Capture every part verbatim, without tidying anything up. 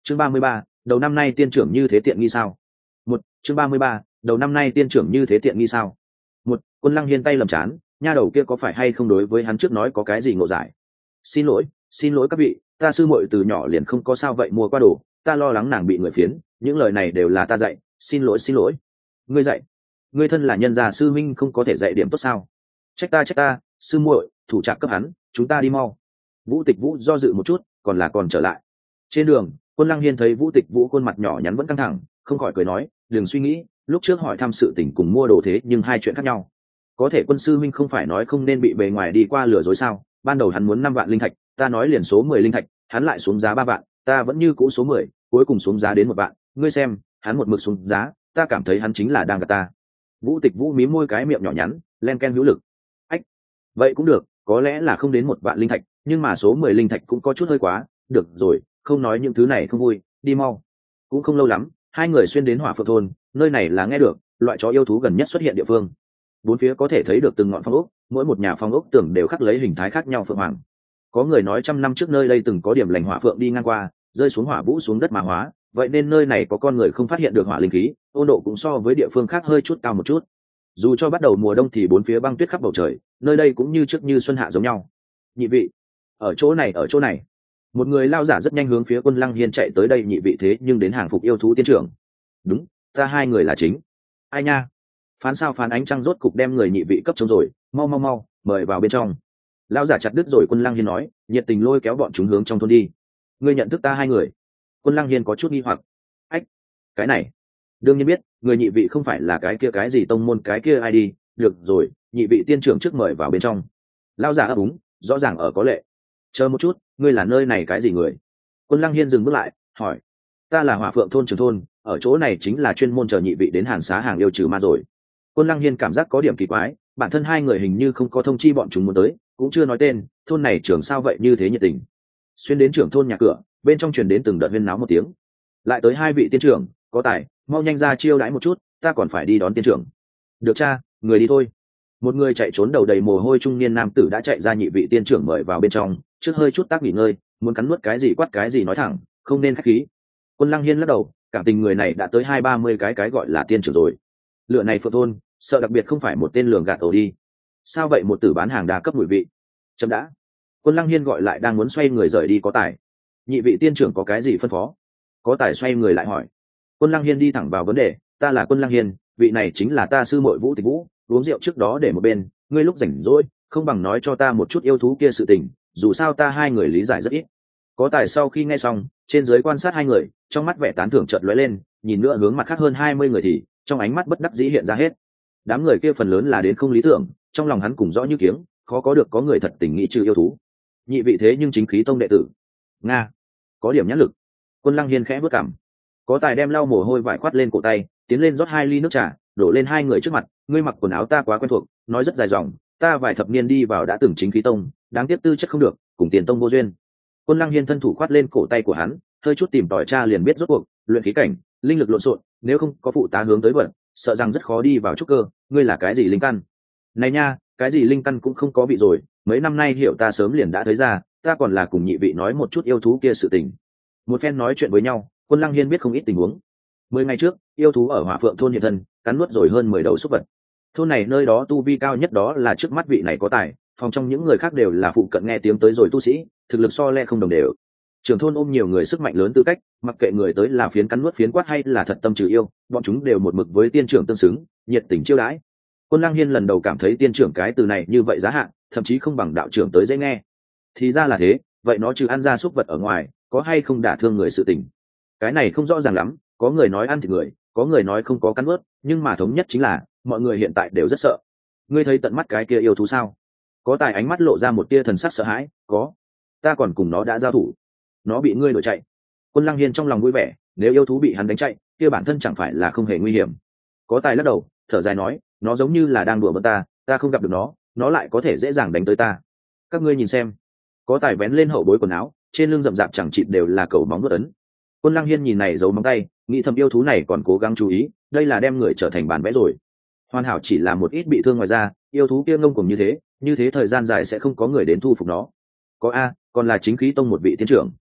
chương ba mươi ba, đầu năm nay tiên trưởng như thế tiện nghi sao? Một, chương ba mươi ba, đầu năm nay tiên trưởng như thế tiện nghi sao? Một, Quân Lăng Hiên tay lầm chán, nha đầu kia có phải hay không đối với hắn trước nói có cái gì ngộ giải? Xin lỗi, xin lỗi các vị, ta sư muội từ nhỏ liền không có sao vậy mua qua đồ, ta lo lắng nàng bị người phiến, những lời này đều là ta dạy, xin lỗi xin lỗi. Ngươi dạy? Ngươi thân là nhân gia sư minh không có thể dạy điểm tốt sao? Trách ta trách ta, sư muội, thủ trạc cấp hắn, chúng ta đi mau. Vũ Tịch Vũ do dự một chút, còn là còn trở lại. Trên đường, Quân Lăng Hiên thấy Vũ Tịch Vũ khuôn mặt nhỏ nhắn vẫn căng thẳng, không khỏi cười nói, đừng suy nghĩ, lúc trước hỏi thăm sự tình cùng mua đồ thế nhưng hai chuyện khác nhau. Có thể Quân sư minh không phải nói không nên bị bề ngoài đi qua lừa dối sao? Ban đầu hắn muốn năm vạn linh thạch, ta nói liền số mười linh thạch, hắn lại xuống giá ba vạn, ta vẫn như cũ số mười, cuối cùng xuống giá đến một vạn, ngươi xem, hắn một mực xuống giá, ta cảm thấy hắn chính là đang gạt ta. Vũ Tịch Vũ mím môi cái miệng nhỏ nhắn, len ken hữu lực. Ách, vậy cũng được, có lẽ là không đến một vạn linh thạch, nhưng mà số mười linh thạch cũng có chút hơi quá, được rồi, không nói những thứ này không vui, đi mau. Cũng không lâu lắm, hai người xuyên đến Hỏa Phượng thôn, nơi này là nghe được, loại chó yêu thú gần nhất xuất hiện địa phương. Bốn phía có thể thấy được từng ngọn phong ốc, mỗi một nhà phong ốc tường đều khắc lấy hình thái khác nhau phượng hoàng. Có người nói trăm năm trước nơi đây từng có điểm lành hỏa phượng đi ngang qua, rơi xuống hỏa vũ xuống đất mà hóa, vậy nên nơi này có con người không phát hiện được hỏa linh khí, ôn độ cũng so với địa phương khác hơi chút cao một chút. Dù cho bắt đầu mùa đông thì bốn phía băng tuyết khắp bầu trời, nơi đây cũng như trước như xuân hạ giống nhau. Nhị vị, ở chỗ này ở chỗ này. Một người lao giả rất nhanh hướng phía Quân Lăng Hiên chạy tới đây. Nhị vị thế nhưng đến hàng phục yêu thú tiên trưởng. Đúng, ta hai người là chính. Ai nha? Phán sao phán ánh trăng rốt cục đem người nhị vị cấp trống rồi, mau mau mau, mời vào bên trong. Lao giả chặt đứt rồi Quân Lăng Hiên nói, nhiệt tình lôi kéo bọn chúng hướng trong thôn đi. Ngươi nhận thức ta hai người? Quân Lăng Hiên có chút nghi hoặc. Ách, cái này, đương nhiên biết, người nhị vị không phải là cái kia cái gì tông môn cái kia ai đi, được rồi, nhị vị tiên trưởng trước mời vào bên trong. Lao giả ấp úng, rõ ràng ở có lệ. Chờ một chút, ngươi là nơi này cái gì người? Quân Lăng Hiên dừng bước lại, hỏi. Ta là Hỏa Phượng thôn trưởng thôn, ở chỗ này chính là chuyên môn chờ nhị vị đến hàn xá hàng yêu trừ ma rồi. Quân Lăng Hiên cảm giác có điểm kỳ quái, bản thân hai người hình như không có thông chi bọn chúng muốn tới, cũng chưa nói tên, thôn này trưởng sao vậy như thế nhiệt tình. Xuyên đến trưởng thôn nhà cửa, bên trong truyền đến từng đợt huyên náo một tiếng. Lại tới hai vị tiên trưởng, có tài, mau nhanh ra chiêu đãi một chút, ta còn phải đi đón tiên trưởng. Được cha, người đi thôi. Một người chạy trốn đầu đầy mồ hôi trung niên nam tử đã chạy ra. Nhị vị tiên trưởng mời vào bên trong, trước hơi chút tác nghỉ ngơi, muốn cắn nuốt cái gì quát cái gì nói thẳng, không nên khách khí. Quân Lăng Hiên lắc đầu, cảm tình người này đã tới hai ba mươi cái cái gọi là tiên trưởng rồi. Lựa này Phượng thôn, sợ đặc biệt không phải một tên lường gạt ổ đi. Sao vậy một tử bán hàng đa cấp mùi vị? Chấm đã. Quân Lăng Hiên gọi lại đang muốn xoay người rời đi có tài. Nhị vị tiên trưởng có cái gì phân phó? Có tài xoay người lại hỏi. Quân Lăng Hiên đi thẳng vào vấn đề, ta là Quân Lăng Hiên, vị này chính là ta sư muội Vũ Tịch Vũ, uống rượu trước đó để một bên, ngươi lúc rảnh rỗi không bằng nói cho ta một chút yêu thú kia sự tình, dù sao ta hai người lý giải rất ít. Có tài sau khi nghe xong, trên dưới quan sát hai người, trong mắt vẻ tán thưởng chợt lóe lên, nhìn nữa hướng mặt khác hơn hai mươi người thì trong ánh mắt bất đắc dĩ hiện ra hết. Đám người kia phần lớn là đến không lý tưởng, trong lòng hắn cùng rõ như kiếng, khó có được có người thật tình nghĩ trừ yêu thú. Nhị vị thế nhưng chính khí tông đệ tử, nga, có điểm nhãn lực. Quân Lăng Hiên khẽ bước cảm. Có tài đem lau mồ hôi vải khoát lên cổ tay, tiến lên rót hai ly nước trà, đổ lên hai người trước mặt. Ngươi mặc quần áo ta quá quen thuộc, nói rất dài dòng, ta vài thập niên đi vào đã từng chính khí tông, đáng tiếc tư chất không được, cùng tiền tông vô duyên. Quân Lăng Hiên thân thủ khoát lên cổ tay của hắn, hơi chút tìm tòi tra liền biết rốt cuộc, luyện khí cảnh, linh lực lộn xộn, nếu không có phụ tá hướng tới vận, sợ rằng rất khó đi vào trúc cơ. Ngươi là cái gì linh căn? Này nha, cái gì linh căn cũng không có bị rồi, mấy năm nay hiểu ta sớm liền đã thấy ra, ta còn là cùng nhị vị nói một chút yêu thú kia sự tình. Một phen nói chuyện với nhau, Quân Lăng Hiên biết không ít tình huống. Mười ngày trước, yêu thú ở Hỏa Phượng thôn hiện thân, cắn nuốt rồi hơn mười đầu súc vật. Thôn này nơi đó tu vi cao nhất đó là trước mắt vị này có tài, phòng trong những người khác đều là phụ cận nghe tiếng tới rồi tu sĩ, thực lực so le không đồng đều. Trưởng thôn ôm nhiều người sức mạnh lớn tư cách, mặc kệ người tới là phiến cắn nuốt phiến quát hay là thật tâm trừ yêu, bọn chúng đều một mực với tiên trưởng tương xứng, nhiệt tình chiêu đãi. Quân Lăng Hiên lần đầu cảm thấy tiên trưởng cái từ này như vậy giá hạn, thậm chí không bằng đạo trưởng tới dễ nghe. Thì ra là thế, vậy nó trừ ăn ra súc vật ở ngoài, có hay không đả thương người sự tình? Cái này không rõ ràng lắm, có người nói ăn thịt người, có người nói không có cắn nuốt, nhưng mà thống nhất chính là mọi người hiện tại đều rất sợ. Ngươi thấy tận mắt cái kia yêu thú sao? Có tài ánh mắt lộ ra một tia thần sắc sợ hãi. Có, ta còn cùng nó đã giao thủ, nó bị ngươi đuổi chạy. Quân Lăng Hiên trong lòng vui vẻ, nếu yêu thú bị hắn đánh chạy, kia bản thân chẳng phải là không hề nguy hiểm. Có tài lắc đầu, thở dài nói, nó giống như là đang đùa bỡn ta, ta không gặp được nó, nó lại có thể dễ dàng đánh tới ta. Các ngươi nhìn xem. Có tài vén lên hậu bối quần áo, trên lưng rậm rạp chẳng chịt đều là cầu móng vuốt ấn. Quân Lăng Hiên nhìn này giấu móng tay, nghĩ thầm yêu thú này còn cố gắng chú ý, đây là đem người trở thành bàn vẽ rồi. Hoàn hảo chỉ là một ít bị thương ngoài ra, yêu thú kia ngông cuồng như thế, như thế thời gian dài sẽ không có người đến thu phục nó. Có a, còn là chính khí tông một vị tiên trưởng.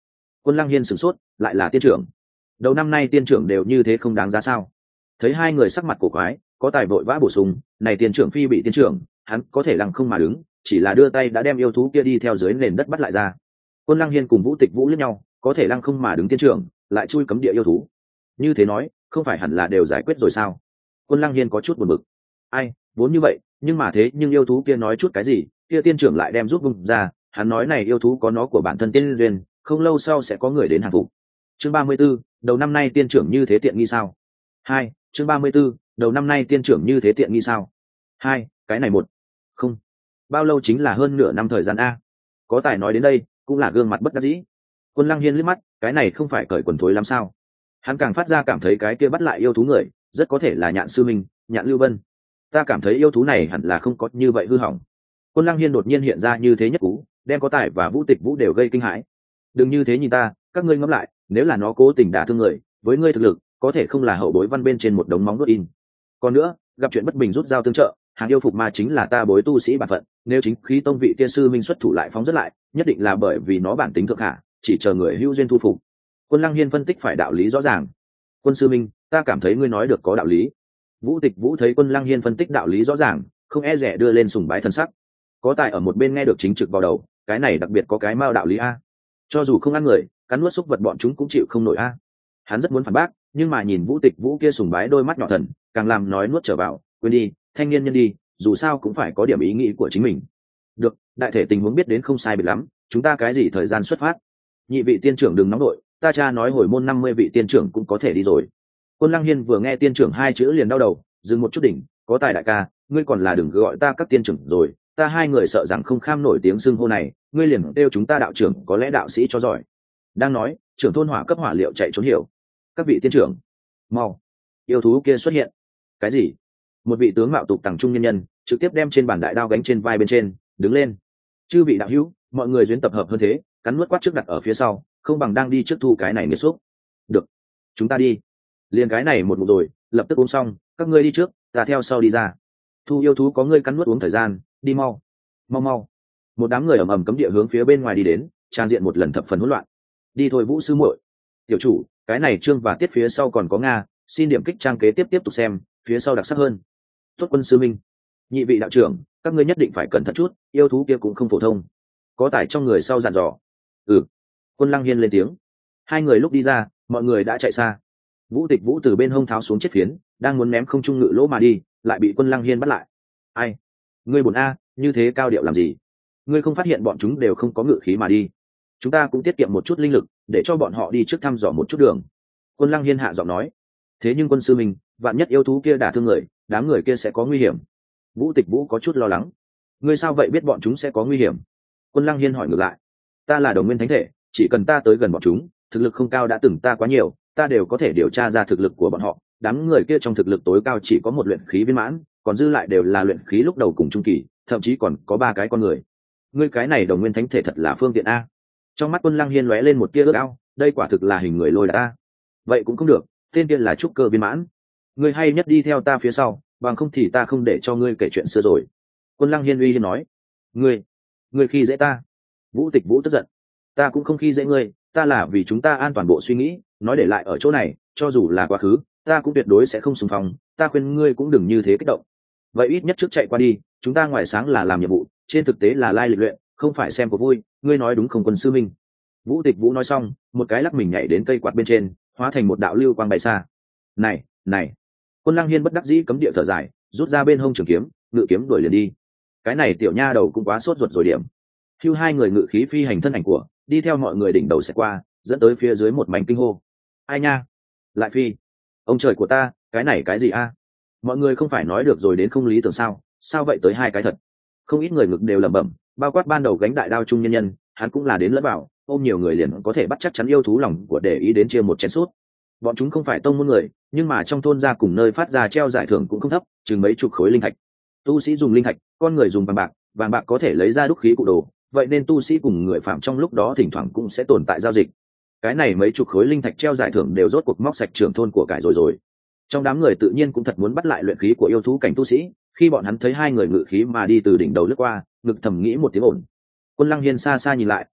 Quân Lăng Hiên sửng sốt, lại là tiên trưởng. Đầu năm nay tiên trưởng đều như thế không đáng giá sao? Thấy hai người sắc mặt cổ quái, có tài vội vã bổ sung, này tiên trưởng phi bị tiên trưởng, hắn có thể lăng không mà đứng, chỉ là đưa tay đã đem yêu thú kia đi theo dưới nền đất bắt lại ra. Quân Lăng Hiên cùng Vũ Tịch Vũ liếc nhau, có thể lăng không mà đứng tiên trưởng, lại chui cấm địa yêu thú. Như thế nói, không phải hẳn là đều giải quyết rồi sao? Quân Lăng Hiên có chút buồn bực. Ai, vốn như vậy, nhưng mà thế nhưng yêu thú kia nói chút cái gì, kia tiên trưởng lại đem rút bung ra, hắn nói này yêu thú có nó của bản thân tiên duyên, không lâu sau sẽ có người đến hàng phục. Chương ba mươi 34, đầu năm nay tiên trưởng như thế tiện nghi sao? Hai, chương ba mươi 34, đầu năm nay tiên trưởng như thế tiện nghi sao? Hai, cái này một. Không. Bao lâu chính là hơn nửa năm thời gian a. Có tài nói đến đây, cũng là gương mặt bất đắc dĩ. Quân Lăng Hiên liếc mắt, cái này không phải cởi quần thối lắm sao? Hắn càng phát ra cảm thấy cái kia bắt lại yêu thú người, rất có thể là Nhạn Sư Minh, Nhạn Lưu Vân. Ta cảm thấy yêu thú này hẳn là không có như vậy hư hỏng. Quân Lăng Hiên đột nhiên hiện ra như thế nhất cú, đem có tài và Vũ Tịch Vũ đều gây kinh hãi. Đừng như thế nhìn ta, các ngươi ngẫm lại, nếu là nó cố tình đả thương người, với ngươi thực lực, có thể không là hậu bối văn bên trên một đống móng đốt in. Còn nữa, gặp chuyện bất bình rút dao tương trợ, hàng yêu phục ma chính là ta bối tu sĩ bản phận, nếu chính khí tông vị kia sư minh xuất thủ lại phóng rất lại, nhất định là bởi vì nó bản tính thượng hạ, chỉ chờ người hữu duyên thu phục. Quân Lăng Hiên phân tích phải đạo lý rõ ràng. Quân sư minh, ta cảm thấy ngươi nói được có đạo lý. Vũ Tịch Vũ thấy Quân Lăng Hiên phân tích đạo lý rõ ràng, không e rẻ đưa lên sùng bái thân sắc. Có tài ở một bên nghe được chính trực vào đầu, cái này đặc biệt có cái mao đạo lý a. Cho dù không ăn người, cắn nuốt xúc vật bọn chúng cũng chịu không nổi a. Hắn rất muốn phản bác, nhưng mà nhìn Vũ Tịch Vũ kia sùng bái đôi mắt nhỏ thần, càng làm nói nuốt trở vào, quên đi, thanh niên nhân đi, dù sao cũng phải có điểm ý nghĩ của chính mình. Được, đại thể tình huống biết đến không sai biệt lắm, chúng ta cái gì thời gian xuất phát? Nhị vị tiên trưởng đừng nóng đội, ta cha nói hồi môn năm mươi vị tiên trưởng cũng có thể đi rồi. Quân Lăng Hiên vừa nghe tiên trưởng hai chữ liền đau đầu, dừng một chút đỉnh, có tài đại ca, ngươi còn là đừng gọi ta các tiên trưởng rồi, ta hai người sợ rằng không kham nổi tiếng xưng hô này, ngươi liền kêu chúng ta đạo trưởng, có lẽ đạo sĩ cho giỏi. Đang nói, trưởng thôn hỏa cấp hỏa liệu chạy trốn hiểu. Các vị tiên trưởng, mau, yêu thú kia xuất hiện. Cái gì? Một vị tướng mạo tục tằng trung nhân nhân, trực tiếp đem trên bàn đại đao gánh trên vai bên trên, đứng lên. Chư vị đạo hữu, mọi người duyên tập hợp hơn thế, cắn nuốt quát trước đặt ở phía sau, không bằng đang đi trước thu cái này nghiệt xúc. Được, chúng ta đi. Liền cái này một mục rồi, lập tức uống xong, các ngươi đi trước, ta theo sau đi ra. Thu yêu thú có ngươi cắn nuốt uống thời gian, đi mau, mau mau. Một đám người ầm ầm cấm địa hướng phía bên ngoài đi đến, trang diện một lần thập phần hỗn loạn. Đi thôi Vũ sư muội. Tiểu chủ, cái này chương và tiết phía sau còn có nga, xin điểm kích trang kế tiếp tiếp tục xem, phía sau đặc sắc hơn. Tốt Quân sư minh, nhị vị đạo trưởng, các ngươi nhất định phải cẩn thận chút, yêu thú kia cũng không phổ thông. Có tải trong người sau dặn dò. Ừ. Quân Lăng Hiên lên tiếng. Hai người lúc đi ra, mọi người đã chạy xa. Vũ Tịch Vũ từ bên hông tháo xuống chiếc phiến, đang muốn ném không trung ngự lỗ mà đi, lại bị Quân Lăng Hiên bắt lại. Ai? Ngươi buồn a, như thế cao điệu làm gì? Ngươi không phát hiện bọn chúng đều không có ngự khí mà đi? Chúng ta cũng tiết kiệm một chút linh lực, để cho bọn họ đi trước thăm dò một chút đường. Quân Lăng Hiên hạ giọng nói. Thế nhưng Quân sư mình, vạn nhất yêu thú kia đả thương người, đám người kia sẽ có nguy hiểm. Vũ Tịch Vũ có chút lo lắng. Ngươi sao vậy biết bọn chúng sẽ có nguy hiểm? Quân Lăng Hiên hỏi ngược lại. Ta là đồng nguyên thánh thể, chỉ cần ta tới gần bọn chúng, thực lực không cao đã từng ta quá nhiều, ta đều có thể điều tra ra thực lực của bọn họ. Đám người kia trong thực lực tối cao chỉ có một luyện khí viên mãn, còn dư lại đều là luyện khí lúc đầu cùng trung kỳ, thậm chí còn có ba cái con người. Ngươi cái này đồng nguyên thánh thể thật là phương tiện a. Trong mắt Quân Lăng Hiên lóe lên một tia ước ao, đây quả thực là hình người lôi đã. Vậy cũng không được, tên kia là trúc cơ viên mãn. Ngươi hay nhất đi theo ta phía sau, bằng không thì ta không để cho ngươi kể chuyện xưa rồi. Quân Lăng Hiên uy hiếp nói. Ngươi, ngươi khi dễ ta? Vũ Tịch Vũ tức giận. Ta cũng không khi dễ ngươi, ta là vì chúng ta an toàn bộ suy nghĩ, nói để lại ở chỗ này, cho dù là quá khứ, ta cũng tuyệt đối sẽ không xung phong, ta khuyên ngươi cũng đừng như thế kích động. Vậy ít nhất trước chạy qua đi, chúng ta ngoài sáng là làm nhiệm vụ, trên thực tế là lai lịch luyện, không phải xem của vui, ngươi nói đúng không Quân sư minh? Vũ Tịch Vũ nói xong, một cái lắc mình nhảy đến cây quạt bên trên, hóa thành một đạo lưu quang bay xa. Này, này. Quân Lăng Hiên bất đắc dĩ cấm địa thở dài, rút ra bên hông trường kiếm, ngự kiếm đuổi liền đi. Cái này tiểu nha đầu cũng quá sốt ruột rồi điểm. Hưu hai người ngự khí phi hành thân ảnh của, đi theo mọi người đỉnh đầu sẽ qua, dẫn tới phía dưới một mảnh kinh hô. Ai nha? Lại phi. Ông trời của ta, cái này cái gì a? Mọi người không phải nói được rồi đến không lý tưởng sao, sao vậy tới hai cái thật? Không ít người ngực đều lẩm bẩm, bao quát ban đầu gánh đại đao trung nhân nhân, hắn cũng là đến lẫn bảo, ôm nhiều người liền có thể bắt chắc chắn yêu thú lòng của để ý đến chia một chén suốt. Bọn chúng không phải tông môn người, nhưng mà trong thôn ra cùng nơi phát ra treo giải thưởng cũng không thấp, chừng mấy chục khối linh thạch. Tu sĩ dùng linh thạch, con người dùng vàng bạc, vàng bạc có thể lấy ra đúc khí cụ đồ, vậy nên tu sĩ cùng người phạm trong lúc đó thỉnh thoảng cũng sẽ tồn tại giao dịch. Cái này mấy chục khối linh thạch treo giải thưởng đều rốt cuộc móc sạch trưởng thôn của cải rồi rồi. Trong đám người tự nhiên cũng thật muốn bắt lại luyện khí của yêu thú cảnh tu sĩ, khi bọn hắn thấy hai người ngự khí mà đi từ đỉnh đầu lướt qua, ngực thầm nghĩ một tiếng ổn. Quân Lăng Hiên xa xa nhìn lại,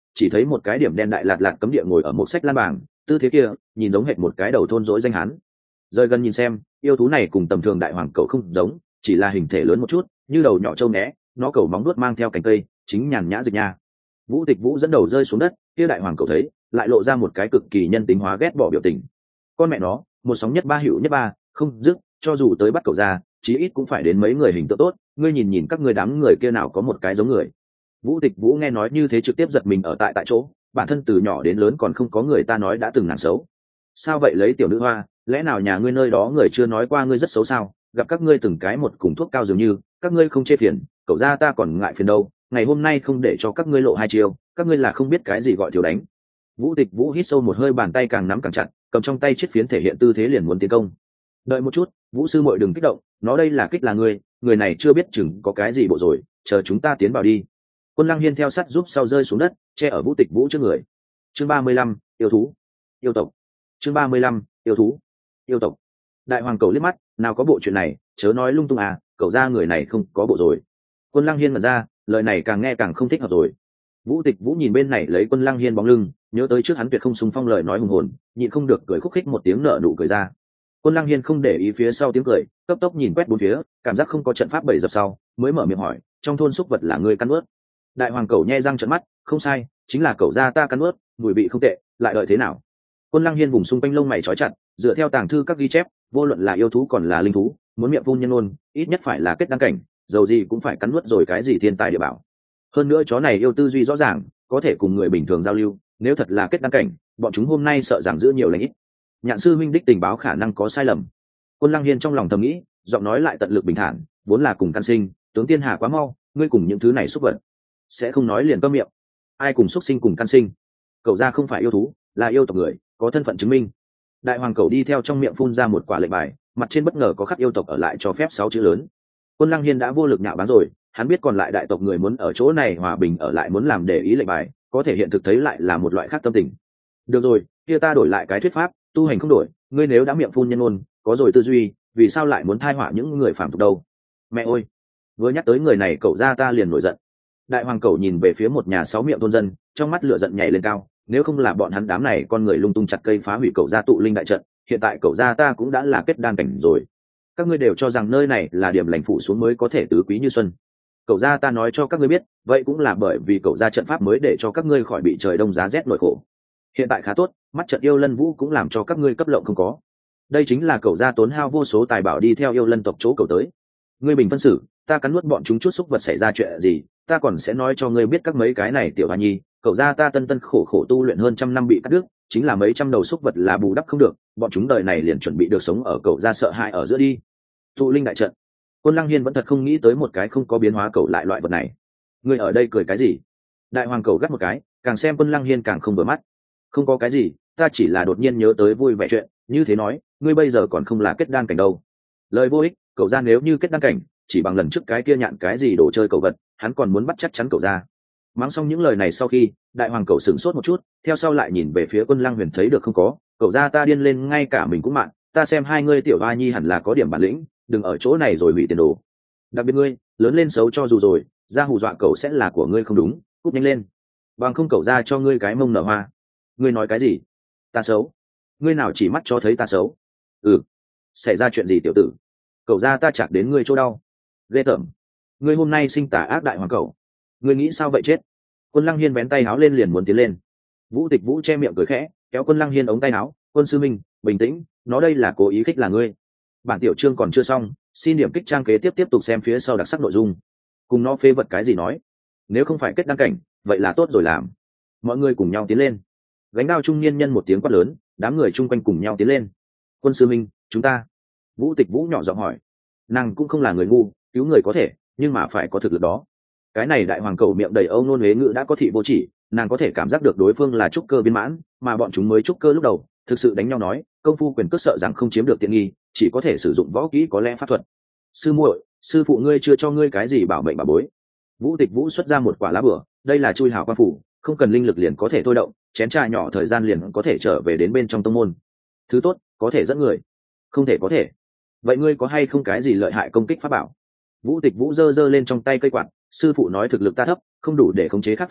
chỉ thấy một cái điểm đen đại lạt lạt cấm địa ngồi ở một sách lan bảng, tư thế kia nhìn giống hệt một cái đầu thôn rỗi danh hán. Rời gần nhìn xem, yêu thú này cùng tầm thường đại hoàng cầu không giống, chỉ là hình thể lớn một chút, như đầu nhỏ trâu né, nó cầu móng nuốt mang theo cành cây, chính nhàn nhã dịch nha. Vũ Tịch Vũ dẫn đầu rơi xuống đất, kia đại hoàng cầu thấy, lại lộ ra một cái cực kỳ nhân tính hóa ghét bỏ biểu tình. Con mẹ nó, một sóng nhất ba hữu nhất ba, không dứt, cho dù tới bắt cậu ra, chí ít cũng phải đến mấy người hình tượng tốt, ngươi nhìn nhìn các ngươi đám người kia nào có một cái giống người. Vũ Tịch Vũ nghe nói như thế trực tiếp giật mình ở tại tại chỗ, bản thân từ nhỏ đến lớn còn không có người ta nói đã từng nàng xấu. Sao vậy lấy tiểu nữ hoa, lẽ nào nhà ngươi nơi đó người chưa nói qua ngươi rất xấu sao? Gặp các ngươi từng cái một cùng thuốc cao dường như, các ngươi không chê phiền, cậu ra ta còn ngại phiền đâu, ngày hôm nay không để cho các ngươi lộ hai chiêu, các ngươi là không biết cái gì gọi thiếu đánh. Vũ Tịch Vũ hít sâu một hơi, bàn tay càng nắm càng chặt, cầm trong tay chiếc phiến thể hiện tư thế liền muốn tiến công. Đợi một chút, Vũ sư muội đừng kích động, nó đây là kích là ngươi, người này chưa biết chừng có cái gì bộ rồi, chờ chúng ta tiến vào đi. Quân Lăng Hiên theo sát giúp sau rơi xuống đất, che ở Vũ Tịch Vũ trước người. Chương ba mươi lăm, yêu thú, yêu tộc. Chương ba mươi lăm, yêu thú, yêu tộc. Đại hoàng cầu liếc mắt, nào có bộ chuyện này, chớ nói lung tung à, cậu ra người này không có bộ rồi. Quân Lăng Hiên mở ra, lời này càng nghe càng không thích hợp rồi. Vũ Tịch Vũ nhìn bên này lấy Quân Lăng Hiên bóng lưng, nhớ tới trước hắn tuyệt không xung phong lời nói hùng hồn, nhịn không được cười khúc khích một tiếng nở nụ cười ra. Quân Lăng Hiên không để ý phía sau tiếng cười, cấp tốc nhìn quét bốn phía, cảm giác không có trận pháp bảy dập sau, mới mở miệng hỏi, trong thôn súc vật là người căn ướt? Đại hoàng cầu nhe răng trợn mắt, không sai, chính là cậu gia ta căn ướt, mùi vị không tệ, lại đợi thế nào? Quân Lăng Hiên vùng xung quanh lông mày trói chặt, dựa theo tàng thư các ghi chép, vô luận là yêu thú còn là linh thú, muốn miệng phun nhân ôn, ít nhất phải là kết đăng cảnh, dầu gì cũng phải cắn nuốt rồi cái gì thiên tài địa bảo. Hơn nữa chó này yêu tư duy rõ ràng, có thể cùng người bình thường giao lưu, nếu thật là kết đăng cảnh, bọn chúng hôm nay sợ rằng giữ nhiều lãnh ít. Nhạn sư minh đích tình báo khả năng có sai lầm. Quân Lăng Hiên trong lòng thầm nghĩ, giọng nói lại tận lực bình thản, vốn là cùng căn sinh, tướng tiên hà quá mau, ngươi cùng những thứ này xúc vật, sẽ không nói liền câm miệng. Ai cùng xúc sinh cùng căn sinh? Cậu ra không phải yêu thú, là yêu tộc người, có thân phận chứng minh. Đại hoàng cầu đi theo trong miệng phun ra một quả lệnh bài, mặt trên bất ngờ có khắc yêu tộc ở lại cho phép sáu chữ lớn. Quân Lăng Hiên đã vô lực nhạo báng rồi, hắn biết còn lại đại tộc người muốn ở chỗ này hòa bình ở lại, muốn làm để ý lệnh bài, có thể hiện thực thấy lại là một loại khác tâm tình. Được rồi, kia ta đổi lại cái thuyết pháp, tu hành không đổi, ngươi nếu đã miệng phun nhân ôn, có rồi tư duy, vì sao lại muốn thai họa những người phàm tục đâu? Mẹ ơi, vừa nhắc tới người này cậu ra ta liền nổi giận. Đại hoàng cầu nhìn về phía một nhà sáu miệng thôn dân, trong mắt lửa giận nhảy lên cao, nếu không là bọn hắn đám này con người lung tung chặt cây phá hủy cậu gia tụ linh đại trận, hiện tại cậu gia ta cũng đã là kết đan cảnh rồi. Các ngươi đều cho rằng nơi này là điểm lành phủ xuống mới có thể tứ quý như xuân. Cậu gia ta nói cho các ngươi biết, vậy cũng là bởi vì cậu gia trận pháp mới để cho các ngươi khỏi bị trời đông giá rét nỗi khổ. Hiện tại khá tốt, mắt trận yêu lân vũ cũng làm cho các ngươi cấp lộng không có. Đây chính là cậu gia tốn hao vô số tài bảo đi theo yêu lân tộc chỗ cầu tới. Ngươi bình phân xử, ta cắn nuốt bọn chúng chút xúc vật xảy ra chuyện gì, ta còn sẽ nói cho ngươi biết các mấy cái này tiểu hoa nhi, cậu gia ta tân tân khổ khổ tu luyện hơn trăm năm bị cắt đứt, chính là mấy trăm đầu xúc vật là bù đắp không được, bọn chúng đời này liền chuẩn bị được sống ở cậu gia sợ hãi ở giữa đi. Tụ linh đại trận. Quân Lăng Hiên vẫn thật không nghĩ tới một cái không có biến hóa cậu lại loại vật này. Ngươi ở đây cười cái gì? Đại hoàng cầu gắt một cái, càng xem Quân Lăng Hiên càng không vừa mắt. Không có cái gì, ta chỉ là đột nhiên nhớ tới vui vẻ chuyện, như thế nói, ngươi bây giờ còn không là kết đan cảnh đâu. Lời vô ích, cậu gia nếu như kết đan cảnh, chỉ bằng lần trước cái kia nhạn cái gì đồ chơi cậu vật, hắn còn muốn bắt chắc chắn cậu gia. Mắng xong những lời này sau khi, đại hoàng cầu sửng sốt một chút, theo sau lại nhìn về phía Quân Lăng Huyền, thấy được không có, cậu gia ta điên lên ngay cả mình cũng mạng, ta xem hai ngươi tiểu hoa nhi hẳn là có điểm bản lĩnh, đừng ở chỗ này rồi hủy tiền đồ. Đặc biệt ngươi, lớn lên xấu cho dù rồi, ra hù dọa cậu sẽ là của ngươi không đúng, cúp nhanh lên, bằng không cậu ra cho ngươi cái mông nở hoa. Ngươi nói cái gì? Ta xấu? Ngươi nào chỉ mắt cho thấy ta xấu? Ừ, xảy ra chuyện gì tiểu tử? Cậu ra ta chạc đến ngươi chỗ đau. Ghê tởm, ngươi hôm nay sinh tà ác đại hoàng cậu, ngươi nghĩ sao vậy chết? Quân Lăng Hiên bén tay áo lên liền muốn tiến lên. Vũ Tịch Vũ che miệng cười khẽ, kéo Quân Lăng Hiên ống tay áo, Quân sư minh, bình tĩnh, nó đây là cố ý khích là ngươi. Bản tiểu chương còn chưa xong, xin điểm kích trang kế tiếp tiếp tục xem phía sau đặc sắc nội dung. Cùng nó phê vật cái gì nói? Nếu không phải kết đăng cảnh, vậy là tốt rồi làm. Mọi người cùng nhau tiến lên. Gánh đao trung niên nhân một tiếng quát lớn, đám người chung quanh cùng nhau tiến lên. Quân sư minh, chúng ta. Vũ Tịch Vũ nhỏ giọng hỏi. Nàng cũng không là người ngu, cứu người có thể, nhưng mà phải có thực lực đó. Cái này đại hoàng cầu miệng đầy âu nôn huế ngữ đã có thị vô chỉ, nàng có thể cảm giác được đối phương là trúc cơ viên mãn, mà bọn chúng mới trúc cơ lúc đầu, thực sự đánh nhau nói, công phu quyền cước sợ rằng không chiếm được tiện nghi, chỉ có thể sử dụng võ kỹ có lẽ pháp thuật. Sư muội, sư phụ ngươi chưa cho ngươi cái gì bảo mệnh bảo bối? Vũ Tịch Vũ xuất ra một quả lá bửa, đây là chui hào quan phủ, không cần linh lực liền có thể thôi động, chén trà nhỏ thời gian liền có thể trở về đến bên trong tông môn. Thứ tốt, có thể dẫn người, không thể có thể. Vậy ngươi có hay không cái gì lợi hại công kích pháp bảo? Vũ Tịch Vũ giơ giơ lên trong tay cây quạt, sư phụ nói thực lực ta thấp, không đủ để khống chế khác pháp bảo,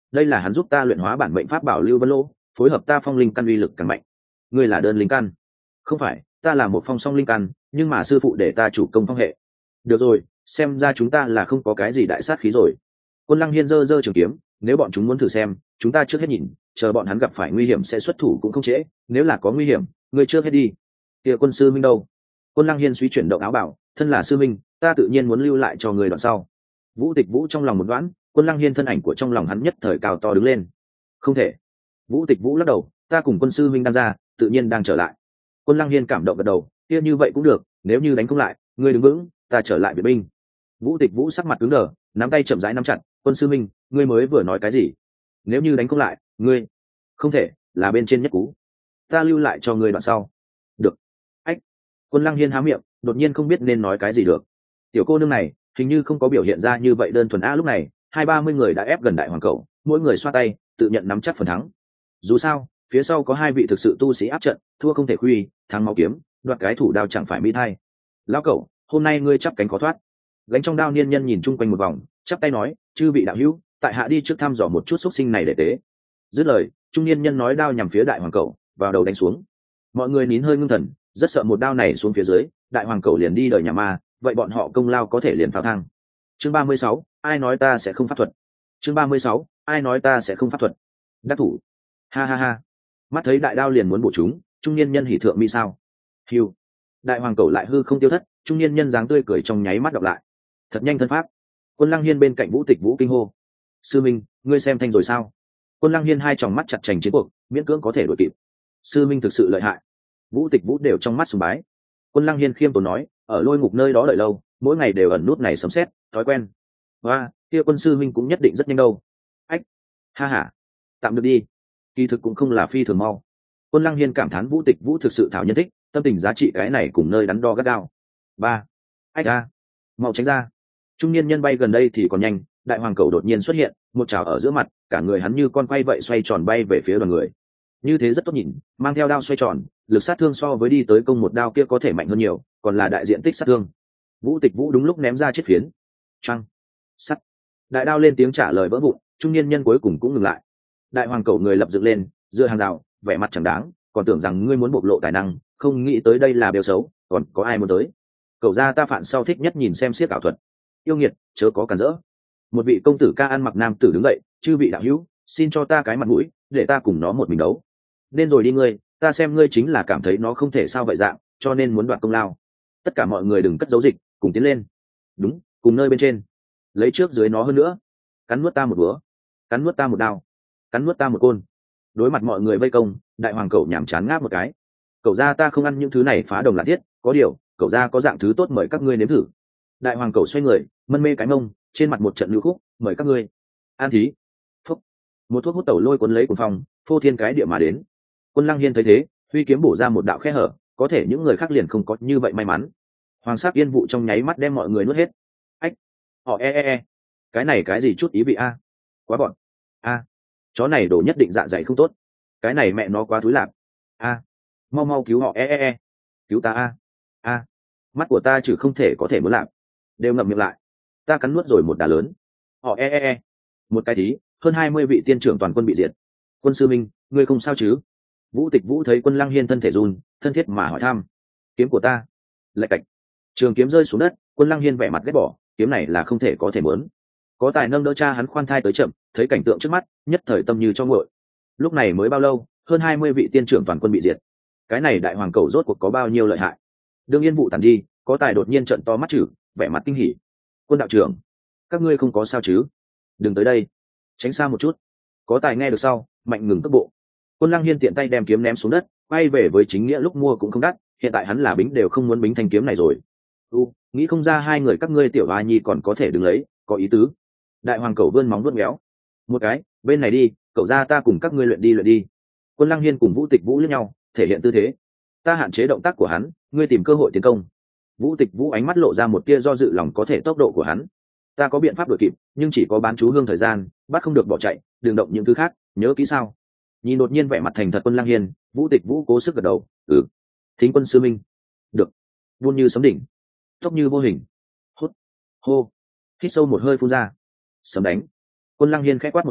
đây là hắn giúp ta luyện hóa bản mệnh pháp bảo lưu vân lỗ, phối hợp ta phong linh căn uy lực càng mạnh. Ngươi là đơn linh căn? Không phải, ta là một phong song linh căn, nhưng mà sư phụ để ta chủ công phong hệ. Được rồi, xem ra chúng ta là không có cái gì đại sát khí rồi. Quân Lăng Hiên giơ giơ trường kiếm, nếu bọn chúng muốn thử xem, chúng ta trước hết nhìn, chờ bọn hắn gặp phải nguy hiểm sẽ xuất thủ cũng không trễ, nếu là có nguy hiểm, ngươi trước hết đi. Kia quân sư minh đâu? Quân Lăng Hiên suy chuyển động áo bảo, thân là sư minh, ta tự nhiên muốn lưu lại cho người đoạn sau. Vũ Tịch Vũ trong lòng một đoán, Quân Lăng Hiên thân ảnh của trong lòng hắn nhất thời cao to đứng lên. Không thể. Vũ Tịch Vũ lắc đầu, ta cùng quân sư minh đang ra, tự nhiên đang trở lại. Quân Lăng Hiên cảm động gật đầu, kia như vậy cũng được, nếu như đánh không lại, ngươi đứng vững, ta trở lại biệt binh. Vũ Tịch Vũ sắc mặt cứng đờ, nắm tay chậm rãi nắm chặt, quân sư minh, ngươi mới vừa nói cái gì? Nếu như đánh không lại, ngươi không thể, là bên trên nhất cú, ta lưu lại cho ngươi đoạn sau. Được. Ách. Quân Lăng Hiên há miệng, đột nhiên không biết nên nói cái gì được. Tiểu cô nương này hình như không có biểu hiện ra như vậy đơn thuần. A lúc này hai ba mươi người đã ép gần đại hoàng cẩu, mỗi người xoa tay tự nhận nắm chắc phần thắng. Dù sao phía sau có hai vị thực sự tu sĩ áp trận, thua không thể khuy, thắng máu kiếm, đoạt cái thủ đao chẳng phải mỹ thay. Lão cẩu, hôm nay ngươi chắp cánh khó thoát. Gánh trong đao niên nhân nhìn chung quanh một vòng, chắp tay nói, chư vị đạo hữu, tại hạ đi trước thăm dò một chút xúc sinh này để tế. Dứt lời, trung niên nhân nói đao nhằm phía đại hoàng cẩu, vào đầu đánh xuống. Mọi người nín hơi ngưng thần, rất sợ một đao này xuống phía dưới, đại hoàng cẩu liền đi đời nhà ma, vậy bọn họ công lao có thể liền pháo thang. Chương ba mươi sáu, ai nói ta sẽ không pháp thuật. Chương ba mươi sáu, ai nói ta sẽ không pháp thuật. Đắc thủ. Ha ha ha. Mắt thấy đại đao liền muốn bổ chúng, trung niên nhân hỉ thượng mi sao. Hiu. Đại hoàng cẩu lại hư không tiêu thất, trung niên nhân dáng tươi cười trong nháy mắt đọc lại. Thật nhanh thân pháp. Quân Lăng Hiên bên cạnh Vũ Tịch Vũ kinh hô. Sư minh, ngươi xem thanh rồi sao? Quân Lăng Hiên hai tròng mắt chặt chành chiến cuộc, miễn cưỡng có thể đuổi kịp. Sư minh thực sự lợi hại. Vũ Tịch Vũ đều trong mắt sùng bái. Quân Lăng Hiên khiêm tốn nói, ở lôi ngục nơi đó đợi lâu, mỗi ngày đều ẩn nút này sấm sét, thói quen. Và kia quân sư minh cũng nhất định rất nhanh đâu. Ách. Ha ha. Tạm được đi. Kỳ thực cũng không là phi thường mau. Quân Lăng Hiên cảm thán Vũ Tịch Vũ thực sự thảo nhân thích, tâm tình giá trị cái này cùng nơi đắn đo gắt gao. Ba. Ách a. Mau tránh ra. Trung niên nhân bay gần đây thì còn nhanh, đại hoàng cẩu đột nhiên xuất hiện, một chảo ở giữa mặt, cả người hắn như con quay vậy xoay tròn bay về phía đoàn người. Như thế rất tốt nhìn, mang theo đao xoay tròn, lực sát thương so với đi tới công một đao kia có thể mạnh hơn nhiều, còn là đại diện tích sát thương. Vũ Tịch Vũ đúng lúc ném ra chiếc phiến. Trăng. Sắt. Đại đao lên tiếng trả lời vỡ vụn, trung niên nhân cuối cùng cũng ngừng lại. Đại hoàng cẩu người lập dựng lên, dựa hàng rào, vẻ mặt chẳng đáng, còn tưởng rằng ngươi muốn bộc lộ tài năng, không nghĩ tới đây là bêu xấu, còn có ai muốn tới. Cậu ra ta phản sau thích nhất nhìn xem xiếc ảo thuật. Yêu nghiệt, chớ có cản rỡ. Một vị công tử ca ăn mặc nam tử đứng dậy, chư vị đạo hữu, xin cho ta cái mặt mũi, để ta cùng nó một mình đấu. Nên rồi đi ngươi, ta xem ngươi chính là cảm thấy nó không thể sao vậy dạng, cho nên muốn đoạt công lao. Tất cả mọi người đừng cất giấu dịch, cùng tiến lên. Đúng, cùng nơi bên trên. Lấy trước dưới nó hơn nữa. Cắn nuốt ta một búa, cắn nuốt ta một đao, cắn nuốt ta một côn. Đối mặt mọi người vây công, đại hoàng cẩu nhảm chán ngáp một cái. Cậu ra ta không ăn những thứ này phá đồng là thiết, có điều, cậu ra có dạng thứ tốt mời các ngươi nếm thử. Đại hoàng cẩu xoay người, mân mê cái mông, trên mặt một trận lưu khúc, mời các ngươi an thí. Phúc. Một thuốc hút tẩu lôi cuốn lấy cuồng phong, phô thiên cái địa mà đến. Quân Lăng Hiên thấy thế, huy kiếm bổ ra một đạo khe hở, có thể những người khác liền không có như vậy may mắn. Hoàng sắc yên vụ trong nháy mắt đem mọi người nuốt hết. Ách. Họ e e e. Cái này cái gì chút ý vị a? Quá bọn. A. Chó này đổ nhất định dạ dày không tốt. Cái này mẹ nó quá thúi lạc. A. Mau mau cứu họ e e e. Cứu ta a. A. Mắt của ta chứ không thể có thể muốn làm. Đều ngậm miệng lại. Ta cắn nuốt rồi một đà lớn. Họ e e e. Một cái tí, hơn hai mươi vị tiên trưởng toàn quân bị diệt. Quân sư minh, ngươi không sao chứ? Vũ Tịch Vũ thấy Quân Lăng Hiên thân thể run, thân thiết mà hỏi thăm. Kiếm của ta. Lạch cạch. Trường kiếm rơi xuống đất, Quân Lăng Hiên vẻ mặt ghét bỏ, kiếm này là không thể có thể muốn. Có tài nâng đỡ cha hắn khoan thai tới chậm, thấy cảnh tượng trước mắt, nhất thời tâm như cho nguội. Lúc này mới bao lâu, hơn hai mươi vị tiên trưởng toàn quân bị diệt. Cái này đại hoàng cầu rốt cuộc có bao nhiêu lợi hại? Đương Yên vụ tàn đi, có tài đột nhiên trợn to mắt chử, vẻ mặt kinh hỉ. Quân đạo trưởng, các ngươi không có sao chứ? Đừng tới đây, tránh xa một chút. Có tài nghe được sau, mạnh ngừng tốc bộ. Quân Lăng Hiên tiện tay đem kiếm ném xuống đất, quay về với chính nghĩa lúc mua cũng không đắt, hiện tại hắn là bính đều không muốn bính thanh kiếm này rồi. U, nghĩ không ra hai người các ngươi tiểu hoa nhi còn có thể đứng lấy, có ý tứ. Đại hoàng cầu vươn móng vuốt méo. Một cái, bên này đi, cậu ra ta cùng các ngươi luyện đi luyện đi. Quân Lăng Hiên cùng Vũ Tịch Vũ lẫn nhau, thể hiện tư thế. Ta hạn chế động tác của hắn, ngươi tìm cơ hội tiến công. Vũ Tịch Vũ ánh mắt lộ ra một tia do dự lòng có thể tốc độ của hắn. Ta có biện pháp đuổi kịp, nhưng chỉ có bán chú hương thời gian, bắt không được bỏ chạy, đừng động những thứ khác, nhớ kỹ sao? Nhìn đột nhiên vẻ mặt thành thật Quân Lăng Hiên, Vũ Tịch Vũ cố sức gật đầu, ừ. Thính quân sư minh. Được. Buôn như sấm đỉnh, tốc như vô hình. Hút. Hô. Hít sâu một hơi phun ra. Sấm đánh. Quân Lăng Hiên khẽ quát một tiếng,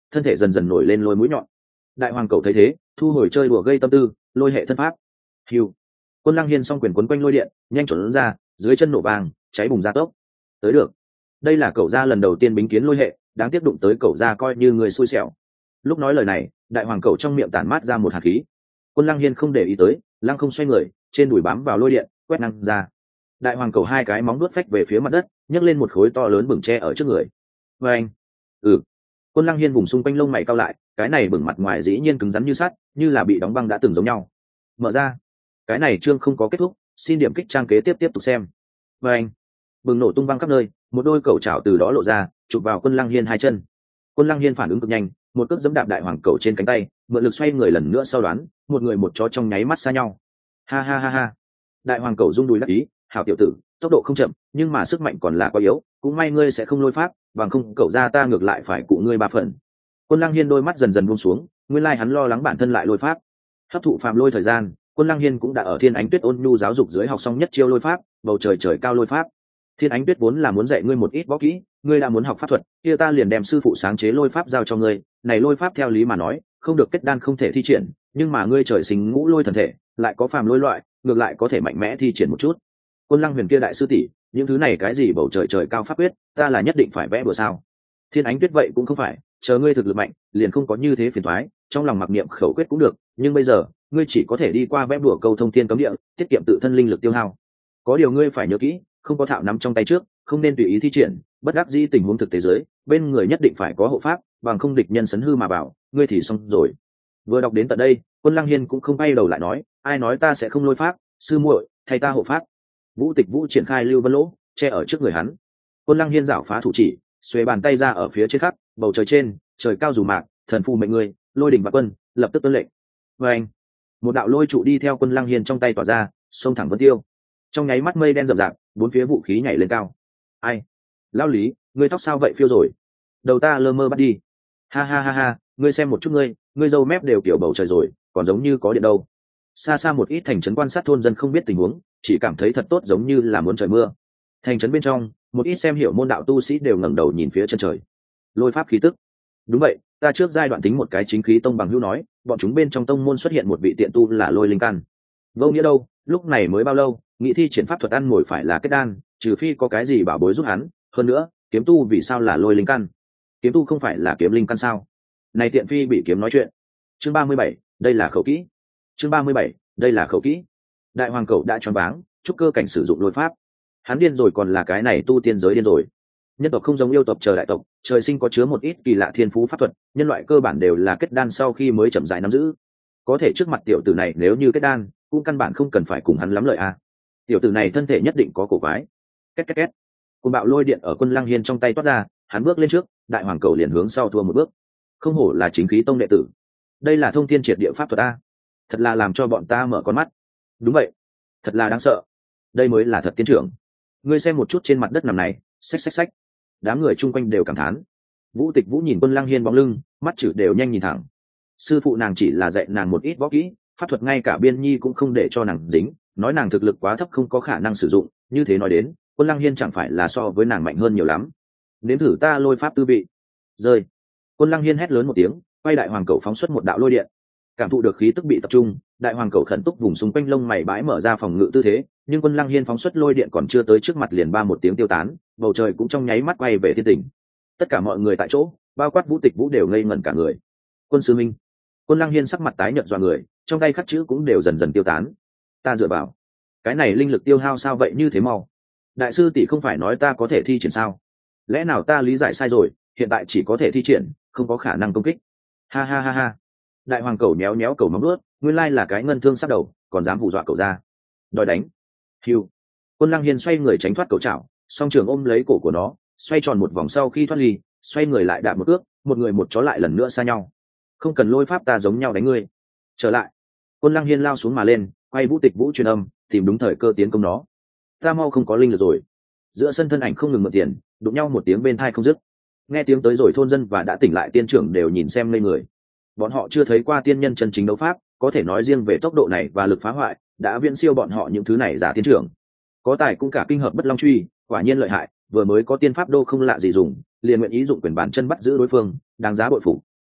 thân thể dần dần nổi lên lôi mũi nhọn. Đại hoàng cầu thấy thế, thu hồi chơi đùa gây tâm tư, lôi hệ thân pháp. Hưu. Quân Lăng Hiên song quyền quấn quanh lôi điện, nhanh chuẩn ra, dưới chân nổ vàng, cháy bùng ra tốc. Tới được. Đây là cậu gia lần đầu tiên bính kiến lôi hệ, đáng tiếc đụng tới cậu gia coi như người xui xẻo. Lúc nói lời này, đại hoàng cầu trong miệng tản mát ra một hạt khí. Quân Lăng Hiên không để ý tới, lăng không xoay người, trên đùi bám vào lôi điện, quét năng ra. Đại hoàng cầu hai cái móng nuốt phách về phía mặt đất, nhấc lên một khối to lớn bừng tre ở trước người. Và anh, ừ. Quân Lăng Hiên vùng xung quanh lông mày cao lại, cái này bừng mặt ngoài dĩ nhiên cứng rắn như sắt, như là bị đóng băng đã từng giống nhau. Mở ra. Cái này chương không có kết thúc, xin điểm kích trang kế tiếp tiếp tục xem. Và anh, bừng nổ tung băng khắp nơi, một đôi cầu chảo từ đó lộ ra, chụp vào Quân Lăng Hiên hai chân. Quân Lăng Hiên phản ứng cực nhanh, một cước giẫm đạp đại hoàng cầu trên cánh tay, mượn lực xoay người lần nữa sau đoán, một người một chó trong nháy mắt xa nhau. Ha ha ha ha. Đại hoàng cầu rung đùi đắc ý, hảo tiểu tử, tốc độ không chậm, nhưng mà sức mạnh còn là quá yếu, cũng may ngươi sẽ không lôi pháp, bằng không cậu ra ta ngược lại phải cụ ngươi ba phần. Quân Lăng Hiên đôi mắt dần dần buông xuống, nguyên lai hắn lo lắng bản thân lại lôi pháp. Hấp thụ phàm lôi thời gian, Quân Lăng Hiên cũng đã ở Thiên Ánh Tuyết ôn nhu giáo dục dưới học xong nhất chiêu lôi pháp, bầu trời trời cao lôi pháp. Thiên Ánh Tuyết vốn là muốn dạy ngươi một ít võ kỹ, ngươi đã muốn học pháp thuật, kia ta liền đem sư phụ sáng chế lôi pháp giao cho ngươi, này lôi pháp theo lý mà nói, không được kết đan không thể thi triển, nhưng mà ngươi trời sinh ngũ lôi thần thể, lại có phàm lôi loại, ngược lại có thể mạnh mẽ thi triển một chút. Quân Lăng Huyền kia đại sư tỷ, những thứ này cái gì bầu trời trời cao pháp quyết, ta là nhất định phải vẽ bừa sao? Thiên Ánh Tuyết vậy cũng không phải, chờ ngươi thực lực mạnh, liền không có như thế phiền toái, trong lòng mặc niệm khẩu quyết cũng được, nhưng bây giờ, ngươi chỉ có thể đi qua vẽ bừa câu thông thiên cấm địa, tiết kiệm tự thân linh lực tiêu hao. Có điều ngươi phải nhớ kỹ, không có thạo nắm trong tay trước, không nên tùy ý thi triển, bất đắc dĩ tình huống thực tế dưới, bên người nhất định phải có hộ pháp, bằng không địch nhân sấn hư mà bảo, ngươi thì xong rồi. Vừa đọc đến tận đây, Quân Lăng Hiên cũng không bay đầu lại nói, ai nói ta sẽ không lôi pháp, sư muội, thay ta hộ pháp. Vũ Tịch Vũ triển khai lưu vân lỗ, che ở trước người hắn. Quân Lăng Hiên giảo phá thủ chỉ, xuề bàn tay ra ở phía trên khắp, bầu trời trên, trời cao dù mạc, thần phù mệnh người, lôi đỉnh và quân, lập tức tuân lệnh. Và anh, một đạo lôi trụ đi theo Quân Lăng Hiên trong tay tỏa ra, xông thẳng vân tiêu. Trong nháy mắt mây đen rậm rạp, bốn phía vũ khí nhảy lên cao. Ai? Lão Lý, ngươi tóc sao vậy phiêu rồi? Đầu ta lơ mơ bắt đi. Ha ha ha ha, ngươi xem một chút ngươi, ngươi râu mép đều kiểu bầu trời rồi, còn giống như có điện đâu. Xa xa một ít thành trấn quan sát thôn dân không biết tình huống, chỉ cảm thấy thật tốt giống như là muốn trời mưa. Thành trấn bên trong, một ít xem hiểu môn đạo tu sĩ đều ngẩng đầu nhìn phía chân trời. Lôi pháp khí tức. Đúng vậy, ta trước giai đoạn tính một cái chính khí tông bằng hữu nói, bọn chúng bên trong tông môn xuất hiện một vị tiện tu là lôi linh căn. Vô nghĩa đâu, lúc này mới bao lâu, nghị thi triển pháp thuật ăn ngồi phải là kết đan, trừ phi có cái gì bảo bối giúp hắn, hơn nữa, kiếm tu vì sao là lôi linh căn? Kiếm tu không phải là kiếm linh căn sao? Này tiện phi bị kiếm nói chuyện. Chương ba mươi bảy, đây là khẩu kỹ. Chương ba mươi bảy, đây là khẩu kỹ. Đại hoàng cẩu đã choáng váng, trúc cơ cảnh sử dụng lôi pháp. Hắn điên rồi còn là cái này tu tiên giới điên rồi. Nhân tộc không giống yêu tộc chờ đại tộc, trời sinh có chứa một ít kỳ lạ thiên phú pháp thuật, nhân loại cơ bản đều là kết đan sau khi mới chậm rãi nắm giữ. Có thể trước mặt tiểu tử này nếu như kết đan, cũng căn bản không cần phải cùng hắn lắm lợi a. À. Tiểu tử này thân thể nhất định có cổ quái. Két két két. Cùng bạo lôi điện ở Quân Lăng Hiên trong tay toát ra, hắn bước lên trước, đại hoàng cầu liền hướng sau thua một bước. Không hổ là chính khí tông đệ tử. Đây là thông thiên triệt địa pháp thuật a. Thật là làm cho bọn ta mở con mắt. Đúng vậy, thật là đáng sợ. Đây mới là thật tiến trưởng. Ngươi xem một chút trên mặt đất nằm này, xách xách xách. Đám người chung quanh đều cảm thán. Vũ Tịch Vũ nhìn Quân Lăng Hiên bóng lưng, mắt chữ đều nhanh nhìn thẳng. Sư phụ nàng chỉ là dạy nàng một ít võ kỹ, pháp thuật ngay cả biên nhi cũng không để cho nàng dính, nói nàng thực lực quá thấp không có khả năng sử dụng, như thế nói đến, Quân Lăng Hiên chẳng phải là so với nàng mạnh hơn nhiều lắm. Nếm thử ta lôi pháp tư vị. Rơi. Quân Lăng Hiên hét lớn một tiếng, quay đại hoàng cầu phóng xuất một đạo lôi điện. Cảm thụ được khí tức bị tập trung, đại hoàng cầu khẩn túc vùng xung quanh lông mày bãi mở ra phòng ngự tư thế, nhưng Quân Lăng Hiên phóng xuất lôi điện còn chưa tới trước mặt liền ba một tiếng tiêu tán, bầu trời cũng trong nháy mắt quay về thiên tình. Tất cả mọi người tại chỗ, bao quát Vũ Tịch Vũ đều ngây ngẩn cả người. Quân sư minh. Quân Lăng Hiên sắc mặt tái nhợt dọa người, trong tay khắc chữ cũng đều dần dần tiêu tán. Ta dựa vào, cái này linh lực tiêu hao sao vậy như thế mau? Đại sư tỷ không phải nói ta có thể thi triển sao? Lẽ nào ta lý giải sai rồi, hiện tại chỉ có thể thi triển, không có khả năng công kích. Ha ha ha ha. Đại hoàng cầu méo méo cầu móng nuốt, nguyên lai là cái ngân thương sắp đầu, còn dám hù dọa cậu ra. Đòi đánh. Hiu. Quân Lăng Hiên xoay người tránh thoát cậu chảo, song trường ôm lấy cổ của nó, xoay tròn một vòng sau khi thoát ly, xoay người lại đạp một ước, một người một chó lại lần nữa xa nhau. Không cần lôi pháp ta giống nhau đánh ngươi. Trở lại. Quân Lăng Hiên lao xuống mà lên, quay Vũ Tịch Vũ truyền âm, tìm đúng thời cơ tiến công nó. Ta mau không có linh lực rồi. Giữa sân thân ảnh không ngừng mượn tiền, đụng nhau một tiếng bên thai không dứt. Nghe tiếng tới rồi thôn dân và đã tỉnh lại tiên trưởng đều nhìn xem ngây người. Bọn họ chưa thấy qua tiên nhân chân chính đấu pháp, có thể nói riêng về tốc độ này và lực phá hoại, đã viễn siêu bọn họ những thứ này giả tiên trưởng. Có tài cũng cả kinh hợp bất long truy, quả nhiên lợi hại, vừa mới có tiên pháp đô không lạ gì dùng, liền nguyện ý dụng quyền bản chân bắt giữ đối phương, đáng giá bội phục.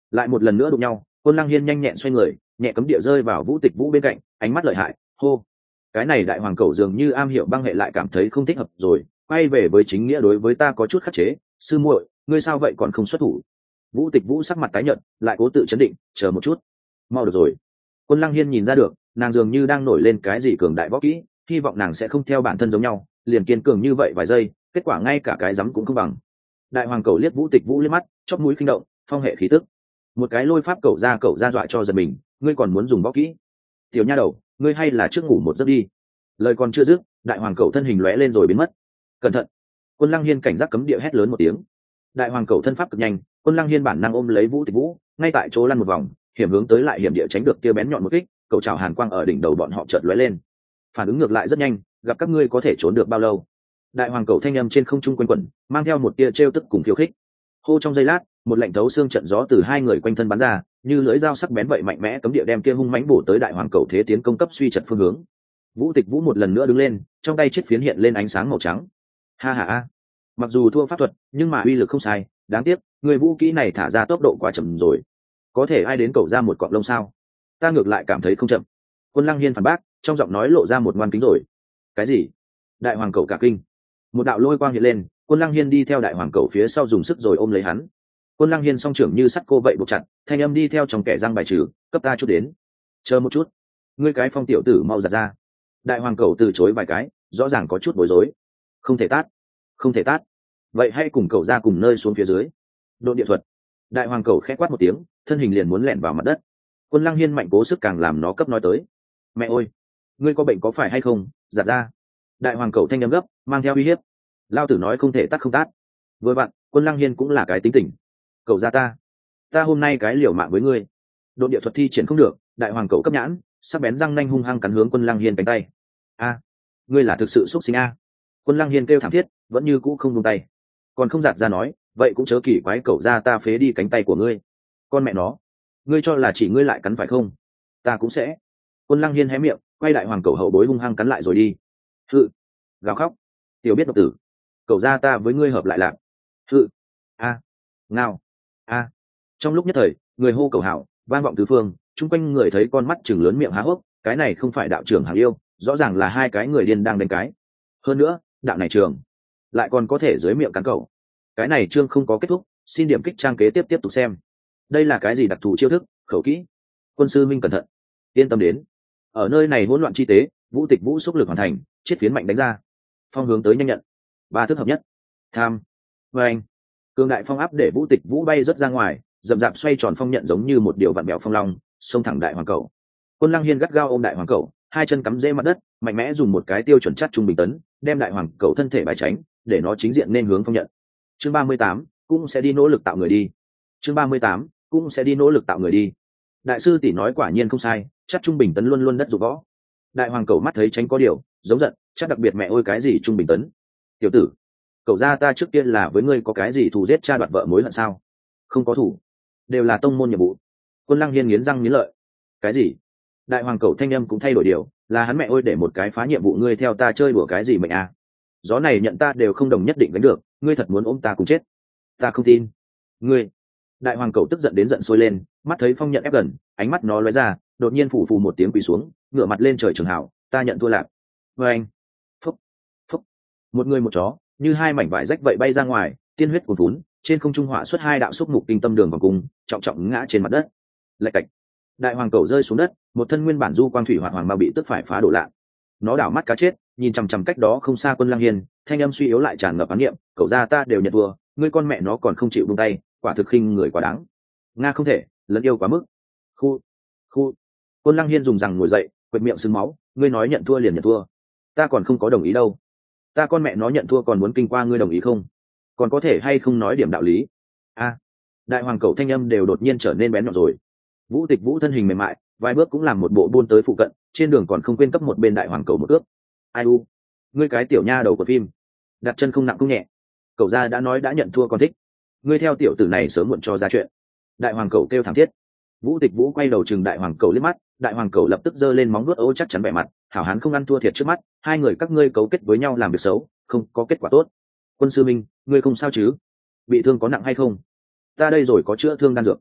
lại một lần nữa đụng nhau. Quân Lăng Hiên nhanh nhẹn xoay người, nhẹ cấm địa rơi vào Vũ Tịch Vũ bên cạnh, ánh mắt lợi hại. Hô, cái này đại hoàng cẩu dường như am hiểu băng hệ, lại cảm thấy không thích hợp rồi, quay về với chính nghĩa đối với ta có chút khắc chế. Sư muội, ngươi sao vậy còn không xuất thủ? Vũ Tịch Vũ sắc mặt tái nhợt, lại cố tự chấn định, chờ một chút. Mau được rồi. Quân Lăng Hiên nhìn ra được, nàng dường như đang nổi lên cái gì cường đại võ kỹ, hy vọng nàng sẽ không theo bản thân giống nhau, liền kiên cường như vậy vài giây, kết quả ngay cả cái rắm cũng không bằng. Đại hoàng cẩu liếc Vũ Tịch Vũ liếc mắt, chóp mũi kinh động, phong hệ khí tức. Một cái lôi pháp cẩu ra cẩu ra dọa cho giật mình, ngươi còn muốn dùng võ kỹ? Tiểu nha đầu, ngươi hay là trước ngủ một giấc đi. Lời còn chưa dứt, đại hoàng cẩu thân hình lóe lên rồi biến mất. Cẩn thận. Quân Lăng Hiên cảnh giác cấm địa hét lớn một tiếng. Đại hoàng cẩu thân pháp cực nhanh, Quân Lăng Hiên bản năng ôm lấy Vũ Tịch Vũ, ngay tại chỗ lăn một vòng, hiểm hướng tới lại hiểm địa tránh được kia bén nhọn một kích, cẩu trảo hàn quang ở đỉnh đầu bọn họ chợt lóe lên. Phản ứng ngược lại rất nhanh, gặp các ngươi có thể trốn được bao lâu? Đại hoàng cẩu thanh âm trên không trung quanh quẩn, mang theo một tia trêu tức cùng khiêu khích. Hô, trong giây lát, một lạnh thấu xương trận gió từ hai người quanh thân bắn ra, như lưỡi dao sắc bén vậy mạnh mẽ cấm địa đem kia hung mãnh bổ tới đại hoàng cẩu thế tiến công cấp suy trận phương hướng. Vũ Tịch Vũ một lần nữa đứng lên, trong tay chiếc phiến hiện lên ánh sáng màu trắng. Ha ha a, mặc dù thua pháp thuật, nhưng mà uy lực không sai, đáng tiếc, người vũ kỹ này thả ra tốc độ quá chậm rồi. Có thể ai đến cẩu ra một cọng lông sao? Ta ngược lại cảm thấy không chậm. Quân Lăng Hiên phản bác, trong giọng nói lộ ra một ngoan kính rồi. Cái gì? Đại hoàng cẩu cả kinh. Một đạo lôi quang hiện lên, Quân Lăng Hiên đi theo đại hoàng cẩu phía sau dùng sức rồi ôm lấy hắn. Quân Lăng Hiên song trưởng như sắt cô vậy buộc chặt, thanh âm đi theo trong kẻ răng bài trừ, cấp ta chút đến. Chờ một chút, ngươi cái phong tiểu tử mau giật ra. Đại hoàng cẩu từ chối vài cái, rõ ràng có chút bối rối. Không thể tát, không thể tát. Vậy hãy cùng cẩu ra cùng nơi xuống phía dưới. Độn địa thuật. Đại hoàng cẩu khẽ quát một tiếng, thân hình liền muốn lẻn vào mặt đất. Quân Lăng Hiên mạnh cố sức càng làm nó cấp nói tới. Mẹ ơi, ngươi có bệnh có phải hay không? Giật ra. Đại hoàng cẩu thanh âm gấp, mang theo uy hiếp. Lao tử nói không thể tát không tát. Vừa vặn, Quân Lăng Hiên cũng là cái tính tình. Cậu ra ta, ta hôm nay cái liều mạng với ngươi. Độn địa thuật thi triển không được, đại hoàng cẩu cấp nhãn, sắc bén răng nanh hung hăng cắn hướng Quân Lăng Hiên cánh tay. A, ngươi là thực sự xúc sinh a. Quân Lăng Hiên kêu thảm thiết, vẫn như cũ không buông tay. Còn không giạt ra nói, vậy cũng chớ kỳ quái cậu ra ta phế đi cánh tay của ngươi. Con mẹ nó, ngươi cho là chỉ ngươi lại cắn phải không? Ta cũng sẽ. Quân Lăng Hiên hé miệng, quay đại hoàng cẩu hậu bối hung hăng cắn lại rồi đi. Hự, gào khóc, tiểu biết độc tử, cậu ra ta với ngươi hợp lại lạc. Hự, a, ngao, a. Trong lúc nhất thời, người hô cầu hảo, vang vọng tứ phương, chung quanh người thấy con mắt chừng lớn miệng há hốc, cái này không phải đạo trưởng hàng yêu, rõ ràng là hai cái người điên đang đánh cái. Hơn nữa, đạo này trường lại còn có thể dưới miệng cắn cầu. Cái này chương không có kết thúc, xin điểm kích trang kế tiếp tiếp tục xem. Đây là cái gì đặc thù chiêu thức, khẩu kỹ? Quân sư minh cẩn thận, yên tâm đến. Ở nơi này hỗn loạn chi tế, Vũ Tịch Vũ xúc lực hoàn thành, chiết phiến mạnh đánh ra. Phong hướng tới nhanh nhận, ba thức hợp nhất. Tham, và anh, cường đại phong áp để Vũ Tịch Vũ bay rất ra ngoài, dậm dạp xoay tròn phong nhận giống như một điều vạn bèo phong long, xông thẳng đại hoàng cẩu. Quân Lăng Hiên gắt gao ôm đại hoàng cẩu, hai chân cắm rễ mặt đất, mạnh mẽ dùng một cái tiêu chuẩn chất trung bình tấn, đem đại hoàng cẩu thân thể bài tránh, để nó chính diện nên hướng phong nhận. Chương ba mươi tám, cũng sẽ đi nỗ lực tạo người đi. Chương ba mươi tám, cũng sẽ đi nỗ lực tạo người đi. Đại sư tỷ nói quả nhiên không sai, chất trung bình tấn luôn luôn đất dụng võ. Đại hoàng cẩu mắt thấy tránh có điều, giống giận, chắc đặc biệt mẹ ơi cái gì trung bình tấn. Tiểu tử, cậu ra ta trước tiên là với ngươi có cái gì thù giết cha đoạt vợ mối hận sao? Không có thủ, đều là tông môn nhiệm vụ. Quân Lăng Hiên nghiến răng nghiến lợi. Cái gì? Đại hoàng cẩu thanh âm cũng thay đổi điều, là hắn mẹ ơi để một cái phá nhiệm vụ ngươi theo ta chơi đùa cái gì mệnh à? Gió này nhận ta đều không đồng nhất định đánh được, ngươi thật muốn ôm ta cùng chết? Ta không tin. Ngươi. Đại hoàng cẩu tức giận đến giận sôi lên, mắt thấy phong nhận ép gần, ánh mắt nó lóe ra, đột nhiên phủ phù một tiếng quỳ xuống, ngửa mặt lên trời trường hảo, ta nhận thua lạc. Và anh. Phúc. Phúc. Một người một chó, như hai mảnh vải rách vậy bay ra ngoài, tiên huyết cuồn vún, trên không trung họa xuất hai đạo xúc mục kinh tâm đường vòng cung, trọng trọng ngã trên mặt đất. Lạch cạch. Đại hoàng cẩu rơi xuống đất, một thân nguyên bản du quang thủy hoạt hoàng ma bị tức phải phá đổ lạ. Nó đảo mắt cá chết, nhìn chằm chằm cách đó không xa Quân Lăng Hiên, thanh âm suy yếu lại tràn ngập ám niệm, cậu ra ta đều nhận thua, ngươi con mẹ nó còn không chịu buông tay, quả thực khinh người quá đáng. Nga không thể, lẫn yêu quá mức. Khu, khu. Quân Lăng Hiên dùng rằng ngồi dậy, quệt miệng sưng máu, ngươi nói nhận thua liền nhận thua, ta còn không có đồng ý đâu. Ta con mẹ nó nhận thua còn muốn kinh qua ngươi đồng ý không? Còn có thể hay không nói điểm đạo lý? A. Đại hoàng cẩu thanh âm đều đột nhiên trở nên bén nhọn rồi. Vũ Tịch Vũ thân hình mềm mại, vài bước cũng làm một bộ buôn tới phụ cận, trên đường còn không quên cấp một bên đại hoàng cẩu một ước. Ai u, ngươi cái tiểu nha đầu của phim, đặt chân không nặng không nhẹ. Cậu gia đã nói đã nhận thua còn thích, ngươi theo tiểu tử này sớm muộn cho ra chuyện. Đại hoàng cẩu kêu thảm thiết. Vũ Tịch Vũ quay đầu chừng đại hoàng cẩu liếc mắt, đại hoàng cẩu lập tức giơ lên móng vuốt ô chắc chắn vẻ mặt, hảo hán không ăn thua thiệt trước mắt, hai người các ngươi cấu kết với nhau làm việc xấu, không có kết quả tốt. Quân sư Minh, ngươi không sao chứ? Bị thương có nặng hay không? Ta đây rồi có chữa thương đan dược.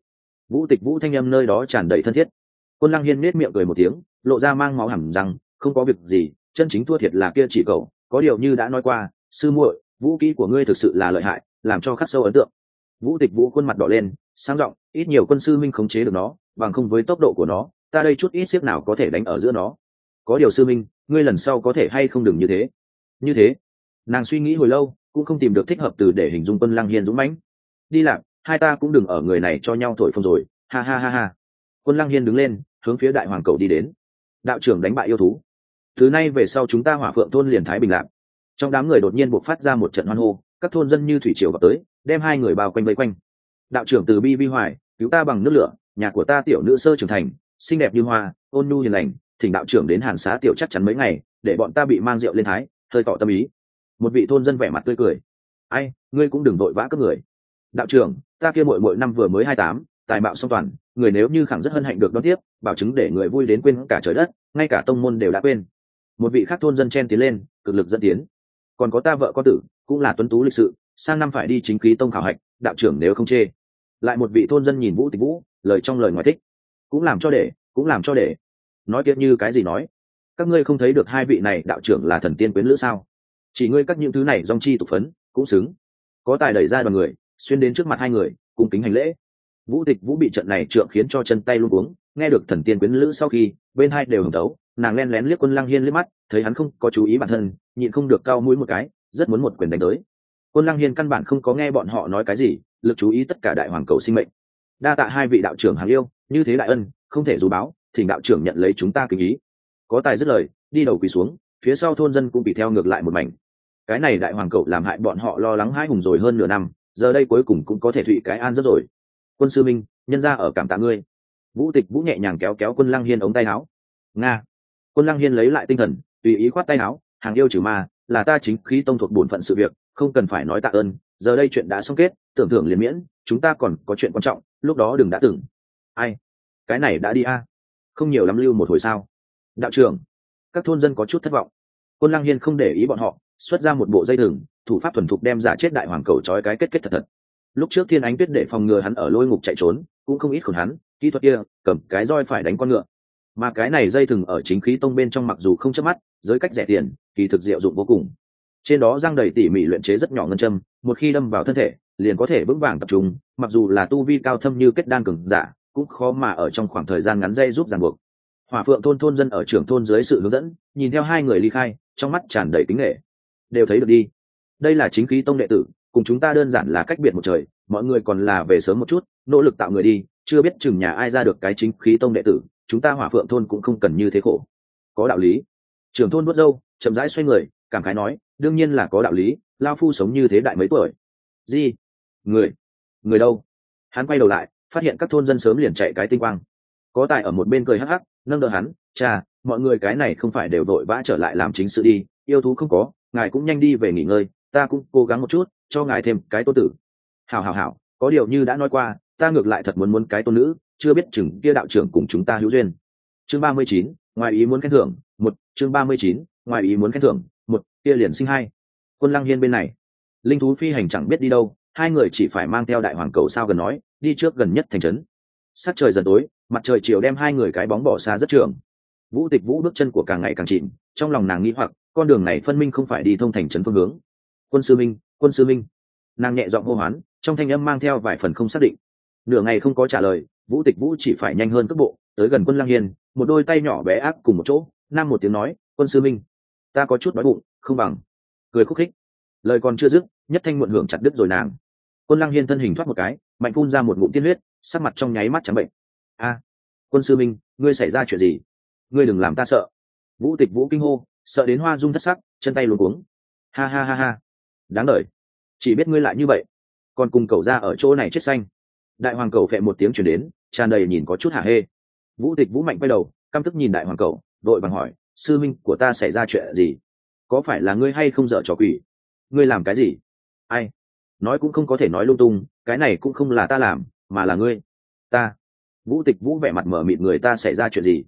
Vũ Tịch Vũ thanh âm nơi đó tràn đầy thân thiết. Quân Lăng Hiên nết miệng cười một tiếng, lộ ra mang máu hẳn rằng không có việc gì, chân chính thua thiệt là kia chỉ cậu, có điều như đã nói qua, sư muội, vũ kỹ của ngươi thực sự là lợi hại, làm cho khắc sâu ấn tượng. Vũ Tịch Vũ khuôn mặt đỏ lên, sang giọng, ít nhiều quân sư minh khống chế được nó, bằng không với tốc độ của nó, ta đây chút ít xiếc nào có thể đánh ở giữa nó. Có điều sư minh, ngươi lần sau có thể hay không đừng như thế. Như thế, nàng suy nghĩ hồi lâu, cũng không tìm được thích hợp từ để hình dung Quân Lăng Hiên dũng mãnh. Đi lạc, hai ta cũng đừng ở người này cho nhau thổi phồng rồi, ha ha ha ha. Quân Lăng Hiên đứng lên, hướng phía đại hoàng cầu đi đến. Đạo trưởng đánh bại yêu thú, từ nay về sau chúng ta Hỏa Phượng thôn liền thái bình lạc. Trong đám người đột nhiên bộc phát ra một trận hoan hô, các thôn dân như thủy triều vào tới, đem hai người bao quanh vây quanh. Đạo trưởng từ bi vi hoài, cứu ta bằng nước lửa, nhà của ta tiểu nữ sơ trưởng thành, xinh đẹp như hoa, ôn nhu hiền lành, thỉnh đạo trưởng đến Hàn Xá tiểu chắc chắn mấy ngày, để bọn ta bị mang rượu lên thái, hơi tỏ tâm ý. Một vị thôn dân vẻ mặt tươi cười. Ai, ngươi cũng đừng vội vã cướp người. Đạo trưởng, ta kia muội muội năm vừa mới hai tám, tài mạo song toàn, người nếu như khẳng rất hân hạnh được đón tiếp, bảo chứng để người vui đến quên cả trời đất, ngay cả tông môn đều đã quên. Một vị khác thôn dân chen tiến lên, cực lực dẫn tiến. Còn có ta vợ con tử, cũng là tuấn tú lịch sự, sang năm phải đi chính khí tông khảo hạch, đạo trưởng nếu không chê. Lại một vị thôn dân nhìn Vũ Tịch Vũ, lời trong lời ngoài thích, cũng làm cho để, cũng làm cho để. Nói tiếp như cái gì nói? Các ngươi không thấy được hai vị này đạo trưởng là thần tiên quyến lữ sao? Chỉ ngươi các những thứ này dòng chi tục phấn, cũng xứng. Có tài đẩy ra đoàn người, xuyên đến trước mặt hai người, cùng kính hành lễ. Vũ Tịch Vũ bị trận này trượng khiến cho chân tay luống cuống, nghe được thần tiên quyến lữ sau khi, bên hai đều hồng thấu, nàng len lén liếc Quân Lăng Hiên liếc mắt, thấy hắn không có chú ý bản thân, nhịn không được cau mũi một cái, rất muốn một quyền đánh tới. Quân Lăng Hiên căn bản không có nghe bọn họ nói cái gì, lực chú ý tất cả đại hoàng cầu sinh mệnh. Đa tạ hai vị đạo trưởng hàng yêu, như thế đại ân, không thể dù báo, thỉnh đạo trưởng nhận lấy chúng ta kính ý. Có tài dứt lời, đi đầu quỳ xuống, phía sau thôn dân cũng bị theo ngược lại một mảnh. Cái này đại hoàng cầu làm hại bọn họ lo lắng hãi hùng rồi hơn nửa năm, giờ đây cuối cùng cũng có thể thụy cái an rất rồi. Quân sư minh, nhân ra ở cảm tạ ngươi. Vũ Tịch Vũ nhẹ nhàng kéo kéo Quân Lăng Hiên ống tay áo. Nga. Quân Lăng Hiên lấy lại tinh thần, tùy ý khoát tay áo, hàng yêu trừ ma, là ta chính khí tông thuộc bổn phận sự việc, không cần phải nói tạ ơn, giờ đây chuyện đã xong kết, tưởng thưởng liền miễn, chúng ta còn có chuyện quan trọng, lúc đó đừng đã từng. Ai? Cái này đã đi a? À? Không nhiều lắm lưu một hồi sao? Đạo trưởng. Các thôn dân có chút thất vọng. Quân Lăng Hiên không để ý bọn họ, xuất ra một bộ dây thừng, thủ pháp thuần thục đem giả chết đại hoàng cầu trói cái kết kết thật thật. Lúc trước Thiên Ánh Tuyết để phòng ngừa hắn ở lôi ngục chạy trốn, cũng không ít khổn hắn, kỹ thuật kia, cầm cái roi phải đánh con ngựa. Mà cái này dây thừng ở chính khí tông bên trong mặc dù không chớp mắt, giới cách rẻ tiền, kỳ thực diệu dụng vô cùng. Trên đó răng đầy tỉ mỉ luyện chế rất nhỏ ngân châm, một khi đâm vào thân thể, liền có thể vững vàng tập trung, mặc dù là tu vi cao thâm như kết đan cường giả, cũng khó mà ở trong khoảng thời gian ngắn dây giúp ràng buộc. Hỏa Phượng thôn thôn dân ở trưởng thôn dưới sự hướng dẫn, nhìn theo hai người ly khai, trong mắt tràn đầy kính nể. Đều thấy được đi, đây là chính khí tông đệ tử, cùng chúng ta đơn giản là cách biệt một trời, mọi người còn là về sớm một chút, nỗ lực tạo người đi, chưa biết chừng nhà ai ra được cái chính khí tông đệ tử, chúng ta Hỏa Phượng thôn cũng không cần như thế khổ. Có đạo lý. Trưởng thôn vuốt râu, chậm rãi xoay người, cảm khái nói, đương nhiên là có đạo lý, lao phu sống như thế đại mấy tuổi. Gì? Người? Người đâu? Hắn quay đầu lại, phát hiện các thôn dân sớm liền chạy cái tinh quang. Có tài ở một bên cười hắc hắc, nâng đỡ hắn, cha, mọi người cái này không phải đều vội vã trở lại làm chính sự đi, yêu thú không có, ngài cũng nhanh đi về nghỉ ngơi, ta cũng cố gắng một chút, cho ngài thêm cái tôn tử. Hảo hảo hảo, có điều như đã nói qua, ta ngược lại thật muốn muốn cái tôn nữ, chưa biết chừng kia đạo trưởng cùng chúng ta hữu duyên. Chương ba mươi chín, ngoài ý muốn khen thưởng, một, chương ba mươi chín, ngoài ý muốn khen thưởng, một, kia liền sinh hai. Quân Lăng Hiên bên này, linh thú phi hành chẳng biết đi đâu, hai người chỉ phải mang theo đại hoàng cầu sao gần nói, đi trước gần nhất thành trấn. Sắc trời dần tối, mặt trời chiều đem hai người cái bóng bỏ xa rất trường. Vũ Tịch Vũ bước chân của càng ngày càng chìm, trong lòng nàng nghĩ hoặc, con đường này phân minh không phải đi thông thành trấn phương hướng. Quân sư minh, quân sư minh. Nàng nhẹ giọng hô hoán, trong thanh âm mang theo vài phần không xác định. Nửa ngày không có trả lời, Vũ Tịch Vũ chỉ phải nhanh hơn cước bộ, tới gần Quân Lăng Hiên, một đôi tay nhỏ bé ác cùng một chỗ, nam một tiếng nói, quân sư minh, ta có chút đói bụng, không bằng. Cười khúc khích, lời còn chưa dứt, nhất thanh muộn hưởng chặt đứt rồi nàng. Quân Lăng Hiên thân hình thoát một cái, mạnh phun ra một ngụm tiên huyết, sắc mặt trong nháy mắt trắng bệnh. A, quân sư minh, ngươi xảy ra chuyện gì? Ngươi đừng làm ta sợ. Vũ Tịch Vũ kinh hô, sợ đến hoa dung thất sắc, chân tay luống cuống. Ha ha ha ha, đáng đời, chỉ biết ngươi lại như vậy, còn cùng cậu ra ở chỗ này chết xanh. Đại hoàng cầu phệ một tiếng truyền đến, tràn đầy nhìn có chút hả hê. Vũ Tịch Vũ mạnh quay đầu, căm tức nhìn đại hoàng cầu, đội bằng hỏi, sư minh của ta xảy ra chuyện gì? Có phải là ngươi hay không dở trò quỷ? Ngươi làm cái gì? Ai? Nói cũng không có thể nói lung tung, cái này cũng không là ta làm, mà là ngươi. Ta. Vũ Tịch Vũ vẻ mặt mở mịt, người ta xảy ra chuyện gì?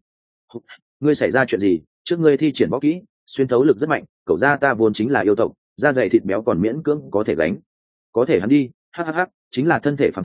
Ngươi xảy ra chuyện gì? Trước ngươi thi triển võ kỹ, xuyên thấu lực rất mạnh, cậu ra ta vốn chính là yêu tộc, da dày thịt béo còn miễn cưỡng có thể gánh. Có thể hắn đi, hắc hắc hắc, chính là thân thể phàm thai,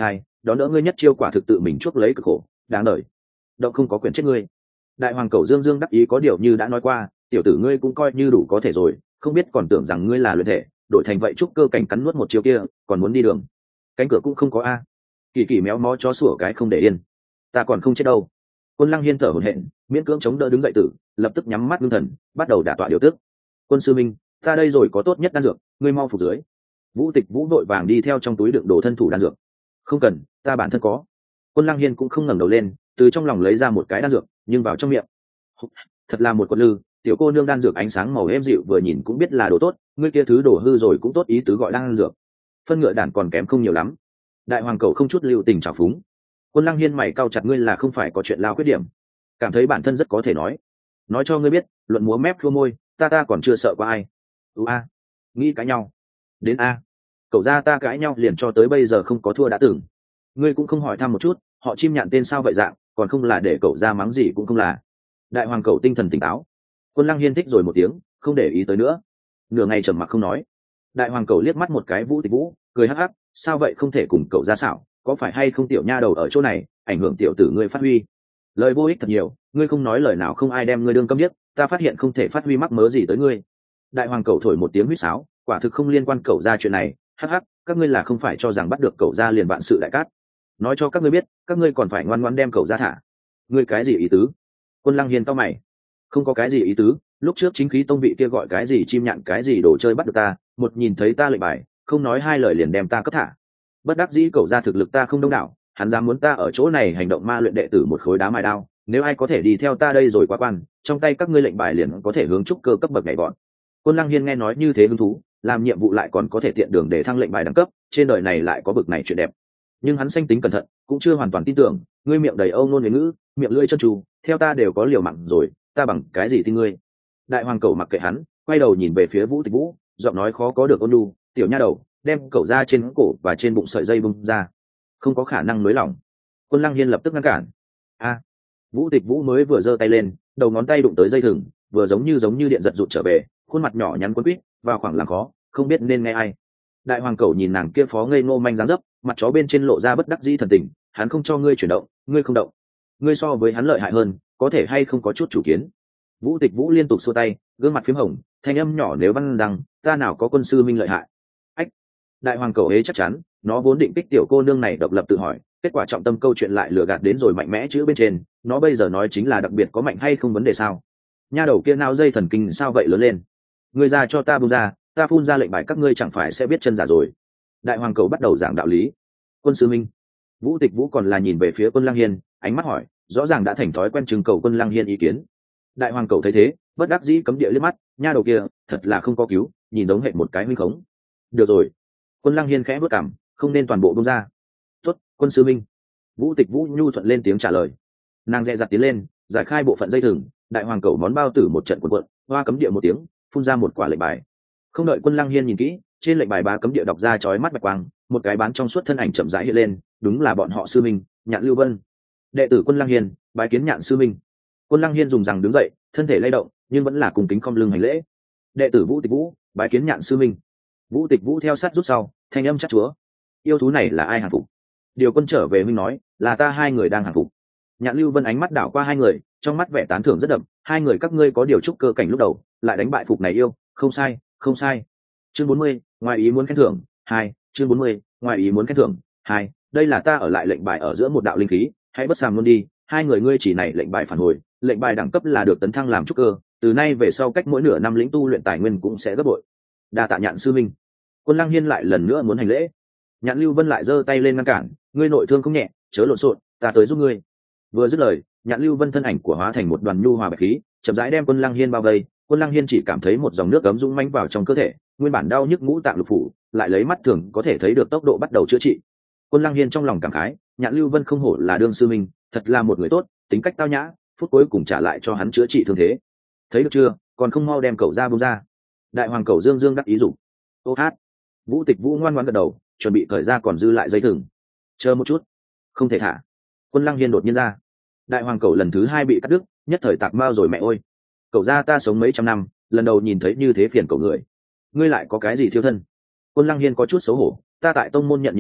đó đỡ ngươi nhất chiêu quả thực tự mình chuốc lấy cực khổ đáng đời. Động không có quyền chết ngươi. Đại hoàng cầu dương dương đắc ý có điều như đã nói qua, tiểu tử ngươi cũng coi như đủ có thể rồi, không biết còn tưởng rằng ngươi là luyện thể, đổi thành vậy trúc cơ cảnh cắn nuốt một chiêu kia còn muốn đi đường cánh cửa cũng không có a. Kỳ kỳ méo mó chó sủa cái không để yên, ta còn không chết đâu. Quân Lăng Hiên thở hổn hển, miễn cưỡng chống đỡ đứng dậy tử, lập tức nhắm mắt ngưng thần, bắt đầu đả tọa điều tức. Quân sư minh, ta đây rồi có tốt nhất đan dược, ngươi mau phục dưới. Vũ Tịch Vũ vội vàng đi theo trong túi đựng đồ thân thủ đan dược. Không cần, ta bản thân có. Quân Lăng Hiên cũng không ngẩng đầu lên, từ trong lòng lấy ra một cái đan dược, nhưng vào trong miệng. Thật là một con lư, tiểu cô nương đan dược ánh sáng màu êm dịu vừa nhìn cũng biết là đồ tốt, ngươi kia thứ đổ hư rồi cũng tốt ý tứ gọi đan dược. Phân ngựa đàn còn kém không nhiều lắm. Đại hoàng cầu không chút lưu tình trào phúng. Quân Lăng Hiên mày cau chặt, ngươi là không phải có chuyện lao khuyết điểm, cảm thấy bản thân rất có thể nói. Nói cho ngươi biết, luận múa mép khua môi, ta ta còn chưa sợ qua ai. U a, nghĩ cãi nhau. Đến a, cậu ra ta cãi nhau liền cho tới bây giờ không có thua đã từng. Ngươi cũng không hỏi thăm một chút, họ chim nhạn tên sao vậy dạng, còn không là để cậu ra mắng gì cũng không là. Đại hoàng cầu tinh thần tỉnh táo. Quân Lăng Hiên thích rồi một tiếng, không để ý tới nữa. Nửa ngày trầm mặc không nói. Đại hoàng cầu liếc mắt một cái Vũ Tịch Vũ, cười hắc hắc, sao vậy không thể cùng cậu ra xảo, có phải hay không tiểu nha đầu ở chỗ này ảnh hưởng tiểu tử ngươi phát huy. Lời vô ích thật nhiều, ngươi không nói lời nào không ai đem ngươi đương câm điếc, ta phát hiện không thể phát huy mắc mớ gì tới ngươi. Đại hoàng cầu thổi một tiếng huýt sáo, quả thực không liên quan cậu ra chuyện này, hắc hắc, các ngươi là không phải cho rằng bắt được cậu ra liền vạn sự đại cát. Nói cho các ngươi biết, các ngươi còn phải ngoan ngoãn đem cậu ra thả. Ngươi cái gì ý tứ? Quân Lăng Hiên cau mày. Không có cái gì ý tứ, lúc trước chính khí tông vị kia gọi cái gì chim nhạn cái gì đồ chơi bắt được ta, một nhìn thấy ta lệnh bài, không nói hai lời liền đem ta cấp thả. Bất đắc dĩ cậu ra thực lực ta không đông đảo, hắn dám muốn ta ở chỗ này hành động ma luyện đệ tử một khối đá mài đao, nếu ai có thể đi theo ta đây rồi qua quan, trong tay các ngươi lệnh bài liền có thể hướng trúc cơ cấp bậc nhảy bọn. Quân Lăng Hiên nghe nói như thế hứng thú, làm nhiệm vụ lại còn có thể tiện đường để thăng lệnh bài đẳng cấp, trên đời này lại có bậc này chuyện đẹp. Nhưng hắn sanh tính cẩn thận, cũng chưa hoàn toàn tin tưởng, ngươi miệng đầy âu nôn huế ngữ, miệng lưỡi chân tru, theo ta đều có liều mạng rồi, ta bằng cái gì tin ngươi? Đại hoàng cầu mặc kệ hắn, quay đầu nhìn về phía Vũ Tịch Vũ, giọng nói khó có được ôn nhu, tiểu nha đầu, đem cậu ra trên cổ và trên bụng sợi dây bung ra, không có khả năng nới lỏng. Quân Lăng Hiên lập tức ngăn cản. A, Vũ Tịch Vũ mới vừa giơ tay lên, đầu ngón tay đụng tới dây thừng, vừa giống như giống như điện giật rụt trở về, khuôn mặt nhỏ nhắn quấn quýt, vào khoảng làm khó, không biết nên nghe ai. Đại hoàng cầu nhìn nàng kia phó ngây ngô manh dáng dấp, mặt chó bên trên lộ ra bất đắc dĩ thần tình, hắn không cho ngươi chuyển động, ngươi không động, ngươi so với hắn lợi hại hơn, có thể hay không có chút chủ kiến. Vũ Tịch Vũ liên tục xua tay, gương mặt phím hồng, thanh âm nhỏ nếu văn rằng, ta nào có quân sư minh lợi hại. Ách, đại hoàng cầu hế chắc chắn, nó vốn định kích tiểu cô nương này độc lập tự hỏi, kết quả trọng tâm câu chuyện lại lừa gạt đến rồi mạnh mẽ chữ bên trên, nó bây giờ nói chính là đặc biệt có mạnh hay không vấn đề sao? Nha đầu kia nao dây thần kinh sao vậy lớn lên? Ngươi ra cho ta buông ra, ta phun ra lệnh bài các ngươi chẳng phải sẽ biết chân giả rồi. Đại hoàng cầu bắt đầu giảng đạo lý. Quân sư minh. Vũ Tịch Vũ còn là nhìn về phía Quân Lăng Hiên, ánh mắt hỏi, rõ ràng đã thành thói quen trưng cầu Quân Lăng Hiên ý kiến. Đại hoàng cầu thấy thế, bất đắc dĩ cấm địa liếc mắt, nha đầu kia thật là không có cứu, nhìn giống hệ một cái huynh khống. Được rồi. Quân Lăng Hiên khẽ bước cảm, không nên toàn bộ buông ra. Tốt, quân sư minh. Vũ Tịch Vũ nhu thuận lên tiếng trả lời. Nàng dè dặt tiến lên, giải khai bộ phận dây thừng, đại hoàng cầu món bao tử một trận cuộn cuộn, hoa cấm địa một tiếng, phun ra một quả lệnh bài. Không đợi Quân Lăng Hiên nhìn kỹ, trên lệnh bài ba cấm địa đọc ra chói mắt bạch quang, một cái bán trong suốt thân ảnh chậm rãi hiện lên, đúng là bọn họ sư minh, Nhạn Lưu Vân. Đệ tử Quân Lăng Hiên, bái kiến Nhạn sư minh. Quân Lăng Hiên dùng rằng đứng dậy, thân thể lay động, nhưng vẫn là cùng kính khom lưng hành lễ. Đệ tử Vũ Tịch Vũ, bái kiến Nhạn sư minh. Vũ Tịch Vũ theo sát rút sau, thanh âm chắc chúa. Yêu thú này là ai hàng phục? Điều quân trở về minh nói, là ta hai người đang hàng phục. Nhạn Lưu Vân ánh mắt đảo qua hai người, trong mắt vẻ tán thưởng rất đậm, hai người các ngươi có điều trúc cơ cảnh lúc đầu, lại đánh bại phục này yêu, không sai, không sai. Chương bốn mươi, ngoài ý muốn khen thưởng, hai, chương bốn mươi, ngoài ý muốn khen thưởng, hai, đây là ta ở lại lệnh bài ở giữa một đạo linh khí, hãy bất sàm luôn đi, hai người ngươi chỉ này lệnh bài phản hồi, lệnh bài đẳng cấp là được tấn thăng làm trúc cơ, từ nay về sau cách mỗi nửa năm lĩnh tu luyện tài nguyên cũng sẽ gấp bội. Đa tạ Nhạn sư minh. Quân Lăng Hiên lại lần nữa muốn hành lễ. Nhạn Lưu Vân lại giơ tay lên ngăn cản, ngươi nội thương không nhẹ, chớ lộn xộn, ta tới giúp ngươi. Vừa dứt lời, Nhạn Lưu Vân thân ảnh của hóa thành một đoàn nhu hòa bạch khí, chậm rãi đem Quân Lăng Hiên bao vây. Quân Lăng Hiên chỉ cảm thấy một dòng nước ấm dũng mãnh vào trong cơ thể, nguyên bản đau nhức ngũ tạng lục phủ, lại lấy mắt thường có thể thấy được tốc độ bắt đầu chữa trị. Quân Lăng Hiên trong lòng cảm khái, Nhạn Lưu Vân không hổ là đương sư minh, thật là một người tốt, tính cách tao nhã, phút cuối cùng trả lại cho hắn chữa trị thương thế. Thấy được chưa, còn không mau đem cậu ra buông ra. Đại hoàng cậu dương dương đắc ý rủ. Ô hát. Vũ Tịch Vũ ngoan ngoãn gật đầu, chuẩn bị thời ra còn dư lại dây thừng. Chờ một chút, không thể thả. Quân Lăng Hiên đột nhiên ra. Đại hoàng cậu lần thứ hai bị cắt đứt, nhất thời tạc mao rồi mẹ ơi. Cậu ra ta sống mấy trăm năm, lần đầu nhìn thấy như thế phiền cậu người. Ngươi lại có cái gì thiêu thân? Quân Lăng Hiên có chút xấu hổ, ta tại tông môn nhận nhiệm vụ,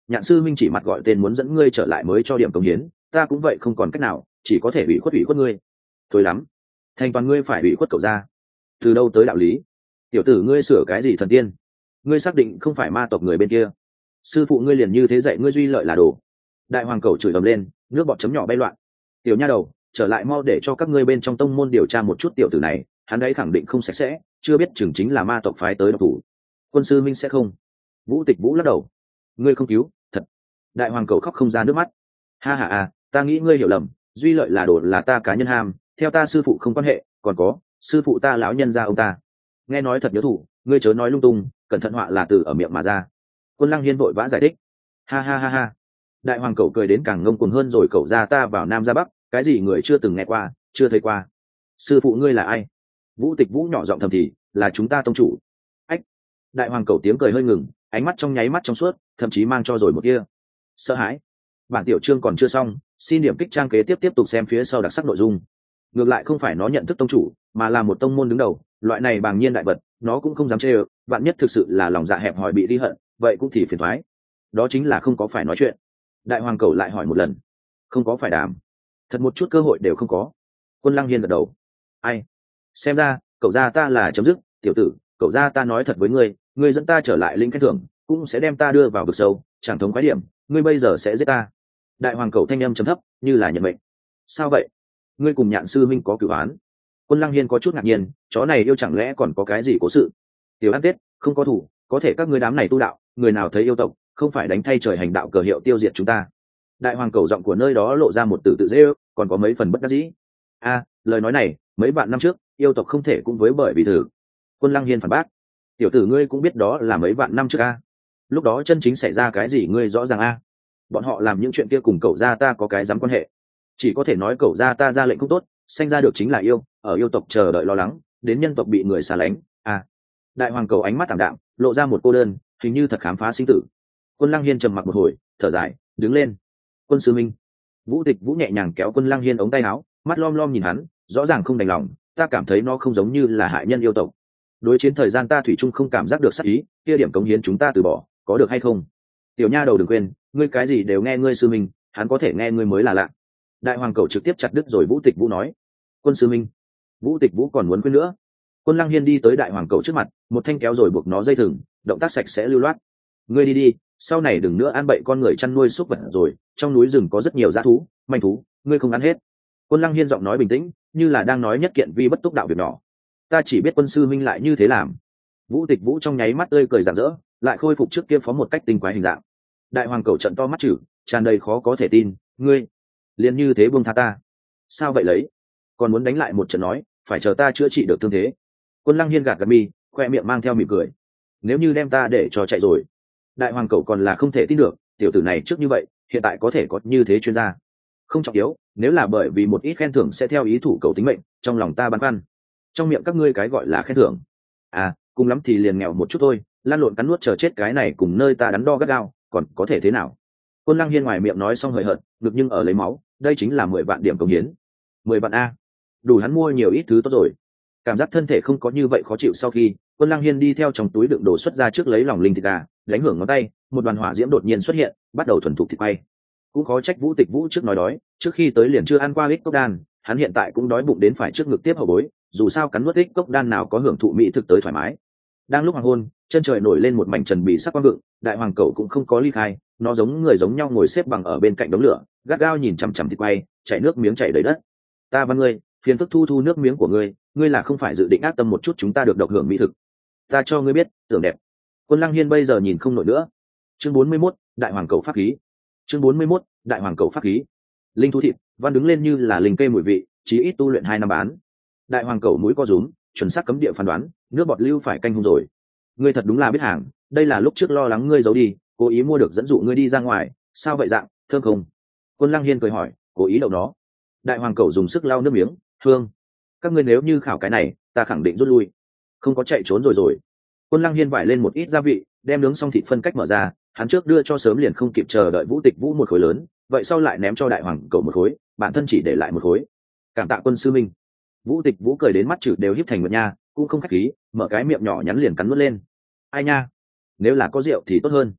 Nhạn sư minh chỉ mặt gọi tên muốn dẫn ngươi trở lại mới cho điểm công hiến, ta cũng vậy không còn cách nào, chỉ có thể ủy khuất ủy khuất ngươi. Thôi lắm, thành toàn ngươi phải ủy khuất cậu ra. Từ đâu tới đạo lý? Tiểu tử ngươi sửa cái gì thần tiên? Ngươi xác định không phải ma tộc người bên kia? Sư phụ ngươi liền như thế dạy ngươi duy lợi là đồ. Đại hoàng cầu chửi ầm lên, nước bọt chấm nhỏ bay loạn. Tiểu nha đầu, trở lại mau để cho các ngươi bên trong tông môn điều tra một chút tiểu tử này, hắn ấy khẳng định không sạch sẽ, chưa biết chừng chính là ma tộc phái tới độc thủ. Quân sư minh sẽ không. Vũ Tịch Vũ lắc đầu. Ngươi không cứu, thật. Đại hoàng cầu khóc không ra nước mắt. Ha ha à, ta nghĩ ngươi hiểu lầm, duy lợi là đồ là ta cá nhân ham, theo ta sư phụ không quan hệ, còn có, sư phụ ta lão nhân gia ông ta. Nghe nói thật nhớ thủ, ngươi chớ nói lung tung, cẩn thận họa là từ ở miệng mà ra. Quân Lăng Hiên vội vã giải thích. Ha ha ha ha. Đại hoàng cậu cười đến càng ngông cuồng hơn rồi, cậu ra ta vào nam ra bắc, cái gì người chưa từng nghe qua, chưa thấy qua. Sư phụ ngươi là ai? Vũ Tịch Vũ nhỏ giọng thầm thì, là chúng ta tông chủ. Ách. Đại hoàng cậu tiếng cười hơi ngừng, ánh mắt trong nháy mắt trong suốt, thậm chí mang cho rồi một kia sợ hãi. Bản tiểu chương còn chưa xong, xin điểm kích trang kế tiếp tiếp tục xem phía sau đặc sắc nội dung. Ngược lại không phải nó nhận thức tông chủ, mà là một tông môn đứng đầu, loại này bàng nhiên đại vật, nó cũng không dám chê ơ, bạn nhất thực sự là lòng dạ hẹp hòi bị đi hận, vậy cũng thì phiền thoái. Đó chính là không có phải nói chuyện. Đại hoàng cầu lại hỏi một lần. Không có phải đàm. Thật một chút cơ hội đều không có. Quân Lăng Hiên gật đầu. Ai? Xem ra, cậu gia ta là chấm dứt, tiểu tử, cậu gia ta nói thật với ngươi, ngươi dẫn ta trở lại linh khen thưởng, cũng sẽ đem ta đưa vào vực sâu, chẳng thống khái điểm, ngươi bây giờ sẽ giết ta. Đại hoàng cầu thanh âm trầm thấp, như là nhận mệnh. Sao vậy? Ngươi cùng Nhạn sư minh có cửu án. Quân Lăng Hiên có chút ngạc nhiên, chó này yêu chẳng lẽ còn có cái gì cố sự? Tiểu ăn tết, không có thủ, có thể các ngươi đám này tu đạo, người nào thấy yêu tộc, không phải đánh thay trời hành đạo cờ hiệu tiêu diệt chúng ta. Đại hoàng cầu giọng của nơi đó lộ ra một từ tự dễ ước, còn có mấy phần bất đắc dĩ. A, lời nói này, mấy bạn năm trước, yêu tộc không thể cũng với bởi vì thử. Quân Lăng Hiên phản bác. Tiểu tử ngươi cũng biết đó là mấy bạn năm trước a. Lúc đó chân chính xảy ra cái gì ngươi rõ ràng a. Bọn họ làm những chuyện kia cùng cậu gia ta có cái dám quan hệ. Chỉ có thể nói cậu gia ta ra lệnh không tốt, sanh ra được chính là yêu, ở yêu tộc chờ đợi lo lắng, đến nhân tộc bị người xa lánh. A. Đại hoàng cầu ánh mắt thảm đạm, lộ ra một cô đơn, hình như thật khám phá sinh tử. Quân Lăng Hiên trầm mặc một hồi, thở dài, đứng lên. Quân sư minh. Vũ Tịch Vũ nhẹ nhàng kéo Quân Lăng Hiên ống tay áo, mắt lom lom nhìn hắn, rõ ràng không đành lòng, ta cảm thấy nó không giống như là hại nhân yêu tộc. Đối chiến thời gian ta thủy chung không cảm giác được sát ý, kia điểm cống hiến chúng ta từ bỏ, có được hay không? Tiểu nha đầu đừng quên, ngươi cái gì đều nghe ngươi sư minh, hắn có thể nghe ngươi mới là lạ. Đại hoàng cầu trực tiếp chặt đứt rồi Vũ Tịch Vũ nói. Quân sư minh. Vũ Tịch Vũ còn muốn quên nữa. Quân Lăng Hiên đi tới đại hoàng cầu trước mặt, một thanh kéo rồi buộc nó dây thừng, động tác sạch sẽ lưu loát. Ngươi đi đi, sau này đừng nữa ăn bậy con người chăn nuôi súc vật rồi, trong núi rừng có rất nhiều dã thú, manh thú, ngươi không ăn hết. Quân Lăng Hiên giọng nói bình tĩnh, như là đang nói nhất kiện vi bất túc đạo việc nhỏ. Ta chỉ biết quân sư minh lại như thế làm. Vũ Tịch Vũ trong nháy mắt tươi cười rạng rỡ, lại khôi phục trước kia phó một cách tinh quái hình dạng. Đại hoàng cầu trận to mắt chử, tràn đầy khó có thể tin, ngươi liền như thế buông tha ta? Sao vậy lấy? Còn muốn đánh lại một trận nói, phải chờ ta chữa trị được thương thế. Quân Lăng Hiên gạt gạt mi, khoe miệng mang theo mỉm cười. Nếu như đem ta để cho chạy rồi. Đại hoàng cầu còn là không thể tin được, tiểu tử này trước như vậy, hiện tại có thể có như thế chuyên gia. Không trọng yếu, nếu là bởi vì một ít khen thưởng sẽ theo ý thủ cầu tính mệnh, trong lòng ta băn khoăn. Trong miệng các ngươi cái gọi là khen thưởng, à, cùng lắm thì liền nghèo một chút thôi, lan lộn cắn nuốt chờ chết cái này cùng nơi ta đắn đo gắt gao, còn có thể thế nào? Quân Lăng Hiên ngoài miệng nói xong hời hợt, ngực nhưng ở lấy máu, đây chính là mười vạn điểm công hiến. Mười vạn a, đủ hắn mua nhiều ít thứ tốt rồi. Cảm giác thân thể không có như vậy khó chịu sau khi, Quân Lăng Hiên đi theo trong túi đựng đồ xuất ra trước lấy lòng linh thịt gà, đánh hưởng ngón tay, một đoàn hỏa diễm đột nhiên xuất hiện, bắt đầu thuần thục thịt quay. Cũng khó trách Vũ Tịch Vũ trước nói đói, trước khi tới liền chưa ăn qua ích cốc đan, hắn hiện tại cũng đói bụng đến phải trước ngực tiếp hậu bối, dù sao cắn nuốt ích cốc đan nào có hưởng thụ mỹ thực tới thoải mái. Đang lúc hoàng hôn, chân trời nổi lên một mảnh trần bị sắc quang vượng, đại hoàng cẩu cũng không có ly khai, nó giống người giống nhau ngồi xếp bằng ở bên cạnh đống lửa, gắt gao nhìn chằm chằm thịt quay, chảy nước miếng chảy đầy đất. Ta văn ngươi, phiền phức thu thu nước miếng của ngươi, ngươi là không phải dự định ác tâm một chút chúng ta được độc hưởng mỹ thực. Ta cho ngươi biết, tưởng đẹp. Quân Lăng Hiên bây giờ nhìn không nổi nữa. Chương bốn mươi mốt, đại hoàng cẩu pháp khí. Chương bốn mươi mốt, đại hoàng cẩu pháp khí. Linh thú thịt, văn đứng lên như là linh cây mùi vị, chí ít tu luyện hai năm bán. Đại hoàng cẩu mũi co rúm, chuẩn xác cấm địa phán đoán, nước bọt lưu phải canh hung rồi. Ngươi thật đúng là biết hàng, đây là lúc trước lo lắng ngươi giấu đi, cố ý mua được dẫn dụ ngươi đi ra ngoài, sao vậy dạng, thơm không? Quân Lăng Hiên cười hỏi, cố ý đậu nó. Đại hoàng cẩu dùng sức lau nước miếng, thương. Các ngươi nếu như khảo cái này, ta khẳng định rút lui. Không có chạy trốn rồi rồi. Quân Lăng Hiên vải lên một ít gia vị, đem nướng xong thịt phân cách mở ra, hắn trước đưa cho sớm liền không kịp chờ đợi Vũ Tịch Vũ một khối lớn, vậy sau lại ném cho đại hoàng cẩu một khối, bản thân chỉ để lại một khối. Cảm tạ quân sư minh. Vũ Tịch Vũ cười đến mắt chữ đều híp thành một nha, cũng không khách khí, mở cái miệng nhỏ nhắn liền cắn nuốt lên. Ai nha, nếu là có rượu thì tốt hơn.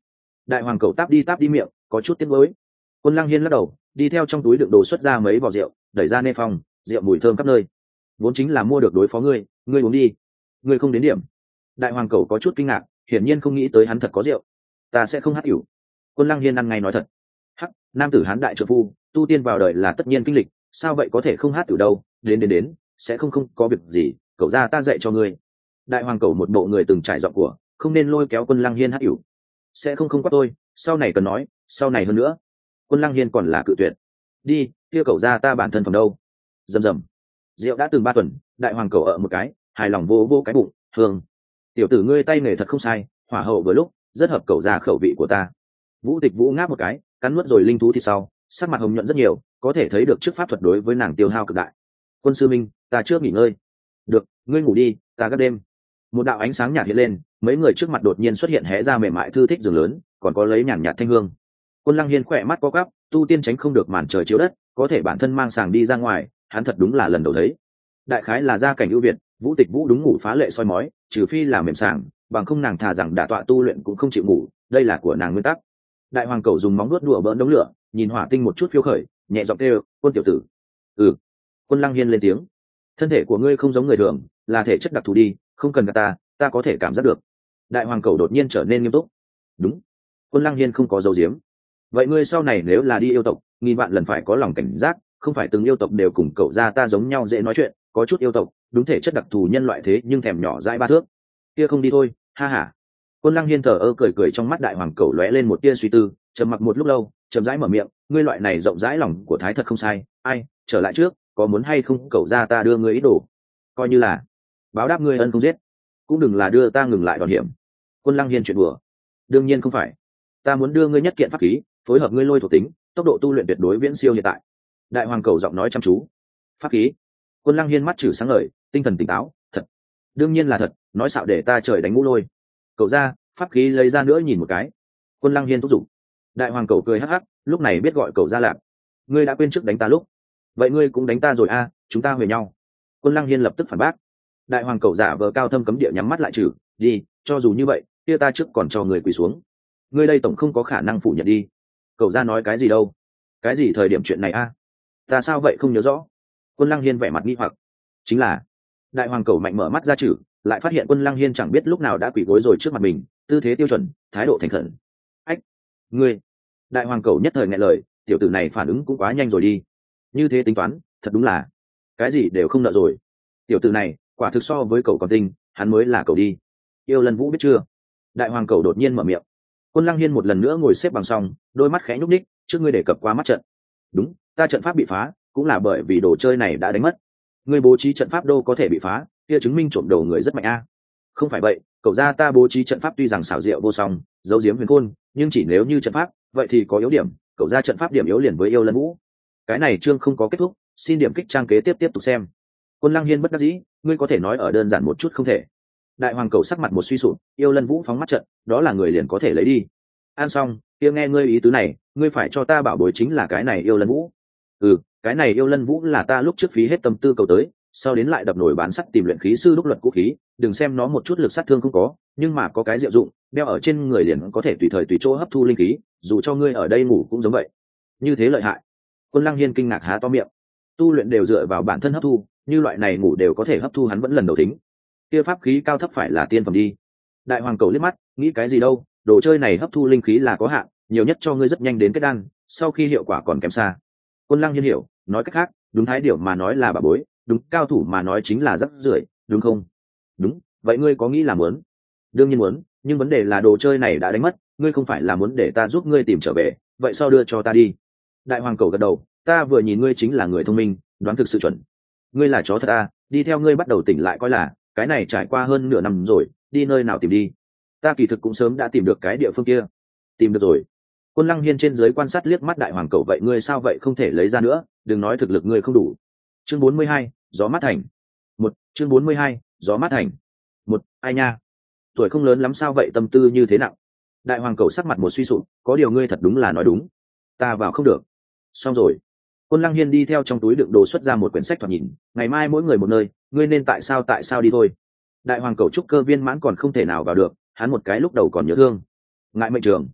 Đại hoàng cầu táp đi táp đi miệng có chút tiếc nuối. Quân Lăng Hiên lắc đầu, đi theo trong túi đựng đồ xuất ra mấy vỏ rượu, đẩy ra nê phong, rượu mùi thơm khắp nơi. Vốn chính là mua được đối phó ngươi, ngươi uống đi. Ngươi không đến điểm. Đại hoàng cầu có chút kinh ngạc, hiển nhiên không nghĩ tới hắn thật có rượu. Ta sẽ không hát rượu. Quân Lăng Hiên ăn ngay nói thật. Hắc, nam tử hán đại trợ phu, tu tiên vào đời là tất nhiên kinh lịch, sao vậy có thể không hát rượu đâu? Đến đến đến, sẽ không không có việc gì, cậu ra ta dạy cho ngươi. Đại hoàng cầu một bộ người từng trải giọng của, không nên lôi kéo Quân Lăng Hiên hát rượu. Sẽ không không quát tôi, sau này cần nói, sau này hơn nữa. Quân Lăng Hiên còn là cự tuyệt. Đi, kia cậu ra ta bản thân phòng đâu? Rầm rầm. Rượu đã từng ba tuần, đại hoàng cầu ở một cái, hài lòng vô vô cái bụng, hương. Tiểu tử ngươi tay nghề thật không sai, hỏa hậu vừa lúc, rất hợp cậu ra khẩu vị của ta. Vũ Tịch Vũ ngáp một cái, cắn nuốt rồi linh thú thịt sau, sắc mặt hồng nhuận rất nhiều, có thể thấy được trước pháp thuật đối với nàng tiêu hao cực đại. Quân sư minh, ta trước nghỉ ngơi. Được, ngươi ngủ đi, ta gác đêm. Một đạo ánh sáng nhạt hiện lên, mấy người trước mặt đột nhiên xuất hiện hé ra mềm mại thư thích giường lớn, còn có lấy nhàn nhạt thanh hương. Quân Lăng Hiên khỏe mắt co quắp, tu tiên tránh không được màn trời chiếu đất, có thể bản thân mang sàng đi ra ngoài, hắn thật đúng là lần đầu thấy. Đại khái là gia cảnh ưu việt, Vũ Tịch Vũ đúng ngủ phá lệ soi mói, trừ phi là mềm sàng, bằng không nàng thà rằng đả tọa tu luyện cũng không chịu ngủ, đây là của nàng nguyên tắc. Đại hoàng cầu dùng móng vuốt đùa bỡn đống lửa, nhìn hỏa tinh một chút phiêu khởi, nhẹ giọng kêu, "Quân tiểu tử." "Ừ." Quân Lăng Hiên lên tiếng. "Thân thể của ngươi không giống người thường, là thể chất đặc thù đi, không cần gạt ta, ta có thể cảm giác được." Đại hoàng cầu đột nhiên trở nên nghiêm túc. "Đúng." Quân Lăng Hiên không có dấu diếm. "Vậy ngươi sau này nếu là đi yêu tộc, nghìn vạn lần phải có lòng cảnh giác, không phải từng yêu tộc đều cùng cậu ra ta giống nhau dễ nói chuyện, có chút yêu tộc, đúng thể chất đặc thù nhân loại thế nhưng thèm nhỏ dãi ba thước." "Kia không đi thôi, ha ha." Quân Lăng Hiên thở ơ cười cười, trong mắt đại hoàng cầu lóe lên một tia suy tư, trầm mặc một lúc lâu, chậm rãi mở miệng, "Ngươi loại này rộng rãi lòng của thái thật không sai, ai, trở lại trước, có muốn hay không cậu ra ta đưa ngươi ý đồ, coi như là báo đáp ngươi ân không giết, cũng đừng là đưa ta ngừng lại đòn hiểm." Quân Lăng Hiên chuyện bừa. "Đương nhiên không phải, ta muốn đưa ngươi nhất kiện pháp khí, phối hợp ngươi lôi thuộc tính, tốc độ tu luyện tuyệt đối viễn siêu hiện tại." Đại hoàng cầu giọng nói chăm chú. "Pháp khí?" Quân Lăng Hiên mắt trừ sáng ngời, tinh thần tỉnh táo, "Thật." "Đương nhiên là thật, nói xạo để ta trời đánh ngũ lôi." "Cậu ra, pháp khí lấy ra nữa nhìn một cái." Quân Lăng Hiên thúc giục. Đại hoàng cầu cười hắc hắc, lúc này biết gọi cậu ra lạc. "Ngươi đã quên trước đánh ta lúc, vậy ngươi cũng đánh ta rồi a, à, chúng ta huề nhau." Quân Lăng Hiên lập tức phản bác. Đại hoàng cầu giả vờ cao thâm cấm địa nhắm mắt lại trừ, "Đi, cho dù như vậy, kia ta trước còn cho người quỳ xuống. Ngươi đây tổng không có khả năng phủ nhận đi." Cậu ra nói cái gì đâu? Cái gì thời điểm chuyện này a? À? Ta sao vậy không nhớ rõ. Quân Lăng Hiên vẻ mặt nghi hoặc. Chính là đại hoàng cầu mạnh mở mắt ra trừ, lại phát hiện Quân Lăng Hiên chẳng biết lúc nào đã quỳ gối rồi trước mặt mình, tư thế tiêu chuẩn, thái độ thành khẩn. "Ách, ngươi!" Đại hoàng cầu nhất thời nghẹn lời, tiểu tử này phản ứng cũng quá nhanh rồi đi. Như thế tính toán, thật đúng là cái gì đều không nợ rồi. Tiểu tử này, quả thực so với cậu còn tinh, hắn mới là cậu đi. Yêu Lân Vũ biết chưa? Đại hoàng cầu đột nhiên mở miệng. Quân Lăng Hiên một lần nữa ngồi xếp bằng xong, đôi mắt khẽ nhúc ních, trước ngươi đề cập qua mắt trận. "Đúng, ta trận pháp bị phá, cũng là bởi vì đồ chơi này đã đánh mất. Ngươi bố trí trận pháp đô có thể bị phá, kia chứng minh trộm đầu người rất mạnh a." "Không phải vậy, cậu ra ta bố trí trận pháp tuy rằng xảo diệu vô song, giấu giếm huyền khôn, nhưng chỉ nếu như trận pháp, vậy thì có yếu điểm, cậu ra trận pháp điểm yếu liền với Yêu Lân Vũ." Cái này chương không có kết thúc, xin điểm kích trang kế tiếp tiếp tục xem. Quân Lăng Hiên bất đắc dĩ, ngươi có thể nói ở đơn giản một chút không thể? Đại hoàng cầu sắc mặt một suy sụp, Yêu Lân Vũ phóng mắt trận, đó là người liền có thể lấy đi. An xong, kia nghe ngươi ý tứ này, ngươi phải cho ta bảo bối chính là cái này Yêu Lân Vũ. "Ừ, cái này Yêu Lân Vũ là ta lúc trước phí hết tâm tư cầu tới, sau đến lại đập nổi bán sắt tìm luyện khí sư đúc luật vũ khí, đừng xem nó một chút lực sát thương không có, nhưng mà có cái diệu dụng, đeo ở trên người liền có thể tùy thời tùy chỗ hấp thu linh khí, dù cho ngươi ở đây ngủ cũng giống vậy." "Như thế lợi hại?" Quân Lăng Hiên kinh ngạc há to miệng. Tu luyện đều dựa vào bản thân hấp thu, như loại này ngủ đều có thể hấp thu, hắn vẫn lần đầu tính. Kia pháp khí cao thấp phải là tiên phẩm đi. Đại hoàng cầu liếc mắt, nghĩ cái gì đâu, đồ chơi này hấp thu linh khí là có hạn, nhiều nhất cho ngươi rất nhanh đến kết đan, sau khi hiệu quả còn kém xa. Quân Lăng Hiên hiểu, nói cách khác, đúng thái điểu mà nói là bà bối, đúng cao thủ mà nói chính là rắc rưởi, đúng không? "Đúng, vậy ngươi có nghĩ là muốn?" "Đương nhiên muốn, nhưng vấn đề là đồ chơi này đã đánh mất, ngươi không phải là muốn để ta giúp ngươi tìm trở về, vậy sao đưa cho ta đi?" Đại hoàng cầu gật đầu, "Ta vừa nhìn ngươi chính là người thông minh, đoán thực sự chuẩn. Ngươi là chó thật à, đi theo ngươi bắt đầu tỉnh lại coi là, cái này trải qua hơn nửa năm rồi, đi nơi nào tìm đi? Ta kỳ thực cũng sớm đã tìm được cái địa phương kia." "Tìm được rồi." Quân Lăng Hiên trên dưới quan sát liếc mắt đại hoàng cầu, "Vậy ngươi sao vậy không thể lấy ra nữa, đừng nói thực lực ngươi không đủ." Chương bốn mươi hai, gió mát thành. Một, chương bốn mươi hai, gió mát thành. Một, ai nha, tuổi không lớn lắm sao vậy, tâm tư như thế nặng. Đại hoàng cầu sắc mặt một suy sụp, "Có điều ngươi thật đúng là nói đúng, ta vào không được." Xong rồi. Quân Lăng Hiên đi theo trong túi đựng đồ xuất ra một quyển sách thoạt nhìn, "Ngày mai mỗi người một nơi, ngươi nên tại sao tại sao đi thôi." Đại hoàng cầu trúc cơ viên mãn còn không thể nào vào được, hắn một cái lúc đầu còn nhớ thương. Ngại mệnh trường.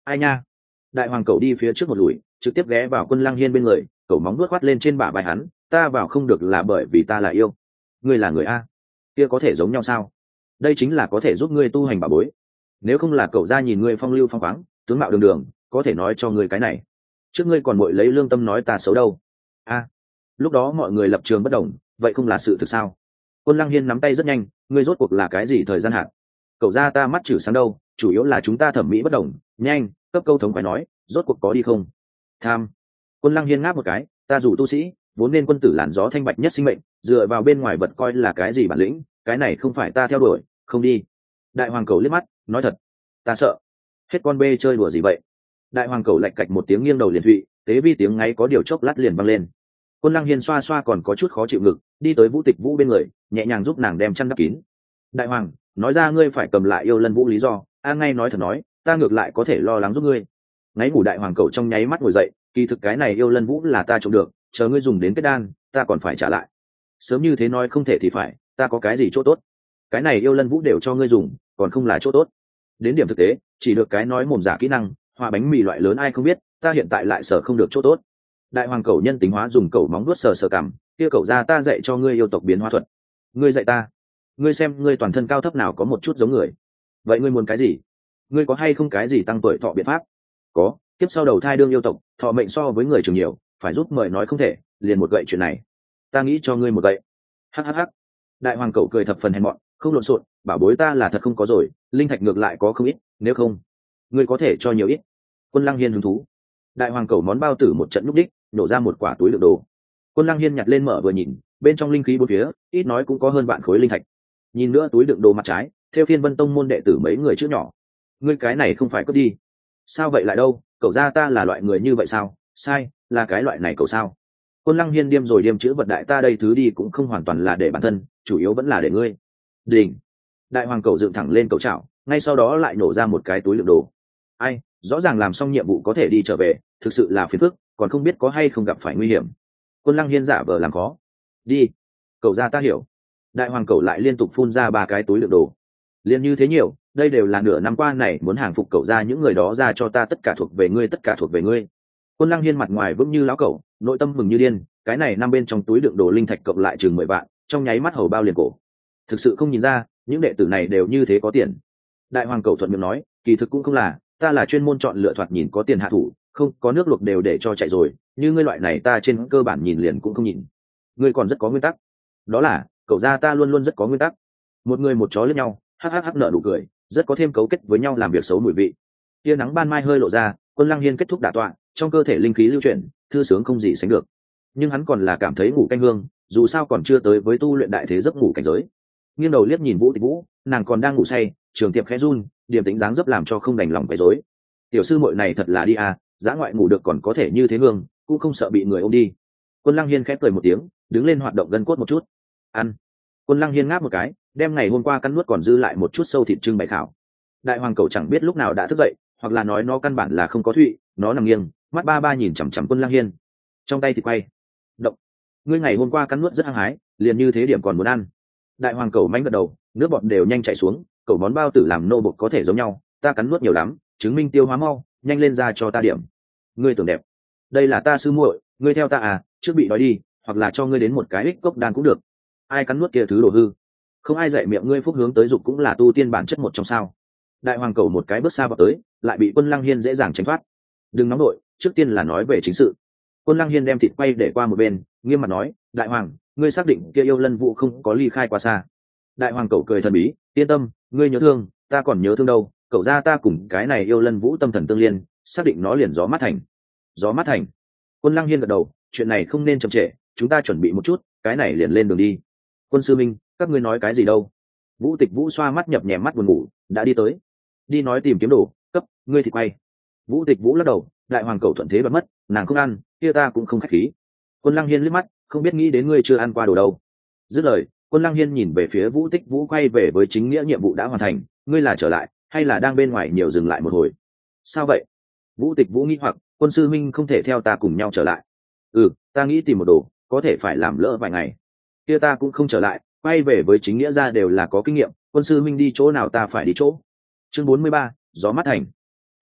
ai nha. Đại hoàng cẩu đi phía trước một lùi, trực tiếp ghé vào Quân Lăng Hiên bên người, cẩu móng vuốt khoát lên trên bả vai hắn, ta vào không được là bởi vì ta là yêu, ngươi là người a, kia có thể giống nhau sao? Đây chính là có thể giúp ngươi tu hành bảo bối, nếu không là cậu ra nhìn ngươi phong lưu phong khoáng, tướng mạo đường đường, có thể nói cho ngươi cái này, trước ngươi còn bội lấy lương tâm nói ta xấu đâu. A, lúc đó mọi người lập trường bất đồng, vậy không là sự thực sao? Quân Lăng Hiên nắm tay rất nhanh, ngươi rốt cuộc là cái gì thời gian hạn? Cậu ra ta mắt chử sáng đâu, chủ yếu là chúng ta thẩm mỹ bất đồng, nhanh, cấp câu thống phải nói, rốt cuộc có đi không? Tham. Quân Lăng Hiên ngáp một cái, ta dù tu sĩ, vốn nên quân tử làn gió thanh bạch nhất sinh mệnh, dựa vào bên ngoài vật coi là cái gì bản lĩnh, cái này không phải ta theo đuổi, không đi. Đại hoàng cầu liếc mắt, nói thật, ta sợ. Hết con bê chơi đùa gì vậy? Đại hoàng cầu lạch cạch một tiếng nghiêng đầu liền thụy, tế vi tiếng ngáy có điều chốc lát liền văng lên. Quân Lăng Hiên xoa xoa còn có chút khó chịu ngực, đi tới Vũ Tịch Vũ bên người, nhẹ nhàng giúp nàng đem chăn đắp kín. Đại hoàng, nói ra ngươi phải cầm lại yêu Lân Vũ lý do, a ngay nói thật nói, ta ngược lại có thể lo lắng giúp ngươi. Ngáy ngủ đại hoàng cậu trong nháy mắt ngồi dậy, kỳ thực cái này yêu Lân Vũ là ta trộm được, chờ ngươi dùng đến kết đan, ta còn phải trả lại. Sớm như thế nói không thể thì phải, ta có cái gì chỗ tốt? Cái này yêu Lân Vũ đều cho ngươi dùng, còn không là chỗ tốt? Đến điểm thực tế, chỉ được cái nói mồm giả kỹ năng, hòa bánh mì loại lớn ai không biết, ta hiện tại lại sở không được chỗ tốt. Đại hoàng cẩu nhân tính hóa dùng cẩu móng vuốt sờ sờ cằm, kia cẩu ra ta dạy cho ngươi yêu tộc biến hóa thuật. Ngươi dạy ta? Ngươi xem ngươi toàn thân cao thấp nào có một chút giống người. Vậy ngươi muốn cái gì? Ngươi có hay không cái gì tăng tuổi thọ biện pháp? Có, tiếp sau đầu thai đương yêu tộc, thọ mệnh so với người trường nhiều, phải giúp mời nói không thể, liền một gậy chuyện này. Ta nghĩ cho ngươi một gậy. Hắc hắc hắc. Đại hoàng cẩu cười thập phần hèn mọn, không lộn xộn, bảo bối ta là thật không có rồi, linh thạch ngược lại có không ít, nếu không, ngươi có thể cho nhiều ít. Quân Lăng Hiên hứng thú. Đại hoàng cẩu món bao tử một trận núp đích, nổ ra một quả túi đựng đồ. Quân Lăng Hiên nhặt lên mở vừa nhìn, bên trong linh khí bốn phía, ít nói cũng có hơn vạn khối linh thạch. Nhìn nữa túi đựng đồ mặt trái, theo Phiên Vân Tông môn đệ tử mấy người chữ nhỏ. Ngươi cái này không phải cướp đi? Sao vậy lại đâu, cậu ra ta là loại người như vậy sao? Sai, là cái loại này cậu sao? Quân Lăng Hiên điềm rồi điềm chữ vật đại ta đây thứ đi cũng không hoàn toàn là để bản thân, chủ yếu vẫn là để ngươi. Đình. Đại hoàng cậu dựng thẳng lên cậu chảo, ngay sau đó lại nổ ra một cái túi đựng đồ. Ai, rõ ràng làm xong nhiệm vụ có thể đi trở về, thực sự là phiền phức, còn không biết có hay không gặp phải nguy hiểm. Quân Lăng Hiên giả vờ làm khó. Đi. Cậu ra ta hiểu. Đại hoàng cậu lại liên tục phun ra ba cái túi đựng đồ. Liên như thế nhiều, đây đều là nửa năm qua này muốn hàng phục cậu ra những người đó ra cho ta, tất cả thuộc về ngươi, tất cả thuộc về ngươi. Quân Lăng Hiên mặt ngoài vững như lão cẩu, nội tâm mừng như điên, cái này năm bên trong túi đựng đồ linh thạch cộng lại chừng mười vạn, trong nháy mắt hầu bao liền cổ. Thực sự không nhìn ra, những đệ tử này đều như thế có tiền. Đại hoàng cẩu thuận miệng nói, kỳ thực cũng không là, ta là chuyên môn chọn lựa thoạt nhìn có tiền hạ thủ, không có nước luộc đều để cho chạy rồi, như ngươi loại này ta trên cơ bản nhìn liền cũng không nhìn. Ngươi còn rất có nguyên tắc. Đó là, cậu ra ta luôn luôn rất có nguyên tắc. Một người một chó lẫn nhau, hắc hắc hắc nở nụ cười, rất có thêm cấu kết với nhau làm việc xấu mùi vị. Tia nắng ban mai hơi lộ ra, Quân Lăng Hiên kết thúc đả tọa, trong cơ thể linh khí lưu chuyển, thư sướng không gì sánh được. Nhưng hắn còn là cảm thấy ngủ canh hương, dù sao còn chưa tới với tu luyện đại thế giấc ngủ cảnh giới. Nghiêng đầu liếc nhìn Vũ Tịch Vũ, nàng còn đang ngủ say, trường tiệp khẽ run, điểm tính dáng dấp làm cho không đành lòng quấy rối. Tiểu sư muội này thật là đi à, dã ngoại ngủ được còn có thể như thế hương, cũng không sợ bị người ôm đi. Quân Lăng Hiên khẽ cười một tiếng, đứng lên hoạt động gân cốt một chút. Ăn. Quân Lăng Hiên ngáp một cái, đem ngày hôm qua căn nuốt còn dư lại một chút sâu thịt trưng bày khảo. Đại hoàng cẩu chẳng biết lúc nào đã thức dậy, hoặc là nói nó căn bản là không có thụy, nó nằm nghiêng, mắt ba ba nhìn chằm chằm Quân Lăng Hiên. Trong tay thì quay. Động. Ngươi ngày hôm qua căn nuốt rất hăng hái, liền như thế điểm còn muốn ăn. Đại hoàng cẩu mánh gật đầu, nước bọt đều nhanh chảy xuống, cẩu món bao tử làm nô bộc có thể giống nhau, ta cắn nuốt nhiều lắm, chứng minh tiêu hóa mau, nhanh lên ra cho ta điểm. Ngươi tưởng đẹp. Đây là ta sư muội, ngươi theo ta à, trước bị đói đi, hoặc là cho ngươi đến một cái ích cốc đan cũng được. Ai cắn nuốt kia thứ đồ hư? Không ai dạy miệng ngươi phúc hướng tới dục cũng là tu tiên bản chất một trong sao? Đại hoàng cẩu một cái bước xa vào tới, lại bị Quân Lăng Hiên dễ dàng tránh thoát. Đừng nóng đội, trước tiên là nói về chính sự. Quân Lăng Hiên đem thịt quay để qua một bên, nghiêm mặt nói, đại hoàng, ngươi xác định kia yêu Lân Vũ không có ly khai quá xa? Đại hoàng cẩu cười thần bí, yên tâm, ngươi nhớ thương, ta còn nhớ thương đâu, cậu ra ta cùng cái này yêu Lân Vũ tâm thần tương liên, xác định nó liền gió mát thành. Gió mát thành. Quân Lăng Hiên gật đầu, chuyện này không nên chậm trễ, chúng ta chuẩn bị một chút, cái này liền lên đường đi. Quân sư minh, các ngươi nói cái gì đâu? Vũ Tịch Vũ xoa mắt nhập nhèm mắt buồn ngủ, đã đi tới. Đi nói tìm kiếm đồ, cấp, ngươi thì quay. Vũ Tịch Vũ lắc đầu, đại hoàng cẩu thuận thế bật mất, nàng không ăn, kia ta cũng không khách khí. Quân Lăng Hiên liếc mắt, không biết nghĩ đến ngươi chưa ăn qua đồ đâu. Dứt lời, Quân Lăng Hiên nhìn về phía Vũ Tịch Vũ quay về với chính nghĩa nhiệm vụ đã hoàn thành, ngươi là trở lại, hay là đang bên ngoài nhiều dừng lại một hồi? Sao vậy? Vũ Tịch Vũ nghĩ hoặc, quân sư minh không thể theo ta cùng nhau trở lại. Ừ, ta nghĩ tìm một đồ, có thể phải làm lỡ vài ngày. Kia ta cũng không trở lại, quay về với chính nghĩa ra đều là có kinh nghiệm, quân sư minh đi chỗ nào ta phải đi chỗ. Chương bốn mươi ba, gió mắt thành. Hai,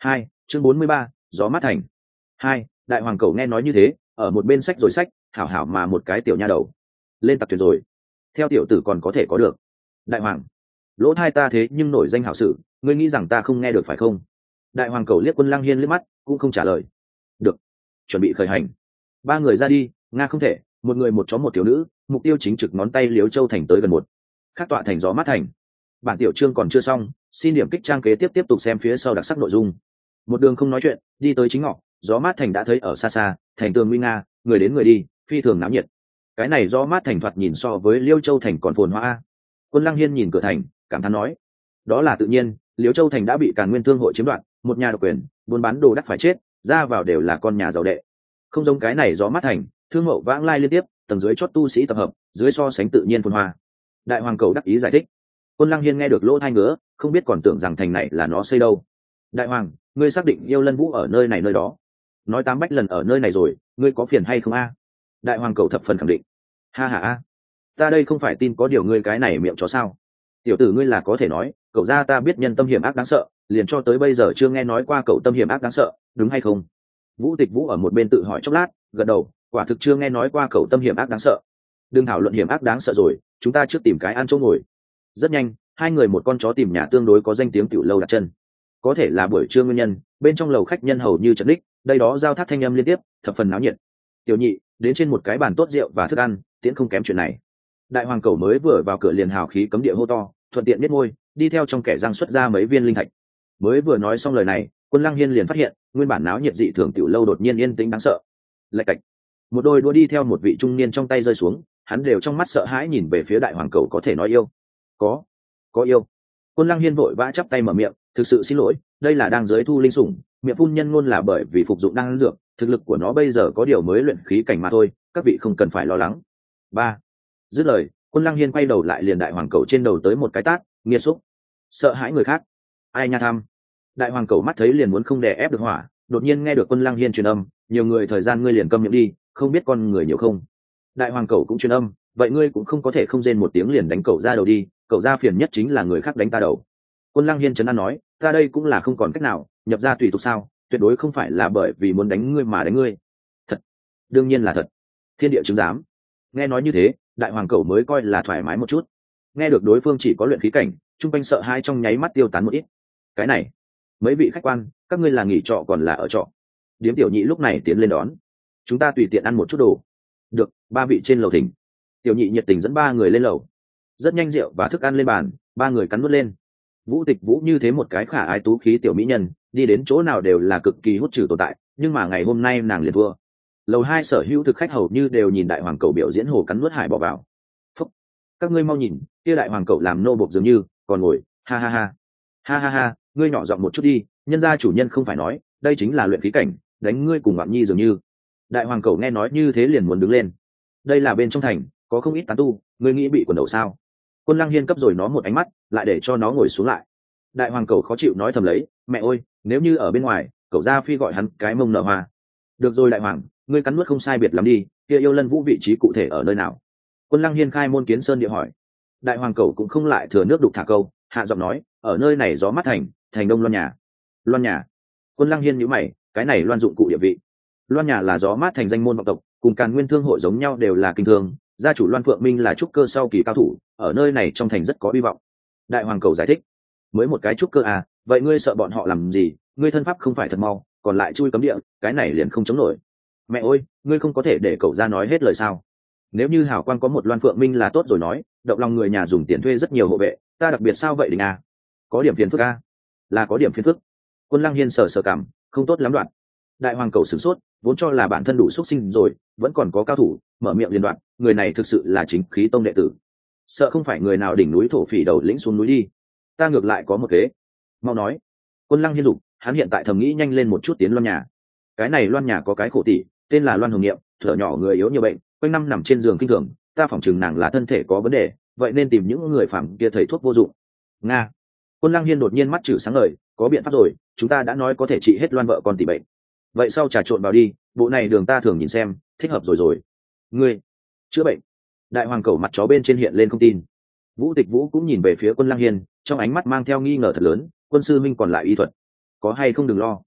chương bốn mươi ba, gió mát thành. Hai, đại hoàng cầu nghe nói như thế, ở một bên sách rồi sách, hảo hảo mà một cái tiểu nha đầu. Lên tặc thuyền rồi. Theo tiểu tử còn có thể có được. Đại hoàng, lỗ thai ta thế nhưng nổi danh hảo sự, ngươi nghĩ rằng ta không nghe được phải không? Đại hoàng cầu liếc Quân Lăng Hiên liếc mắt, cũng không trả lời. Được, chuẩn bị khởi hành. Ba người ra đi, nga không thể, một người một chó một thiếu nữ, mục tiêu chính trực ngón tay Liếu Châu thành tới gần một. Khác tọa thành gió mát thành. Bản tiểu chương còn chưa xong, xin điểm kích trang kế tiếp tiếp tục xem phía sau đặc sắc nội dung. Một đường không nói chuyện, đi tới chính ngọ, gió mát thành đã thấy ở xa xa, thành tường nguy nga, người đến người đi, phi thường náo nhiệt. Cái này gió mát thành thoạt nhìn so với Liêu Châu thành còn phồn hoa. Quân Lăng Hiên nhìn cửa thành, cảm thán nói: đó là tự nhiên, Liêu Châu thành đã bị Càn Nguyên Thương hội chiếm đoạt, một nhà độc quyền, buôn bán đồ đắt phải chết, ra vào đều là con nhà giàu đệ. Không giống cái này gió mát thành, thương mậu vãng lai liên tiếp, tầng dưới chót tu sĩ tập hợp, dưới so sánh tự nhiên phồn hoa. Đại hoàng cầu đắc ý giải thích. Quân Lăng Hiên nghe được lỗ tai ngứa, không biết còn tưởng rằng thành này là nó xây đâu. Đại hoàng, ngươi xác định yêu Lân Vũ ở nơi này nơi đó? Nói tám bách lần ở nơi này rồi, ngươi có phiền hay không a? Đại hoàng cầu thập phần khẳng định. Ha ha a, ta đây không phải tin có điều ngươi cái này miệng chó sao? Tiểu tử ngươi là có thể nói, cậu ra ta biết nhân tâm hiểm ác đáng sợ, liền cho tới bây giờ chưa nghe nói qua cậu tâm hiểm ác đáng sợ, đúng hay không? Vũ Tịch Vũ ở một bên tự hỏi chốc lát, gật đầu, quả thực chưa nghe nói qua cậu tâm hiểm ác đáng sợ. Đừng thảo luận hiểm ác đáng sợ rồi, chúng ta trước tìm cái ăn chỗ ngồi. Rất nhanh, hai người một con chó tìm nhà tương đối có danh tiếng tiểu lâu đặt chân. Có thể là buổi trưa nguyên nhân, bên trong lầu khách nhân hầu như chật ních, đây đó giao thác thanh âm liên tiếp, thập phần náo nhiệt. Tiểu nhị đến trên một cái bàn tốt rượu và thức ăn, tiễn không kém chuyện này. Đại hoàng cầu mới vừa vào cửa liền hào khí cấm địa hô to, thuận tiện biết môi, đi theo trong kẻ răng xuất ra mấy viên linh thạch. Mới vừa nói xong lời này, Quân Lăng Hiên liền phát hiện, nguyên bản náo nhiệt dị thường tiểu lâu đột nhiên yên tĩnh đáng sợ. Lạch cạch, một đôi đũa đi theo một vị trung niên trong tay rơi xuống, hắn đều trong mắt sợ hãi nhìn về phía đại hoàng cầu có thể nói yêu. Có, có yêu. Quân Lăng Hiên vội vã chắp tay mở miệng, thực sự xin lỗi, đây là đang giới thu linh sủng, miệng phun nhân ngôn là bởi vì phục dụng đan dược, thực lực của nó bây giờ có điều mới luyện khí cảnh mà thôi, các vị không cần phải lo lắng. Ba. Dứt lời, Quân Lăng Hiên quay đầu lại liền đại hoàng cầu trên đầu tới một cái tát, nghiệt xúc. Sợ hãi người khác. Ai nha tham. Đại hoàng cầu mắt thấy liền muốn không đè ép được hỏa, đột nhiên nghe được Quân Lăng Hiên truyền âm, nhiều người thời gian ngươi liền câm miệng đi, không biết con người nhiều không. Đại hoàng cầu cũng truyền âm, vậy ngươi cũng không có thể không rên một tiếng liền đánh cậu ra đầu đi, cậu ra phiền nhất chính là người khác đánh ta đầu. Quân Lăng Hiên trấn an nói, ta đây cũng là không còn cách nào, nhập ra tùy tục sao, tuyệt đối không phải là bởi vì muốn đánh ngươi mà đánh ngươi. Thật, đương nhiên là thật. Thiên địa chứng giám. Nghe nói như thế, đại hoàng cầu mới coi là thoải mái một chút. Nghe được đối phương chỉ có luyện khí cảnh, trung quanh sợ hai trong nháy mắt tiêu tán một ít. Cái này, mấy vị khách quan, các ngươi là nghỉ trọ còn là ở trọ? Điếm tiểu nhị lúc này tiến lên đón. Chúng ta tùy tiện ăn một chút đồ. Được, ba vị trên lầu thỉnh. Tiểu nhị nhiệt tình dẫn ba người lên lầu. Rất nhanh rượu và thức ăn lên bàn, ba người cắn nuốt lên. Vũ Tịch Vũ như thế một cái khả ái tú khí tiểu mỹ nhân, đi đến chỗ nào đều là cực kỳ hút trừ tồn tại, nhưng mà ngày hôm nay nàng liền thua. Lầu hai sở hữu thực khách hầu như đều nhìn đại hoàng cầu biểu diễn hồ cắn nuốt hải bỏ vào. Phúc. Các ngươi mau nhìn, kia đại hoàng cầu làm nô bộc dường như còn ngồi, ha ha ha, ha ha ha, ngươi nhỏ giọng một chút đi, nhân gia chủ nhân không phải nói, đây chính là luyện khí cảnh, đánh ngươi cùng Ngoạn Nhi dường như. Đại hoàng cầu nghe nói như thế liền muốn đứng lên. Đây là bên trong thành, có không ít tán tu, ngươi nghĩ bị quần đầu sao? Quân Lăng Hiên cấp rồi nó một ánh mắt, lại để cho nó ngồi xuống lại. Đại hoàng cầu khó chịu nói thầm lấy, mẹ ơi, nếu như ở bên ngoài, cậu gia phi gọi hắn cái mông nở hoa. Được rồi đại hoàng, ngươi cắn nuốt không sai biệt lắm đi, kia yêu Lân Vũ vị trí cụ thể ở nơi nào? Quân Lăng Hiên khai môn kiến sơn địa hỏi. Đại hoàng cầu cũng không lại thừa nước đục thả câu, hạ giọng nói, ở nơi này gió mát thành, thành đông loan nhà. Loan nhà. Quân Lăng Hiên nhíu mày, cái này loan dụng cụ địa vị. Loan nhà là gió mát thành danh môn vọng tộc, cùng Càn Nguyên Thương hội giống nhau đều là kinh thương, gia chủ Loan Phượng Minh là trúc cơ sau kỳ cao thủ, ở nơi này trong thành rất có hy vọng. Đại hoàng cầu giải thích, mới một cái trúc cơ à, vậy ngươi sợ bọn họ làm gì? Ngươi thân pháp không phải thật mau, còn lại chui cấm địa, cái này liền không chống nổi. Mẹ ơi, ngươi không có thể để cậu ra nói hết lời sao? Nếu như hảo quan có một Loan Phượng Minh là tốt rồi nói, động lòng người nhà dùng tiền thuê rất nhiều hộ vệ, ta đặc biệt sao vậy đình à? Có điểm phiền phức à? Là có điểm phiền phức. Quân Lăng Hiên sờ sờ cảm, không tốt lắm đoạn. Đại hoàng cầu sửng sốt, vốn cho là bản thân đủ xuất sinh rồi, vẫn còn có cao thủ, mở miệng liên đoạn, người này thực sự là chính khí tông đệ tử. Sợ không phải người nào đỉnh núi thổ phỉ đầu lĩnh xuống núi đi. Ta ngược lại có một kế. Mau nói. Quân Lăng Hiên dục, hắn hiện tại thầm nghĩ nhanh lên một chút tiến loan nhà. Cái này loan nhà có cái khổ tỷ, tên là Loan Hồng Niệm, thở nhỏ người yếu nhiều bệnh, quanh năm nằm trên giường kinh thường, ta phỏng chừng nàng là thân thể có vấn đề, vậy nên tìm những người phàm kia thầy thuốc vô dụng. Nga. Quân Lăng Hiên đột nhiên mắt chữ sáng ngời, có biện pháp rồi, chúng ta đã nói có thể trị hết Loan vợ con tỷ bệnh. Vậy sau trà trộn vào đi, bộ này đường ta thường nhìn xem, thích hợp rồi rồi. Ngươi chữa bệnh. Đại hoàng cầu mặt chó bên trên hiện lên không tin. Vũ Tịch Vũ cũng nhìn về phía Quân Lăng Hiên, trong ánh mắt mang theo nghi ngờ thật lớn, quân sư minh còn lại y thuật, có hay không đừng lo.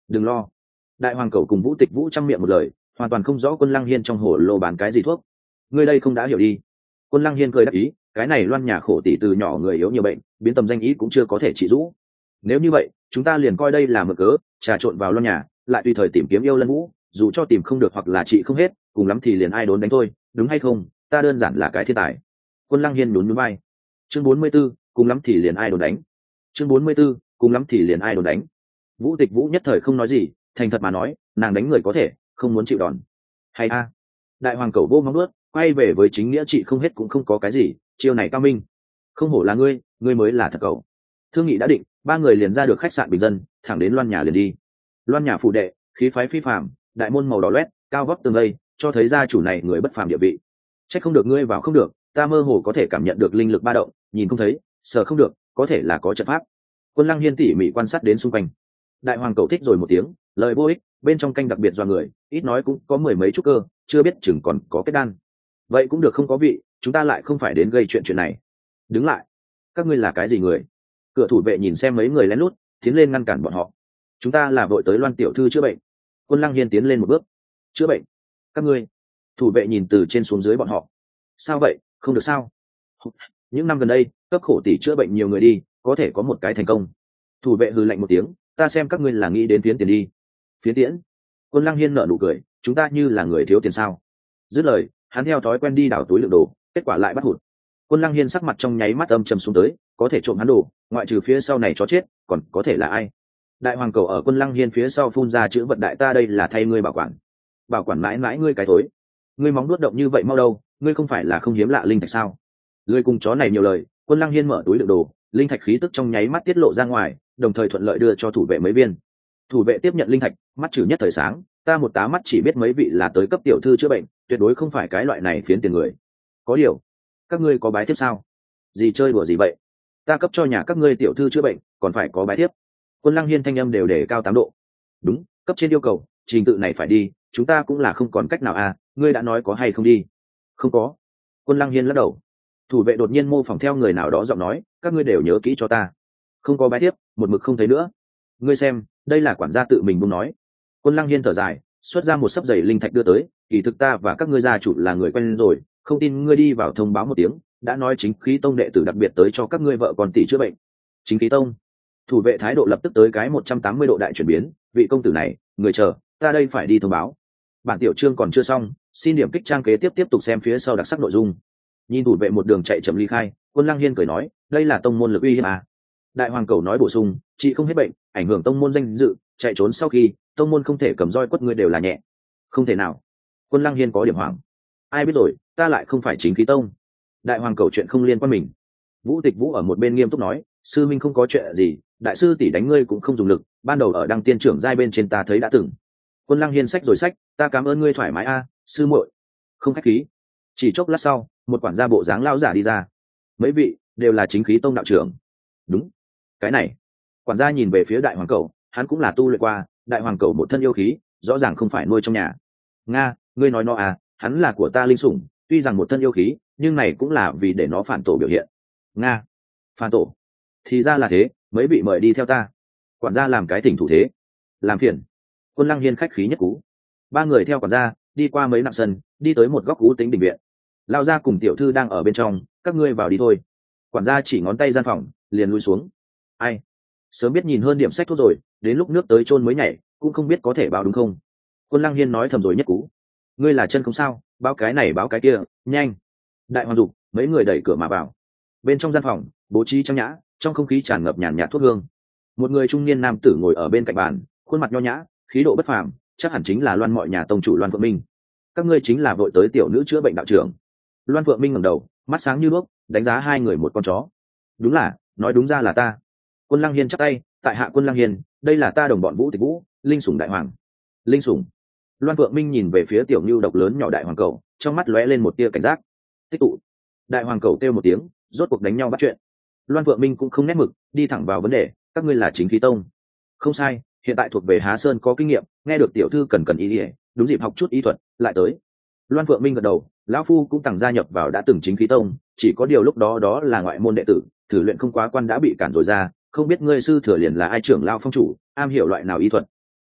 đừng lo. Đại hoàng cầu cùng Vũ Tịch Vũ trăm miệng một lời, hoàn toàn không rõ Quân Lăng Hiên trong hồ lô bán cái gì thuốc. Ngươi đây không đã hiểu đi. Quân Lăng Hiên cười đáp ý, cái này Loan nhà khổ tỷ từ nhỏ người yếu nhiều bệnh, biến tầm danh ý cũng chưa có thể trị rũ. Nếu như vậy, chúng ta liền coi đây là mực cớ, trà trộn vào Loan nhà, lại tùy thời tìm kiếm yêu Lân Vũ, dù cho tìm không được hoặc là trị không hết, cùng lắm thì liền ai đốn đánh thôi, đúng hay không? Ta đơn giản là cái thiên tài. Quân Lăng Hiên nhún nhún vai. Chương bốn mươi 44, cùng lắm thì liền ai đốn đánh. Chương bốn mươi 44, cùng lắm thì liền ai đốn đánh. Vũ Tịch Vũ nhất thời không nói gì, thành thật mà nói, nàng đánh người có thể, không muốn chịu đòn. Hay a. Đại hoàng cầu vô móng nuốt, quay về với chính nghĩa trị không hết cũng không có cái gì, chiêu này cao minh. Không hổ là ngươi, ngươi mới là thật cậu. Thương nghị đã định, ba người liền ra được khách sạn bình dân, thẳng đến Loan nhà liền đi. Loan nhà phủ đệ, khí phái phi phàm, đại môn màu đỏ loét, cao vóc tường vây, cho thấy gia chủ này người bất phàm địa vị. Chắc không được ngươi vào không được, ta mơ hồ có thể cảm nhận được linh lực ba động, nhìn không thấy, sờ không được, có thể là có trận pháp. Quân Lăng Hiên tỉ mỉ quan sát đến xung quanh. Đại hoàng cầu thích rồi một tiếng, lời vô ích, bên trong canh đặc biệt do người, ít nói cũng có mười mấy trúc cơ, chưa biết chừng còn có kết đan. Vậy cũng được không có vị, chúng ta lại không phải đến gây chuyện chuyện này. Đứng lại, các ngươi là cái gì người? Cửa thủ vệ nhìn xem mấy người lén lút, tiến lên ngăn cản bọn họ. Chúng ta là vội tới Loan tiểu thư chữa bệnh. Quân Lăng Hiên tiến lên một bước. Chữa bệnh? Các ngươi? Thủ vệ nhìn từ trên xuống dưới bọn họ. Sao vậy, không được sao? Những năm gần đây, cấp khổ tỷ chữa bệnh nhiều người đi, có thể có một cái thành công. Thủ vệ hừ lạnh một tiếng, ta xem các ngươi là nghĩ đến phiến tiền đi. Phiến tiễn? Quân Lăng Hiên nở nụ cười, chúng ta như là người thiếu tiền sao? Dứt lời, hắn theo thói quen đi đảo túi lượng đồ, kết quả lại bắt hụt. Quân Lăng Hiên sắc mặt trong nháy mắt âm trầm xuống tới, có thể trộm hắn đồ, ngoại trừ phía sau này chó chết, còn có thể là ai? Đại hoàng cầu ở Quân Lăng Hiên phía sau phun ra chữ vật đại, ta đây là thay ngươi bảo quản. Bảo quản mãi mãi ngươi cái thối. Ngươi móng nuốt động như vậy mau đâu, ngươi không phải là không hiếm lạ linh thạch sao? Ngươi cùng chó này nhiều lời. Quân Lăng Hiên mở túi đựng đồ, linh thạch khí tức trong nháy mắt tiết lộ ra ngoài, đồng thời thuận lợi đưa cho thủ vệ mấy viên. Thủ vệ tiếp nhận linh thạch, mắt chử nhất thời sáng, ta một tá mắt chỉ biết mấy vị là tới cấp tiểu thư chữa bệnh, tuyệt đối không phải cái loại này phiến tiền người. Có điều, các ngươi có bái tiếp sao? Gì chơi đùa gì vậy? Ta cấp cho nhà các ngươi tiểu thư chữa bệnh, còn phải có bái tiếp. Quân Lăng Hiên thanh âm đều để cao tám độ. Đúng, cấp trên yêu cầu, trình tự này phải đi, chúng ta cũng là không còn cách nào à, ngươi đã nói có hay không đi? Không có. Quân Lăng Hiên lắc đầu. Thủ vệ đột nhiên mô phỏng theo người nào đó giọng nói, các ngươi đều nhớ kỹ cho ta. Không có bái tiếp, một mực không thấy nữa. Ngươi xem, đây là quản gia tự mình buông nói. Quân Lăng Hiên thở dài, xuất ra một sấp giày linh thạch đưa tới, kỳ thực ta và các ngươi gia chủ là người quen rồi, không tin ngươi đi vào thông báo một tiếng, đã nói chính khí tông đệ tử đặc biệt tới cho các ngươi vợ con tỷ chữa bệnh. Chính khí tông? Thủ vệ thái độ lập tức tới cái một trăm tám mươi độ đại chuyển biến, vị công tử này, người chờ, ta đây phải đi thông báo. Bản tiểu chương còn chưa xong, xin điểm kích trang kế tiếp tiếp tục xem phía sau đặc sắc nội dung. Nhìn thủ vệ một đường chạy chậm ly khai, Quân Lăng Hiên cười nói, đây là tông môn lực uy hiếp à? Đại hoàng cầu nói bổ sung, chị không hết bệnh, ảnh hưởng tông môn danh dự, chạy trốn sau khi tông môn không thể cầm roi quất ngươi đều là nhẹ. Không thể nào. Quân Lăng Hiên có điểm hoảng. Ai biết rồi, ta lại không phải chính khí tông. Đại hoàng cầu chuyện không liên quan mình. Vũ Tịch Vũ ở một bên nghiêm túc nói, sư minh không có chuyện gì, đại sư tỷ đánh ngươi cũng không dùng lực, ban đầu ở đăng tiên trưởng giai bên trên ta thấy đã từng. Quân Lăng Hiên sách rồi sách, ta cảm ơn ngươi thoải mái a, sư muội. Không khách khí. Chỉ chốc lát sau, một quản gia bộ dáng lao giả đi ra. Mấy vị đều là chính khí tông đạo trưởng. Đúng. Cái này. Quản gia nhìn về phía đại hoàng cầu, hắn cũng là tu luyện qua, đại hoàng cầu một thân yêu khí, rõ ràng không phải nuôi trong nhà. Nga, ngươi nói nó à, hắn là của ta linh sủng, tuy rằng một thân yêu khí, nhưng này cũng là vì để nó phản tổ biểu hiện. Nga, phản tổ. Thì ra là thế, mấy vị mời đi theo ta. Quản gia làm cái thỉnh thủ thế. Làm phiền. Quân Lăng Hiên khách khí nhất cú. Ba người theo quản gia, đi qua mấy nặng sân, đi tới một góc cú tính đình viện. Lao gia cùng tiểu thư đang ở bên trong, các ngươi vào đi thôi. Quản gia chỉ ngón tay gian phòng, liền lui xuống. Ai? Sớm biết nhìn hơn điểm sách thuốc rồi, đến lúc nước tới chôn mới nhảy, cũng không biết có thể báo đúng không? Quân Lăng Hiên nói thầm rồi nhất cú. Ngươi là chân không sao, báo cái này báo cái kia, nhanh. Đại hoàng dục, mấy người đẩy cửa mà vào. Bên trong gian phòng, bố trí trang nhã, trong không khí tràn ngập nhàn nhạt thuốc hương. Một người trung niên nam tử ngồi ở bên cạnh bàn, khuôn mặt nho nhã, khí độ bất phàm, chắc hẳn chính là Loan mọi nhà tông chủ Loan Phượng Minh. Các ngươi chính là vội tới tiểu nữ chữa bệnh đạo trưởng. Loan Phượng Minh ngẩng đầu, mắt sáng như đuốc, đánh giá hai người một con chó. Đúng là, nói đúng ra là ta. Quân Lăng Hiên chắp tay, tại hạ Quân Lăng Hiên, đây là ta đồng bọn Vũ Tịch Vũ, linh sủng đại hoàng. Linh sủng. Loan Phượng Minh nhìn về phía tiểu nưu độc lớn nhỏ đại hoàng cầu, trong mắt lóe lên một tia cảnh giác. Tích tụ. Đại hoàng cầu kêu một tiếng, rốt cuộc đánh nhau bắt chuyện. Loan Phượng Minh cũng không nét mực, đi thẳng vào vấn đề, các ngươi là chính khí tông. Không sai, hiện tại thuộc về Há Sơn có kinh nghiệm, nghe được tiểu thư cần cần ý ỉa, đúng dịp học chút y thuật, lại tới. Loan Phượng Minh gật đầu, lão phu cũng tặng gia nhập vào đã từng chính khí tông, chỉ có điều lúc đó đó là ngoại môn đệ tử, thử luyện không quá quan đã bị cản rồi ra, không biết ngươi sư thừa liền là ai trưởng lao phong chủ, am hiểu loại nào y thuật.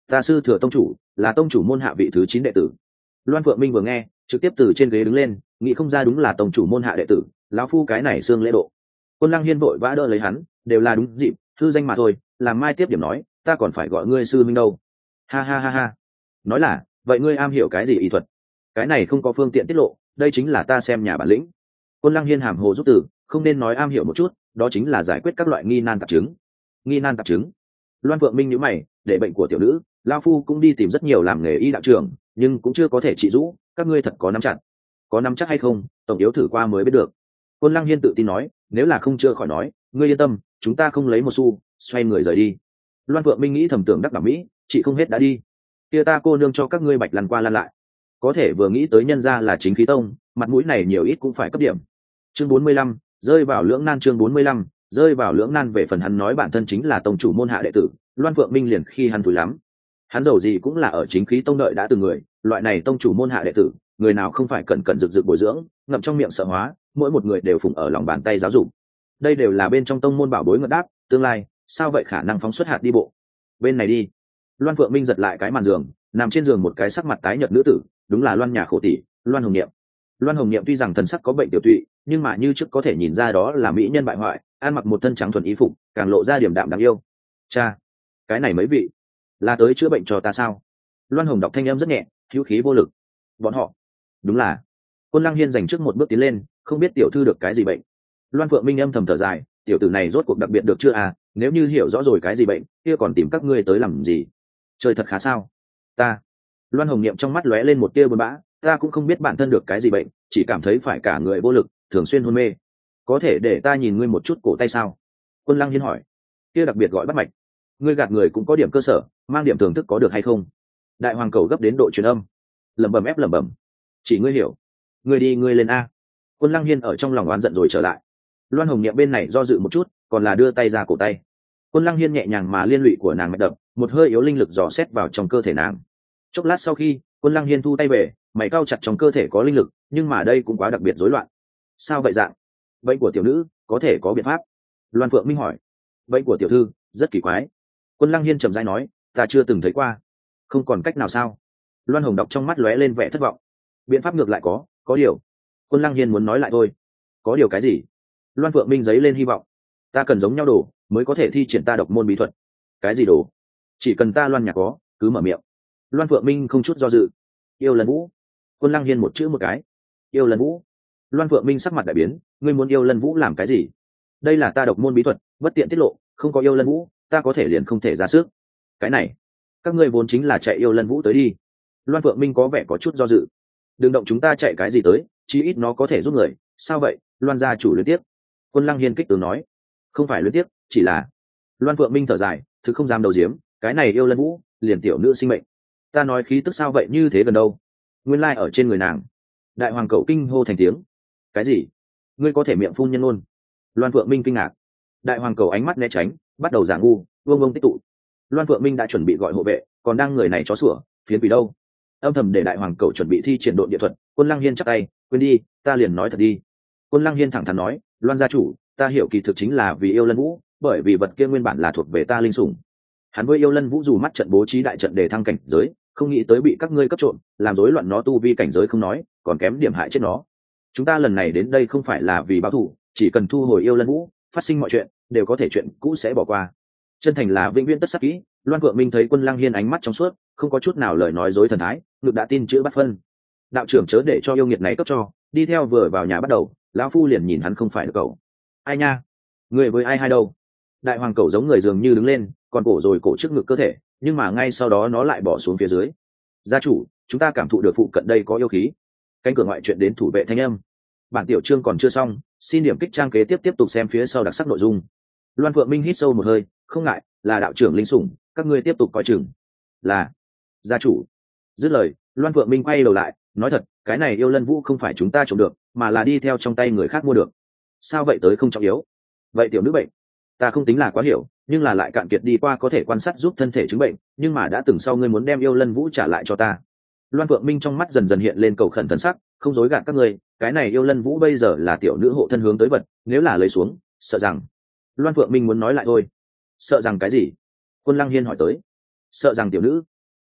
ta sư thừa tông chủ là tông chủ môn hạ vị thứ chín đệ tử. Loan Phượng Minh vừa nghe trực tiếp từ trên ghế đứng lên, nghĩ không ra đúng là tông chủ môn hạ đệ tử, lão phu cái này xương lễ độ. Quân Lăng Hiên vội vã đỡ lấy hắn, đều là đúng dịp, thư danh mà thôi, làm mai tiếp điểm nói, ta còn phải gọi ngươi sư minh đâu. Ha ha ha ha. Nói là, vậy ngươi am hiểu cái gì y thuật? Cái này không có phương tiện tiết lộ, đây chính là ta xem nhà bản lĩnh. Quân Lăng Hiên hàm hồ rút từ, không nên nói am hiểu một chút, đó chính là giải quyết các loại nghi nan tạp chứng. Nghi nan tạp chứng? Loan Phượng Minh nhíu mày, để bệnh của tiểu nữ, lão phu cũng đi tìm rất nhiều làm nghề y đạo trưởng, nhưng cũng chưa có thể trị rũ, các ngươi thật có nắm chặt. Có nắm chắc hay không, tổng yếu thử qua mới biết được. Quân Lăng Hiên tự tin nói, nếu là không chữa khỏi nói, ngươi yên tâm, chúng ta không lấy một xu, xoay người rời đi. Loan Phượng Minh nghĩ thầm tưởng đắc đảm mỹ, chị không hết đã đi, kia ta cô nương cho các ngươi bạch lăn qua lăn lại. Có thể vừa nghĩ tới nhân gia là chính khí tông, mặt mũi này nhiều ít cũng phải cấp điểm. Chương bốn mươi lăm, rơi vào lưỡng nan. Chương bốn mươi lăm, rơi vào lưỡng nan. Về phần hắn nói bản thân chính là tông chủ môn hạ đệ tử, Loan Phượng Minh liền khi hắn thủi lắm. Hắn dầu gì cũng là ở chính khí tông đợi đã từng người, loại này tông chủ môn hạ đệ tử, người nào không phải cẩn cẩn rực rực bồi dưỡng, ngậm trong miệng sợ hóa, mỗi một người đều phụng ở lòng bàn tay giáo dục. Đây đều là bên trong tông môn bảo bối ngợt đáp, tương lai sao vậy khả năng phóng xuất hạt đi bộ. Bên này đi. Loan Phượng Minh giật lại cái màn giường, nằm trên giường một cái sắc mặt tái nhợt nữ tử, đúng là Loan nhà khổ tỷ, Loan Hồng Niệm. Loan Hồng Niệm tuy rằng thần sắc có bệnh tiểu tụy, nhưng mà như trước có thể nhìn ra đó là mỹ nhân bại hoại, ăn mặc một thân trắng thuần y phục, càng lộ ra điểm đạm đáng yêu. Cha, cái này mấy vị là tới chữa bệnh cho ta sao? Loan Hồng đọc thanh âm rất nhẹ, hữu khí vô lực. Bọn họ? Đúng là. Quân Lăng Hiên dành trước một bước tiến lên, không biết tiểu thư được cái gì bệnh. Loan Phượng Minh âm thầm thở dài, tiểu tử này rốt cuộc đặc biệt được chưa à? Nếu như hiểu rõ rồi cái gì bệnh, kia còn tìm các ngươi tới làm gì? Trời thật khá sao? Ta. Loan Hồng Niệm trong mắt lóe lên một tia buồn bã, ta cũng không biết bản thân được cái gì bệnh, chỉ cảm thấy phải cả người vô lực, thường xuyên hôn mê. Có thể để ta nhìn ngươi một chút cổ tay sao? Quân Lăng Hiên hỏi. Kia đặc biệt gọi bắt mạch. Ngươi gạt người cũng có điểm cơ sở, mang điểm thưởng thức có được hay không? Đại hoàng cầu gấp đến độ truyền âm, lẩm bẩm ép lẩm bẩm. Chỉ ngươi hiểu. Ngươi đi ngươi lên a. Quân Lăng Hiên ở trong lòng oán giận rồi trở lại. Loan Hồng Niệm bên này do dự một chút, còn là đưa tay ra cổ tay. Quân Lăng Hiên nhẹ nhàng mà liên lụy của nàng mạch đập, một hơi yếu linh lực dò xét vào trong cơ thể nàng. Chốc lát sau khi, Quân Lăng Hiên thu tay về, mày cau chặt trong cơ thể có linh lực, nhưng mà đây cũng quá đặc biệt rối loạn. Sao vậy dạng? Bệnh của tiểu nữ có thể có biện pháp? Loan Phượng Minh hỏi. Bệnh của tiểu thư rất kỳ quái. Quân Lăng Hiên trầm rãi nói, ta chưa từng thấy qua. Không còn cách nào sao? Loan Hồng đọc trong mắt lóe lên vẻ thất vọng. Biện pháp ngược lại có, có điều. Quân Lăng Hiên muốn nói lại thôi. Có điều cái gì? Loan Phượng Minh giấy lên hy vọng. Ta cần giống nhau đồ mới có thể thi triển ta độc môn bí thuật. Cái gì đồ? Chỉ cần ta Loan nhà có, cứ mở miệng. Loan Phượng Minh không chút do dự. Yêu Lân Vũ. Quân Lăng Hiên một chữ một cái. Yêu Lân Vũ. Loan Phượng Minh sắc mặt đại biến, ngươi muốn yêu Lân Vũ làm cái gì? Đây là ta độc môn bí thuật, bất tiện tiết lộ, không có yêu Lân Vũ, ta có thể liền không thể ra sức. Cái này, các ngươi vốn chính là chạy yêu Lân Vũ tới đi. Loan Phượng Minh có vẻ có chút do dự. Đừng động chúng ta chạy cái gì tới, chí ít nó có thể giúp người. Sao vậy? Loan gia chủ liên tiếp. Quân Lăng Hiên kích tướng nói, không phải liên tiếp, chỉ là. Loan Phượng Minh thở dài, thực không dám đầu diếm, cái này yêu Lân Vũ, liền tiểu nữ sinh mệnh. Ta nói khí tức sao vậy như thế gần đâu? Nguyên lai ở trên người nàng. Đại hoàng cậu kinh hô thành tiếng. Cái gì? Ngươi có thể miệng phun nhân luôn? Loan Phượng Minh kinh ngạc. Đại hoàng cầu ánh mắt né tránh, bắt đầu giả ngu, vương ông tích tụ. Loan Phượng Minh đã chuẩn bị gọi hộ vệ, còn đang người này chó sủa, phiến quỷ đâu? Âm thầm để đại hoàng cầu chuẩn bị thi triển độn địa thuật. Quân Lăng Hiên chắc tay, quên đi, ta liền nói thật đi. Quân Lăng Hiên thẳng thắn nói, Loan gia chủ, ta hiểu kỳ thực chính là vì yêu Lân Vũ, bởi vì vật kia nguyên bản là thuộc về ta linh sủng. Hắn với yêu Lân Vũ dù mắt trận bố trí đại trận để thăng cảnh giới, không nghĩ tới bị các ngươi cấp trộn, làm rối loạn nó tu vi cảnh giới không nói, còn kém điểm hại chết nó. Chúng ta lần này đến đây không phải là vì báo thù, chỉ cần thu hồi yêu Lân Vũ, phát sinh mọi chuyện đều có thể chuyện cũ sẽ bỏ qua. Chân thành là vĩnh viễn tất sắc kỹ. Loan Phượng Minh thấy Quân Lăng Hiên ánh mắt trong suốt, không có chút nào lời nói dối thần thái, ngực đã tin chữ bắt phân. Đạo trưởng chớ để cho yêu nghiệt này cấp cho, đi theo vừa vào nhà bắt đầu, lão phu liền nhìn hắn không phải được cậu. Ai nha, người với ai hai đâu? Đại hoàng cẩu giống người dường như đứng lên, còn cổ rồi cổ trước ngực cơ thể, nhưng mà ngay sau đó nó lại bỏ xuống phía dưới. Gia chủ, chúng ta cảm thụ được phụ cận đây có yêu khí. Cánh cửa ngoại chuyện đến thủ vệ thanh âm. Bản tiểu chương còn chưa xong, xin điểm kích trang kế tiếp tiếp tục xem phía sau đặc sắc nội dung. Loan Phượng Minh hít sâu một hơi, không ngại, là đạo trưởng linh sủng, các ngươi tiếp tục coi chừng. Là gia chủ. Dứt lời, Loan Phượng Minh quay đầu lại, nói thật, cái này yêu Lân Vũ không phải chúng ta trộm được, mà là đi theo trong tay người khác mua được. Sao vậy tới không trọng yếu? Vậy tiểu nữ bệnh, ta không tính là quá hiểu, nhưng là lại cạn kiệt đi qua có thể quan sát giúp thân thể chứng bệnh, nhưng mà đã từng sau ngươi muốn đem yêu Lân Vũ trả lại cho ta. Loan Phượng Minh trong mắt dần dần hiện lên cầu khẩn thần sắc, không dối gạt các ngươi, cái này yêu Lân Vũ bây giờ là tiểu nữ hộ thân hướng tới vật, nếu là lấy xuống, sợ rằng. Loan Phượng Minh muốn nói lại thôi. Sợ rằng cái gì? Quân Lăng Hiên hỏi tới. Sợ rằng tiểu nữ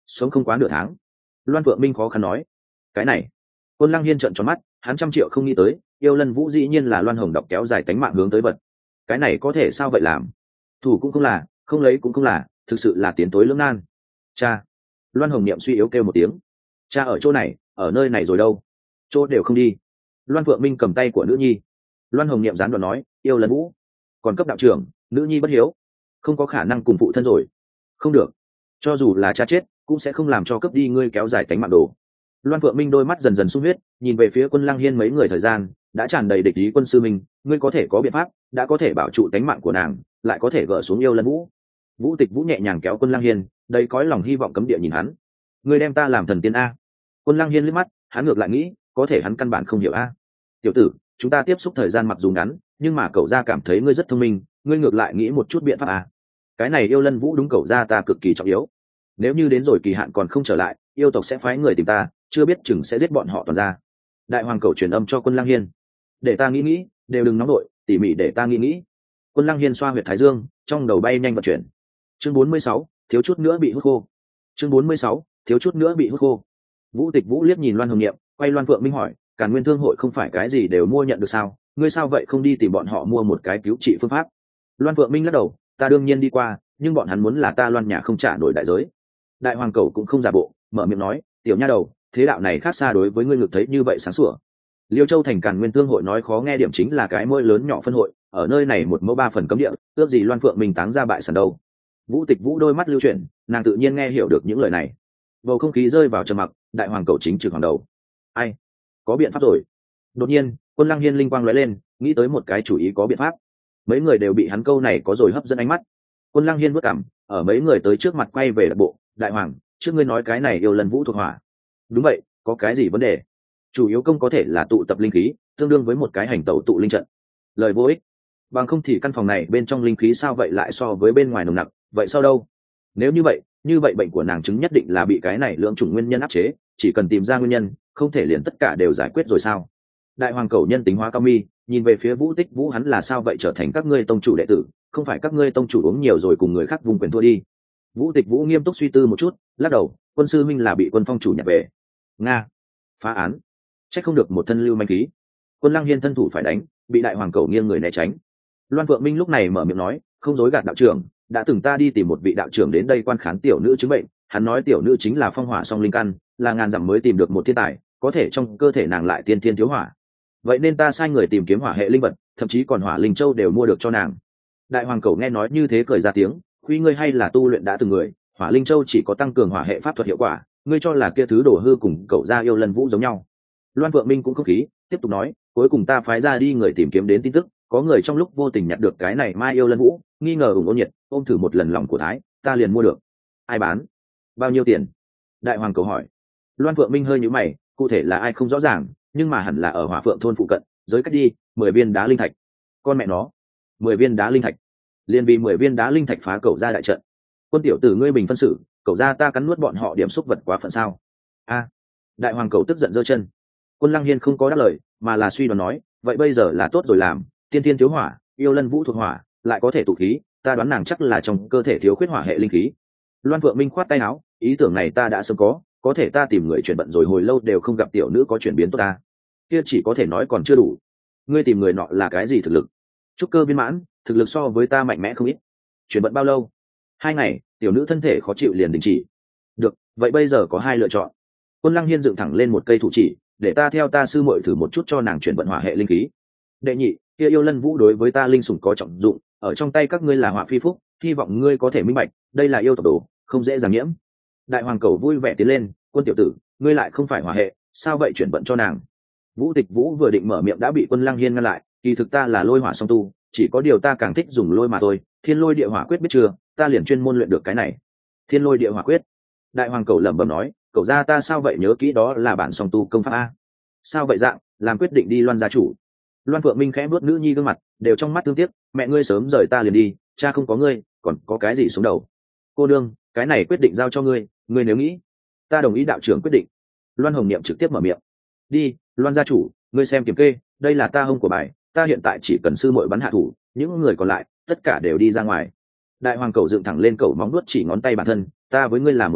sống không quá nửa tháng. Loan Phượng Minh khó khăn nói. Cái này, Quân Lăng Hiên trợn tròn mắt, hắn trăm triệu không nghĩ tới, yêu Lân Vũ dĩ nhiên là Loan Hồng Độc kéo dài tánh mạng hướng tới vật. Cái này có thể sao vậy làm? Thủ cũng không là, không lấy cũng không là, thực sự là tiến tối lưỡng nan. Cha. Loan Hồng Niệm suy yếu kêu một tiếng. Cha ở chỗ này, ở nơi này rồi đâu? Chỗ đều không đi. Loan Phượng Minh cầm tay của nữ nhi. Loan Hồng Niệm gián đoạn nói, yêu Lân Vũ, còn cấp đạo trưởng, nữ nhi bất hiếu, không có khả năng cùng phụ thân rồi. Không được, cho dù là cha chết, cũng sẽ không làm cho cấp đi ngươi kéo dài cánh mạng đồ. Loan Phượng Minh đôi mắt dần dần sung huyết, nhìn về phía Quân Lăng Hiên mấy người thời gian đã tràn đầy địch ý. Quân sư minh, ngươi có thể có biện pháp, đã có thể bảo trụ cánh mạng của nàng, lại có thể gỡ xuống yêu Lân Vũ. Vũ Tịch Vũ nhẹ nhàng kéo Quân Lăng Hiên, đầy cõi lòng hy vọng cấm địa nhìn hắn. Ngươi đem ta làm thần tiên a? Quân Lăng Hiên liếc mắt, hắn ngược lại nghĩ, có thể hắn căn bản không hiểu a. Tiểu tử, chúng ta tiếp xúc thời gian mặc dù ngắn, nhưng mà cậu gia cảm thấy ngươi rất thông minh, ngươi ngược lại nghĩ một chút biện pháp a. Cái này yêu Lân Vũ đúng cậu gia ta cực kỳ trọng yếu. Nếu như đến rồi kỳ hạn còn không trở lại, yêu tộc sẽ phái người tìm ta, chưa biết chừng sẽ giết bọn họ toàn ra. Đại hoàng cầu truyền âm cho Quân Lăng Hiên. Để ta nghĩ nghĩ, đều đừng nóng đội, tỉ mỉ để ta nghĩ nghĩ. Quân Lăng Hiên xoa huyệt thái dương, trong đầu bay nhanh vận chuyển. Chương bốn mươi sáu, thiếu chút nữa bị hút khô. Chương bốn mươi sáu, thiếu chút nữa bị hút khô. Vũ Tịch Vũ liếc nhìn Loan Hồng Niệm, quay Loan Phượng Minh hỏi, Càn Nguyên Thương hội không phải cái gì đều mua nhận được sao? Ngươi sao vậy không đi tìm bọn họ mua một cái cứu trị phương pháp? Loan Phượng Minh lắc đầu, ta đương nhiên đi qua, nhưng bọn hắn muốn là ta Loan nhà không trả nổi đại giới. Đại hoàng cầu cũng không giả bộ, mở miệng nói, tiểu nha đầu, thế đạo này khác xa đối với ngươi ngược thấy như vậy sáng sủa. Liêu Châu thành Càn Nguyên Thương hội nói khó nghe điểm chính là cái môi lớn nhỏ phân hội, ở nơi này một mẫu ba phần cấm địa, ước gì Loan Phượng Minh táng ra bại sản đâu. Vũ Tịch Vũ đôi mắt lưu chuyển, nàng tự nhiên nghe hiểu được những lời này. Bầu không khí rơi vào trầm mặc, đại hoàng cầu chính trực hàng đầu. Ai? Có biện pháp rồi. Đột nhiên, Quân Lăng Hiên linh quang lóe lên, nghĩ tới một cái chủ ý có biện pháp. Mấy người đều bị hắn câu này có rồi hấp dẫn ánh mắt. Quân Lăng Hiên bước cảm, ở mấy người tới trước mặt quay về đặc bộ, đại hoàng, trước ngươi nói cái này yêu Lân Vũ thuộc hỏa. Đúng vậy, có cái gì vấn đề? Chủ yếu công có thể là tụ tập linh khí, tương đương với một cái hành tẩu tụ linh trận. Lời vô ích. Bằng không thì căn phòng này bên trong linh khí sao vậy lại so với bên ngoài nồng nặc, vậy sao đâu? Nếu như vậy, như vậy bệnh của nàng chứng nhất định là bị cái này lượng chủng nguyên nhân áp chế, chỉ cần tìm ra nguyên nhân, không thể liền tất cả đều giải quyết rồi sao? Đại hoàng cầu nhân tính hóa cao mi, nhìn về phía Vũ Tịch Vũ, hắn là sao vậy trở thành các ngươi tông chủ đệ tử, không phải các ngươi tông chủ uống nhiều rồi cùng người khác vùng quyền thua đi. Vũ Tịch Vũ nghiêm túc suy tư một chút, lắc đầu, Quân sư minh là bị Quân phong chủ nhặt về. Nga. Phá án. Chắc không được một thân lưu manh khí. Quân Lăng Hiên thân thủ phải đánh, bị đại hoàng cầu nghiêng người né tránh. Loan Phượng Minh lúc này mở miệng nói, không dối gạt đạo trưởng, đã từng ta đi tìm một vị đạo trưởng đến đây quan khán tiểu nữ chứng bệnh, hắn nói tiểu nữ chính là phong hỏa song linh căn, là ngàn dặm mới tìm được một thiên tài, có thể trong cơ thể nàng lại tiên thiên thiếu hỏa. Vậy nên ta sai người tìm kiếm hỏa hệ linh vật, thậm chí còn hỏa linh châu đều mua được cho nàng. Đại hoàng cầu nghe nói như thế cười ra tiếng, khuy ngươi hay là tu luyện đã từng người, hỏa linh châu chỉ có tăng cường hỏa hệ pháp thuật hiệu quả, ngươi cho là kia thứ đổ hư cùng cậu ra yêu Lân Vũ giống nhau. Loan Phượng Minh cũng không khí, tiếp tục nói, cuối cùng ta phái ra đi người tìm kiếm đến tin tức, có người trong lúc vô tình nhặt được cái này mai yêu Lân Vũ, nghi ngờ ủng ôn nhiệt, ôm thử một lần lòng của thái, ta liền mua được. Ai bán? Bao nhiêu tiền? Đại hoàng cầu hỏi. Loan Phượng Minh hơi nhíu mày, cụ thể là ai không rõ ràng, nhưng mà hẳn là ở Hỏa Phượng thôn phụ cận, giới cách đi mười viên đá linh thạch. Con mẹ nó, mười viên đá linh thạch, liền vì mười viên đá linh thạch phá cầu ra đại trận. Quân tiểu tử ngươi bình phân xử, cầu ra ta cắn nuốt bọn họ điểm xúc vật quá phận sao? A. Đại hoàng cầu tức giận giơ chân. Quân Lăng Hiên không có đáp lời, mà là suy đoán nói, vậy bây giờ là tốt rồi làm, tiên thiên thiếu hỏa, yêu Lân Vũ thuộc hỏa, lại có thể tụ khí, ta đoán nàng chắc là trong cơ thể thiếu khuyết hỏa hệ linh khí. Loan Phượng Minh khoát tay áo, ý tưởng này ta đã sớm có, có thể ta tìm người chuyển bận rồi hồi lâu đều không gặp tiểu nữ có chuyển biến tốt ta. Kia chỉ có thể nói còn chưa đủ. Ngươi tìm người nọ là cái gì thực lực? Trúc cơ viên mãn, thực lực so với ta mạnh mẽ không ít. Chuyển bận bao lâu? Hai ngày, tiểu nữ thân thể khó chịu liền đình chỉ. Được, vậy bây giờ có hai lựa chọn. Quân Lăng Hiên dựng thẳng lên một cây thủ chỉ, để ta theo ta sư muội thử một chút cho nàng chuyển vận hỏa hệ linh khí. Đệ nhị, kia yêu Lân Vũ đối với ta linh sủng có trọng dụng, ở trong tay các ngươi là hỏa phi phúc, hy vọng ngươi có thể minh bạch, đây là yêu tộc đồ, không dễ dàng nhiễm. Đại hoàng cầu vui vẻ tiến lên, Quân tiểu tử, ngươi lại không phải hỏa hệ, sao vậy chuyển vận cho nàng? Vũ Tịch Vũ vừa định mở miệng đã bị Quân Lăng Hiên ngăn lại, kỳ thực ta là lôi hỏa song tu, chỉ có điều ta càng thích dùng lôi mà thôi, thiên lôi địa hỏa quyết biết chưa, ta liền chuyên môn luyện được cái này. Thiên lôi địa hỏa quyết. Đại hoàng cầu lẩm bẩm nói, cậu ra ta sao vậy nhớ kỹ đó là bản song tu công pháp a. Sao vậy dạng, làm quyết định đi Loan gia chủ. Loan Phượng Minh khẽ bước nữ nhi gương mặt, đều trong mắt thương tiếc, mẹ ngươi sớm rời ta liền đi, cha không có ngươi, còn có cái gì xuống đầu. Cô đương, cái này quyết định giao cho ngươi, ngươi nếu nghĩ. Ta đồng ý đạo trưởng quyết định. Loan Hồng Niệm trực tiếp mở miệng. Đi, Loan gia chủ, ngươi xem kiểm kê, đây là ta hông của bài, ta hiện tại chỉ cần sư muội bắn hạ thủ, những người còn lại, tất cả đều đi ra ngoài. Đại hoàng cầu dựng thẳng lên cầu móng nuốt chỉ ngón tay bản thân, ta với ngươi là một phe,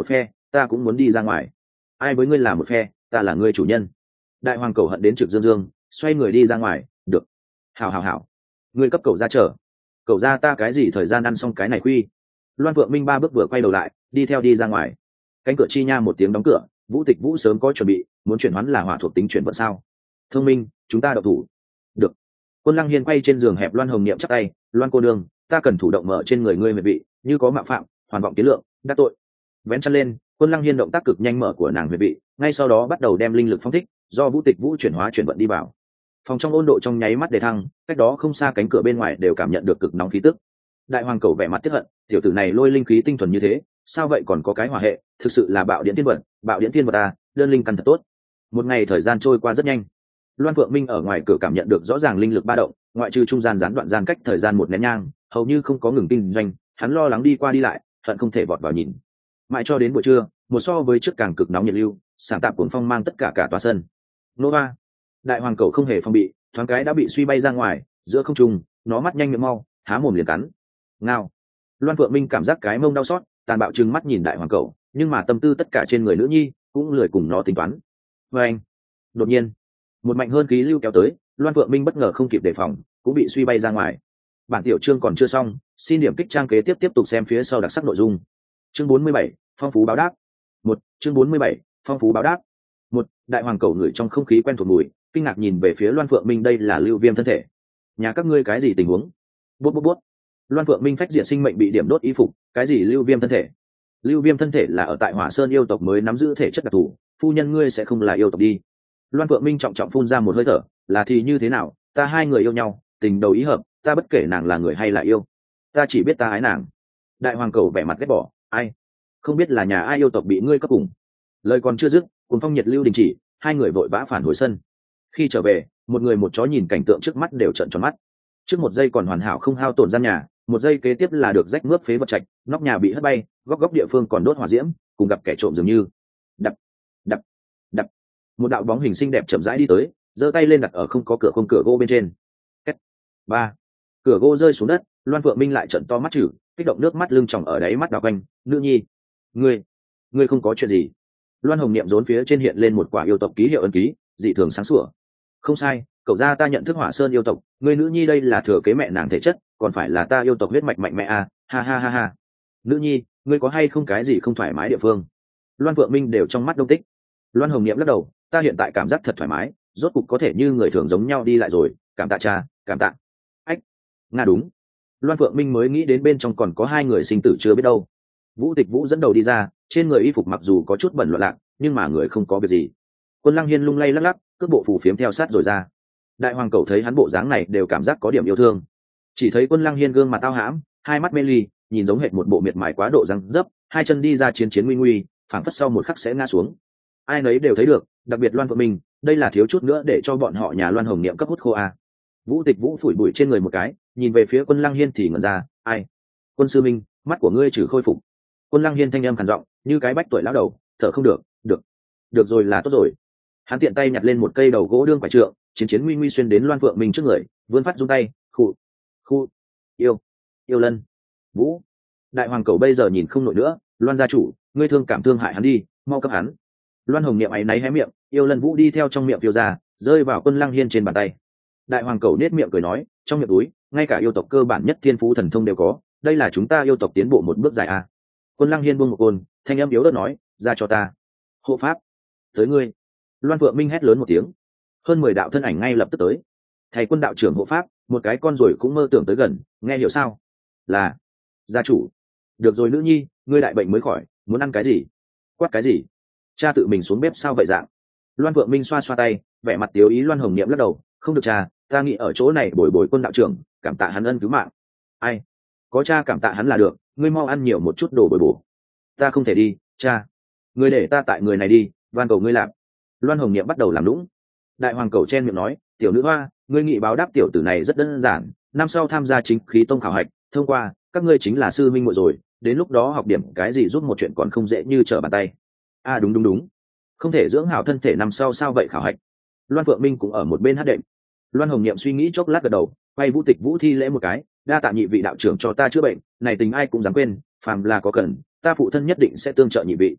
ta cũng muốn đi ra ngoài. Ai với ngươi là một phe, ta là ngươi chủ nhân. Đại hoàng cầu hận đến trực dương dương, xoay người đi ra ngoài. Được, hảo hảo hảo, ngươi cấp cầu ra chờ. Cầu ra ta cái gì thời gian ăn xong cái này khuy. Loan Phượng Minh ba bước vừa quay đầu lại, đi theo đi ra ngoài. Cánh cửa chi nha một tiếng đóng cửa, Vũ Tịch Vũ sớm có chuẩn bị, muốn chuyển hoán là hỏa thuộc tính chuyển vận sao? Thông minh, chúng ta độc thủ. Được. Quân Lăng Hiên quay trên giường hẹp Loan Hồng Niệm chắp tay, Loan cô nương, ta cần thủ động mở trên người ngươi huyệt vị, như có mạo phạm, hoàn vọng kiến lượng, đắc tội. Vén chân lên, Quân Lăng Hiên động tác cực nhanh mở của nàng huyệt vị, ngay sau đó bắt đầu đem linh lực phóng thích, do Vũ Tịch Vũ chuyển hóa chuyển vận đi vào. Phòng trong ôn độ trong nháy mắt đề thăng, cách đó không xa cánh cửa bên ngoài đều cảm nhận được cực nóng khí tức. Đại hoàng cầu vẻ mặt tiếc hận, tiểu tử này lôi linh khí tinh thuần như thế, sao vậy còn có cái hỏa hệ, thực sự là bạo điện thiên vật, bạo điện thiên vật à, đơn linh căn thật tốt. Một ngày thời gian trôi qua rất nhanh. Loan Phượng Minh ở ngoài cửa cảm nhận được rõ ràng linh lực ba động, ngoại trừ trung gian gián đoạn gian cách thời gian một nén nhang, hầu như không có ngừng kinh doanh, hắn lo lắng đi qua đi lại, hận không thể vọt vào nhìn. Mãi cho đến buổi trưa, một so với trước càng cực nóng nhiệt lưu, sáng tạp cuồng phong mang tất cả cả tòa sân. Nova, đại hoàng cầu không hề phòng bị, thoáng cái đã bị suy bay ra ngoài, giữa không trung, nó mắt nhanh miệng mau, há mồm liền cắn. Ngao. Loan Phượng Minh cảm giác cái mông đau xót, tàn bạo trừng mắt nhìn đại hoàng cầu, nhưng mà tâm tư tất cả trên người nữ nhi, cũng lười cùng nó tính toán. Và anh, đột nhiên, một mạnh hơn khí lưu kéo tới, Loan Phượng Minh bất ngờ không kịp đề phòng, cũng bị suy bay ra ngoài. Bản tiểu chương còn chưa xong, xin điểm kích trang kế tiếp tiếp tục xem phía sau đặc sắc nội dung. Chương bốn mươi bảy, phong phú báo đáp. Một, chương bốn mươi bảy, phong phú báo đáp. Một, đại hoàng cầu ngửi trong không khí quen thuộc mùi, kinh ngạc nhìn về phía Loan Phượng Minh, đây là lưu viêm thân thể. Nhà các ngươi cái gì tình huống? Bút bút bút. Loan Phượng Minh phách diệt sinh mệnh bị điểm đốt y phục, cái gì lưu viêm thân thể? Lưu viêm thân thể là ở tại Hỏa Sơn yêu tộc mới nắm giữ thể chất đặc thù, phu nhân ngươi sẽ không là yêu tộc đi. Loan Phượng Minh trọng trọng phun ra một hơi thở, là thì như thế nào, ta hai người yêu nhau, tình đầu ý hợp, ta bất kể nàng là người hay là yêu, ta chỉ biết ta ái nàng. Đại hoàng cầu vẻ mặt ghét bỏ, ai? Không biết là nhà ai yêu tộc bị ngươi cấp cùng. Lời còn chưa dứt, cuồng phong nhiệt lưu đình chỉ, hai người vội vã phản hồi sân. Khi trở về, một người một chó nhìn cảnh tượng trước mắt đều trợn tròn mắt. Trước một giây còn hoàn hảo không hao tổn gian nhà, một giây kế tiếp là được rách mướp phế vật trạch, nóc nhà bị hất bay, góc góc địa phương còn đốt hỏa diễm, cùng gặp kẻ trộm dường như. Đập, đập, đập. Một đạo bóng hình xinh đẹp chậm rãi đi tới, giơ tay lên đặt ở không có cửa không cửa gỗ bên trên. Két. Ba. Cửa gỗ rơi xuống đất, Loan Phượng Minh lại trợn to mắt chử, kích động nước mắt lưng tròng ở đáy mắt đào quanh, nữ nhi, ngươi, ngươi không có chuyện gì? Loan Hồng Niệm rốn phía trên hiện lên một quả yêu tộc ký hiệu ấn ký, dị thường sáng sủa. Không sai, cậu ra ta nhận thức Hỏa Sơn yêu tộc, ngươi nữ nhi đây là thừa kế mẹ nàng thể chất, còn phải là ta yêu tộc huyết mạch mạnh mẽ à, ha ha ha ha. Nữ nhi, ngươi có hay không cái gì không thoải mái địa phương? Loan Phượng Minh đều trong mắt đông tích. Loan Hồng Niệm lắc đầu, ta hiện tại cảm giác thật thoải mái, rốt cục có thể như người thường giống nhau đi lại rồi, cảm tạ cha, cảm tạ. Ách, nga đúng. Loan Phượng Minh mới nghĩ đến bên trong còn có hai người sinh tử chưa biết đâu. Vũ Tịch Vũ dẫn đầu đi ra, trên người y phục mặc dù có chút bẩn loạn lạc, nhưng mà người không có việc gì. Quân Lăng Hiên lung lay lắc lắc, cước bộ phù phiếm theo sát rồi ra. Đại hoàng cầu thấy hắn bộ dáng này đều cảm giác có điểm yêu thương. Chỉ thấy Quân Lăng Hiên gương mặt tao hãm, hai mắt mê ly, nhìn giống hệt một bộ miệt mài quá độ răng dấp, hai chân đi ra chiến chiến nguy nguy, phảng phất sau một khắc sẽ ngã xuống. Ai nấy đều thấy được, đặc biệt Loan Phượng Minh, đây là thiếu chút nữa để cho bọn họ nhà Loan Hồng Niệm cấp hút khô a. Vũ Tịch Vũ phủi bụi trên người một cái, nhìn về phía Quân Lăng Hiên thì ngẩn ra, ai? Quân sư minh, mắt của ngươi trừ khôi phục. Quân Lăng Hiên thanh âm khàn giọng, như cái bách tuổi lão đầu, thở không được, được, được rồi là tốt rồi. Hắn tiện tay nhặt lên một cây đầu gỗ đương phải trượng, chiến chiến nguy nguy xuyên đến Loan Phượng Minh trước người, vươn phát rung tay, khu, khu, yêu, yêu lân, Vũ. Đại hoàng cầu bây giờ nhìn không nổi nữa, Loan gia chủ, ngươi thương cảm thương hại hắn đi, mau cấp hắn. Loan Hồng Niệm áy náy hé miệng, yêu lân Vũ đi theo trong miệng phiêu ra, rơi vào Quân Lăng Hiên trên bàn tay. Đại hoàng cầu nết miệng cười nói, trong miệng túi, ngay cả yêu tộc cơ bản nhất thiên phú thần thông đều có, đây là chúng ta yêu tộc tiến bộ một bước dài à. Quân Lăng Hiên buông một côn, thanh âm yếu ớt nói, ra cho ta. Hộ pháp, tới ngươi. Loan Phượng Minh hét lớn một tiếng, hơn mười đạo thân ảnh ngay lập tức tới. Thầy quân đạo trưởng hộ pháp, một cái con rồi cũng mơ tưởng tới gần, nghe hiểu sao? Là gia chủ. Được rồi nữ nhi, ngươi đại bệnh mới khỏi, muốn ăn cái gì? Quát cái gì? Cha tự mình xuống bếp sao vậy dạng? Loan Phượng Minh xoa xoa tay, vẻ mặt tiếu ý. Loan Hồng Niệm lắc đầu, không được cha, ta nghĩ ở chỗ này bồi bồi quân đạo trưởng, cảm tạ hắn ân cứu mạng. Ai? Có cha cảm tạ hắn là được, ngươi mau ăn nhiều một chút đồ bồi bổ. Ta không thể đi, cha. Ngươi để ta tại người này đi, van cầu ngươi làm. Loan Hồng Niệm bắt đầu làm lũng. Đại hoàng cầu chen miệng nói, tiểu nữ hoa, ngươi nghị báo đáp tiểu tử này rất đơn giản, năm sau tham gia chính khí tông khảo hạch, thông qua, các ngươi chính là sư minh muội rồi, đến lúc đó học điểm cái gì giúp một chuyện còn không dễ như trở bàn tay. À đúng đúng đúng, không thể dưỡng hảo thân thể năm sau sao vậy khảo hạch. Loan Phượng Minh cũng ở một bên hát đệm. Loan Hồng Niệm suy nghĩ chốc lát gật đầu, quay Vũ Tịch Vũ thi lễ một cái, đa tạ nhị vị đạo trưởng cho ta chữa bệnh, này tình ai cũng dám quên, phàm là có cần, ta phụ thân nhất định sẽ tương trợ nhị vị.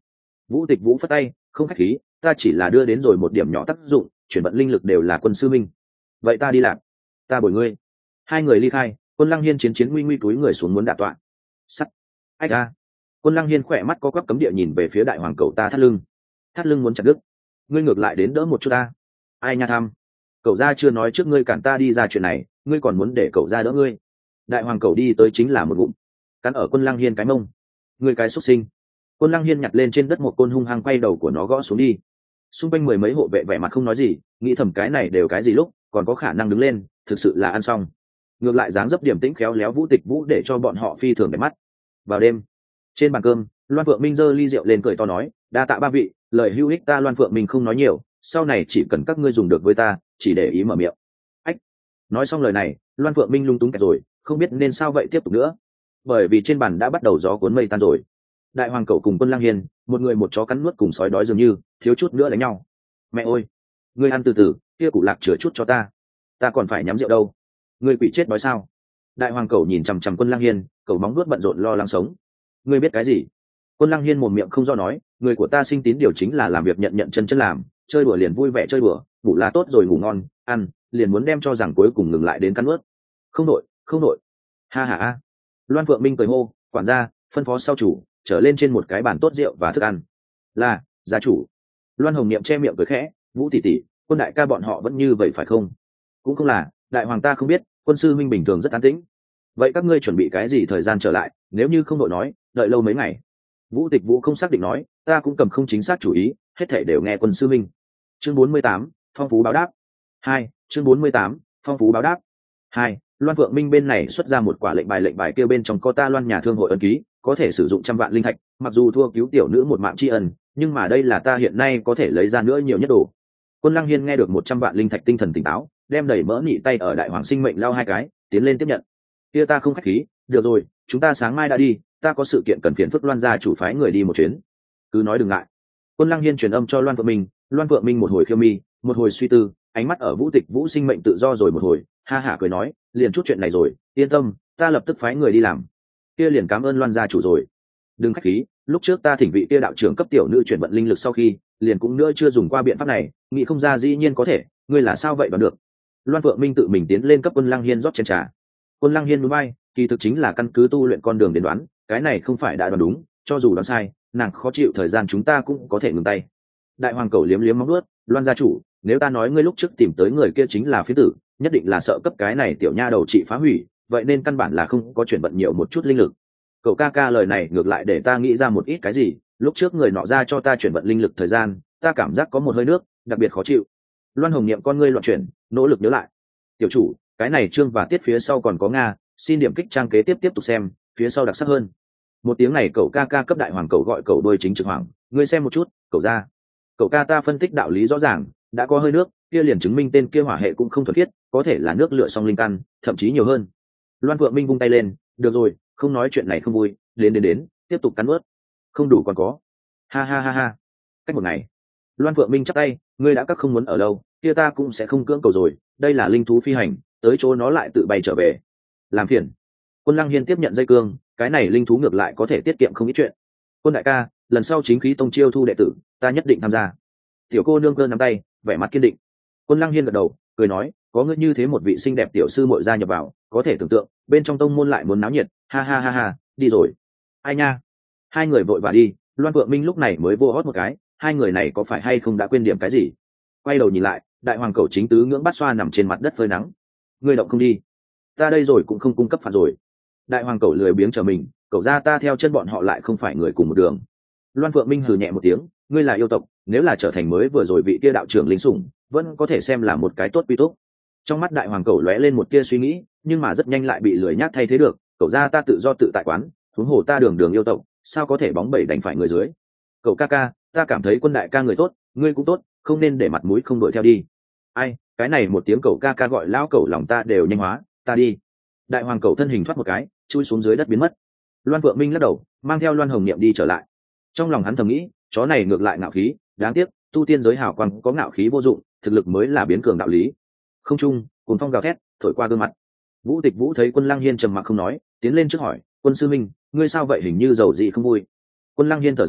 Vũ Tịch Vũ phất tay, không khách khí, ta chỉ là đưa đến rồi một điểm nhỏ tác dụng, chuyển vận linh lực đều là Quân sư minh. Vậy ta đi làm, ta bồi ngươi. Hai người ly khai, Quân Lăng Hiên chiến chiến nguy nguy túi người xuống muốn đả tọa. Sắt. Ách a. Quân Lăng Hiên khỏe mắt có quắp cấm địa nhìn về phía đại hoàng cậu ta thắt lưng. Thắt lưng muốn chặt đứt. Ngươi ngược lại đến đỡ một chút ta. Ai nha tham. Cậu gia chưa nói trước ngươi cản ta đi ra chuyện này, ngươi còn muốn để cậu gia đỡ ngươi. Đại hoàng cậu đi tới chính là một ngụm cắn ở Quân Lăng Hiên cái mông. Ngươi cái xuất sinh. Quân Lăng Hiên nhặt lên trên đất một côn hung hăng quay đầu của nó gõ xuống đi. Xung quanh mười mấy hộ vệ vẻ mặt không nói gì, nghĩ thầm cái này đều cái gì lúc còn có khả năng đứng lên, thực sự là ăn xong. Ngược lại dáng dấp điểm tĩnh khéo léo Vũ Tịch Vũ để cho bọn họ phi thường đẹp mắt. Vào đêm, trên bàn cơm, Loan Phượng Minh giơ ly rượu lên cười to nói, đa tạ ba vị, lời hữu ích ta Loan Phượng Minh không nói nhiều, sau này chỉ cần các ngươi dùng được với ta, chỉ để ý mở miệng. Ách. Nói xong lời này, Loan Phượng Minh lung túng kẹt rồi, không biết nên sao vậy tiếp tục nữa. Bởi vì trên bàn đã bắt đầu gió cuốn mây tan rồi. Đại hoàng cậu cùng Quân Lăng Hiên, một người một chó cắn nuốt cùng sói đói dường như, thiếu chút nữa đánh nhau. Mẹ ơi, ngươi ăn từ từ, kia củ lạc chừa chút cho ta, ta còn phải nhắm rượu đâu. Ngươi quỷ chết đói sao? Đại hoàng cậu nhìn chằm chằm Quân Lăng Hiên, cậu móng nuốt bận rộn lo lắng sống. Ngươi biết cái gì? Quân Lăng Hiên mồm miệng không do nói, người của ta sinh tín điều chính là làm việc nhận nhận chân chân làm, chơi đùa liền vui vẻ chơi đùa, ngủ là tốt rồi ngủ ngon, ăn liền muốn đem cho rằng cuối cùng ngừng lại đến cắn nuốt. Không đội, không đội. Ha ha a. Loan Phượng Minh cười hô, quản gia, phân phó sau chủ, trở lên trên một cái bàn tốt rượu và thức ăn. Là, gia chủ. Loan Hồng Niệm che miệng cười khẽ, Vũ tỷ tỷ, Quân đại ca bọn họ vẫn như vậy phải không? Cũng không là, đại hoàng ta không biết, Quân sư minh bình thường rất an tĩnh. Vậy các ngươi chuẩn bị cái gì thời gian trở lại, nếu như không đội nói, đợi lâu mấy ngày. Vũ Tịch Vũ không xác định nói, ta cũng cầm không chính xác chủ ý, hết thảy đều nghe Quân sư minh. Chương bốn mươi tám, phong phú báo đáp. Hai, chương bốn mươi tám, phong phú báo đáp. Hai, Loan Phượng Minh bên này xuất ra một quả lệnh bài, lệnh bài kia bên trong có ta Loan nhà thương hội ấn ký, có thể sử dụng trăm vạn linh thạch, mặc dù thua cứu tiểu nữ một mạng tri ân, nhưng mà đây là ta hiện nay có thể lấy ra nữa nhiều nhất đồ. Quân Lăng Hiên nghe được một trăm vạn linh thạch tinh thần tỉnh táo, đem đẩy mỡ nị tay ở đại hoàng sinh mệnh lao hai cái, tiến lên tiếp nhận. Kia ta không khách khí, được rồi, chúng ta sáng mai đã đi, ta có sự kiện cần phiền phức Loan gia chủ phái người đi một chuyến. Cứ nói đừng ngại. Quân Lăng Hiên truyền âm cho Loan Phượng Minh, Loan Phượng Minh một hồi khiêu mi, một hồi suy tư, ánh mắt ở Vũ Tịch Vũ sinh mệnh tự do rồi một hồi, ha hả cười nói, liền chút chuyện này rồi, yên tâm, ta lập tức phái người đi làm. Kia liền cảm ơn Loan gia chủ rồi. Đừng khách khí, lúc trước ta thỉnh vị kia đạo trưởng cấp tiểu nữ chuyển vận linh lực sau khi, liền cũng nữa chưa dùng qua biện pháp này, nghĩ không ra dĩ nhiên có thể, ngươi là sao vậy đoán được. Loan Phượng Minh tự mình tiến lên cấp Quân Lăng Hiên rót chén trà. Quân Lăng Hiên núi bay, kỳ thực chính là căn cứ tu luyện con đường đến đoán, cái này không phải đã đoán đúng, cho dù đoán sai, nàng khó chịu thời gian chúng ta cũng có thể ngừng tay. Đại hoàng cầu liếm liếm móng nuốt, Loan gia chủ, nếu ta nói ngươi lúc trước tìm tới người kia chính là phiến tử, nhất định là sợ cấp cái này tiểu nha đầu trị phá hủy, vậy nên căn bản là không có chuyển vận nhiều một chút linh lực. Cậu ca ca lời này ngược lại để ta nghĩ ra một ít cái gì, lúc trước người nọ ra cho ta chuyển vận linh lực thời gian, ta cảm giác có một hơi nước, đặc biệt khó chịu. Loan Hồng Niệm con ngươi loạn chuyển, nỗ lực nhớ lại. Tiểu chủ, cái này chương và tiết phía sau còn có nga, xin điểm kích trang kế tiếp tiếp tục xem, phía sau đặc sắc hơn. Một tiếng này cậu ca ca cấp đại hoàng cậu gọi cậu đôi chính trực hoàng, ngươi xem một chút, cậu ra. Cậu ca ta phân tích đạo lý rõ ràng, đã có hơi nước, kia liền chứng minh tên kia hỏa hệ cũng không thuần khiết, có thể là nước lửa song linh căn, thậm chí nhiều hơn. Loan Phượng Minh vung tay lên, được rồi, không nói chuyện này không vui, đến đến đến, tiếp tục cắn ướt. Không đủ còn có. Ha ha ha ha. Cách một ngày. Loan Phượng Minh chắp tay, ngươi đã các không muốn ở đâu, kia ta cũng sẽ không cưỡng cầu rồi, đây là linh thú phi hành, tới chỗ nó lại tự bay trở về. Làm phiền. Quân Lăng Hiên tiếp nhận dây cương, cái này linh thú ngược lại có thể tiết kiệm không ít chuyện. Quân đại ca, lần sau chính khí tông chiêu thu đệ tử, ta nhất định tham gia. Tiểu cô nương cơ nắm tay, vẻ mặt kiên định. Quân Lăng Hiên gật đầu, cười nói, có ngươi như thế một vị xinh đẹp tiểu sư muội gia nhập vào, có thể tưởng tượng, bên trong tông môn lại muốn náo nhiệt, ha ha ha ha, đi rồi. Ai nha. Hai người vội vã đi, Loan Phượng Minh lúc này mới vô hót một cái, hai người này có phải hay không đã quên điểm cái gì? Quay đầu nhìn lại, đại hoàng cẩu chính tứ ngưỡng bát xoa nằm trên mặt đất phơi nắng. Ngươi động không đi, ta đây rồi cũng không cung cấp phạt rồi. Đại hoàng cẩu lười biếng chờ mình, cẩu ra ta theo chân bọn họ lại không phải người cùng một đường. Loan Phượng Minh hừ nhẹ một tiếng, ngươi là yêu tộc, nếu là trở thành mới vừa rồi vị kia đạo trưởng linh sủng, vẫn có thể xem là một cái tốt quy tốt. Trong mắt đại hoàng cẩu lóe lên một tia suy nghĩ, nhưng mà rất nhanh lại bị lười nhác thay thế được, cẩu ra ta tự do tự tại quán, huống hồ ta đường đường yêu tộc, sao có thể bóng bẩy đánh phải người dưới. Cậu ca ca, ta cảm thấy Quân đại ca người tốt, ngươi cũng tốt, không nên để mặt mũi không đuổi theo đi. Ai, cái này một tiếng cậu ca ca gọi lão cẩu lòng ta đều nhanh hóa, ta đi. Đại hoàng cẩu thân hình thoát một cái, chui xuống dưới đất biến mất. Loan Phượng Minh lắc đầu, mang theo Loan Hồng Niệm đi trở lại. Trong lòng hắn thầm nghĩ, chó này ngược lại ngạo khí, đáng tiếc, tu tiên giới hào quang có ngạo khí vô dụng, thực lực mới là biến cường đạo lý. Không trung, cuồng phong gào thét, thổi qua gương mặt. Vũ Tịch Vũ thấy Quân Lăng Hiên trầm mặc không nói, tiến lên trước hỏi, Quân sư minh, ngươi sao vậy, hình như giàu gì không vui. Quân Lăng Hiên thở dài,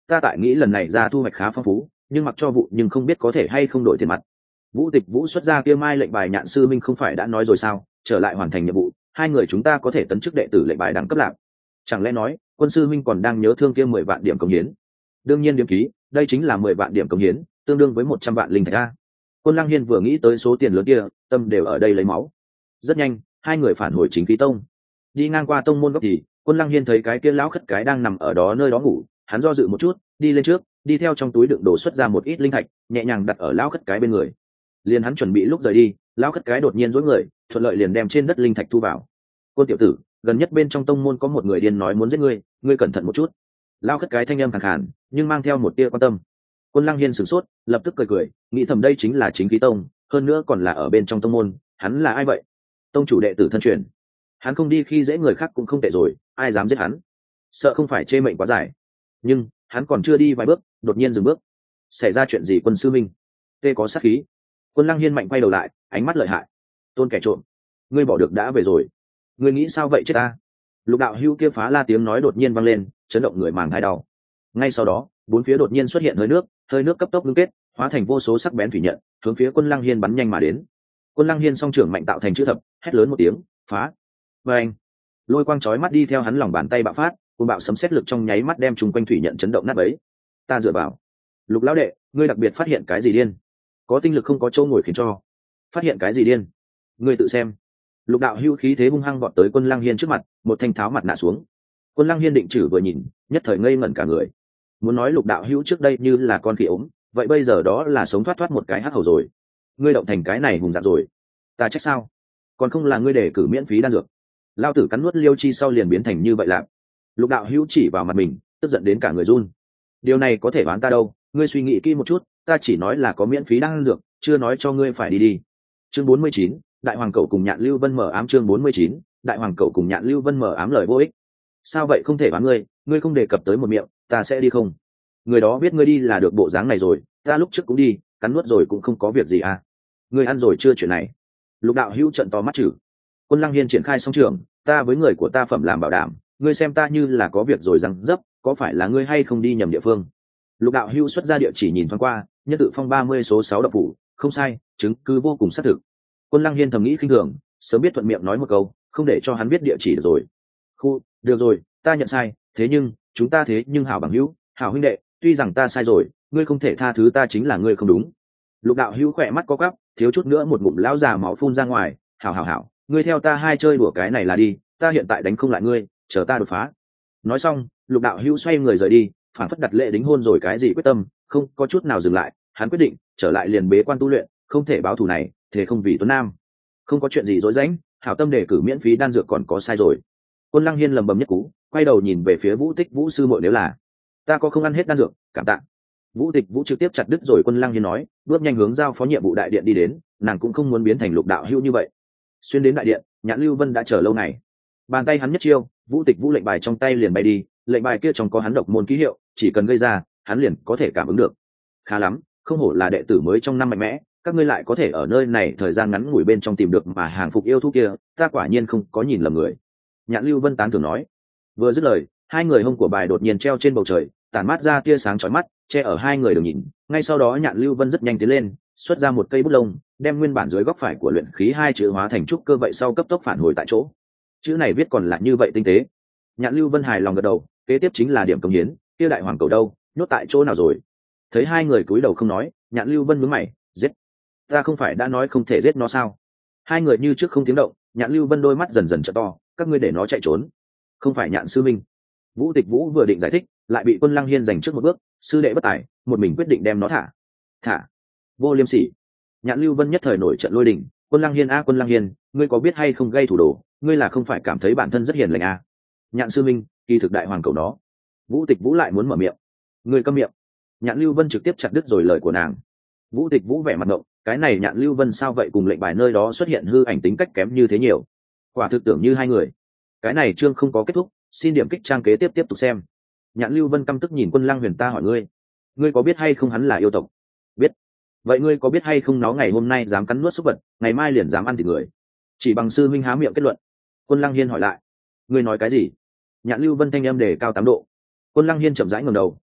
ta tại nghĩ lần này ra thu hoạch khá phong phú, nhưng mặc cho vụ nhưng không biết có thể hay không đổi tiền mặt. Vũ Tịch Vũ xuất ra kia mai lệnh bài, Nhạn sư minh không phải đã nói rồi sao, trở lại hoàn thành nhiệm vụ, hai người chúng ta có thể tấn chức đệ tử lệnh bài đẳng cấp lạc. Chẳng lẽ nói quân sư minh còn đang nhớ thương kia mười vạn điểm công hiến? Đương nhiên điểm ký, đây chính là mười vạn điểm công hiến, tương đương với một trăm vạn linh thạch a. Quân Lăng Hiên vừa nghĩ tới số tiền lớn kia, tâm đều ở đây lấy máu. Rất nhanh, hai người phản hồi chính khí tông. Đi ngang qua tông môn góc thì Quân Lăng Hiên thấy cái kia lão khất cái đang nằm ở đó nơi đó ngủ, hắn do dự một chút, đi lên trước, đi theo trong túi đựng đồ xuất ra một ít linh thạch, nhẹ nhàng đặt ở lão khất cái bên người. Liền hắn chuẩn bị lúc rời đi, lão khất cái đột nhiên duỗi người, thuận lợi liền đem trên đất linh thạch thu vào. Quân tiểu tử, gần nhất bên trong tông môn có một người điên nói muốn giết ngươi, ngươi cẩn thận một chút. Lão khất cái thanh âm khàn khàn, nhưng mang theo một tia quan tâm. Quân Lăng Hiên sửng sốt, lập tức cười cười, nghĩ thầm đây chính là chính khí tông, hơn nữa còn là ở bên trong tông môn, hắn là ai vậy? Tông chủ đệ tử thân truyền. Hắn không đi khi dễ người khác cũng không tệ rồi, ai dám giết hắn? Sợ không phải chê mệnh quá dài. Nhưng hắn còn chưa đi vài bước, đột nhiên dừng bước. Xảy ra chuyện gì quân sư minh? Tê có sát khí. Quân Lăng Hiên mạnh quay đầu lại, ánh mắt lợi hại. Tôn kẻ trộm, ngươi bỏ được đã về rồi. Ngươi nghĩ sao vậy chết ta? Lục đạo hưu kia phá la tiếng nói đột nhiên vang lên, chấn động người màng thai đau. Ngay sau đó, bốn phía đột nhiên xuất hiện hơi nước, hơi nước cấp tốc ngưng kết, hóa thành vô số sắc bén thủy nhận, hướng phía Quân Lăng Hiên bắn nhanh mà đến. Quân Lăng Hiên song trưởng mạnh tạo thành chữ thập, hét lớn một tiếng, phá! Và anh, lôi quang chói mắt đi theo hắn lòng bàn tay bạo phát, cuồng bạo sấm sét lực trong nháy mắt đem chung quanh thủy nhận chấn động nát bấy. Ta dựa vào. Lục lão đệ, ngươi đặc biệt phát hiện cái gì điên? Có tinh lực không có chỗ ngồi khiến cho. Phát hiện cái gì điên? Ngươi tự xem. Lục đạo hưu khí thế hung hăng vọt tới Quân Lăng Hiên trước mặt, một thanh tháo mặt nạ xuống. Quân Lăng Hiên định chử vừa nhìn, nhất thời ngây ngẩn cả người. Muốn nói Lục đạo hữu trước đây như là con khỉ ốm, vậy bây giờ đó là sống thoát thoát một cái hắc hầu rồi. Ngươi động thành cái này hùng dạng rồi, ta trách sao? Còn không là ngươi để cử miễn phí đan dược. Lao tử cắn nuốt liêu chi sau liền biến thành như vậy lạc. Lục đạo hữu chỉ vào mặt mình, tức giận đến cả người run. Điều này có thể đoán ta đâu, ngươi suy nghĩ kỹ một chút, ta chỉ nói là có miễn phí đan dược, chưa nói cho ngươi phải đi đi. Chương bốn mươi chín, Đại Hoàng Cẩu cùng Nhạn Lưu Vân mở ám. Chương bốn mươi chín, Đại Hoàng Cẩu cùng Nhạn Lưu Vân mở ám lời vô ích. Sao vậy không thể đoán ngươi, ngươi không đề cập tới một miệng, ta sẽ đi không? Người đó biết ngươi đi là được bộ dáng này rồi, ta lúc trước cũng đi, cắn nuốt rồi cũng không có việc gì à? Ngươi ăn rồi chưa chuyện này? Lục đạo hữu trận to mắt chử. Quân Lăng Hiên triển khai song trường, ta với người của ta phẩm làm bảo đảm, ngươi xem ta như là có việc rồi rằng dấp, có phải là ngươi hay không đi nhầm địa phương? Lục đạo hữu xuất ra địa chỉ nhìn thoáng qua, Nhân Tự Phong ba mươi số sáu độc phủ, không sai, chứng cứ vô cùng xác thực. Quân Lăng Hiên thầm nghĩ khinh thường, sớm biết thuận miệng nói một câu, không để cho hắn biết địa chỉ được rồi. Khu, được rồi, ta nhận sai, thế nhưng, chúng ta thế nhưng hảo bằng hữu, hảo huynh đệ, tuy rằng ta sai rồi, ngươi không thể tha thứ ta chính là ngươi không đúng. Lục đạo hữu khỏe mắt có cắp, thiếu chút nữa một ngụm lão già máu phun ra ngoài, hảo hảo hảo, ngươi theo ta hai chơi đùa cái này là đi, ta hiện tại đánh không lại ngươi, chờ ta đột phá. Nói xong, lục đạo hữu xoay người rời đi, phản phất đặt lệ đính hôn rồi cái gì quyết tâm, không có chút nào dừng lại, hắn quyết định trở lại liền bế quan tu luyện, không thể báo thù này, thế không vì Tuấn Nam. Không có chuyện gì dối rãnh, hảo tâm đề cử miễn phí đan dược còn có sai rồi. Quân Lăng Hiên lầm bầm nhất cú, quay đầu nhìn về phía Vũ Tích Vũ sư muội, nếu là ta có không ăn hết đan dược, cảm tạ. Vũ Tịch Vũ trực tiếp chặt đứt rồi Quân Lăng Hiên nói, bước nhanh hướng giao phó nhiệm vụ đại điện đi đến, nàng cũng không muốn biến thành lục đạo hữu như vậy. Xuyên đến đại điện, Nhạn Lưu Vân đã chờ lâu ngày. Bàn tay hắn nhất chiêu, Vũ Tịch Vũ lệnh bài trong tay liền bay đi, lệnh bài kia trong có hắn độc môn ký hiệu, chỉ cần gây ra, hắn liền có thể cảm ứng được. Khá lắm, không hổ là đệ tử mới trong năm mạnh mẽ, các ngươi lại có thể ở nơi này thời gian ngắn ngủi bên trong tìm được mà hàng phục yêu thú kia, ta quả nhiên không có nhìn lầm người. Nhạn Lưu Vân tán thưởng nói. Vừa dứt lời, hai người hông của bài đột nhiên treo trên bầu trời, tản mát ra tia sáng chói mắt, che ở hai người đường nhìn. Ngay sau đó Nhạn Lưu Vân rất nhanh tiến lên, xuất ra một cây bút lông, đem nguyên bản dưới góc phải của luyện khí hai chữ hóa thành trúc cơ vậy sau cấp tốc phản hồi tại chỗ. Chữ này viết còn là như vậy tinh tế. Nhạn Lưu Vân hài lòng gật đầu, kế tiếp chính là điểm công hiến, kia Đại Hoàng Cầu đâu, nhốt tại chỗ nào rồi? Thấy hai người cúi đầu không nói, Nhạn Lưu Vân nhướng mày, giết. Ta không phải đã nói không thể giết nó sao? Hai người như trước không tiếng động, Nhạn Lưu Vân đôi mắt dần dần trợ to, các ngươi để nó chạy trốn. Không phải Nhạn sư minh. Vũ Tịch Vũ vừa định giải thích, lại bị Quân Lăng Hiên giành trước một bước, sư đệ bất tài, một mình quyết định đem nó thả. Thả? Vô liêm sỉ. Nhạn Lưu Vân nhất thời nổi trận lôi đình, Quân Lăng Hiên a Quân Lăng Hiên, ngươi có biết hay không gây thủ đồ, ngươi là không phải cảm thấy bản thân rất hiền lành a? Nhạn sư minh, kỳ thực Đại Hoàng Cầu đó. Vũ Tịch Vũ lại muốn mở miệng. Ngươi câm miệng. Nhạn Lưu Vân trực tiếp chặt đứt rồi lời của nàng. Vũ Tịch Vũ vẻ mặt ngộng, cái này Nhạn Lưu Vân sao vậy cùng lệnh bài nơi đó xuất hiện hư ảnh tính cách kém như thế nhiều. Quả thực tưởng như hai người. Cái này chương không có kết thúc, xin điểm kích trang kế tiếp tiếp tục xem. Nhạn Lưu Vân căm tức nhìn Quân Lăng Huyền, ta hỏi ngươi, ngươi có biết hay không hắn là yêu tộc? Biết. Vậy ngươi có biết hay không nó ngày hôm nay dám cắn nuốt súc vật, ngày mai liền dám ăn thịt người? Chỉ bằng sư minh há miệng kết luận. Quân Lăng Hiên hỏi lại, ngươi nói cái gì? Nhạn Lưu Vân thanh âm đề cao tám độ. Quân Lăng Hiên chậm rãi ngẩng đầu,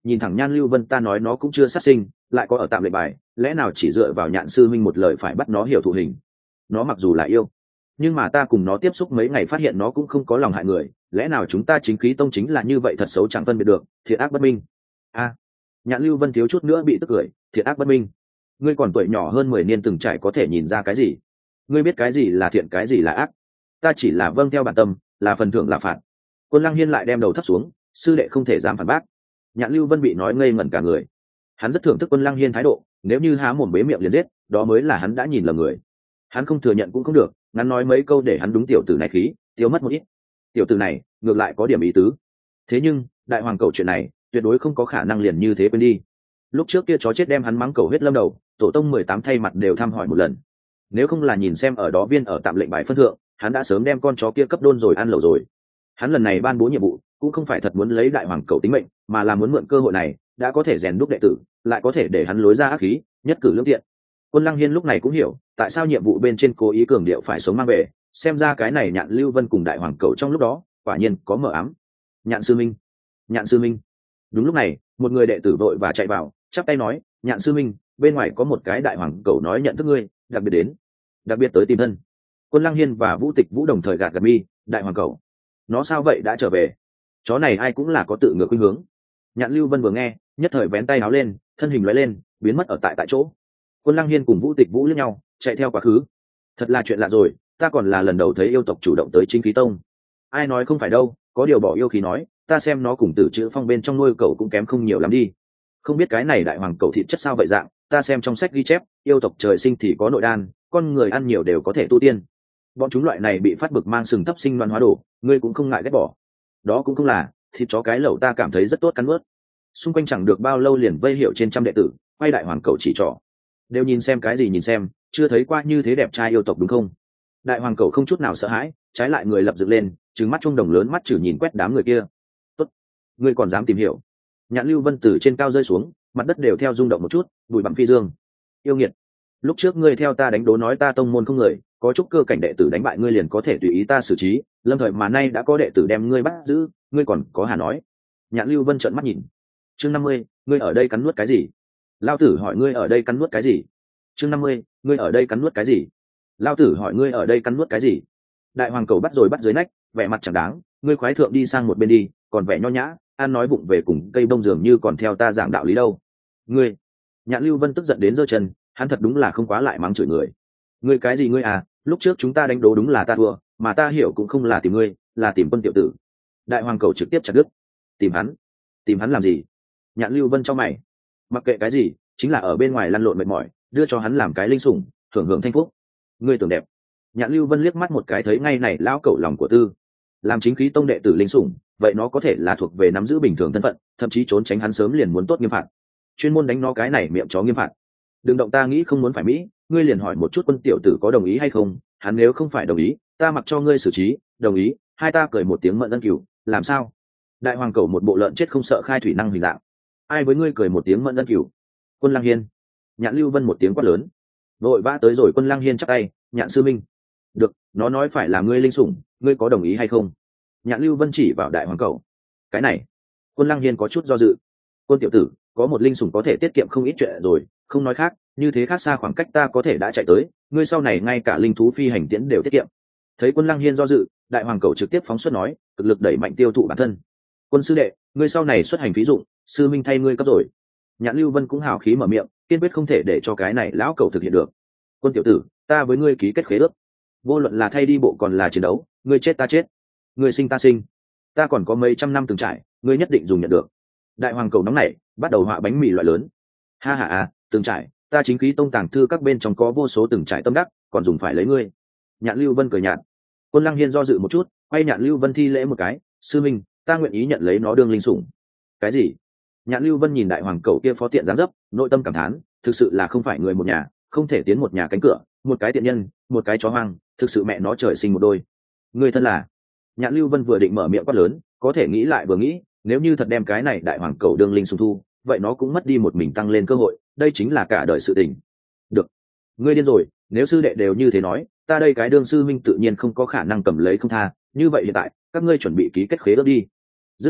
nhìn thẳng Nhan Lưu Vân, ta nói nó cũng chưa sát sinh, lại có ở tạm lệnh bài, lẽ nào chỉ dựa vào Nhạn sư minh một lời phải bắt nó hiểu thụ hình? Nó mặc dù là yêu, nhưng mà ta cùng nó tiếp xúc mấy ngày phát hiện nó cũng không có lòng hại người, lẽ nào chúng ta chính khí tông chính là như vậy, thật xấu chẳng phân biệt được, thiện ác bất minh. A, à, Nhạn Lưu Vân thiếu chút nữa bị tức cười, thiện ác bất minh? Ngươi còn tuổi nhỏ hơn mười niên từng trải có thể nhìn ra cái gì? Ngươi biết cái gì là thiện, cái gì là ác? Ta chỉ là vâng theo bản tâm, là phần thưởng là phạt. Quân Lăng Hiên lại đem đầu thấp xuống, sư đệ không thể dám phản bác. Nhạn Lưu Vân bị nói ngây ngẩn cả người. Hắn rất thưởng thức Quân Lăng Hiên thái độ, nếu như há mồm bế miệng liền giết, đó mới là hắn đã nhìn lầm người. Hắn không thừa nhận cũng không được, ngắn nói mấy câu để hắn đúng tiểu tử này khí tiêu mất một ít. Tiểu tử này ngược lại có điểm ý tứ. Thế nhưng đại hoàng cầu chuyện này tuyệt đối không có khả năng liền như thế quên đi. Lúc trước kia chó chết đem hắn mắng cầu huyết lâm đầu, tổ tông mười tám thay mặt đều thăm hỏi một lần. Nếu không là nhìn xem ở đó viên ở tạm lệnh bài phân thượng, hắn đã sớm đem con chó kia cấp đôn rồi ăn lẩu rồi. Hắn lần này ban bố nhiệm vụ cũng không phải thật muốn lấy đại hoàng cầu tính mệnh, mà là muốn mượn cơ hội này đã có thể rèn đúc đệ tử, lại có thể để hắn lối ra ác khí, nhất cử lưỡng tiện. Quân Lăng Hiên lúc này cũng hiểu tại sao nhiệm vụ bên trên cố ý cường điệu phải sống mang về, xem ra cái này Nhạn Lưu Vân cùng đại hoàng cầu trong lúc đó quả nhiên có mờ ám. Nhạn sư minh, Nhạn sư minh. Đúng lúc này một người đệ tử vội và chạy vào, chắp tay nói, Nhạn sư minh, bên ngoài có một cái đại hoàng cầu nói nhận thức ngươi, đặc biệt đến, đặc biệt tới tìm thân. Quân Lăng Hiên và Vũ Tịch Vũ đồng thời gạt gạt mi, đại hoàng cầu, nó sao vậy đã trở về? Chó này ai cũng là có tự ngược khuynh hướng. Nhạn Lưu Vân vừa nghe nhất thời vén tay áo lên, thân hình lóe lên biến mất ở tại tại chỗ. Quân Lăng Hiên cùng Vũ Tịch Vũ liếc nhau, chạy theo quá khứ. Thật là chuyện lạ rồi, ta còn là lần đầu thấy yêu tộc chủ động tới chính khí tông. Ai nói không phải đâu, có điều bỏ yêu khí nói, ta xem nó cùng Tử Chữ Phong bên trong nuôi cậu cũng kém không nhiều lắm đi. Không biết cái này đại hoàng cậu thịt chất sao vậy dạng, ta xem trong sách ghi chép, yêu tộc trời sinh thì có nội đan, con người ăn nhiều đều có thể tu tiên. Bọn chúng loại này bị phát bực mang sừng thấp sinh loan hóa đồ, ngươi cũng không ngại ghét bỏ. Đó cũng không là, thịt chó cái lẩu ta cảm thấy rất tốt cắn nuốt. Xung quanh chẳng được bao lâu liền vây hiệu trên trăm đệ tử, quay đại hoàng cậu chỉ trỏ. Đều nhìn xem cái gì nhìn xem, chưa thấy qua như thế đẹp trai yêu tộc đúng không? Đại hoàng cậu không chút nào sợ hãi, trái lại người lập dựng lên, trừng mắt trung đồng lớn mắt chử nhìn quét đám người kia. Tốt, ngươi còn dám tìm hiểu? Nhạn Lưu Vân từ trên cao rơi xuống, mặt đất đều theo rung động một chút, bụi bặm phi dương. Yêu nghiệt, lúc trước ngươi theo ta đánh đố nói ta tông môn không người, có chút cơ cảnh đệ tử đánh bại ngươi liền có thể tùy ý ta xử trí, lâm thời mà nay đã có đệ tử đem ngươi bắt giữ, ngươi còn có hà nói? Nhạn Lưu Vân trợn mắt nhìn. Chương năm mươi, ngươi ở đây cắn nuốt cái gì? Lao tử hỏi ngươi ở đây cắn nuốt cái gì? Chương năm mươi, ngươi ở đây cắn nuốt cái gì? Lao tử hỏi ngươi ở đây cắn nuốt cái gì? Đại hoàng cầu bắt rồi bắt dưới nách, vẻ mặt chẳng đáng, ngươi khoái thượng đi sang một bên đi, còn vẻ nho nhã, an nói vụng về cùng cây bông dường như còn theo ta giảng đạo lý đâu. Ngươi, Nhạn Lưu Vân tức giận đến giơ chân, hắn thật đúng là không quá lại mắng chửi người. Ngươi cái gì ngươi à, lúc trước chúng ta đánh đố đúng là ta thua, mà ta hiểu cũng không là tìm ngươi, là tìm Quân tiểu tử. Đại hoàng cầu trực tiếp chặt đứt. Tìm hắn? Tìm hắn làm gì? Nhạn Lưu Vân cho mày. Mặc kệ cái gì, chính là ở bên ngoài lăn lộn mệt mỏi, đưa cho hắn làm cái linh sủng, hưởng hưởng thanh phúc. Ngươi tưởng đẹp? Nhạn Lưu Vân liếc mắt một cái thấy ngay này lão cẩu lòng của tư, làm chính khí tông đệ tử linh sủng, vậy nó có thể là thuộc về nắm giữ bình thường thân phận, thậm chí trốn tránh hắn sớm liền muốn tốt nghiêm phạt, chuyên môn đánh nó cái này miệng chó nghiêm phạt. Đừng động, ta nghĩ không muốn phải mỹ, ngươi liền hỏi một chút Quân tiểu tử có đồng ý hay không, hắn nếu không phải đồng ý, ta mặc cho ngươi xử trí, đồng ý, hai ta cười một tiếng mận ân cửu, làm sao? Đại hoàng cẩu một bộ lợn chết không sợ khai thủy năng hình dạng. Ai với ngươi cười một tiếng mận ân cửu? Quân Lăng Hiên. Nhạn Lưu Vân một tiếng quát lớn, vội vã tới rồi. Quân Lăng Hiên chắp tay, Nhạn sư minh, được, nó nói phải là ngươi linh sủng, ngươi có đồng ý hay không? Nhạn Lưu Vân chỉ vào đại hoàng cẩu. Cái này, Quân Lăng Hiên có chút do dự. Quân tiểu tử, có một linh sủng có thể tiết kiệm không ít chuyện rồi, không nói khác, như thế khác xa khoảng cách ta có thể đã chạy tới, ngươi sau này ngay cả linh thú phi hành tiễn đều tiết kiệm. Thấy Quân Lăng Hiên do dự, đại hoàng cẩu trực tiếp phóng xuất nói, cực lực đẩy mạnh tiêu thụ bản thân. Quân sư đệ, ngươi sau này xuất hành phí dụng, sư minh thay ngươi cấp rồi. Nhạn Lưu Vân cũng hào khí mở miệng, kiên quyết không thể để cho cái này lão cẩu thực hiện được. Quân tiểu tử, ta với ngươi ký kết khế ước, vô luận là thay đi bộ còn là chiến đấu, ngươi chết ta chết, ngươi sinh ta sinh, ta còn có mấy trăm năm từng trải, ngươi nhất định dùng nhận được. Đại hoàng cầu nóng nảy, bắt đầu họa bánh mì loại lớn. Ha ha à, từng trải, ta chính khí tông tàng thư các bên trong có vô số từng trải tâm đắc, còn dùng phải lấy ngươi. Nhạn Lưu Vân cười nhạt. Quân Lăng Hiên do dự một chút, quay Nhạn Lưu Vân thi lễ một cái, sư minh, ta nguyện ý nhận lấy nó đương linh sủng. Cái gì? Nhạn Lưu Vân nhìn đại hoàng cầu kia phó tiện dáng dấp, nội tâm cảm thán, thực sự là không phải người một nhà, không thể tiến một nhà cánh cửa, một cái tiện nhân, một cái chó hoang, thực sự mẹ nó trời sinh một đôi. Người thân là? Nhạn Lưu Vân vừa định mở miệng quát lớn, có thể nghĩ lại vừa nghĩ, nếu như thật đem cái này đại hoàng cầu đương linh sủng thu, vậy nó cũng mất đi một mình tăng lên cơ hội, đây chính là cả đời sự tình. Được, ngươi điên rồi, nếu sư đệ đều như thế nói, ta đây cái đương sư minh tự nhiên không có khả năng cầm lấy không tha, như vậy hiện tại, các ngươi chuẩn bị ký kết khế ước đi. Dứt lời,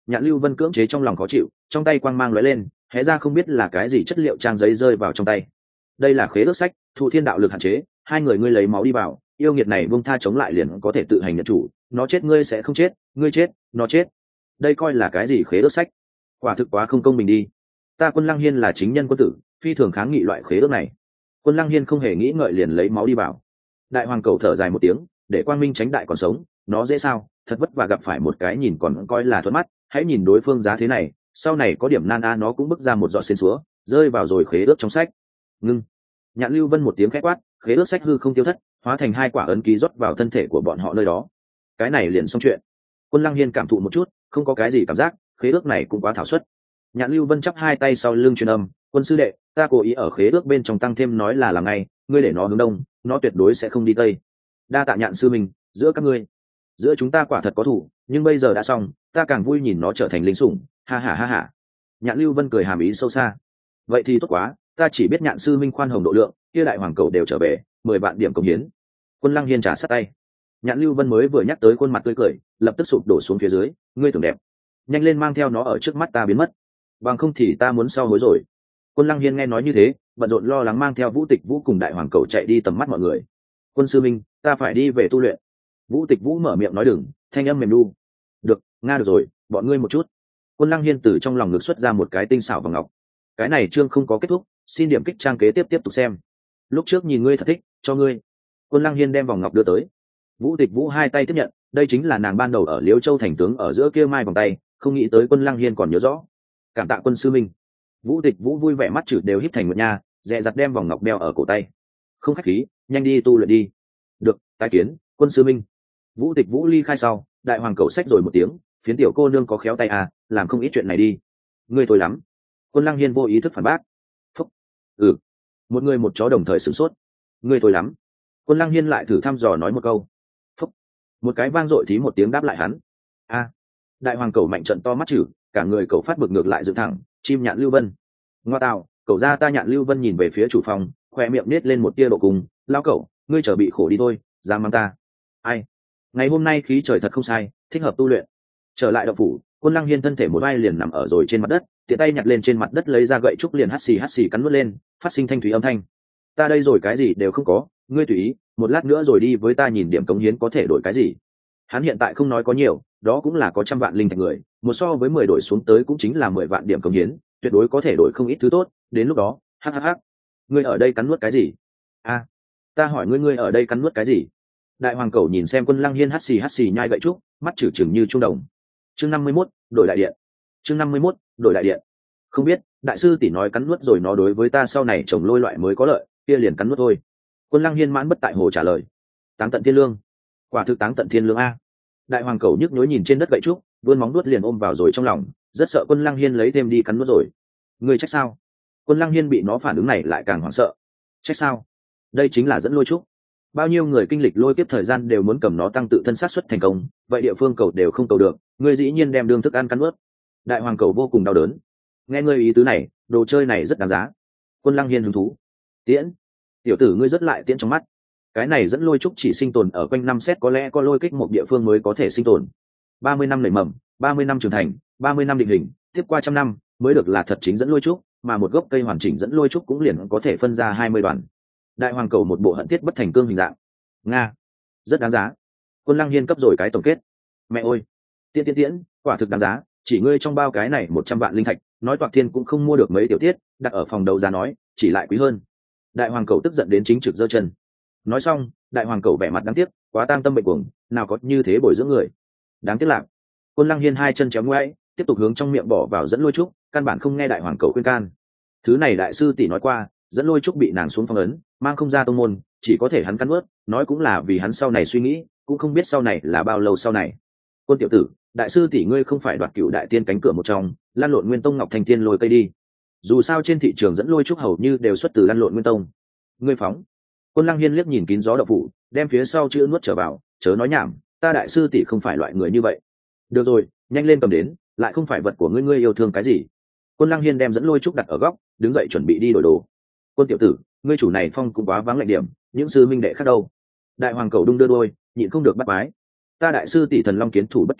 Nhạn Lưu Vân cưỡng chế trong lòng khó chịu, trong tay quang mang lóe lên, hé ra không biết là cái gì chất liệu trang giấy rơi vào trong tay. Đây là khế ước sách, thụ thiên đạo lực hạn chế, hai người ngươi lấy máu đi vào, yêu nghiệt này buông tha chống lại liền có thể tự hành nhận chủ, nó chết ngươi sẽ không chết, ngươi chết nó chết. Đây coi là cái gì khế ước sách? Quả thực quá không công bình đi. Ta Quân Lăng Hiên là chính nhân quân tử, phi thường kháng nghị loại khế ước này. Quân Lăng Hiên không hề nghĩ ngợi liền lấy máu đi vào. Đại hoàng cầu thở dài một tiếng, để quang minh tránh đại còn sống, nó dễ sao, thật vất vả gặp phải một cái nhìn còn coi là thuận mắt, hãy nhìn đối phương giá thế này, sau này có điểm nan a nó cũng bước ra một giọt xên xúa, rơi vào rồi khế ước trong sách. Ngưng. Nhạn Lưu Vân một tiếng khẽ quát, khế ước sách hư không tiêu thất, hóa thành hai quả ấn ký rót vào thân thể của bọn họ nơi đó. Cái này liền xong chuyện. Quân Lăng Hiên cảm thụ một chút, không có cái gì cảm giác, khế ước này cũng quá thảo suất. Nhạn Lưu Vân chắp hai tay sau lưng truyền âm, quân sư đệ, ta cố ý ở khế ước bên trong tăng thêm nói là làm ngay, ngươi để nó hướng đông, nó tuyệt đối sẽ không đi tây. Đa tạ Nhạn sư mình, giữa các ngươi, giữa chúng ta quả thật có thủ, nhưng bây giờ đã xong, ta càng vui nhìn nó trở thành linh sủng, ha ha ha ha. Nhạn Lưu Vân cười hàm ý sâu xa. Vậy thì tốt quá, ta chỉ biết Nhạn sư minh khoan hồng độ lượng, kia đại hoàng cầu đều trở về, mười vạn điểm công hiến. Quân Lăng Hiên trả sát tay. Nhạn Lưu Vân mới vừa nhắc tới khuôn mặt tươi cười, lập tức sụp đổ xuống phía dưới, ngươi tưởng đẹp, nhanh lên mang theo nó ở trước mắt ta biến mất, bằng không thì ta muốn sau hối rồi. Quân Lăng Hiên nghe nói như thế, bận rộn lo lắng mang theo Vũ Tịch Vũ cùng đại hoàng cầu chạy đi tầm mắt mọi người. Quân sư minh, ta phải đi về tu luyện. Vũ Tịch Vũ mở miệng nói đừng, thanh âm mềm lu. Được, nga được rồi, bọn ngươi một chút. Quân Lăng Hiên từ trong lòng ngực xuất ra một cái tinh xảo vòng ngọc. Cái này chương không có kết thúc, xin điểm kích trang kế tiếp tiếp tục xem. Lúc trước nhìn ngươi thật thích, cho ngươi. Quân Lăng Hiên đem vòng ngọc đưa tới. Vũ Tịch Vũ hai tay tiếp nhận, đây chính là nàng ban đầu ở Liễu Châu thành tướng ở giữa kia mai vòng tay, không nghĩ tới Quân Lăng Hiên còn nhớ rõ. Cảm tạ quân sư minh. Vũ Tịch Vũ vui vẻ mắt chữ đều híp thành một nha, dè dặt đem vòng ngọc đeo ở cổ tay. Không khách khí, nhanh đi tu luyện đi. Được, tái kiến, quân sư minh. Vũ Tịch Vũ ly khai sau, đại hoàng cầu xách rồi một tiếng, phiến tiểu cô nương có khéo tay à, làm không ít chuyện này đi. Ngươi thôi lắm. Quân Lăng Hiên vô ý thức phản bác. Phúc. Ừ. Một người một chó đồng thời sửng sốt. Ngươi thôi lắm. Quân Lăng Hiên lại thử thăm dò nói một câu. Phúc. Một cái vang dội thí một tiếng đáp lại hắn. A. Đại hoàng cầu mạnh trận to mắt chữ, cả người cầu phát bực ngược lại dựng thẳng, chim Nhạn Lưu Vân. Ngoa tào, cầu ra ta Nhạn Lưu Vân nhìn về phía chủ phòng, khoe miệng nết lên một tia độ cùng, lao cẩu, ngươi trở bị khổ đi thôi, dám mang ta. Ai? Ngày hôm nay khí trời thật không sai, thích hợp tu luyện. Trở lại động phủ, Quân Lăng Hiên thân thể một vai liền nằm ở rồi trên mặt đất, tiện tay nhặt lên trên mặt đất lấy ra gậy trúc liền hắt xì hắt xì cắn nuốt lên, phát sinh thanh thúy âm thanh. Ta đây rồi cái gì đều không có, ngươi tùy ý, một lát nữa rồi đi với ta nhìn điểm cống hiến có thể đổi cái gì. Hắn hiện tại không nói có nhiều, đó cũng là có trăm vạn linh thạch người, một so với mười đổi xuống tới cũng chính là mười vạn điểm cống hiến, tuyệt đối có thể đổi không ít thứ tốt, đến lúc đó, hắc hắc hắc. Ngươi ở đây cắn nuốt cái gì? A, ta hỏi ngươi ngươi ở đây cắn nuốt cái gì? Đại hoàng cầu nhìn xem Quân Lăng Hiên hắt xì hắt xì nhai gậy trúc, mắt trừng trừng như trung đồng. Chương năm mươi mốt, đổi đại điện. Chương năm mươi mốt, đổi đại điện. Không biết, đại sư tỷ nói cắn nuốt rồi nó đối với ta sau này trồng lôi loại mới có lợi, kia liền cắn nuốt thôi. Quân Lăng Hiên mãn bất tại hồ trả lời. Táng tận thiên lương. Quả thực táng tận thiên lương a. Đại hoàng cầu nhức nhối nhìn trên đất gậy trúc, vươn móng nuốt liền ôm vào rồi trong lòng, rất sợ Quân Lăng Hiên lấy thêm đi cắn nuốt rồi. Ngươi trách sao? Quân Lăng Hiên bị nó phản ứng này lại càng hoảng sợ. Trách sao? Đây chính là dẫn lôi trúc. Bao nhiêu người kinh lịch lôi kiếp thời gian đều muốn cầm nó tăng tự thân sát xuất thành công, vậy địa phương cầu đều không cầu được, ngươi dĩ nhiên đem đương thức ăn cắn nuốt. Đại hoàng cầu vô cùng đau đớn. Nghe ngươi ý tứ này, đồ chơi này rất đáng giá. Quân Lăng Hiên hứng thú. Tiễn, tiểu tử ngươi rất lại tiễn trong mắt. Cái này dẫn lôi trúc chỉ sinh tồn ở quanh năm xét có lẽ có lôi kích một địa phương mới có thể sinh tồn. Ba mươi năm nảy mầm, ba mươi năm trưởng thành, ba mươi năm định hình, tiếp qua trăm năm mới được là thật chính dẫn lôi trúc, mà một gốc cây hoàn chỉnh dẫn lôi trúc cũng liền có thể phân ra hai mươi đoàn. Đại hoàng cầu một bộ hận thiết bất thành cương hình dạng. Nga, rất đáng giá. Quân Lăng Hiên cấp rồi cái tổng kết. Mẹ ơi, tiễn tiễn tiễn, quả thực đáng giá, chỉ ngươi trong bao cái này một trăm vạn linh thạch, nói toạc thiên cũng không mua được mấy tiểu tiết, đặt ở phòng đấu giá nói, chỉ lại quý hơn. Đại hoàng cầu tức giận đến chính trực giơ chân. Nói xong, đại hoàng cầu vẻ mặt đáng tiếc, quá tang tâm bệnh cuồng, nào có như thế bồi dưỡng người. Đáng tiếc lạc. Quân Lăng Hiên hai chân chéo ngoáy, tiếp tục hướng trong miệng bỏ vào dẫn lôi trúc, căn bản không nghe đại hoàng cầu khuyên can. Thứ này đại sư tỷ nói qua, dẫn lôi trúc bị nàng xuống phong ấn, mang không ra tông môn, chỉ có thể hắn cắn nuốt, nói cũng là vì hắn sau này suy nghĩ, cũng không biết sau này là bao lâu sau này. Quân tiểu tử, đại sư tỷ ngươi không phải đoạt cửu đại tiên cánh cửa một trong, lan lộn nguyên tông ngọc thành tiên lôi cây đi. Dù sao trên thị trường dẫn lôi trúc hầu như đều xuất từ lan lộn nguyên tông. Ngươi phóng. Quân Lăng Hiên liếc nhìn kín gió đậu phủ, đem phía sau chữ nuốt trở vào, chớ nói nhảm, ta đại sư tỷ không phải loại người như vậy. Được rồi, nhanh lên cầm đến, lại không phải vật của ngươi ngươi yêu thương cái gì. Quân Lăng Hiên đem dẫn lôi trúc đặt ở góc, đứng dậy chuẩn bị đi đổi đồ. Quân tiểu tử, ngươi chủ này phong cũng quá vắng lạnh điểm, những sư minh đệ khác đâu? Đại hoàng cầu đung đưa đôi, nhịn không được bắt bái. Ta đại sư tỷ thần long kiến thủ bất kiến vĩ,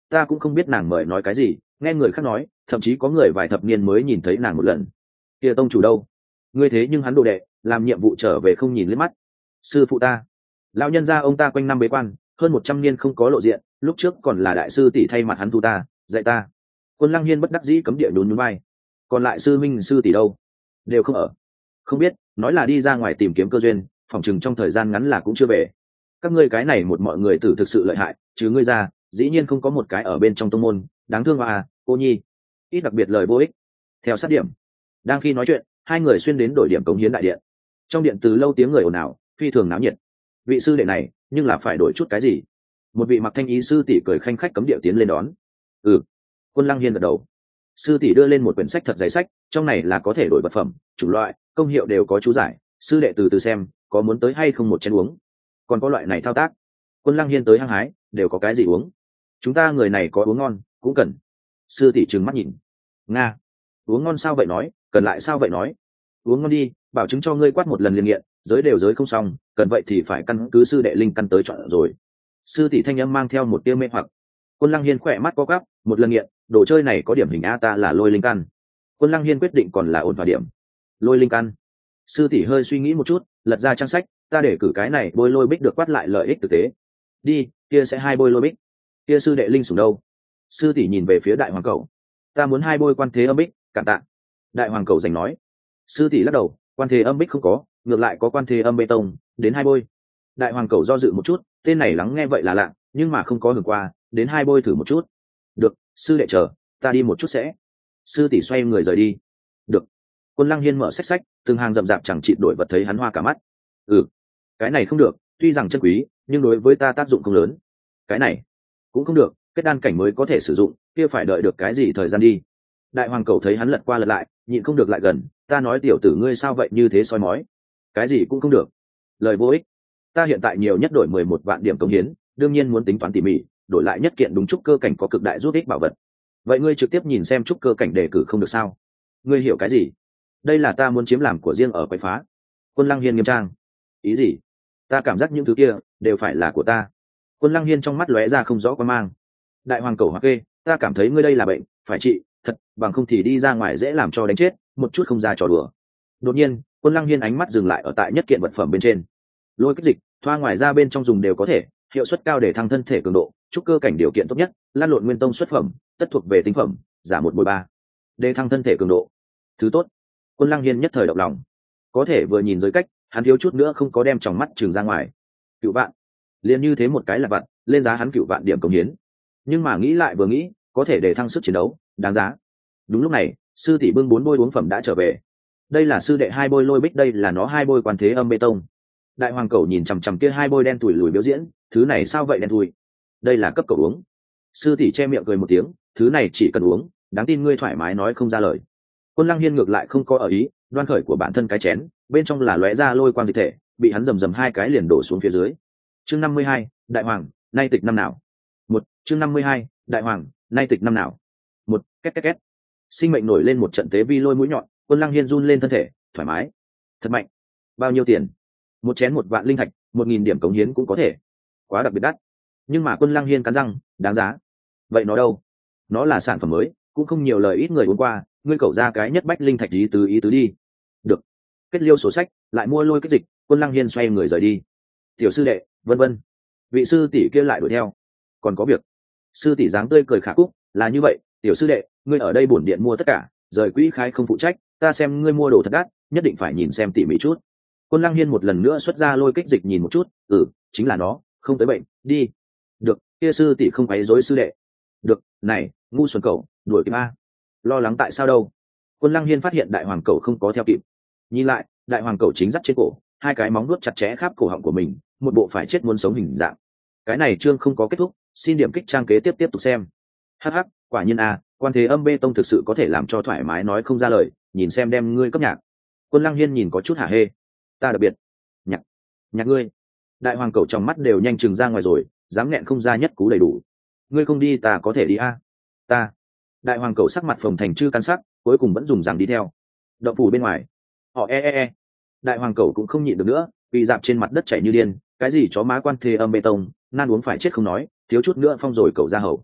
ta cũng không biết nàng mời nói cái gì, nghe người khác nói thậm chí có người vài thập niên mới nhìn thấy nàng một lần. Kia tông chủ đâu? Ngươi thế nhưng hắn đồ đệ làm nhiệm vụ trở về không nhìn liếc mắt. Sư phụ ta, lão nhân gia ông ta quanh năm bế quan hơn một trăm niên không có lộ diện, lúc trước còn là đại sư tỷ thay mặt hắn thu ta dạy ta. Quân Lăng Hiên bất đắc dĩ cấm địa nhún nhún vai. Còn lại sư minh sư tỷ đâu? Đều không ở. Không biết, nói là đi ra ngoài tìm kiếm cơ duyên, phỏng chừng trong thời gian ngắn là cũng chưa về. Các ngươi cái này một mọi người tử thực sự lợi hại, chứ ngươi ra dĩ nhiên không có một cái ở bên trong tông môn, đáng thương à, cô nhi. Ít đặc biệt lời vô ích. Theo sát điểm. Đang khi nói chuyện, hai người xuyên đến đổi điểm cống hiến đại điện. Trong điện từ lâu tiếng người ồn ào, phi thường náo nhiệt. Vị sư đệ này, nhưng là phải đổi chút cái gì? Một vị mặc thanh ý sư tỷ cười khanh khách cấm địa tiến lên đón. Ừ. Quân Lăng Hiên gật đầu. Sư tỷ đưa lên một quyển sách thật dày sách, trong này là có thể đổi vật phẩm, chủng loại, công hiệu đều có chú giải, sư đệ từ từ xem, có muốn tới hay không một chén uống. Còn có loại này thao tác. Quân Lăng Hiên tới hăng hái, đều có cái gì uống? Chúng ta người này có uống ngon, cũng cần. Sư tỷ trừng mắt nhìn. Nga, uống ngon sao vậy nói, cần lại sao vậy nói. Uống ngon đi, bảo chứng cho ngươi quát một lần liền nghiện, giới đều giới không xong, cần vậy thì phải căn cứ sư đệ linh căn tới chọn rồi. Sư tỷ thanh âm mang theo một tia mê hoặc. Quân Lăng Hiên khỏe mắt co quắp, một lần nghiện, đồ chơi này có điểm hình a ta là lôi linh căn. Quân Lăng Hiên quyết định còn là ổn vào điểm. Lôi linh căn. Sư tỷ hơi suy nghĩ một chút, lật ra trang sách, ta để cử cái này bôi lôi bích được quát lại lợi ích thực tế. Đi, kia sẽ hai bôi lôi bích. Kia sư đệ linh sủng đâu? Sư tỷ nhìn về phía đại hoàng cầu. Ta muốn hai bôi quan thế âm bích, cảm tạ. Đại hoàng cầu giành nói. Sư tỷ lắc đầu, quan thế âm bích không có, ngược lại có quan thế âm bê tông, đến hai bôi. Đại hoàng cầu do dự một chút, tên này lắng nghe vậy là lạ, nhưng mà không có hưởng qua, đến hai bôi thử một chút. Được, sư đệ chờ, ta đi một chút sẽ. Sư tỷ xoay người rời đi. Được. Quân Lăng Hiên mở sách sách, từng hàng rậm rạp chẳng chịt đổi vật thấy hắn hoa cả mắt. Ừ, cái này không được, tuy rằng chân quý, nhưng đối với ta tác dụng không lớn. Cái này cũng không được, kết đan cảnh mới có thể sử dụng, kia phải đợi được cái gì thời gian đi. Đại hoàng cầu thấy hắn lật qua lật lại, nhịn không được lại gần, ta nói tiểu tử ngươi sao vậy như thế soi mói. Cái gì cũng không được. Lời vô ích. Ta hiện tại nhiều nhất đổi mười một vạn điểm cống hiến, đương nhiên muốn tính toán tỉ mỉ, đổi lại nhất kiện đúng trúc cơ cảnh có cực đại rút ích bảo vật. Vậy ngươi trực tiếp nhìn xem trúc cơ cảnh đề cử không được sao? Ngươi hiểu cái gì? Đây là ta muốn chiếm làm của riêng ở quái phá. Quân Lăng Hiên nghiêm trang. Ý gì? Ta cảm giác những thứ kia đều phải là của ta. Quân Lăng Hiên trong mắt lóe ra không rõ quan mang. Đại hoàng cầu hoặc kê, ta cảm thấy ngươi đây là bệnh, phải trị, thật, bằng không thì đi ra ngoài dễ làm cho đánh chết, một chút không ra trò đùa. Đột nhiên, Quân Lăng Hiên ánh mắt dừng lại ở tại nhất kiện vật phẩm bên trên. Lôi kích dịch, thoa ngoài ra bên trong dùng đều có thể, hiệu suất cao để thăng thân thể cường độ, trúc cơ cảnh điều kiện tốt nhất, lan lộn nguyên tông xuất phẩm, tất thuộc về tinh phẩm, giả một bồi ba. Để thăng thân thể cường độ. Thứ tốt. Quân Lăng Hiên nhất thời động lòng. Có thể vừa nhìn giới cách, hắn thiếu chút nữa không có đem tròng mắt trừng ra ngoài. Cựu vạn. Liền như thế một cái là vạn, lên giá hắn cựu vạn điểm công hiến. Nhưng mà nghĩ lại vừa nghĩ, có thể để thăng sức chiến đấu, đáng giá. Đúng lúc này, sư tỷ bưng bốn bôi uống phẩm đã trở về. Đây là sư đệ hai bôi lôi bích, đây là nó hai bôi quan thế âm bê tông. Đại hoàng cầu nhìn chằm chằm kia hai bôi đen tủi lùi biểu diễn, thứ này sao vậy đen thui? Đây là cấp cầu uống. Sư tỷ che miệng cười một tiếng, thứ này chỉ cần uống, đáng tin ngươi thoải mái nói không ra lời. Quân Lăng Hiên ngược lại không có ở ý, đoan khởi của bản thân cái chén, bên trong là lóe ra lôi quang dịch thể, bị hắn rầm rầm hai cái liền đổ xuống phía dưới. Chương năm mươi hai, đại hoàng, nay tịch năm nào? Một, chương năm mươi hai, đại hoàng, nay tịch năm nào? Một, két két két. Sinh mệnh nổi lên một trận tế vi lôi mũi nhọn, Quân Lăng Hiên run lên thân thể, thoải mái. Thật mạnh. Bao nhiêu tiền? Một chén một vạn linh thạch, một nghìn điểm cống hiến cũng có thể. Quá đặc biệt đắt. Nhưng mà Quân Lăng Hiên cắn răng, đáng giá. Vậy nó đâu? Nó là sản phẩm mới, cũng không nhiều lời ít người uống qua, ngươi cẩu ra cái nhất bách linh thạch ý tứ ý tứ đi. Được. Kết liêu sổ sách, lại mua lôi kích dịch, Quân Lăng Hiên xoay người rời đi. Tiểu sư đệ, vân vân. Vị sư tỷ kia lại đuổi theo. Còn có việc. Sư tỷ dáng tươi cười khả cúc, là như vậy, tiểu sư đệ, ngươi ở đây bổn điện mua tất cả, rời quỹ khái không phụ trách, ta xem ngươi mua đồ thật đắt, nhất định phải nhìn xem tỉ mỉ chút. Quân Lăng Hiên một lần nữa xuất ra lôi kích dịch nhìn một chút, ừ, chính là nó, không tới bệnh, đi. Được, kia sư tỷ không quấy rối sư đệ. Được, này, ngu xuẩn cậu, đuổi kịp a. Lo lắng tại sao đâu? Quân Lăng Hiên phát hiện đại hoàng cậu không có theo kịp. Nhìn lại, đại hoàng cậu chính dắt trên cổ, hai cái móng nuốt chặt chẽ khắp cổ họng của mình, một bộ phải chết muốn sống hình dạng. Cái này chương không có kết thúc, xin điểm kích trang kế tiếp tiếp tục xem. Hắc hắc, quả nhiên a, quan thế âm bê tông thực sự có thể làm cho thoải mái nói không ra lời, nhìn xem đem ngươi cấp nhạc. Quân Lăng Hiên nhìn có chút hả hê. Ta đặc biệt nhạc nhạc ngươi. Đại hoàng cậu trong mắt đều nhanh chừng ra ngoài rồi, dám nghẹn không ra nhất cú đầy đủ. Ngươi không đi ta có thể đi a. Ta. Đại hoàng cậu sắc mặt phồng thành chư căn sắc, cuối cùng vẫn dùng rằng đi theo. Động phủ bên ngoài. Họ e e e. Đại hoàng cậu cũng không nhịn được nữa, vì dạp trên mặt đất chảy như điên, cái gì chó má quan thế âm bê tông, nan uống phải chết không nói, thiếu chút nữa phong rồi cậu ra hầu.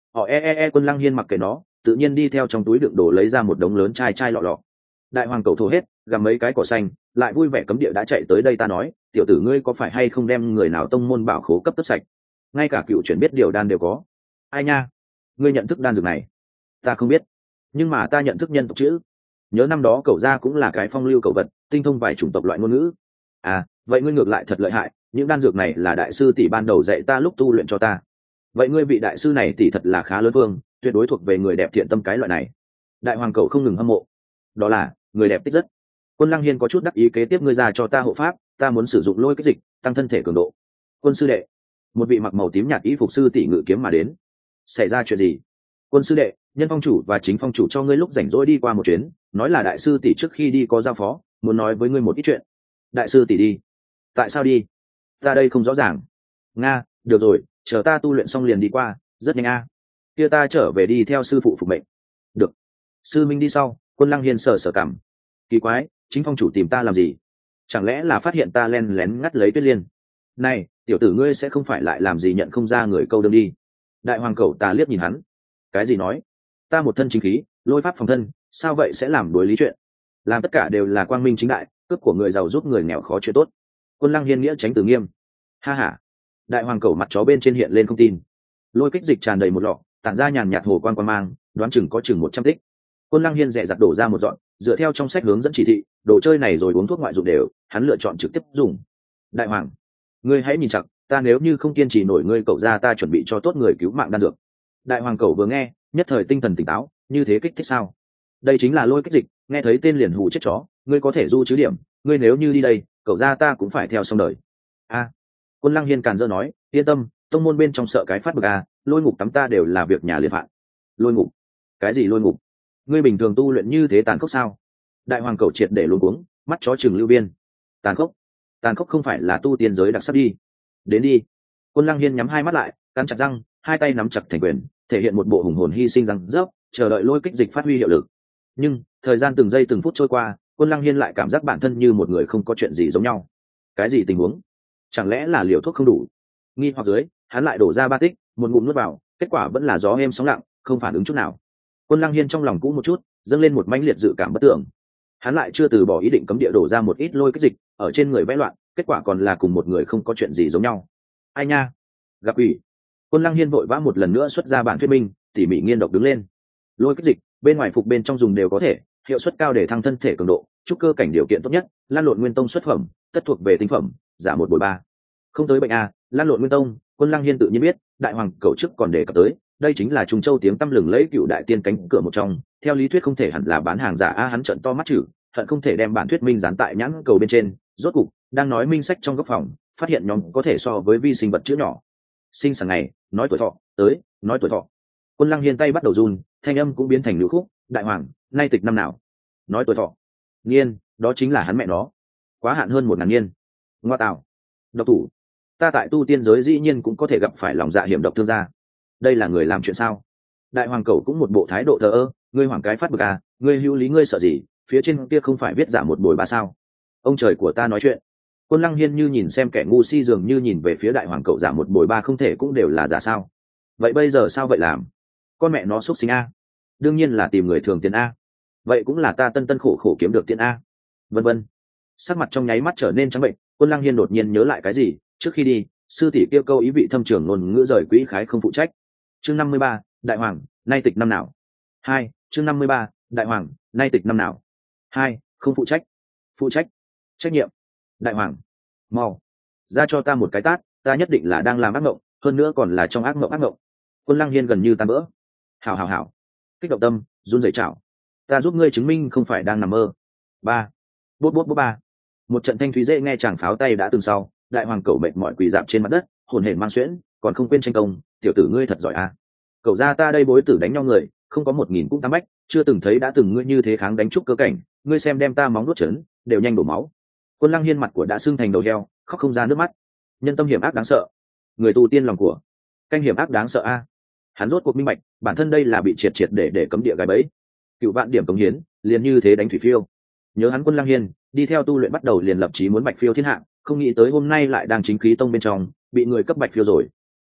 họ e e e. Quân Lăng Hiên mặc kệ nó, tự nhiên đi theo trong túi đựng đồ lấy ra một đống lớn chai chai lọ lọ. Đại hoàng cầu thổ hết, gặm mấy cái cỏ xanh, lại vui vẻ cấm địa đã chạy tới đây. Ta nói, tiểu tử ngươi có phải hay không đem người nào tông môn bảo khố cấp tất sạch? Ngay cả cựu chuyển biết điều đan đều có. Ai nha, ngươi nhận thức đan dược này? Ta không biết, nhưng mà ta nhận thức nhân tộc chữ. Nhớ năm đó cậu gia cũng là cái phong lưu cậu vật, tinh thông vài chủng tộc loại ngôn ngữ. À, vậy ngươi ngược lại thật lợi hại, những đan dược này là đại sư tỷ ban đầu dạy ta lúc tu luyện cho ta. Vậy ngươi vị đại sư này tỷ thật là khá lớn vương, tuyệt đối thuộc về người đẹp thiện tâm cái loại này. Đại hoàng cậu không ngừng hâm mộ. Đó là người đẹp tích rất. Quân Lăng Hiên có chút đắc ý, kế tiếp ngươi ra cho ta hộ pháp, ta muốn sử dụng lôi kích dịch tăng thân thể cường độ. Quân sư đệ, một vị mặc màu tím nhạt y phục sư tỷ ngự kiếm mà đến. Xảy ra chuyện gì? Quân sư đệ, nhân phong chủ và chính phong chủ cho ngươi lúc rảnh rỗi đi qua một chuyến, nói là đại sư tỷ trước khi đi có giao phó, muốn nói với ngươi một ít chuyện. Đại sư tỷ đi? Tại sao đi? Ta đây không rõ ràng. Nga, được rồi, chờ ta tu luyện xong liền đi qua, rất nhanh a. Kia ta trở về đi theo sư phụ phục mệnh. Được. Sư minh đi sau. Quân Lăng Hiên sờ sờ cảm. Kỳ quái, chính phong chủ tìm ta làm gì? Chẳng lẽ là phát hiện ta len lén ngắt lấy Tuyết Liên? Này, tiểu tử ngươi sẽ không phải lại làm gì nhận không ra người câu đương đi? Đại hoàng cẩu ta liếc nhìn hắn. Cái gì nói? Ta một thân chính khí, lôi pháp phòng thân, sao vậy sẽ làm đối lý chuyện? Làm tất cả đều là quang minh chính đại, cướp của người giàu giúp người nghèo khó chuyện tốt. Quân Lăng Hiên nghĩa tránh từ nghiêm. Ha ha. Đại hoàng cẩu mặt chó bên trên hiện lên không tin. Lôi kích dịch tràn đầy một lọ, tản ra nhàn nhạt hồ quang quang mang, đoán chừng có chừng một trăm tích. Quân Lăng Hiên rẻ rặt đổ ra một dọn, dựa theo trong sách hướng dẫn chỉ thị, đồ chơi này rồi uống thuốc ngoại dụng đều, hắn lựa chọn trực tiếp dùng. Đại hoàng, ngươi hãy nhìn chặt, ta nếu như không kiên trì nổi ngươi cậu ra, ta chuẩn bị cho tốt người cứu mạng đan dược. Đại hoàng cẩu vừa nghe, nhất thời tinh thần tỉnh táo, như thế kích thích sao? Đây chính là lôi kích dịch, nghe thấy tên liền hù chết chó, ngươi có thể du chứ điểm, ngươi nếu như đi đây, cậu ra ta cũng phải theo xong đời. A. Quân Lăng Hiên càn dỡ nói, yên tâm, tông môn bên trong sợ cái phát bực a, lôi ngục tắm ta đều là việc nhà liền phạm. Lôi ngục? Cái gì lôi ngục? Ngươi bình thường tu luyện như thế tàn khốc sao? Đại hoàng cẩu triệt để luống cuống, mắt chó chừng lưu biên. Tàn khốc? Tàn khốc không phải là tu tiên giới đặc sắc đi. Đến đi. Quân Lăng Hiên nhắm hai mắt lại, cắn chặt răng, hai tay nắm chặt thành quyền, thể hiện một bộ hùng hồn hy sinh răng rớp, chờ đợi lôi kích dịch phát huy hiệu lực. Nhưng thời gian từng giây từng phút trôi qua, Quân Lăng Hiên lại cảm giác bản thân như một người không có chuyện gì giống nhau. Cái gì tình huống? Chẳng lẽ là liều thuốc không đủ? Nghi hoặc dưới, hắn lại đổ ra ba tích, một ngụm nuốt vào, kết quả vẫn là gió êm sóng lặng, không phản ứng chút nào. Quân Lăng Hiên trong lòng cũ một chút, dâng lên một mãnh liệt dự cảm bất tưởng. Hắn lại chưa từ bỏ ý định cấm địa đổ ra một ít lôi kích dịch ở trên người vẽ loạn, kết quả còn là cùng một người không có chuyện gì giống nhau. Ai nha, gặp ủy. Quân Lăng Hiên vội vã một lần nữa xuất ra bản thuyết minh, tỉ mỉ nghiên đọc đứng lên. Lôi kích dịch bên ngoài phục bên trong dùng đều có thể, hiệu suất cao để thăng thân thể cường độ, trúc cơ cảnh điều kiện tốt nhất, lan lộn nguyên tông xuất phẩm, tất thuộc về tinh phẩm, giả một bồi ba. Không tới bệnh a, lan lộn nguyên tông, Quân Lăng Hiên tự nhiên biết, đại hoàng cẩu chức còn đề cập tới, đây chính là Trung Châu tiếng tăm lừng lẫy cựu đại tiên cánh cửa một trong, theo lý thuyết không thể hẳn là bán hàng giả a. Hắn trợn to mắt chữ, hận không thể đem bản thuyết minh dán tại nhãn cầu bên trên. Rốt cục đang nói minh sách trong góc phòng, phát hiện nhóm có thể so với vi sinh vật chữ nhỏ. Sinh sản ngày, nói tuổi thọ, tới, nói tuổi thọ. Quân Lăng Hiên tay bắt đầu run, thanh âm cũng biến thành nữ khúc. Đại hoàng, nay tịch năm nào? Nói tuổi thọ. Nghiên, đó chính là hắn mẹ nó. Quá hạn hơn một ngàn niên. Ngoa tạo. Độc thủ. Ta tại tu tiên giới dĩ nhiên cũng có thể gặp phải lòng dạ hiểm độc thương gia. Đây là người làm chuyện sao? Đại hoàng cẩu cũng một bộ thái độ thờ ơ, ngươi hoàng cái phát bực à, ngươi hữu lý ngươi sợ gì, phía trên kia không phải viết giả một bồi ba sao? Ông trời của ta nói chuyện. Quân Lăng Hiên như nhìn xem kẻ ngu si, dường như nhìn về phía đại hoàng cẩu, giả một bồi ba không thể cũng đều là giả sao? Vậy bây giờ sao vậy làm? Con mẹ nó xúc sinh a. Đương nhiên là tìm người thường tiền a. Vậy cũng là ta tân tân khổ khổ kiếm được tiền a. Vân vân. Sắc mặt trong nháy mắt trở nên trắng bệnh, Quân Lăng Hiên đột nhiên nhớ lại cái gì, trước khi đi, sư tỷ kêu câu ý vị thâm trường ngôn ngữ rời quỹ khái không phụ trách. Chương năm mươi ba, đại hoàng, nay tịch năm nào? Hai, chương năm mươi ba, đại hoàng, nay tịch năm nào? Hai, không phụ trách. Phụ trách. Trách nhiệm. Đại hoàng, mau ra cho ta một cái tát, ta nhất định là đang làm ác mộng, hơn nữa còn là trong ác mộng ác mộng. Quân Lăng Hiên gần như tan vỡ. Hảo hảo hảo. Kích động tâm, run rẩy chảo. Ta giúp ngươi chứng minh không phải đang nằm mơ. Ba. Bút bút bút ba. Một trận thanh thúy dễ nghe chàng pháo tay đã từng sau, đại hoàng cẩu mệt mỏi quỳ dạp trên mặt đất, hồn hển mang xuyễn, còn không quên tranh công, tiểu tử ngươi thật giỏi à. Cậu ra ta đây bối tử đánh nhau người, không có một nghìn cũng tám bách, chưa từng thấy đã từng ngươi như thế kháng đánh trúc cơ cảnh, ngươi xem đem ta móng nuốt chấn, đều nhanh đổ máu. Quân Lăng Hiên mặt của đã sưng thành đầu heo, khóc không ra nước mắt. Nhân tâm hiểm ác đáng sợ, người tu tiên lòng của canh hiểm ác đáng sợ a. Hắn rốt cuộc minh bạch, bản thân đây là bị triệt triệt để để cấm địa gài bẫy. Cựu vạn điểm cống hiến, liền như thế đánh thủy phiêu. Nhớ hắn Quân Lăng Hiên, đi theo tu luyện bắt đầu liền lập chí muốn bạch phiêu thiên hạ, không nghĩ tới hôm nay lại đang chính khí tông bên trong, bị người cấp bạch phiêu rồi.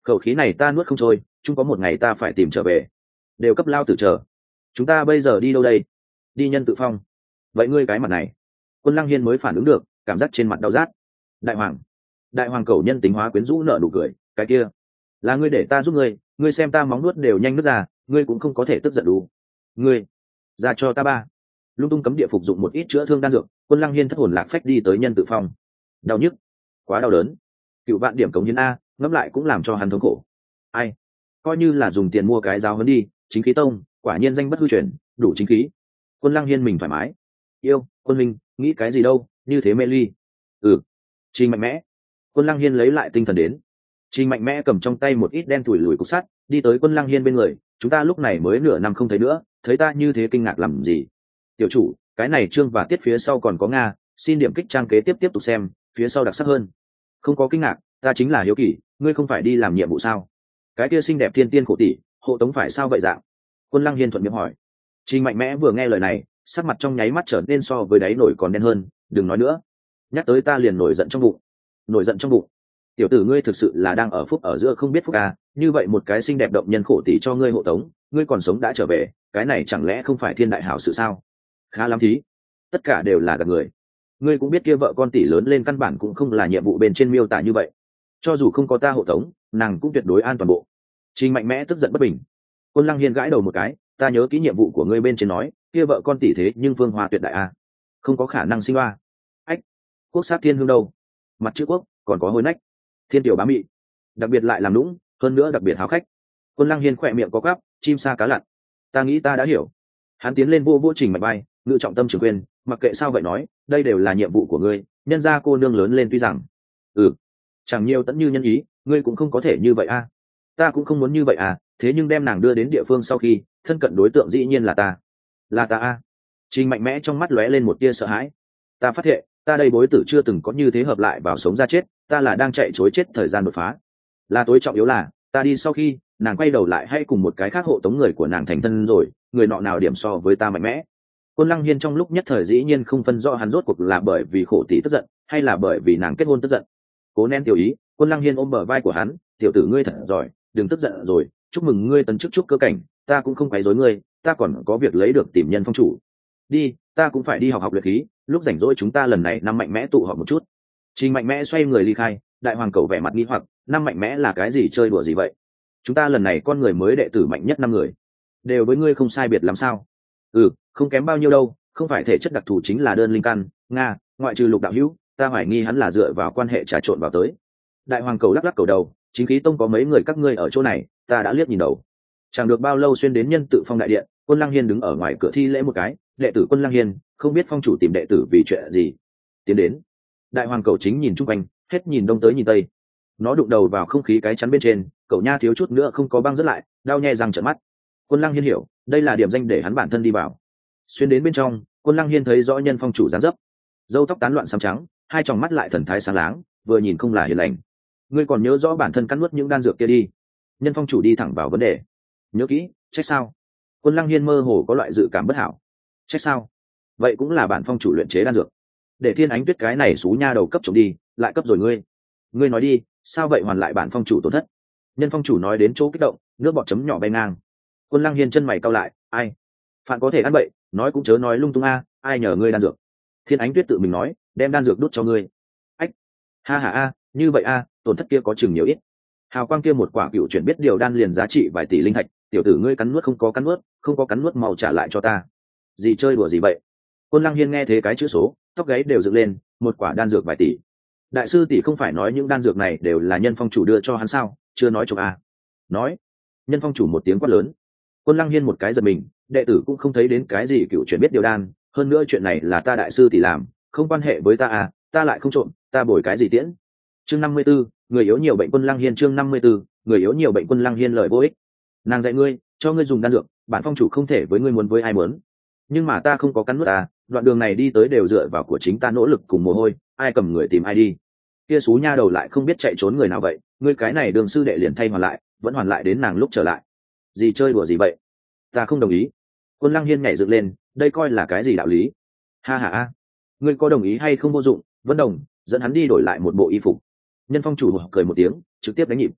khẩu khí này ta nuốt không trôi, chung có một ngày ta phải tìm trở về. Đều cấp lao tử chờ. Chúng ta bây giờ đi đâu đây? Đi Nhân Tự Phong. Vậy ngươi cái mặt này. Quân Lăng Hiên mới phản ứng được, cảm giác trên mặt đau rát. Đại hoàng, đại hoàng cầu nhân tính hóa quyến rũ nở nụ cười, cái kia là ngươi để ta giúp ngươi, ngươi xem ta móng nuốt đều nhanh nứt ra, ngươi cũng không có thể tức giận đủ. Ngươi ra cho ta ba. Lung tung cấm địa phục dụng một ít chữa thương đan dược, Quân Lăng Hiên thất hồn lạc phách đi tới Nhân Tự Phong. Đau nhức, quá đau đớn. Cựu vạn điểm cống hiến a, ngẫm lại cũng làm cho hắn thống khổ. Ai, coi như là dùng tiền mua cái giáo huấn đi, chính khí tông, quả nhiên danh bất hư truyền, đủ chính khí. Quân Lăng Hiên mình thoải mái. Yêu, Quân Minh, nghĩ cái gì đâu, như thế mê ly. Ừ, Trình Mạnh Mẽ. Quân Lăng Hiên lấy lại tinh thần đến. Trình Mạnh Mẽ cầm trong tay một ít đen thủi lùi cục sắt, đi tới Quân Lăng Hiên bên người. Chúng ta lúc này mới nửa năm không thấy nữa, thấy ta như thế kinh ngạc làm gì? Tiểu chủ, cái này chương và tiết phía sau còn có Nga, xin điểm kích trang kế tiếp tiếp tục xem, phía sau đặc sắc hơn. Không có kinh ngạc, ta chính là hiếu kỳ, ngươi không phải đi làm nhiệm vụ sao? Cái kia xinh đẹp thiên tiên khổ tỷ, hộ tống phải sao vậy dạng? Quân Lăng Hiên thuận miệng hỏi. Trình Mạnh Mẽ vừa nghe lời này, sắc mặt trong nháy mắt trở nên so với đáy nổi còn đen hơn. Đừng nói nữa, nhắc tới ta liền nổi giận trong bụng. Nổi giận trong bụng? Tiểu tử ngươi thực sự là đang ở phúc ở giữa không biết phúc à? Như vậy một cái xinh đẹp động nhân khổ tỷ cho ngươi hộ tống, ngươi còn sống đã trở về, cái này chẳng lẽ không phải thiên đại hảo sự sao? Khá lắm thí, tất cả đều là gạt người. Ngươi cũng biết kia vợ con tỷ lớn lên căn bản cũng không là nhiệm vụ bên trên miêu tả như vậy. Cho dù không có ta hộ tống, nàng cũng tuyệt đối an toàn bộ. Trình Mạnh Mẽ tức giận bất bình. Quân Lăng Hiên gãi đầu một cái, ta nhớ kỹ nhiệm vụ của ngươi bên trên nói, kia vợ con tỷ thế nhưng phương hoa tuyệt đại a, không có khả năng sinh hoa. Ách, quốc sát thiên hương đâu? Mặt chữ quốc, còn có hối nách. Thiên tiểu bá mị, đặc biệt lại làm lũng, hơn nữa đặc biệt háo khách. Quân Lăng Hiên khỏe miệng có quắp, chim sa cá lặn. Ta nghĩ ta đã hiểu. Hắn tiến lên vô vô Trình Mạnh bay, ngự trọng tâm trường quyền, mặc kệ sao vậy nói, đây đều là nhiệm vụ của ngươi, nhân gia cô nương lớn lên tuy rằng, ừ, chẳng nhiều tẫn như nhân ý, ngươi cũng không có thể như vậy a. Ta cũng không muốn như vậy à, thế nhưng đem nàng đưa đến địa phương sau khi, thân cận đối tượng dĩ nhiên là ta. Là ta a. Trình Mạnh Mẽ trong mắt lóe lên một tia sợ hãi. Ta phát hiện, ta đây bối tử chưa từng có như thế hợp lại vào sống ra chết, ta là đang chạy chối chết thời gian đột phá. Là tối trọng yếu là, ta đi sau khi, nàng quay đầu lại hay cùng một cái khác hộ tống người của nàng thành thân rồi, người nọ nào điểm so với ta mạnh mẽ. Quân Lăng Hiên trong lúc nhất thời dĩ nhiên không phân rõ hắn rốt cuộc là bởi vì khổ tỷ tức giận, hay là bởi vì nàng kết hôn tức giận. Cố nén tiểu ý, Quân Lăng Hiên ôm bờ vai của hắn, tiểu tử ngươi thật giỏi, đừng tức giận rồi, chúc mừng ngươi tấn chức trúc cơ cảnh, ta cũng không quấy rối ngươi, ta còn có việc lấy được tìm Nhân Phong chủ. Đi, ta cũng phải đi học học luyện khí, lúc rảnh rỗi chúng ta lần này năm mạnh mẽ tụ họp một chút. Trình Mạnh Mẽ xoay người ly khai, đại hoàng cầu vẻ mặt nghi hoặc, năm mạnh mẽ là cái gì, chơi đùa gì vậy? Chúng ta lần này con người mới đệ tử mạnh nhất năm người, đều với ngươi không sai biệt làm sao? Ừ, không kém bao nhiêu đâu, không phải thể chất đặc thù chính là đơn linh căn, nga, ngoại trừ Lục đạo hữu, ta hoài nghi hắn là dựa vào quan hệ trà trộn vào tới. Đại hoàng cầu lắc lắc cầu đầu, chính khí tông có mấy người các ngươi ở chỗ này, ta đã liếc nhìn đầu. Chẳng được bao lâu xuyên đến Nhân Tự Phong đại điện, Quân Lăng Hiên đứng ở ngoài cửa thi lễ một cái, đệ tử Quân Lăng Hiên, không biết phong chủ tìm đệ tử vì chuyện gì. Tiến đến. Đại hoàng cầu chính nhìn chung quanh, hết nhìn đông tới nhìn tây. Nó đụng đầu vào không khí cái chắn bên trên, cậu nha thiếu chút nữa không có băng rất lại, đau nhè răng trợn mắt. Quân Lăng Hiên hiểu, đây là điểm danh để hắn bản thân đi vào. Xuyên đến bên trong, Quân Lăng Hiên thấy rõ Nhân Phong chủ dáng dấp, râu tóc tán loạn xám trắng, hai tròng mắt lại thần thái sáng láng, vừa nhìn không là hiền lành. Ngươi còn nhớ rõ bản thân cắn nuốt những đan dược kia đi. Nhân Phong chủ đi thẳng vào vấn đề. Nhớ kỹ, trách sao? Quân Lăng Hiên mơ hồ có loại dự cảm bất hảo. Trách sao? Vậy cũng là bản phong chủ luyện chế đan dược, để Thiên Ánh Tuyết cái này xú nha đầu cấp trộm đi, lại cấp rồi ngươi. Ngươi nói đi, sao vậy hoàn lại bản phong chủ tổn thất? Nhân Phong chủ nói đến chỗ kích động, nước bọt chấm nhỏ bay ngang. Quân Lăng Hiên chân mày cau lại, ai? Phạn có thể ăn bậy, nói cũng chớ nói lung tung a, ai nhờ ngươi đan dược? Thiên Ánh Tuyết tự mình nói, đem đan dược đút cho ngươi. Ách, ha ha a, như vậy a, tổn thất kia có chừng nhiều ít. Hào quang kia một quả cựu chuyển biết điều đan liền giá trị vài tỷ linh thạch, tiểu tử ngươi cắn nuốt không có cắn nuốt, không có cắn nuốt màu trả lại cho ta. Gì chơi đùa gì vậy? Quân Lăng Hiên nghe thế cái chữ số, tóc gáy đều dựng lên, một quả đan dược vài tỷ. Đại sư tỷ không phải nói những đan dược này đều là Nhân Phong chủ đưa cho hắn sao? Chưa nói chụp à? Nói. Nhân Phong chủ một tiếng quát lớn. Quân Lăng Hiên một cái giật mình, đệ tử cũng không thấy đến cái gì cựu chuyển biết điều đan, hơn nữa chuyện này là ta đại sư tỷ làm, không quan hệ với ta à, ta lại không trộm, ta bồi cái gì tiễn? Chương năm mươi 54, người yếu nhiều bệnh. Quân Lăng Hiên chương năm mươi 54, người yếu nhiều bệnh. Quân Lăng Hiên lời vô ích. Nàng dạy ngươi, cho ngươi dùng đan dược, bản phong chủ không thể với ngươi muốn với ai muốn. Nhưng mà ta không có cắn nuốt à, đoạn đường này đi tới đều dựa vào của chính ta nỗ lực cùng mồ hôi, ai cầm người tìm ai đi. Kia xú nha đầu lại không biết chạy trốn người nào vậy, ngươi cái này đường sư đệ liền thay hoàn lại, vẫn hoàn lại đến nàng lúc trở lại. Gì chơi đùa gì vậy? Ta không đồng ý. Quân Lăng Hiên nhảy dựng lên, đây coi là cái gì đạo lý? Ha ha a, ngươi có đồng ý hay không vô dụng, Vân Đồng, dẫn hắn đi đổi lại một bộ y phục. Nhân Phong chủ cười một tiếng, trực tiếp đánh nhịp.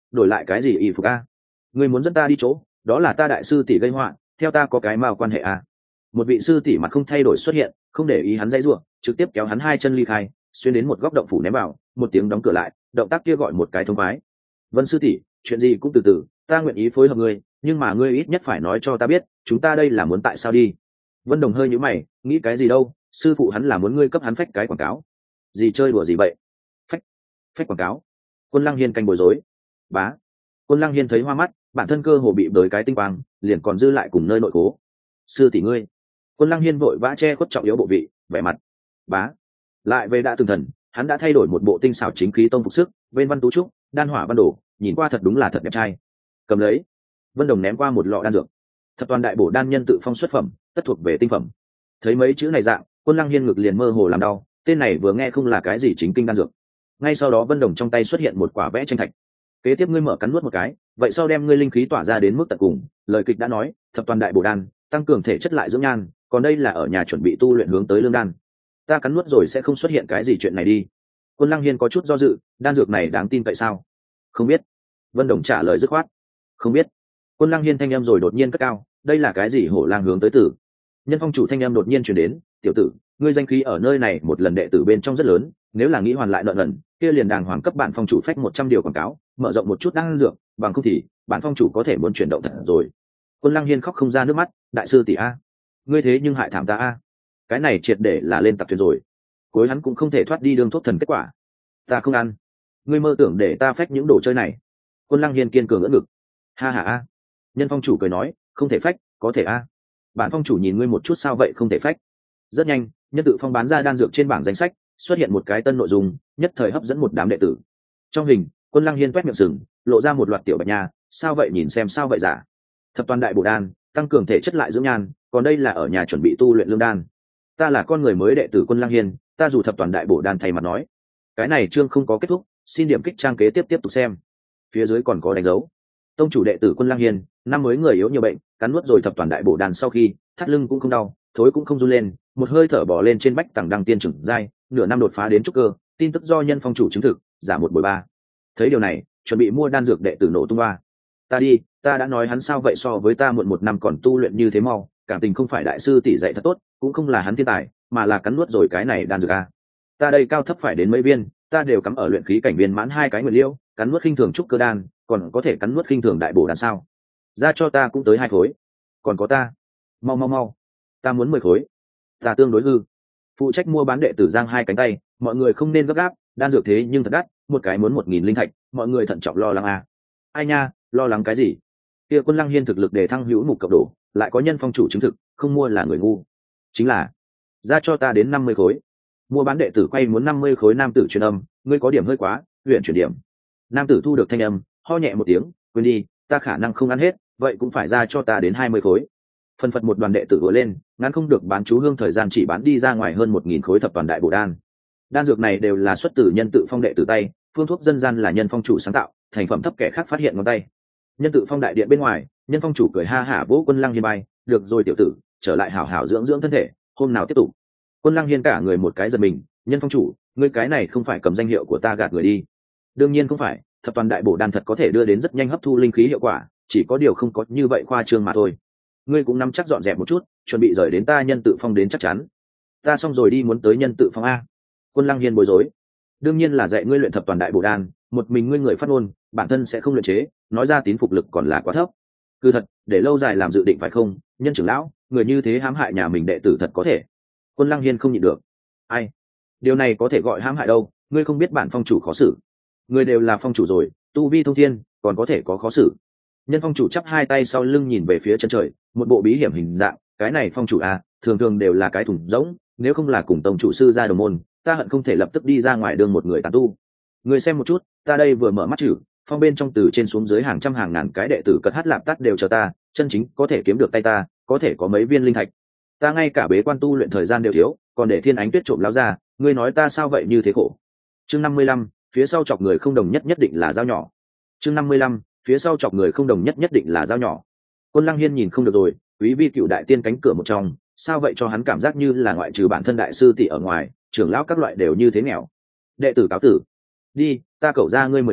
đổi lại cái gì y phục a? Ngươi muốn dẫn ta đi chỗ đó là ta đại sư tỷ gây họa, theo ta có cái mao quan hệ a? Một vị sư tỷ mặt không thay đổi xuất hiện, không để ý hắn dãy ruộng, trực tiếp kéo hắn hai chân ly khai, xuyên đến một góc động phủ ném vào, một tiếng đóng cửa lại, động tác kia gọi một cái thông khoái. Vân sư tỷ, chuyện gì cũng từ từ, ta nguyện ý phối hợp ngươi, nhưng mà ngươi ít nhất phải nói cho ta biết chúng ta đây là muốn tại sao đi. Vân Đồng hơi nhíu mày, nghĩ cái gì đâu, sư phụ hắn là muốn ngươi cấp hắn phách cái quảng cáo. Gì chơi đùa gì vậy? Phách phách quảng cáo? Quân Lăng Hiên canh bối rối. Bá. Quân Lăng Hiên thấy hoa mắt, bản thân cơ hồ bị đới cái tinh quang, liền còn dư lại cùng nơi nội cố. Sư tỷ ngươi. Quân Lăng Hiên vội vã che khuất trọng yếu bộ vị, vẻ mặt. Bá. Lại về đã từng thần, hắn đã thay đổi một bộ tinh xảo chính khí tông phục sức, bên văn tú trúc, đan hỏa văn đổ, nhìn qua thật đúng là thật đẹp trai. Cầm lấy. Vân Đồng ném qua một lọ đan dược. Thập toàn đại bổ đan nhân tự phong xuất phẩm, tất thuộc về tinh phẩm. Thấy mấy chữ này dạng, Quân Lăng Hiên ngực liền mơ hồ làm đau, tên này vừa nghe không là cái gì chính kinh đan dược. Ngay sau đó Vân Đồng trong tay xuất hiện một quả vẽ tranh thạch. Kế tiếp ngươi mở cắn nuốt một cái, vậy sau đem ngươi linh khí tỏa ra đến mức tận cùng, lời kịch đã nói, thập toàn đại bổ đan, tăng cường thể chất lại dưỡng nhan, còn đây là ở nhà chuẩn bị tu luyện hướng tới lương đan. Ta cắn nuốt rồi sẽ không xuất hiện cái gì chuyện này đi. Quân Lăng Hiên có chút do dự, đan dược này đáng tin cậy sao? Không biết. Vân Đồng trả lời dứt khoát. Không biết. Quân Lăng Hiên thanh em rồi đột nhiên cất cao, đây là cái gì hổ lang hướng tới tử? Nhân Phong chủ thanh em đột nhiên truyền đến, tiểu tử, ngươi danh khí ở nơi này một lần đệ tử bên trong rất lớn, nếu là nghĩ hoàn lại nợ nần, kia liền đàng hoàng cấp bản phong chủ phách một trăm điều quảng cáo, mở rộng một chút đan dược, bằng không thì bản phong chủ có thể muốn chuyển động thật rồi. Quân Lăng Hiên khóc không ra nước mắt, đại sư tỷ a, ngươi thế nhưng hại thảm ta a, cái này triệt để là lên tặc thuyền rồi, cuối hắn cũng không thể thoát đi đường thuốc thần kết quả. Ta không ăn, ngươi mơ tưởng để ta phách những đồ chơi này. Quân Lăng Hiên kiên cường ưỡn ngực, ha ha a. Nhân Phong chủ cười nói, không thể phách, có thể a. Bản phong chủ nhìn ngươi một chút sao vậy không thể phách. Rất nhanh, nhân tự phong bán ra đan dược trên bảng danh sách xuất hiện một cái tân nội dung, nhất thời hấp dẫn một đám đệ tử. Trong hình, Quân Lăng Hiên quét miệng sừng, lộ ra một loạt tiểu bạch nha, sao vậy nhìn xem sao vậy giả. Thập toàn đại bổ đan, tăng cường thể chất lại dưỡng nhan, còn đây là ở nhà chuẩn bị tu luyện lương đan. Ta là con người mới đệ tử Quân Lăng Hiên, ta dù thập toàn đại bổ đan thay mặt nói. Cái này chương không có kết thúc, xin điểm kích trang kế tiếp tiếp tục xem. Phía dưới còn có đánh dấu. Tông chủ đệ tử Quân Lăng Hiên, năm mới người yếu nhiều bệnh, cắn nuốt rồi thập toàn đại bổ đan sau khi, thắt lưng cũng không đau, thối cũng không run lên, một hơi thở bỏ lên trên bách tầng đăng tiên trưởng giai, nửa năm đột phá đến trúc cơ, tin tức do Nhân Phong chủ chứng thực, giả một buổi ba. Thấy điều này, chuẩn bị mua đan dược đệ tử nổ tung ba. Ta đi, ta đã nói hắn sao vậy so với ta muộn một năm còn tu luyện như thế mau, cảm tình không phải đại sư tỷ dạy thật tốt, cũng không là hắn thiên tài, mà là cắn nuốt rồi cái này đan dược a. Ta đây cao thấp phải đến mấy viên, ta đều cắm ở luyện khí cảnh viên mãn hai cái nguyên liêu, cắn nuốt khinh thường trúc cơ đan, còn có thể cắn nuốt khinh thường đại bổ đan sao? Ra cho ta cũng tới hai khối. Còn có ta, mau mau mau, ta muốn mười khối. Ta tương đối hư. Phụ trách mua bán đệ tử giang hai cánh tay, mọi người không nên gấp gáp, đan dược thế nhưng thật đắt, một cái muốn một nghìn linh thạch, mọi người thận trọng lo lắng à. Ai nha, lo lắng cái gì? Kia Quân Lăng Hiên thực lực để thăng hữu mục cộng đổ, lại có Nhân Phong chủ chứng thực, không mua là người ngu. Chính là, ra cho ta đến năm mươi khối. Mua bán đệ tử quay muốn năm mươi khối nam tử truyền âm, ngươi có điểm hơi quá, huyện chuyển điểm. Nam tử thu được thanh âm, ho nhẹ một tiếng, quên đi, ta khả năng không ăn hết, vậy cũng phải ra cho ta đến hai mươi khối. Phân phật một đoàn đệ tử vừa lên, ngắn không được bán chú hương thời gian chỉ bán đi ra ngoài hơn một nghìn khối thập toàn đại bổ đan. Đan dược này đều là xuất từ Nhân tự phong đệ tử tay, phương thuốc dân gian là Nhân Phong chủ sáng tạo, thành phẩm thấp kẻ khác phát hiện ngón tay. Nhân tự phong đại điện bên ngoài, Nhân Phong chủ cười ha hả vỗ Quân Lăng Hiên bay, được rồi tiểu tử, trở lại hảo hảo dưỡng dưỡng thân thể, hôm nào tiếp tục. Quân Lăng Hiên cả người một cái giật mình, Nhân Phong chủ, ngươi cái này không phải cầm danh hiệu của ta gạt người đi? Đương nhiên không phải, thập toàn đại bổ đan thật có thể đưa đến rất nhanh hấp thu linh khí hiệu quả, chỉ có điều không có như vậy khoa trương mà thôi. Ngươi cũng nắm chắc dọn dẹp một chút, chuẩn bị rời đến ta Nhân tự phong đến chắc chắn. Ta xong rồi đi muốn tới Nhân tự phong a. Quân Lăng Hiên bối rối. Đương nhiên là dạy ngươi luyện thập toàn đại bổ đan, một mình ngươi người phát ngôn, bản thân sẽ không luyện chế, nói ra tín phục lực còn là quá thấp. Cứ thật, để lâu dài làm dự định phải không, Nhân trưởng lão, người như thế hãm hại nhà mình đệ tử thật có thể. Quân Lăng Hiên không nhịn được. Ai? Điều này có thể gọi hãm hại đâu, ngươi không biết bản phong chủ khó xử. Người đều là phong chủ rồi, tu vi thông thiên, còn có thể có khó xử. Nhân Phong chủ chắp hai tay sau lưng nhìn về phía chân trời, một bộ bí hiểm hình dạng, cái này phong chủ à, thường thường đều là cái thùng rỗng, nếu không là cùng tông chủ sư ra đồng môn, ta hận không thể lập tức đi ra ngoài đường một người tán tu. Người xem một chút, ta đây vừa mở mắt chữ, phong bên trong từ trên xuống dưới hàng trăm hàng ngàn cái đệ tử cật hát lạp tắt đều chờ ta, chân chính có thể kiếm được tay ta, có thể có mấy viên linh thạch. Ta ngay cả bế quan tu luyện thời gian đều thiếu, còn để Thiên Ánh Tuyết trộm lao ra, ngươi nói ta sao vậy như thế khổ. Chương năm mươi lăm, phía sau chọc người không đồng nhất nhất định là dao nhỏ. Chương năm mươi lăm, phía sau chọc người không đồng nhất nhất định là dao nhỏ. Quân Lăng Hiên nhìn không được rồi, quý vi cựu đại tiên cánh cửa một trong, sao vậy cho hắn cảm giác như là ngoại trừ bản thân đại sư tỷ ở ngoài, trưởng lão các loại đều như thế nghèo. Đệ tử cáo tử. Đi, ta cậu ra ngươi mười ngày,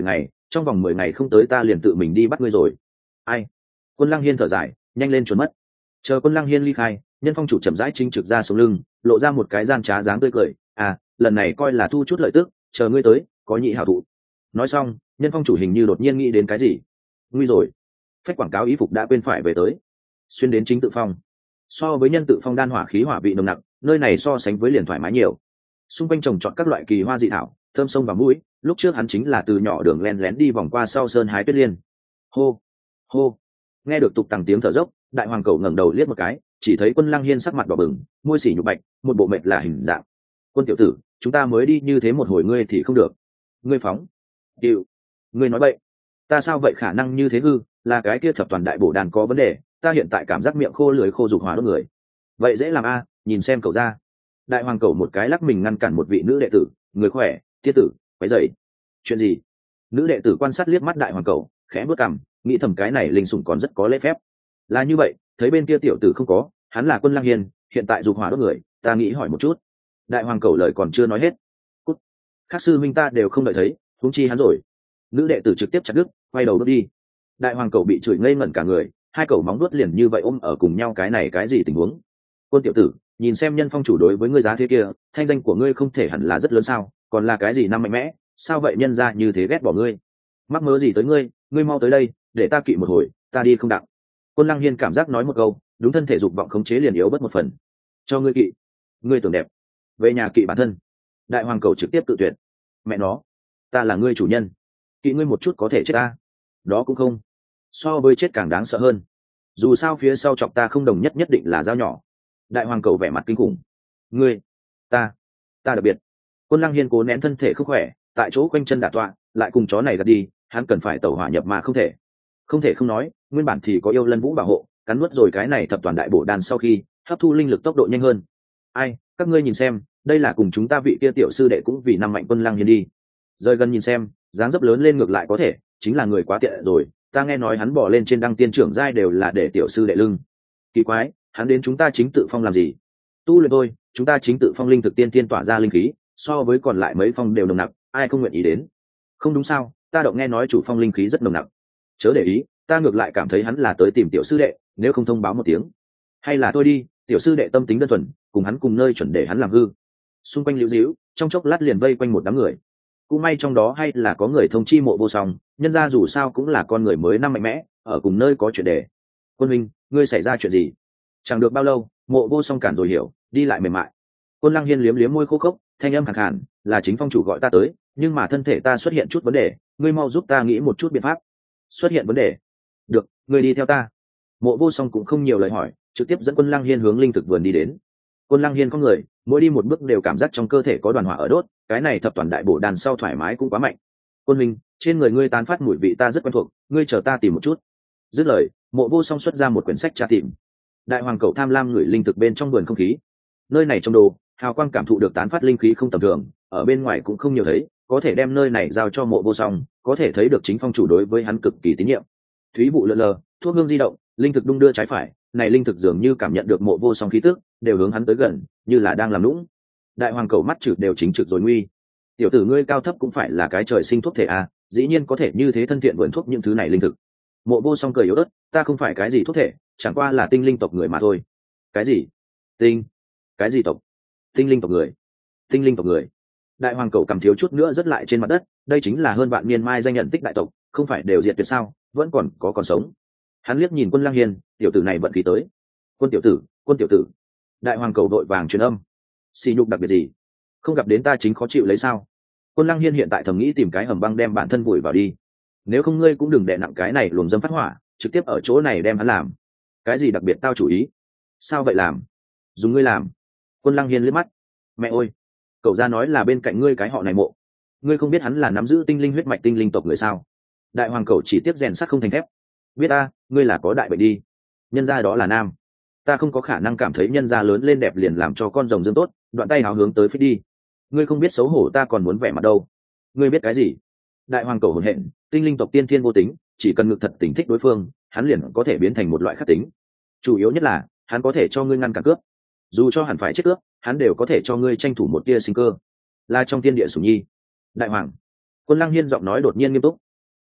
trong vòng mười ngày không tới ta liền tự mình đi bắt ngươi rồi. Ai? Quân Lăng Hiên thở dài, nhanh lên trốn mất. Chờ Quân Lăng Hiên ly khai, Nhân Phong chủ chậm rãi chính trực ra sống lưng, lộ ra một cái gian trá dáng tươi cười. À, lần này coi là thu chút lợi tức, chờ ngươi tới, có nhị hảo thụ. Nói xong, Nhân Phong chủ hình như đột nhiên nghĩ đến cái gì. Nguy rồi, phách quảng cáo ý phục đã quên phải về tới. Xuyên đến chính tự phong. So với nhân tự phong đan hỏa khí hỏa vị nồng nặc, nơi này so sánh với liền thoải mái nhiều. Xung quanh trồng trọt các loại kỳ hoa dị thảo, thơm sông và mũi. Lúc trước hắn chính là từ nhỏ đường len lén đi vòng qua sau sơn hái tuyết liên. Hô, hô. Nghe được tục tằng tiếng thở dốc, đại hoàng cầu ngẩng đầu liếc một cái, chỉ thấy Quân Lăng Hiên sắc mặt đỏ bừng, môi xỉ nhục bạch, một bộ mệt là hình dạng. Quân tiểu tử, chúng ta mới đi như thế một hồi ngươi thì không được. Ngươi phóng. Điệu. Ngươi nói bậy. Ta sao vậy, khả năng như thế hư, là cái kia thập toàn đại bổ đàn có vấn đề, ta hiện tại cảm giác miệng khô lưỡi khô dục hỏa đốt người. Vậy dễ làm a, nhìn xem cậu ra. Đại hoàng cầu một cái lắc mình ngăn cản một vị nữ đệ tử, người khỏe, tiết tử, quấy dậy. Chuyện gì? Nữ đệ tử quan sát liếc mắt đại hoàng cầu, khẽ bước cằm, nghĩ thầm cái này linh sủng còn rất có lễ phép. Là như vậy, thấy bên kia tiểu tử không có, hắn là Quân Lăng Hiên, hiện tại dục hỏa đốt người, ta nghĩ hỏi một chút. Đại hoàng cầu lời còn chưa nói hết. Cút. Khác sư minh ta đều không đợi thấy, huống chi hắn rồi. Nữ đệ tử trực tiếp chặt đứt, quay đầu bước đi. Đại hoàng cầu bị chửi ngây ngẩn cả người, hai cầu móng vuốt liền như vậy ôm ở cùng nhau, cái này cái gì tình huống? Quân tiểu tử, nhìn xem Nhân Phong chủ đối với ngươi giá thế kia, thanh danh của ngươi không thể hẳn là rất lớn sao, còn là cái gì năm mạnh mẽ, sao vậy nhân ra như thế ghét bỏ ngươi? Mắc mớ gì tới ngươi, ngươi mau tới đây, để ta kỵ một hồi, ta đi không đặng. Quân Lăng Hiên cảm giác nói một câu, đúng thân thể dục vọng khống chế liền yếu bất một phần. Cho ngươi kỵ, ngươi tưởng đẹp, về nhà kỵ bản thân. Đại hoàng cầu trực tiếp tự tuyệt. Mẹ nó, ta là ngươi chủ nhân, kỵ ngươi một chút có thể chết ta. Đó cũng không, so với chết càng đáng sợ hơn. Dù sao phía sau chọc ta không đồng nhất nhất định là dao nhỏ. Đại hoàng cầu vẻ mặt kinh khủng. Ngươi, ta, ta đặc biệt. Quân Lăng Hiên cố nén thân thể không khỏe, tại chỗ quanh chân đả tọa, lại cùng chó này gật đi, hắn cần phải tẩu hỏa nhập mà không thể. Không thể không nói, nguyên bản thì có yêu lân vũ bảo hộ, cắn nuốt rồi cái này thập toàn đại bổ đan sau khi hấp thu linh lực tốc độ nhanh hơn. Ai, các ngươi nhìn xem, đây là cùng chúng ta vị kia tiểu sư đệ cũng vì năm mạnh Quân Lăng Hiên đi. Rời gần nhìn xem, dáng dấp lớn lên ngược lại có thể, chính là người quá tiện rồi. Ta nghe nói hắn bỏ lên trên đăng tiên trưởng giai đều là để tiểu sư đệ lưng. Kỳ quái, hắn đến chúng ta chính tự phong làm gì? Tu luyện thôi, chúng ta chính tự phong linh thực tiên tiên tỏa ra linh khí, so với còn lại mấy phong đều nồng nặc, ai không nguyện ý đến? Không đúng sao? Ta động nghe nói chủ phong linh khí rất nồng nặc. Chớ để ý, ta ngược lại cảm thấy hắn là tới tìm tiểu sư đệ, nếu không thông báo một tiếng. Hay là thôi đi, tiểu sư đệ tâm tính đơn thuần, cùng hắn cùng nơi chuẩn để hắn làm hư. Xung quanh liễu díu, trong chốc lát liền vây quanh một đám người. Cũng may trong đó hay là có người thông chi Mộ Vô Song, nhân ra dù sao cũng là con người mới năm mạnh mẽ, ở cùng nơi có chuyện để. Quân huynh, ngươi xảy ra chuyện gì? Chẳng được bao lâu, Mộ Vô Song cản rồi hiểu, đi lại mềm mại. Quân Lăng Hiên liếm liếm môi khô khốc, thanh âm khàn khàn, là chính phong chủ gọi ta tới, nhưng mà thân thể ta xuất hiện chút vấn đề, ngươi mau giúp ta nghĩ một chút biện pháp. Xuất hiện vấn đề? Được, ngươi đi theo ta. Mộ Vô Song cũng không nhiều lời hỏi, trực tiếp dẫn Quân Lăng Hiên hướng linh thực vườn đi đến. Quân Lăng Hiên có người, mỗi đi một bước đều cảm giác trong cơ thể có đoàn hỏa ở đốt, cái này thập toàn đại bổ đàn sau thoải mái cũng quá mạnh. Quân minh, trên người ngươi tán phát mùi vị ta rất quen thuộc, ngươi chờ ta tìm một chút. Dứt lời, Mộ Vô Song xuất ra một quyển sách tra tìm. Đại hoàng cậu tham lam ngửi linh thực bên trong vườn không khí. Nơi này trong đồ, hào quang cảm thụ được tán phát linh khí không tầm thường, ở bên ngoài cũng không nhiều thấy, có thể đem nơi này giao cho Mộ Vô Song, có thể thấy được chính phong chủ đối với hắn cực kỳ tín nhiệm. Thúy vụ lượn lờ, thuốc hương di động, linh thực đung đưa trái phải, này linh thực dường như cảm nhận được Mộ Vô Song khí tức, đều hướng hắn tới gần, như là đang làm lũng. Đại hoàng cầu mắt trực đều chính trực rồi nguy. Tiểu tử ngươi cao thấp cũng phải là cái trời sinh thuốc thể à, dĩ nhiên có thể như thế thân thiện vườn thuốc những thứ này linh thực. Mộ Vô Song cười yếu ớt, ta không phải cái gì thuốc thể, chẳng qua là tinh linh tộc người mà thôi. Cái gì? Tinh? Cái gì tộc? Tinh linh tộc người? Tinh linh tộc người? Đại hoàng cầu cầm thiếu chút nữa rất lại trên mặt đất, đây chính là hơn vạn niên mai danh nhận tích đại tộc, không phải đều diệt tuyệt sao, vẫn còn có còn sống. Hắn liếc nhìn Quân Lăng Hiên, tiểu tử này vận khí tới. Quân tiểu tử, Quân tiểu tử. Đại hoàng cầu đội vàng truyền âm. Xì nhục đặc biệt gì? Không gặp đến ta chính khó chịu lấy sao? Quân Lăng Hiên hiện tại thầm nghĩ tìm cái hầm băng đem bản thân vùi vào đi. Nếu không ngươi cũng đừng đè nặng cái này luồng dâm phát hỏa, trực tiếp ở chỗ này đem hắn làm. Cái gì đặc biệt tao chủ ý? Sao vậy làm? Dùng ngươi làm. Quân Lăng Hiên liếc mắt. Mẹ ơi, cậu ra nói là bên cạnh ngươi cái họ này Mộ. Ngươi không biết hắn là nắm giữ tinh linh huyết mạch tinh linh tộc người sao? Đại hoàng cầu chỉ tiếp rèn sắt không thành thép. Biết ta, ngươi là có đại bệnh đi. Nhân gia đó là nam. Ta không có khả năng cảm thấy nhân gia lớn lên đẹp liền làm cho con rồng dương tốt, đoạn tay hào hướng tới phía đi. Ngươi không biết xấu hổ ta còn muốn vẻ mặt đâu. Ngươi biết cái gì? Đại hoàng cầu hồn hện, tinh linh tộc tiên thiên vô tính, chỉ cần ngực thật tình thích đối phương, hắn liền có thể biến thành một loại khắc tính. Chủ yếu nhất là, hắn có thể cho ngươi ngăn cản cướp. Dù cho hẳn phải chết cướp, hắn đều có thể cho ngươi tranh thủ một tia sinh cơ. Là trong tiên địa sủng nhi. Đại hoàng. Quân Lăng Hiên giọng nói đột nhiên nghiêm túc.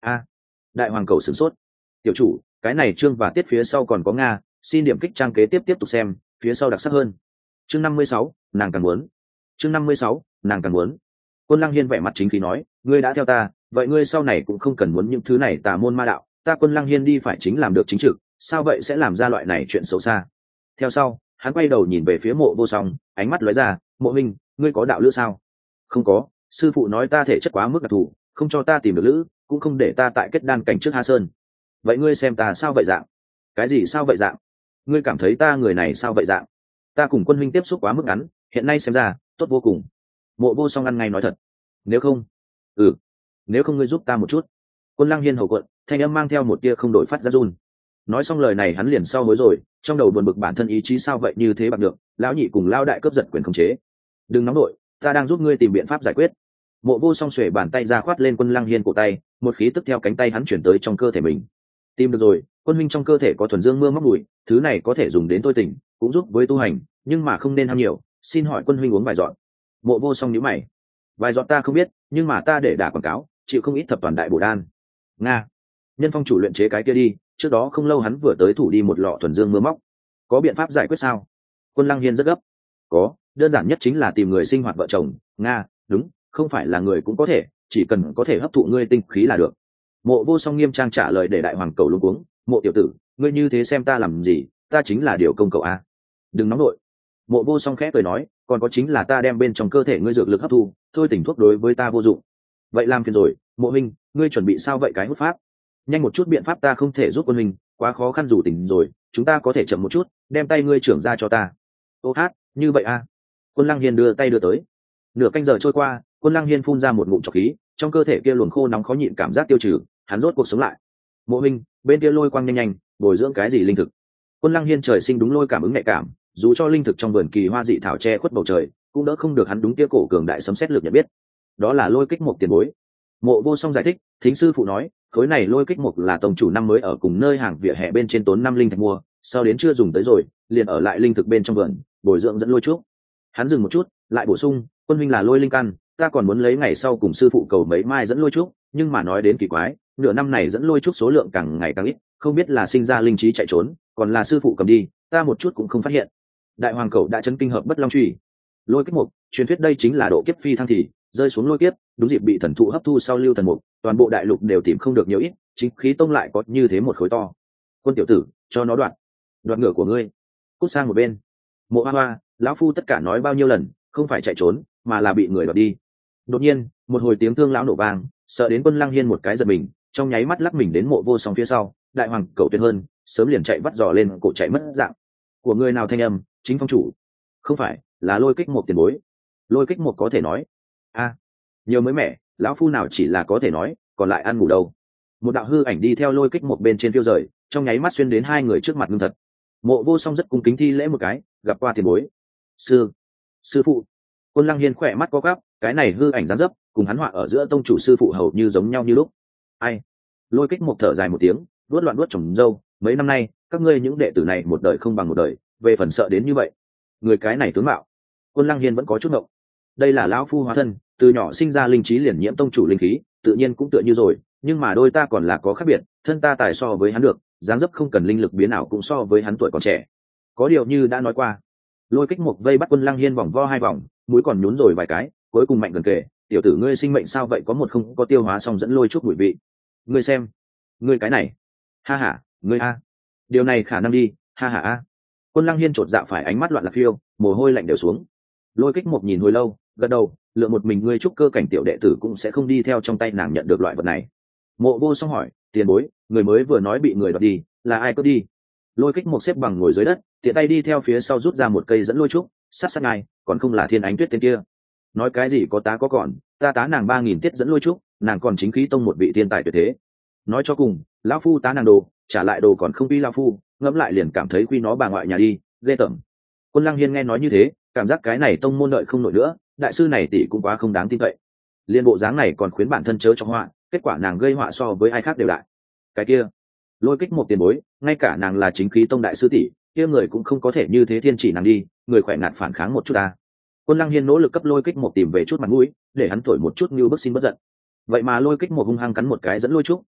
a đại hoàng cầu sửng sốt. Tiểu chủ, cái này chương và tiết phía sau còn có nga, xin điểm kích trang kế tiếp tiếp tục xem, phía sau đặc sắc hơn. Chương năm mươi sáu, nàng càng muốn. Chương năm mươi sáu, nàng càng muốn. Quân Lăng Hiên vẻ mặt chính khí nói, ngươi đã theo ta, vậy ngươi sau này cũng không cần muốn những thứ này tà môn ma đạo, ta Quân Lăng Hiên đi phải chính làm được chính trực, sao vậy sẽ làm ra loại này chuyện xấu xa. Theo sau, hắn quay đầu nhìn về phía Mộ Vô Song, ánh mắt lóe ra, Mộ huynh, ngươi có đạo lữ sao? Không có, sư phụ nói ta thể chất quá mức đặc thù, không cho ta tìm được lữ, cũng không để ta tại kết đan cảnh trước Ha Sơn. Vậy ngươi xem ta sao vậy dạng? Cái gì sao vậy dạng? Ngươi cảm thấy ta người này sao vậy dạng? Ta cùng Quân huynh tiếp xúc quá mức ngắn, hiện nay xem ra tốt vô cùng. Mộ Vô Song ăn ngay nói thật. Nếu không, ừ, nếu không ngươi giúp ta một chút. Quân Lăng Hiên hầu quận, thanh âm mang theo một tia không đổi phát ra run. Nói xong lời này hắn liền sau hối rồi, trong đầu buồn bực bản thân ý chí sao vậy như thế bạc được, lão nhị cùng lao đại cướp giật quyền khống chế. Đừng nóng nổi, ta đang giúp ngươi tìm biện pháp giải quyết. Mộ Vô Song xuề bàn tay ra khoát lên Quân Lăng Hiên cổ tay, một khí tức theo cánh tay hắn chuyển tới trong cơ thể mình. Tìm được rồi, Quân huynh trong cơ thể có thuần dương mưa móc mùi, thứ này có thể dùng đến tôi tỉnh, cũng giúp với tu hành, nhưng mà không nên ham nhiều, xin hỏi Quân huynh uống vài giọt. Mộ Vô Song nhíu mày. Vài giọt ta không biết, nhưng mà ta để đả quảng cáo, chịu không ít thập toàn đại bổ đan. Nga, Nhân Phong chủ luyện chế cái kia đi, trước đó không lâu hắn vừa tới thủ đi một lọ thuần dương mưa móc. Có biện pháp giải quyết sao? Quân Lăng Hiên rất gấp. Có, đơn giản nhất chính là tìm người sinh hoạt vợ chồng. Nga, đúng, không phải là người cũng có thể, chỉ cần có thể hấp thụ ngươi tinh khí là được. Mộ Vô Song nghiêm trang trả lời để đại hoàng cầu luống cuống. Mộ tiểu tử, ngươi như thế xem ta làm gì, ta chính là điều công cậu a. Đừng nóng nội. Mộ Vô Song khẽ cười nói, còn có chính là ta đem bên trong cơ thể ngươi dược lực hấp thu, thôi tỉnh thuốc đối với ta vô dụng. Vậy làm phiền rồi, Mộ huynh, ngươi chuẩn bị sao vậy cái hút pháp? Nhanh một chút biện pháp ta không thể giúp Quân huynh, quá khó khăn dù tỉnh rồi, chúng ta có thể chậm một chút, đem tay ngươi trưởng ra cho ta. Ô hát, như vậy a. Quân Lăng Hiên đưa tay đưa tới. Nửa canh giờ trôi qua, Quân Lăng Hiên phun ra một ngụm trọc khí, trong cơ thể kia luồng khô nóng khó nhịn cảm giác tiêu trừ, hắn rốt cuộc sống lại. Mộ huynh, bên kia lôi quang nhanh nhanh, bồi dưỡng cái gì linh thực? Quân Lăng Hiên trời sinh đúng lôi cảm ứng nhạy cảm, dù cho linh thực trong vườn kỳ hoa dị thảo che khuất bầu trời, cũng đỡ không được hắn đúng kia cổ cường đại sấm sét lực nhận biết. Đó là lôi kích một tiền bối. Mộ Vô Song giải thích, thính sư phụ nói, khối này lôi kích mục là tông chủ năm mới ở cùng nơi hàng vỉa hè bên trên tốn năm linh thạch mua, sau đến chưa dùng tới rồi, liền ở lại linh thực bên trong vườn, bồi dưỡng dẫn lôi trúc. Hắn dừng một chút, lại bổ sung, Quân huynh là lôi linh căn, ta còn muốn lấy ngày sau cùng sư phụ cầu mấy mai dẫn lôi trúc, nhưng mà nói đến kỳ quái, nửa năm này dẫn lôi trúc số lượng càng ngày càng ít, không biết là sinh ra linh trí chạy trốn, còn là sư phụ cầm đi, ta một chút cũng không phát hiện. Đại hoàng cầu đã chấn kinh hợp bất long truy. Lôi kích mục, truyền thuyết đây chính là độ kiếp phi thăng thì rơi xuống lôi kiếp, đúng dịp bị thần thụ hấp thu sau lưu thần mục, toàn bộ đại lục đều tìm không được nhiều ít, chính khí tông lại có như thế một khối to. Quân tiểu tử, cho nó đoạn, đoạn ngựa của ngươi, cút sang một bên. Mộ Hoa Hoa, lão phu tất cả nói bao nhiêu lần, không phải chạy trốn, mà là bị người đoạt đi. Đột nhiên, một hồi tiếng thương lão nổ vang, sợ đến Quân Lăng Hiên một cái giật mình, trong nháy mắt lắc mình đến Mộ Vô Song phía sau, đại hoàng cầu tuyệt hơn, sớm liền chạy vắt giò lên cổ chạy mất dạng. Của người nào thanh âm, chính phong chủ? Không phải, là lôi kích một tiền bối. Lôi kích một có thể nói. A, à, nhiều mới mẻ, lão phu nào chỉ là có thể nói, còn lại ăn ngủ đâu. Một đạo hư ảnh đi theo lôi kích một bên trên phiêu rời, trong nháy mắt xuyên đến hai người trước mặt ngưng thật. Mộ Vô Song rất cung kính thi lễ một cái, gặp qua tiền bối. Sư, sư phụ. Quân Lăng Hiên khỏe mắt có gắp, cái này hư ảnh dáng dấp, cùng hắn họa ở giữa tông chủ sư phụ hầu như giống nhau như lúc. Ai? Lôi kích một thở dài một tiếng, vuốt loạn vuốt trồng râu, mấy năm nay, các ngươi những đệ tử này một đời không bằng một đời, về phần sợ đến như vậy. Người cái này tướng mạo. Quân Lăng Hiên vẫn có chút ngộng. Đây là lão phu hóa thân, từ nhỏ sinh ra linh trí liền nhiễm tông chủ linh khí, tự nhiên cũng tựa như rồi, nhưng mà đôi ta còn là có khác biệt, thân ta tài so với hắn được, dáng dấp không cần linh lực biến ảo cũng so với hắn tuổi còn trẻ. Có điều như đã nói qua, lôi kích một vây bắt Quân Lăng Hiên vòng vo hai vòng, mũi còn nhún rồi vài cái, cuối cùng mạnh gần kề, tiểu tử ngươi sinh mệnh sao vậy có một không có tiêu hóa xong dẫn lôi chút bụi vị. Ngươi xem, ngươi cái này, ha ha, ngươi a, điều này khả năng đi, ha ha a. Quân Lăng Hiên chột dạ phải ánh mắt loạn lạc phiêu, mồ hôi lạnh đều xuống. Lôi kích một nhìn hồi lâu, gật đầu, lượng một mình ngươi trúc cơ cảnh tiểu đệ tử cũng sẽ không đi theo trong tay nàng nhận được loại vật này. Mộ Vô Song hỏi, tiền bối, người mới vừa nói bị người đoạt đi, là ai cướp đi? Lôi kích một xếp bằng ngồi dưới đất, tiện tay đi theo phía sau rút ra một cây dẫn lôi trúc, sát sát ngay, còn không là Thiên Ánh Tuyết tên kia. Nói cái gì có tá có còn, ta tá nàng ba nghìn tiết dẫn lôi trúc, nàng còn chính khí tông một vị thiên tài tuyệt thế. Nói cho cùng, lão phu tá nàng đồ, trả lại đồ còn không quy lão phu, ngẫm lại liền cảm thấy quy nó bà ngoại nhà đi, ghê tởm. Quân Lăng Hiên nghe nói như thế, cảm giác cái này tông môn lợi không nổi nữa, đại sư này tỷ cũng quá không đáng tin cậy. Liên bộ dáng này còn khuyến bản thân chớ cho họa, kết quả nàng gây họa so với ai khác đều đại. Cái kia, lôi kích một tiền bối, ngay cả nàng là chính khí tông đại sư tỷ, kia người cũng không có thể như thế thiên chỉ nàng đi, người khỏe ngạt phản kháng một chút ta. Quân Lăng Hiên nỗ lực cấp lôi kích một tìm về chút mặt mũi, để hắn thổi một chút như bức xin bất giận. Vậy mà lôi kích một hung hăng cắn một cái dẫn lôi trúc,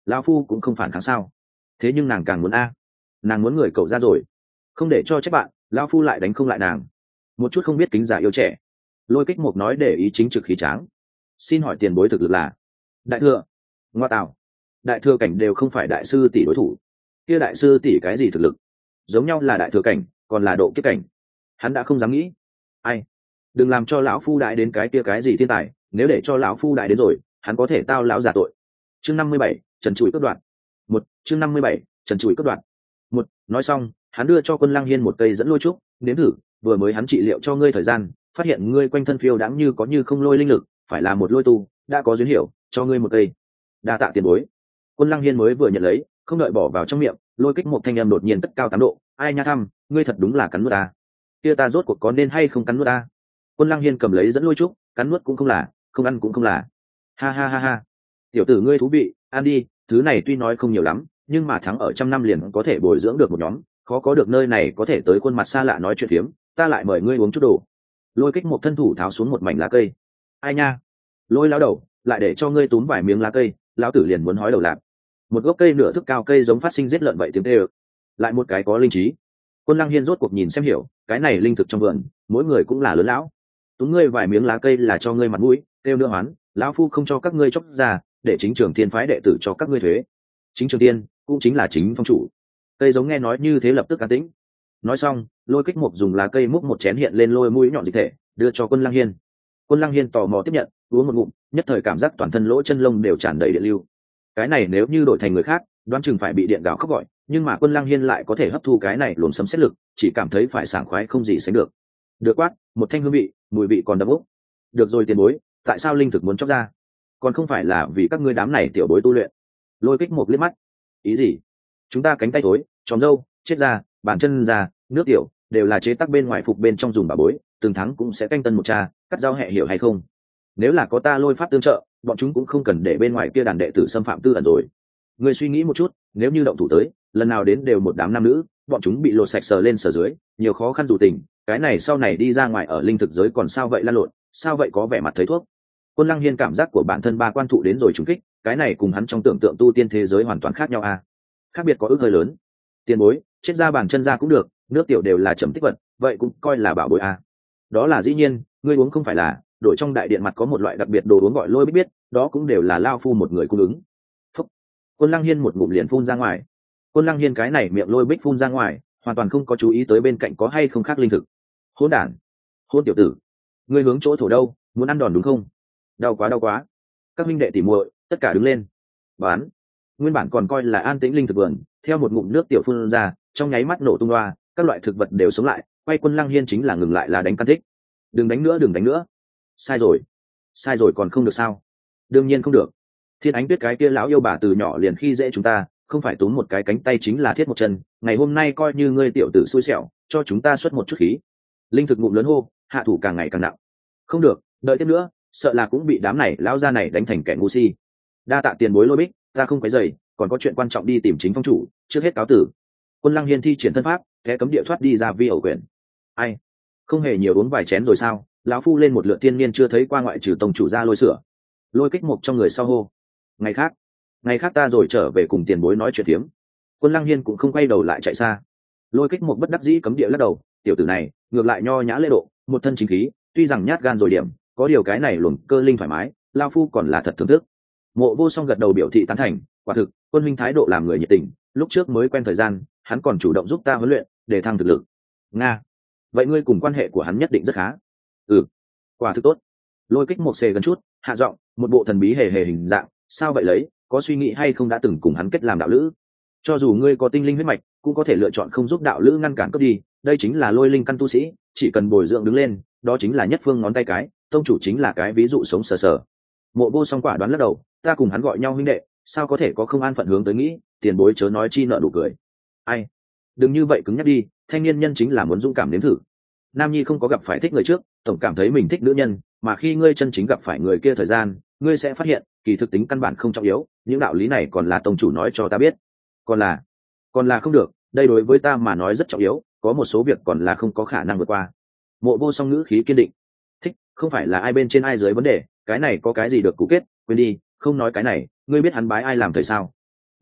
lão phu cũng không phản kháng sao? Thế nhưng nàng càng muốn a, nàng muốn người cậu ra rồi, không để cho trách bạn, lão phu lại đánh không lại nàng. Một chút không biết kính giả yêu trẻ. Lôi Kích Mục nói để ý chính trực khí tráng. Xin hỏi tiền bối thực lực là? Đại thừa. Ngoa tạo, đại thừa cảnh đều không phải đại sư tỷ đối thủ. Kia đại sư tỷ cái gì thực lực? Giống nhau là đại thừa cảnh, còn là độ kiếp cảnh. Hắn đã không dám nghĩ. Ai, đừng làm cho lão phu đại đến cái kia cái gì thiên tài, nếu để cho lão phu đại đến rồi, hắn có thể tao lão giả tội. Chương năm mươi bảy, trần trụi cướp đoạn. Một, chương năm mươi bảy, trần trụi cướp đoạn. Một, nói xong, hắn đưa cho Quân Lăng Hiên một cây dẫn lôi trúc, nếm thử, vừa mới hắn trị liệu cho ngươi thời gian, phát hiện ngươi quanh thân phiêu đãng như có như không lôi linh lực, phải là một lôi tu, đã có duyên hiểu, cho ngươi một cây. Đa tạ tiền bối. Quân Lăng Hiên mới vừa nhận lấy, không đợi bỏ vào trong miệng, Lôi Kích một thanh âm đột nhiên cất cao tám độ, ai nha thăm, ngươi thật đúng là cắn nuốt ta. Kia ta rốt cuộc có nên hay không cắn nuốt ta? Quân Lăng Hiên cầm lấy dẫn lôi trúc, cắn nuốt cũng không là, không ăn cũng không là. Ha ha ha ha. Tiểu tử ngươi thú vị, ăn đi, thứ này tuy nói không nhiều lắm, nhưng mà thắng ở trăm năm liền có thể bồi dưỡng được một nhóm, khó có được nơi này có thể tới khuôn mặt xa lạ nói chuyện phiếm, ta lại mời ngươi uống chút đồ. Lôi Kích một thân thủ tháo xuống một mảnh lá cây. Ai nha, Lôi lão đầu, lại để cho ngươi túm vài miếng lá cây, lão tử liền muốn hói đầu lạc. Một gốc cây nửa thước cao cây giống phát sinh giết lợn vậy tiếng tê ơ. Lại một cái có linh trí. Quân Lăng Hiên rốt cuộc nhìn xem hiểu, cái này linh thực trong vườn, mỗi người cũng là lớn lão. Túm ngươi vài miếng lá cây là cho ngươi mặt mũi, kêu nữa hoán, lão phu không cho các ngươi chốc ra, để chính trường thiên phái đệ tử cho các ngươi thuế. Chính trường tiên cũng chính là chính phong chủ. Cây giống nghe nói như thế lập tức an tĩnh. Nói xong, Lôi Kích Mục dùng lá cây múc một chén hiện lên lôi mũi nhọn dịch thể, đưa cho Quân Lăng Hiên. Quân Lăng Hiên tò mò tiếp nhận, uống một ngụm, nhất thời cảm giác toàn thân lỗ chân lông đều tràn đầy điện lưu. Cái này nếu như đổi thành người khác, đoán chừng phải bị điện gào khóc gọi, nhưng mà Quân Lăng Hiên lại có thể hấp thu cái này luồn sấm xét lực, chỉ cảm thấy phải sảng khoái không gì sánh được. Được quát, một thanh hương vị, mùi vị còn đậm ốc. Được rồi tiền bối, tại sao linh thực muốn chóc ra? Còn không phải là vì các ngươi đám này tiểu bối tu luyện. Lôi Kích một liếc mắt. Ý gì? Chúng ta cánh tay thối, tròm râu, chết da, bàn chân da, nước tiểu, đều là chế tác bên ngoài phục bên trong dùng bà bối, từng tháng cũng sẽ canh tân một cha, cắt rau hẹ hiểu hay không? Nếu là có ta Lôi pháp tương trợ, bọn chúng cũng không cần để bên ngoài kia đàn đệ tử xâm phạm tư ẩn rồi. Ngươi suy nghĩ một chút, nếu như động thủ tới, lần nào đến đều một đám nam nữ, bọn chúng bị lột sạch sờ lên sờ dưới, nhiều khó khăn dù tình, cái này sau này đi ra ngoài ở linh thực giới còn sao vậy lan lộn, sao vậy có vẻ mặt thấy thuốc. Quân Lăng Hiên cảm giác của bản thân ba quan thụ đến rồi trùng kích, cái này cùng hắn trong tưởng tượng tu tiên thế giới hoàn toàn khác nhau a. À? Khác biệt có ước hơi lớn. Tiền bối, chết ra bàn chân ra cũng được, nước tiểu đều là trầm tích vật, vậy cũng coi là bảo bối a. À? Đó là dĩ nhiên, ngươi uống không phải là, đội trong đại điện mặt có một loại đặc biệt đồ uống gọi Lôi biết biết, đó cũng đều là lao phu một người cung ứng. Phúc. Quân Lăng Hiên một ngụm liền phun ra ngoài. Quân Lăng Hiên cái này miệng Lôi bích phun ra ngoài, hoàn toàn không có chú ý tới bên cạnh có hay không khác linh thực. Hỗn đản, hôn tiểu tử, ngươi hướng chỗ thổ đâu, muốn ăn đòn đúng không? Đau quá đau quá. Các minh đệ tỉ muội, tất cả đứng lên. Bán. Nguyên bản còn coi là an tĩnh linh thực vườn, theo một ngụm nước tiểu phun ra, trong nháy mắt nổ tung loa, các loại thực vật đều sống lại, quay Quân Lăng Hiên chính là ngừng lại là đánh căn thích. Đừng đánh nữa, đừng đánh nữa. Sai rồi. Sai rồi còn không được sao? Đương nhiên không được. Thiên Ánh Tuyết cái kia lão yêu bà từ nhỏ liền khi dễ chúng ta, không phải túm một cái cánh tay chính là thiết một chân, ngày hôm nay coi như ngươi tiểu tử xui xẻo, cho chúng ta xuất một chút khí. Linh thực ngụm lớn hô, hạ thủ càng ngày càng nặng. Không được, đợi tiếp nữa, sợ là cũng bị đám này lão gia này đánh thành kẻ ngu si. Đa tạ tiền bối Lôi bích, ta không quấy rầy, còn có chuyện quan trọng đi tìm chính phong chủ, trước hết cáo tử. Quân Lăng Hiên thi triển thân pháp, kẻ cấm địa thoát đi ra vi ẩu quyển. Ai, không hề nhiều uống vài chén rồi sao? Lão phu lên một lượt tiên niên chưa thấy qua ngoại trừ tông chủ ra Lôi sửa. Lôi Kích một trong người sau hô. Ngày khác, ngày khác ta rồi trở về cùng tiền bối nói chuyện phiếm. Quân Lăng Hiên cũng không quay đầu lại chạy xa. Lôi Kích một bất đắc dĩ cấm địa lắc đầu, tiểu tử này ngược lại nho nhã lễ độ, một thân chính khí, tuy rằng nhát gan rồi điểm, có điều cái này luồng cơ linh thoải mái, lao phu còn là thật thưởng thức. Mộ Vô Song gật đầu biểu thị tán thành, quả thực, Quân huynh thái độ làm người nhiệt tình, lúc trước mới quen thời gian, hắn còn chủ động giúp ta huấn luyện, để thăng thực lực. Nga, vậy ngươi cùng quan hệ của hắn nhất định rất khá. Ừ, quả thực tốt. Lôi Kích một xề gần chút, hạ giọng, một bộ thần bí hề hề hình dạng, sao vậy lấy, có suy nghĩ hay không đã từng cùng hắn kết làm đạo lữ? Cho dù ngươi có tinh linh huyết mạch, cũng có thể lựa chọn không giúp đạo lữ ngăn cản cướp đi, đây chính là lôi linh căn tu sĩ, chỉ cần bồi dưỡng đứng lên, đó chính là nhất phương ngón tay cái, tông chủ chính là cái ví dụ sống sờ sờ. Mộ Vô Song quả đoán lắc đầu, ta cùng hắn gọi nhau huynh đệ, sao có thể có không an phận hướng tới nghĩ, tiền bối chớ nói chi nợ đủ cười. Ai, đừng như vậy cứng nhắc đi, thanh niên nhân chính là muốn dũng cảm nếm thử. Nam nhi không có gặp phải thích người trước, tổng cảm thấy mình thích nữ nhân, mà khi ngươi chân chính gặp phải người kia thời gian, ngươi sẽ phát hiện, kỳ thực tính căn bản không trọng yếu, những đạo lý này còn là tông chủ nói cho ta biết. Còn là, còn là không được, đây đối với ta mà nói rất trọng yếu, có một số việc còn là không có khả năng vượt qua. Mộ Vô Song ngữ khí kiên định. Thích, không phải là ai bên trên ai dưới vấn đề, cái này có cái gì được cũ kết, quên đi, không nói cái này, ngươi biết hắn bái ai làm thầy sao?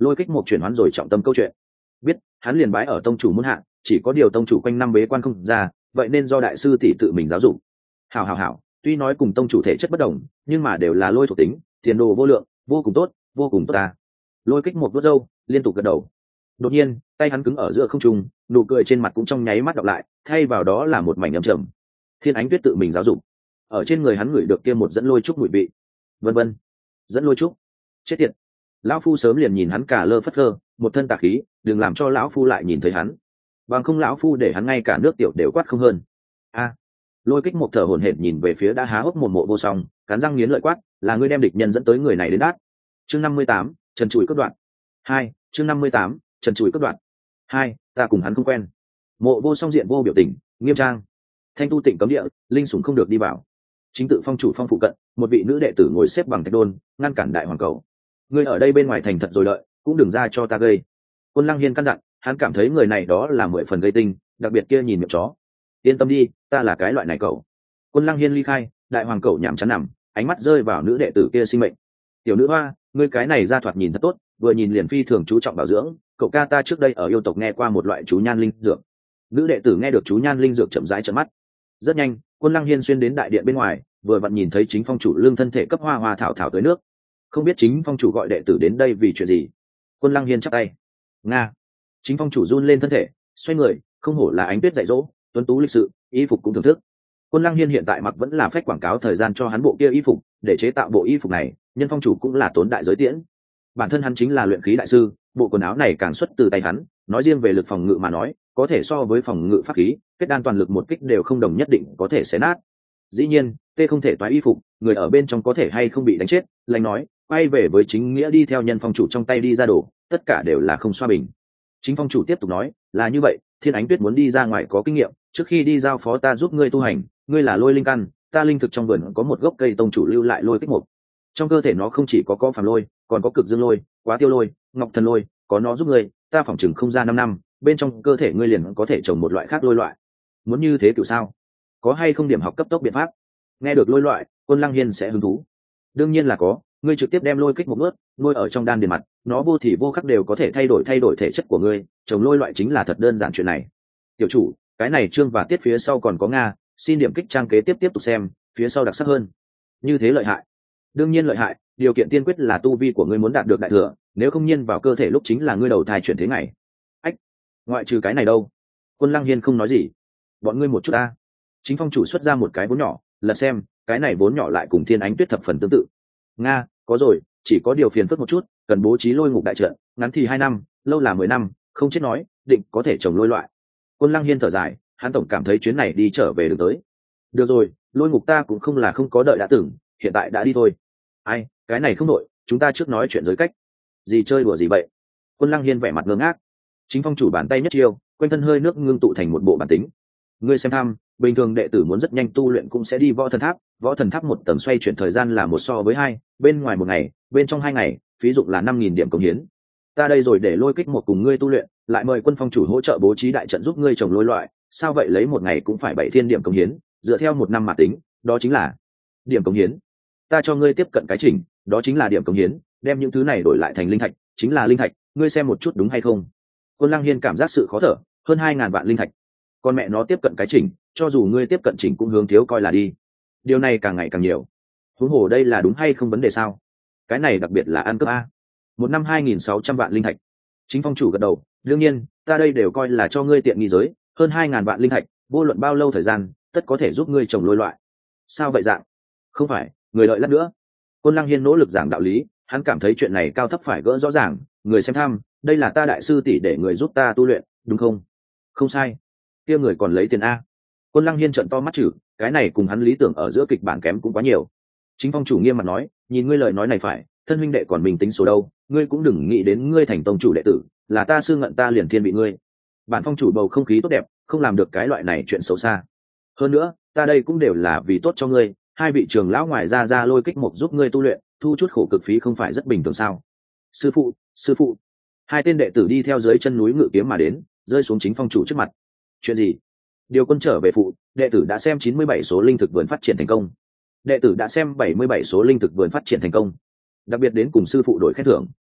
Lôi Kích Mộc chuyển hoán rồi trọng tâm câu chuyện, biết hắn liền bái ở tông chủ muôn hạ, chỉ có điều tông chủ quanh năm bế quan không ra, vậy nên do đại sư tỷ tự mình giáo dục. Hảo hảo hảo, tuy nói cùng tông chủ thể chất bất đồng, nhưng mà đều là lôi thuộc tính, tiền đồ vô lượng, vô cùng tốt, vô cùng tốt ta. Lôi Kích Mộc vuốt râu, liên tục gật đầu. Đột nhiên, tay hắn cứng ở giữa không trung, nụ cười trên mặt cũng trong nháy mắt đọc lại, thay vào đó là một mảnh âm trầm. Thiên Ánh Tuyết tự mình giáo dục, ở trên người hắn ngửi được kia một dẫn lôi trúc mùi vị. Vân vân, dẫn lôi trúc, chết tiệt. Lão phu sớm liền nhìn hắn cả lơ phất lơ, một thân tà khí, đừng làm cho lão phu lại nhìn thấy hắn. Bằng không lão phu để hắn ngay cả nước tiểu đều quát không hơn. A. Lôi Kích Mộc thở hổn hển nhìn về phía đã há hốc mồm Mộ Vô Song, cắn răng nghiến lợi quát, là ngươi đem địch nhân dẫn tới người này đến đát. Chương năm mươi tám, Trần Trụi cất đoạn. Hai, chương năm mươi tám, Trần Trụi cất đoạn. Hai, ta cùng hắn không quen. Mộ Vô Song diện vô biểu tình, nghiêm trang. Thanh tu Tịnh cấm địa, linh sủng không được đi vào. Chính tự phong chủ phong phụ cận, một vị nữ đệ tử ngồi xếp bằng thạch đôn, ngăn cản đại hoàng cầu. Ngươi ở đây bên ngoài thành thật rồi đợi, cũng đừng ra cho ta gây. Quân Lăng Hiên căn dặn, hắn cảm thấy người này đó là mười phần gây tinh, đặc biệt kia nhìn miệng chó. Yên tâm đi, ta là cái loại này cậu. Quân Lăng Hiên ly khai, đại hoàng cậu nhảm chán nằm, ánh mắt rơi vào nữ đệ tử kia sinh mệnh. Tiểu nữ hoa, ngươi cái này ra thoạt nhìn thật tốt, vừa nhìn liền phi thường chú trọng bảo dưỡng. Cậu ca ta trước đây ở yêu tộc nghe qua một loại chú nhan linh dược. Nữ đệ tử nghe được chú nhan linh dược chậm rãi trợn mắt. Rất nhanh, Quân Lăng Hiên xuyên đến đại điện bên ngoài, vừa vặn nhìn thấy chính phong chủ lương thân thể cấp hoa hoa thảo thảo tới nước. Không biết chính phong chủ gọi đệ tử đến đây vì chuyện gì. Quân Lăng Hiên chắp tay. Nga. Chính phong chủ run lên thân thể, xoay người, không hổ là Ánh Tuyết dạy dỗ, tuấn tú lịch sự, y phục cũng thưởng thức. Quân Lăng Hiên hiện tại mặc vẫn là phách quảng cáo thời gian cho hắn bộ kia y phục, để chế tạo bộ y phục này, nhân phong chủ cũng là tốn đại giới tiễn. Bản thân hắn chính là luyện khí đại sư, bộ quần áo này càng xuất từ tay hắn, nói riêng về lực phòng ngự mà nói, có thể so với phòng ngự pháp khí, kết đan toàn lực một kích đều không đồng nhất định có thể xé nát. Dĩ nhiên, tê không thể toái y phục, người ở bên trong có thể hay không bị đánh chết, lành nói, quay về với chính nghĩa đi theo nhân phong chủ trong tay đi ra đổ, tất cả đều là không xoa bình. Chính phong chủ tiếp tục nói, là như vậy, Thiên Ánh Tuyết muốn đi ra ngoài có kinh nghiệm, trước khi đi giao phó ta giúp ngươi tu hành, ngươi là lôi linh căn, ta linh thực trong vườn có một gốc cây tông chủ lưu lại lôi kích mục. Trong cơ thể nó không chỉ có có phàm lôi, còn có cực dương lôi, quá tiêu lôi, ngọc thần lôi, có nó giúp ngươi, ta phỏng chừng không ra năm năm, bên trong cơ thể ngươi liền có thể trồng một loại khác lôi loại. Muốn như thế kiểu sao? Có hay không điểm học cấp tốc biện pháp? Nghe được lôi loại, Quân Lăng Hiên sẽ hứng thú. Đương nhiên là có, ngươi trực tiếp đem lôi kích một nuốt, nuôi ở trong đan điền mặt, nó vô thì vô khắc đều có thể thay đổi thay đổi thể chất của ngươi, trồng lôi loại chính là thật đơn giản chuyện này. Tiểu chủ, cái này chương và tiết phía sau còn có nga, xin điểm kích trang kế tiếp tiếp tục xem, phía sau đặc sắc hơn. Như thế lợi hại. Đương nhiên lợi hại, điều kiện tiên quyết là tu vi của ngươi muốn đạt được đại thừa, nếu không nhiên vào cơ thể lúc chính là ngươi đầu thai chuyển thế ngày. Ách, ngoại trừ cái này đâu? Quân Lăng Hiên không nói gì. Bọn ngươi một chút a. Chính phong chủ xuất ra một cái vốn nhỏ, lật xem, cái này vốn nhỏ lại cùng Thiên Ánh Tuyết thập phần tương tự. Nga, có rồi, chỉ có điều phiền phức một chút, cần bố trí lôi ngục đại trận, ngắn thì hai năm, lâu là mười năm, không chết nói, định có thể trồng lôi loại. Quân Lăng Hiên thở dài, hắn tổng cảm thấy chuyến này đi trở về được tới. Được rồi, lôi ngục ta cũng không là không có đợi đã tưởng, hiện tại đã đi thôi. Ai, cái này không đội, chúng ta trước nói chuyện giới cách. Gì chơi đùa gì vậy? Quân Lăng Hiên vẻ mặt ngơ ngác. Chính phong chủ bàn tay nhất chiêu, quanh thân hơi nước ngưng tụ thành một bộ bản tính. Ngươi xem tham, bình thường đệ tử muốn rất nhanh tu luyện cũng sẽ đi võ thần tháp, võ thần tháp một tầng xoay chuyển thời gian là một so với hai, bên ngoài một ngày, bên trong hai ngày, phí dụng là năm nghìn điểm cống hiến. Ta đây rồi để lôi kích một cùng ngươi tu luyện, lại mời quân phong chủ hỗ trợ bố trí đại trận giúp ngươi trồng lôi loại, sao vậy lấy một ngày cũng phải bảy thiên điểm cống hiến, dựa theo một năm mà tính, đó chính là điểm cống hiến. Ta cho ngươi tiếp cận cái chỉnh, đó chính là điểm cống hiến, đem những thứ này đổi lại thành linh thạch, chính là linh thạch, ngươi xem một chút đúng hay không? Quân Lăng Hiên cảm giác sự khó thở, hơn hai ngàn vạn linh thạch. Con mẹ nó tiếp cận cái chỉnh, cho dù ngươi tiếp cận chỉnh cũng hướng thiếu coi là đi. Điều này càng ngày càng nhiều. Huống hồ đây là đúng hay không vấn đề sao? Cái này đặc biệt là ăn cướp a. Một năm hai nghìn sáu trăm vạn linh thạch. Chính phong chủ gật đầu, đương nhiên, ta đây đều coi là cho ngươi tiện nghi giới, hơn hai ngàn vạn linh thạch, vô luận bao lâu thời gian, tất có thể giúp ngươi trồng lôi loại. Sao vậy dạng? Không phải, người đợi lát nữa. Quân Lăng Hiên nỗ lực giảng đạo lý, hắn cảm thấy chuyện này cao thấp phải gỡ rõ ràng, người xem tham, đây là ta đại sư tỷ để người giúp ta tu luyện, đúng không? Không sai. Kia người còn lấy tiền a. Quân Lăng Hiên trợn to mắt chử, cái này cùng hắn lý tưởng ở giữa kịch bản kém cũng quá nhiều. Chính phong chủ nghiêm mặt nói, nhìn ngươi lời nói này phải, thân huynh đệ còn mình tính số đâu, ngươi cũng đừng nghĩ đến ngươi thành tông chủ đệ tử, là ta sư ngận ta liền thiên bị ngươi. Bản phong chủ bầu không khí tốt đẹp, không làm được cái loại này chuyện xấu xa. Hơn nữa, ta đây cũng đều là vì tốt cho ngươi, hai vị trưởng lão ngoài ra ra lôi kích một giúp ngươi tu luyện, thu chút khổ cực phí không phải rất bình thường sao? Sư phụ, sư phụ. Hai tên đệ tử đi theo dưới chân núi ngự kiếm mà đến, rơi xuống chính phong chủ trước mặt. Chuyện gì? Điều quân trở về phụ, đệ tử đã xem chín mươi bảy số linh thực vườn phát triển thành công. Đệ tử đã xem bảy mươi bảy số linh thực vườn phát triển thành công. Đặc biệt đến cùng sư phụ đổi khen thưởng.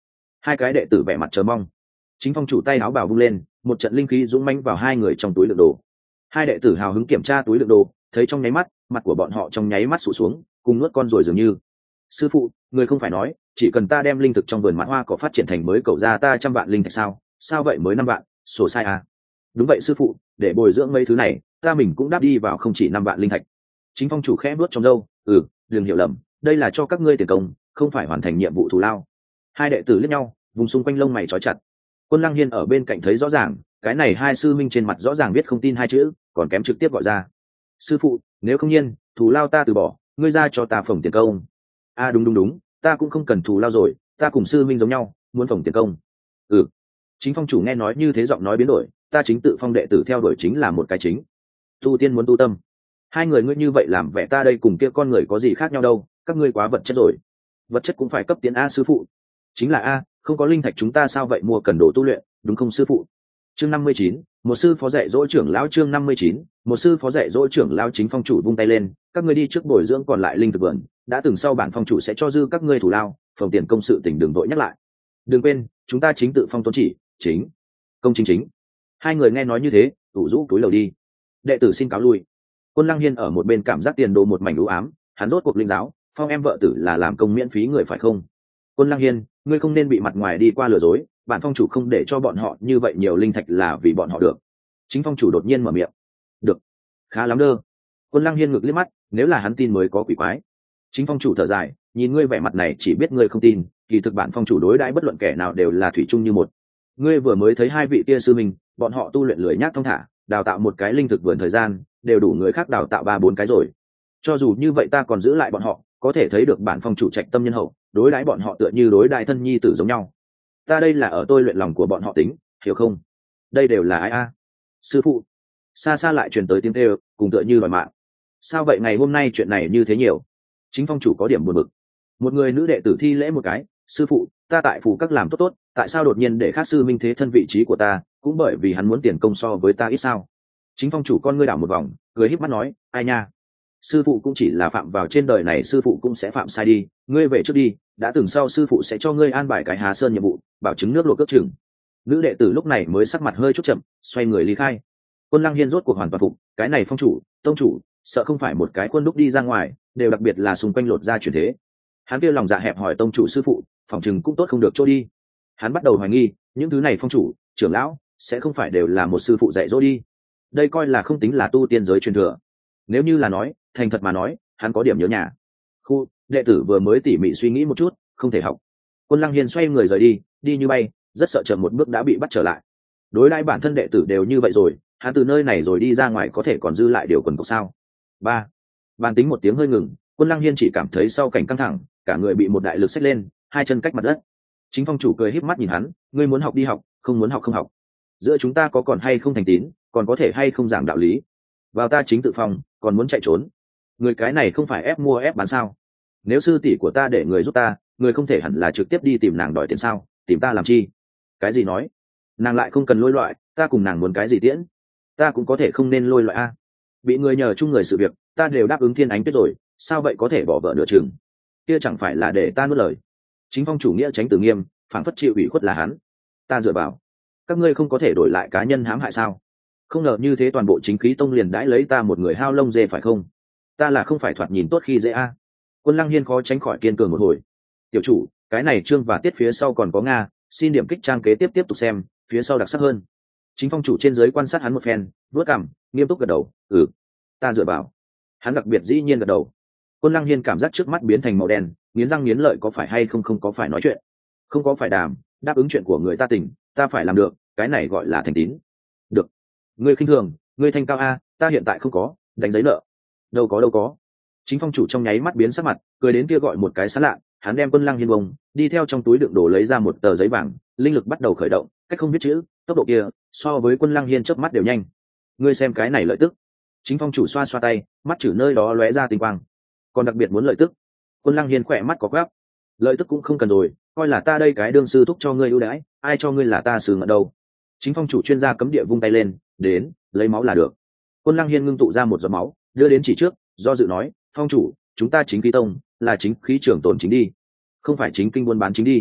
Hai cái đệ tử vẻ mặt chờ mong. Chính phong chủ tay áo bào vung lên, một trận linh khí dũng mãnh vào hai người trong túi đựng đồ. Hai đệ tử hào hứng kiểm tra túi đựng đồ, thấy trong nháy mắt, mặt của bọn họ trong nháy mắt sụt xuống, cùng nuốt con rồi dường như. Sư phụ, người không phải nói chỉ cần ta đem linh thực trong vườn mãn hoa cỏ phát triển thành mới cầu ra ta trăm vạn linh thạch sao? Sao vậy mới năm vạn? Sổ sai à? Đúng vậy sư phụ, để bồi dưỡng mấy thứ này, ta mình cũng đáp đi vào không chỉ năm vạn linh thạch. Chính phong chủ khẽ bước trong râu, ừ, đừng hiểu lầm, đây là cho các ngươi tiền công, không phải hoàn thành nhiệm vụ thù lao. Hai đệ tử liếc nhau, vùng xung quanh lông mày trói chặt. Quân Lăng Hiên ở bên cạnh thấy rõ ràng, cái này hai sư minh trên mặt rõ ràng viết không tin hai chữ, còn kém trực tiếp gọi ra. Sư phụ, nếu không nhiên, thù lao ta từ bỏ, ngươi ra cho ta phồng tiền công. À đúng đúng đúng, ta cũng không cần thù lao rồi, ta cùng sư minh giống nhau, muốn phồng tiền công. Ừ. Chính phong chủ nghe nói như thế giọng nói biến đổi, ta chính tự phong đệ tử theo đuổi chính là một cái chính. Tu tiên muốn tu tâm. Hai người ngươi như vậy làm vẻ ta đây cùng kia con người có gì khác nhau đâu, các ngươi quá vật chất rồi. Vật chất cũng phải cấp tiến a sư phụ. Chính là a, không có linh thạch chúng ta sao vậy mua cần đồ tu luyện, đúng không sư phụ? Chương năm mươi chín, một sư phó dạy dỗ trưởng lão. Chương năm mươi chín, một sư phó dạy dỗ trưởng lão. Chính phong chủ vung tay lên, các ngươi đi trước bồi dưỡng còn lại linh thực vườn, đã từng sau bản phong chủ sẽ cho dư các ngươi thủ lao, phòng tiền công sự tình đường đội nhắc lại. Đừng quên, chúng ta chính tự phong tôn chỉ, chính công chính chính. Hai người nghe nói như thế, ủ rũ túi lầu đi. Đệ tử xin cáo lui. Quân Lăng Hiên ở một bên cảm giác tiền đồ một mảnh u ám, hắn rốt cuộc linh giáo, phong em vợ tử là làm công miễn phí người phải không? Quân Lăng Hiên, ngươi không nên bị mặt ngoài đi qua lừa dối, bản phong chủ không để cho bọn họ như vậy nhiều linh thạch là vì bọn họ được. Chính phong chủ đột nhiên mở miệng. Được, khá lắm đơ. Quân Lăng Hiên ngực liếc mắt, nếu là hắn tin mới có quỷ quái. Chính phong chủ thở dài, nhìn ngươi vẻ mặt này chỉ biết ngươi không tin, kỳ thực bản phong chủ đối đãi bất luận kẻ nào đều là thủy chung như một. Ngươi vừa mới thấy hai vị kia sư mình, bọn họ tu luyện lười nhác thông thả, đào tạo một cái linh thực vườn thời gian, đều đủ người khác đào tạo ba bốn cái rồi. Cho dù như vậy ta còn giữ lại bọn họ, có thể thấy được bản phong chủ trạch tâm nhân hậu, đối đãi bọn họ tựa như đối đại thân nhi tử giống nhau. Ta đây là ở tôi luyện lòng của bọn họ tính, hiểu không? Đây đều là ai a? Sư phụ. Xa xa lại truyền tới tiếng kêu, cùng tựa như đòi mạng. Sao vậy ngày hôm nay chuyện này như thế nhiều? Chính phong chủ có điểm buồn bực. Một người nữ đệ tử thi lễ một cái, sư phụ, ta tại phủ các làm tốt tốt, tại sao đột nhiên để khác sư minh thế thân vị trí của ta, cũng bởi vì hắn muốn tiền công so với ta ít sao? Chính phong chủ con ngươi đảo một vòng, cười híp mắt nói, ai nha, sư phụ cũng chỉ là phạm vào trên đời này, sư phụ cũng sẽ phạm sai đi, ngươi về trước đi, đã từng sau sư phụ sẽ cho ngươi an bài cái Hà Sơn nhiệm vụ, bảo chứng nước luộc cước chừng. Nữ đệ tử lúc này mới sắc mặt hơi chút chậm, xoay người ly khai. Quân Lăng Hiên rốt cuộc hoàn toàn phục, cái này phong chủ, tông chủ, sợ không phải một cái quân lúc đi ra ngoài, đều đặc biệt là xung quanh lột ra chuyển thế. Hắn kia lòng dạ hẹp hỏi tông chủ sư phụ, phòng chừng cũng tốt không được chỗ đi. Hắn bắt đầu hoài nghi, những thứ này phong chủ, trưởng lão, sẽ không phải đều là một sư phụ dạy dỗ đi. Đây coi là không tính là tu tiên giới truyền thừa. Nếu như là nói, thành thật mà nói, hắn có điểm nhớ nhà. Khu, đệ tử vừa mới tỉ mỉ suy nghĩ một chút, không thể học. Quân Lăng Hiên xoay người rời đi, đi như bay, rất sợ chậm một bước đã bị bắt trở lại. Đối đãi bản thân đệ tử đều như vậy rồi, hắn từ nơi này rồi đi ra ngoài có thể còn dư lại điều quần cộc sao? Ba. Bàn tính một tiếng hơi ngừng, Quân Lăng Hiên chỉ cảm thấy sau cảnh căng thẳng, cả người bị một đại lực xách lên, hai chân cách mặt đất. Chính phong chủ cười híp mắt nhìn hắn, ngươi muốn học đi học, không muốn học không học. Giữa chúng ta có còn hay không thành tín, còn có thể hay không giảng đạo lý. Vào ta chính tự phòng, còn muốn chạy trốn. Người cái này không phải ép mua ép bán sao? Nếu sư tỷ của ta để người giúp ta, người không thể hẳn là trực tiếp đi tìm nàng đòi tiền sao? Tìm ta làm chi? Cái gì nói? Nàng lại không cần lôi loại, ta cùng nàng muốn cái gì tiễn? Ta cũng có thể không nên lôi loại a. Bị người nhờ chung người sự việc, ta đều đáp ứng thiên ánh tuyết rồi, sao vậy có thể bỏ vợ nửa chừng? Kia chẳng phải là để ta nuốt lời. Chính phong chủ nghĩa tránh tử nghiêm, phản phất chịu ủy khuất là hắn. Ta dựa vào, các ngươi không có thể đổi lại cá nhân hãm hại sao? Không ngờ như thế toàn bộ chính khí tông liền đãi lấy ta một người hao lông dê phải không? Ta là không phải thoạt nhìn tốt khi dễ a. Quân Lăng Hiên khó tránh khỏi kiên cường một hồi. Tiểu chủ, cái này chương và tiết phía sau còn có nga, xin điểm kích trang kế tiếp tiếp tục xem, phía sau đặc sắc hơn. Chính phong chủ trên dưới quan sát hắn một phen, vuốt cằm, nghiêm túc gật đầu, ừ, ta dựa vào. Hắn đặc biệt dĩ nhiên gật đầu. Quân Lăng Hiên cảm giác trước mắt biến thành màu đen, nghiến răng nghiến lợi, có phải hay không không có phải nói chuyện, không có phải đàm, đáp ứng chuyện của người ta tỉnh, ta phải làm được, cái này gọi là thành tín. Được. Ngươi khinh thường, ngươi thanh cao a, ta hiện tại không có, đánh giấy nợ. Đâu có đâu có. Chính phong chủ trong nháy mắt biến sắc mặt, cười đến kia gọi một cái xa lạ, hắn đem Quân Lăng Hiên bông, đi theo trong túi đựng đồ lấy ra một tờ giấy vàng, linh lực bắt đầu khởi động, cách không biết chữ, tốc độ kia so với Quân Lăng Hiên chớp mắt đều nhanh. Ngươi xem cái này lợi tức. Chính phong chủ xoa xoa tay, mắt chữ nơi đó lóe ra tinh quang. Còn đặc biệt muốn lợi tức. Quân Lăng Hiên khỏe mắt có quắc. Lợi tức cũng không cần rồi, coi là ta đây cái đương sư thúc cho ngươi ưu đãi, ai cho ngươi là ta sừ ngợ đâu. Chính phong chủ chuyên gia cấm địa vung tay lên, đến, lấy máu là được. Quân Lăng Hiên ngưng tụ ra một giọt máu, đưa đến chỉ trước, do dự nói, phong chủ, chúng ta chính khí tông, là chính khí trưởng tồn chính đi, không phải chính kinh buôn bán chính đi.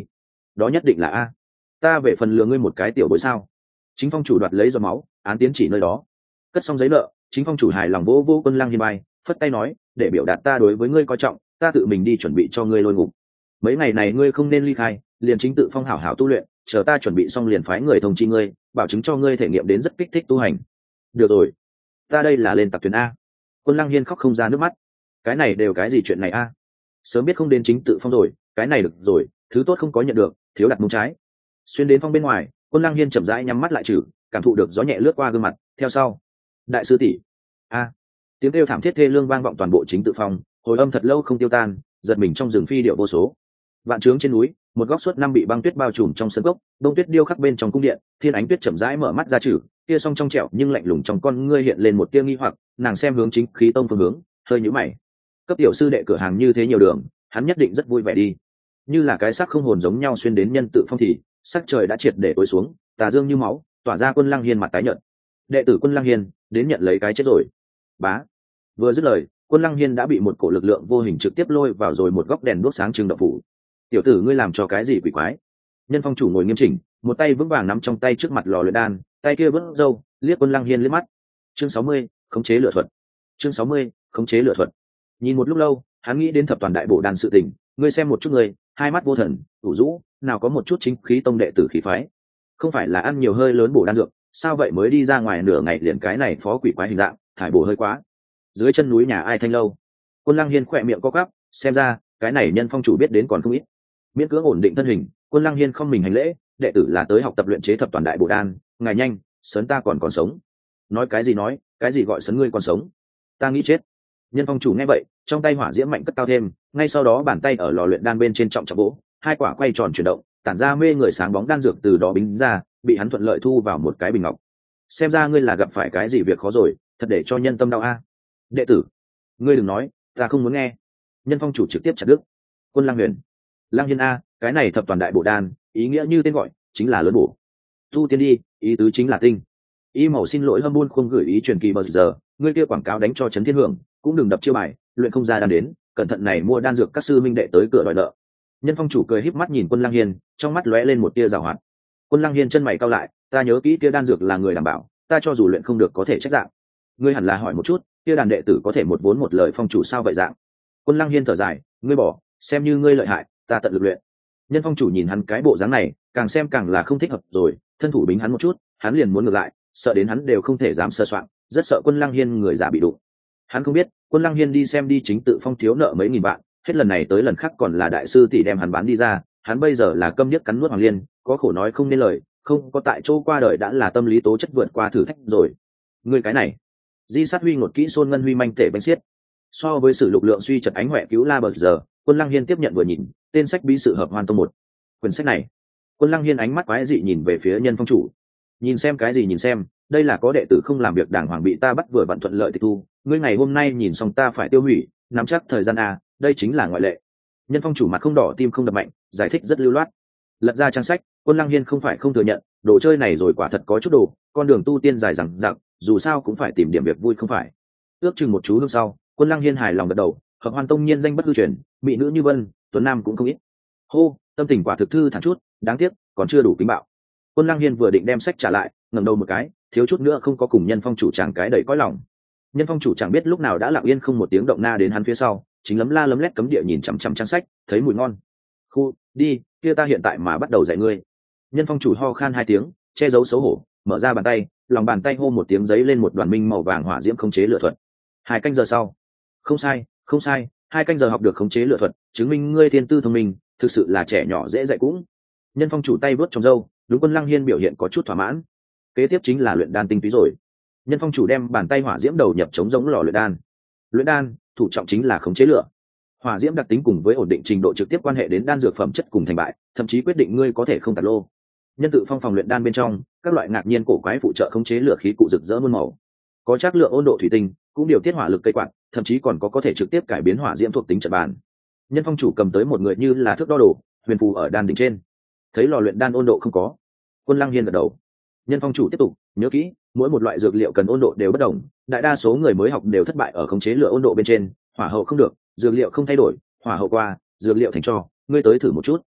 đó nhất định là a. Ta về phần lừa ngươi một cái tiểu bối sao? Chính phong chủ đoạt lấy giọt máu, án tiến chỉ nơi đó. Cất xong giấy nợ, chính phong chủ hài lòng vỗ vỗ Quân Lăng Hiên bay, phất tay nói, để biểu đạt ta đối với ngươi coi trọng, ta tự mình đi chuẩn bị cho ngươi lôi ngục. Mấy ngày này ngươi không nên ly khai, liền chính tự phong hảo hảo tu luyện, chờ ta chuẩn bị xong liền phái người thông chi ngươi, bảo chứng cho ngươi thể nghiệm đến rất kích thích tu hành. Được rồi, ta đây là lên tặc thuyền a. Quân Lăng Hiên khóc không ra nước mắt. Cái này đều cái gì chuyện này a? Sớm biết không đến chính tự phong rồi, cái này được rồi, thứ tốt không có nhận được, thiếu đặt mông trái. Xuyên đến phong bên ngoài, Quân Lăng Hiên chậm rãi nhắm mắt lại trừ, cảm thụ được gió nhẹ lướt qua gương mặt, theo sau. Đại sư tỷ. A. Tiếng kêu thảm thiết thê lương vang vọng toàn bộ chính tự phong, hồi âm thật lâu không tiêu tan, giật mình trong rừng phi điệu vô số. Vạn trướng trên núi, một góc suốt năm bị băng tuyết bao trùm trong sân gốc, đông tuyết điêu khắc bên trong cung điện, Thiên Ánh Tuyết chậm rãi mở mắt ra trừ, kia song trong trẻo nhưng lạnh lùng trong con ngươi hiện lên một tia nghi hoặc, nàng xem hướng chính khí tông phương hướng, hơi nhíu mày. Cấp tiểu sư đệ cửa hàng như thế nhiều đường, hắn nhất định rất vui vẻ đi. Như là cái xác không hồn giống nhau xuyên đến nhân tự phong thì, sắc trời đã triệt để tối xuống, tà dương như máu, tỏa ra Quân Lăng Hiên mặt tái nhợt. Đệ tử Quân Lăng Hiên, đến nhận lấy cái chết rồi. Bá. Vừa dứt lời, Quân Lăng Hiên đã bị một cổ lực lượng vô hình trực tiếp lôi vào rồi một góc đèn đuốc sáng trưng động phủ. Tiểu tử ngươi làm cho cái gì quỷ quái? Nhân phong chủ ngồi nghiêm chỉnh, một tay vững vàng nắm trong tay trước mặt lò luyện đan, tay kia vớt râu, liếc Quân Lăng Hiên liếc mắt. Chương sáu mươi, khống chế lửa thuật. Chương sáu mươi, khống chế lửa thuật. Nhìn một lúc lâu, hắn nghĩ đến thập toàn đại bộ đan sự tình, ngươi xem một chút người, hai mắt vô thần, ủ rũ, nào có một chút chính khí tông đệ tử khí phái. Không phải là ăn nhiều hơi lớn bổ đan dược, sao vậy mới đi ra ngoài nửa ngày liền cái này phó quỷ quái hình dạng, thải bổ hơi quá. Dưới chân núi nhà ai thanh lâu? Quân Lăng Hiên khỏe miệng co quắp, xem ra cái này nhân phong chủ biết đến còn không ít. Miễn cưỡng ổn định thân hình, Quân Lăng Hiên không mình hành lễ, đệ tử là tới học tập luyện chế thập toàn đại bộ đan, ngài nhanh, sớn ta còn còn sống. Nói cái gì nói, cái gì gọi sớn ngươi còn sống? Ta nghĩ chết. Nhân phong chủ nghe vậy, trong tay hỏa diễm mạnh cất cao thêm, ngay sau đó bàn tay ở lò luyện đan bên trên trọng trọng vỗ, hai quả quay tròn chuyển động, tản ra mê người sáng bóng đan dược từ đó bính ra, bị hắn thuận lợi thu vào một cái bình ngọc. Xem ra ngươi là gặp phải cái gì việc khó rồi, thật để cho nhân tâm đau a. Đệ tử, ngươi đừng nói, ta không muốn nghe. Nhân phong chủ trực tiếp chặt đứt. Quân Lăng Huyền, Lăng Hiên a, cái này thập toàn đại bộ đan, ý nghĩa như tên gọi, chính là lớn bổ. Tu tiên đi, ý tứ chính là tinh. Y màu xin lỗi hâm buôn không gửi ý truyền kỳ bờ giờ, ngươi kia quảng cáo đánh cho Trấn Thiên Hưởng, cũng đừng đập chiêu bài, luyện không ra đan đến, cẩn thận này mua đan dược các sư minh đệ tới cửa đòi nợ. Nhân phong chủ cười híp mắt nhìn Quân Lăng Hiên, trong mắt lóe lên một tia giảo hoạt. Quân Lăng Hiên chân mày cau lại, ta nhớ kỹ kia đan dược là người đảm bảo, ta cho dù luyện không được có thể trách dạng. Ngươi hẳn là hỏi một chút, kia đàn đệ tử có thể một vốn một lời phong chủ sao vậy dạng? Quân Lăng Hiên thở dài, ngươi bỏ, xem như ngươi lợi hại, ta tận lực luyện. Nhân phong chủ nhìn hắn cái bộ dáng này, càng xem càng là không thích hợp rồi, thân thủ bính hắn một chút, hắn liền muốn ngược lại, sợ đến hắn đều không thể dám sơ soạn, rất sợ Quân Lăng Hiên người giả bị đụng. Hắn không biết, Quân Lăng Hiên đi xem đi chính tự phong thiếu nợ mấy nghìn vạn, hết lần này tới lần khác còn là đại sư tỷ đem hắn bán đi ra, hắn bây giờ là câm điếc cắn nuốt hoàng liên, có khổ nói không nên lời, không có tại chỗ qua đời đã là tâm lý tố chất vượt qua thử thách rồi. Ngươi cái này, di sát huy ngột kỹ xôn ngân huy manh tể bánh xiết. So với sử lục lượng suy chật ánh huệ cứu la bờ giờ, Quân Lăng Hiên tiếp nhận vừa nhìn, tên sách bí sự hợp hoàn tông một. Quyển sách này, Quân Lăng Hiên ánh mắt quái dị nhìn về phía nhân phong chủ. Nhìn xem cái gì nhìn xem, đây là có đệ tử không làm việc đàng hoàng bị ta bắt vừa vặn thuận lợi tịch thu, ngươi ngày hôm nay nhìn xong ta phải tiêu hủy, nắm chắc thời gian a, đây chính là ngoại lệ. Nhân phong chủ mặt không đỏ tim không đập mạnh, giải thích rất lưu loát. Lật ra trang sách, Quân Lăng Hiên không phải không thừa nhận, đồ chơi này rồi quả thật có chút đồ, con đường tu tiên dài dằng dặc, dù sao cũng phải tìm điểm việc vui không phải. Ước chừng một chú hương sau, Quân Lăng Hiên hài lòng gật đầu, hợp hoàn tông nhiên danh bất hư truyền, mỹ nữ như vân, tuấn nam cũng không ít. Hô, tâm tình quả thực thư thản chút, đáng tiếc còn chưa đủ kính bạo. Quân Lăng Hiên vừa định đem sách trả lại, ngẩng đầu một cái, thiếu chút nữa không có cùng nhân phong chủ chàng cái đầy cõi lòng. Nhân phong chủ chẳng biết lúc nào đã lặng yên không một tiếng động na đến hắn phía sau, chính lấm la lấm lét cấm địa nhìn chằm chằm trang sách, thấy mùi ngon. Khu, đi, kia ta hiện tại mà bắt đầu dạy ngươi. Nhân phong chủ ho khan hai tiếng, che giấu xấu hổ, mở ra bàn tay, lòng bàn tay hô một tiếng giấy lên một đoàn minh màu vàng hỏa diễm khống chế lửa thuật. Hai canh giờ sau, không sai, không sai, hai canh giờ học được khống chế lửa thuật, chứng minh ngươi thiên tư thông minh, thực sự là trẻ nhỏ dễ dạy cũng. Nhân phong chủ tay vớt trong râu, đúng Quân Lăng Hiên biểu hiện có chút thỏa mãn. Kế tiếp chính là luyện đan tinh túy rồi. Nhân phong chủ đem bàn tay hỏa diễm đầu nhập chống giống lò luyện đan. Luyện đan, thủ trọng chính là khống chế lửa. Hỏa diễm đặc tính cùng với ổn định trình độ trực tiếp quan hệ đến đan dược phẩm chất cùng thành bại, thậm chí quyết định ngươi có thể không tạt lô. Nhân tự phong phòng luyện đan bên trong, các loại ngạc nhiên cổ quái phụ trợ khống chế lửa khí cụ rực rỡ muôn màu. Có chất lượng ôn độ thủy tinh, cũng điều tiết hỏa lực cây quạt, thậm chí còn có có thể trực tiếp cải biến hỏa diễm thuộc tính trận bàn. Nhân phong chủ cầm tới một người như là thước đo đồ, huyền phù ở đan đỉnh trên. Thấy lò luyện đan ôn độ không có, Quân Lăng Hiên gật đầu. Nhân phong chủ tiếp tục, nhớ kỹ, mỗi một loại dược liệu cần ôn độ đều bất đồng, đại đa số người mới học đều thất bại ở khống chế lửa ôn độ bên trên, hỏa hậu không được, dược liệu không thay đổi, hỏa hậu qua, dược liệu thành tro, ngươi tới thử một chút.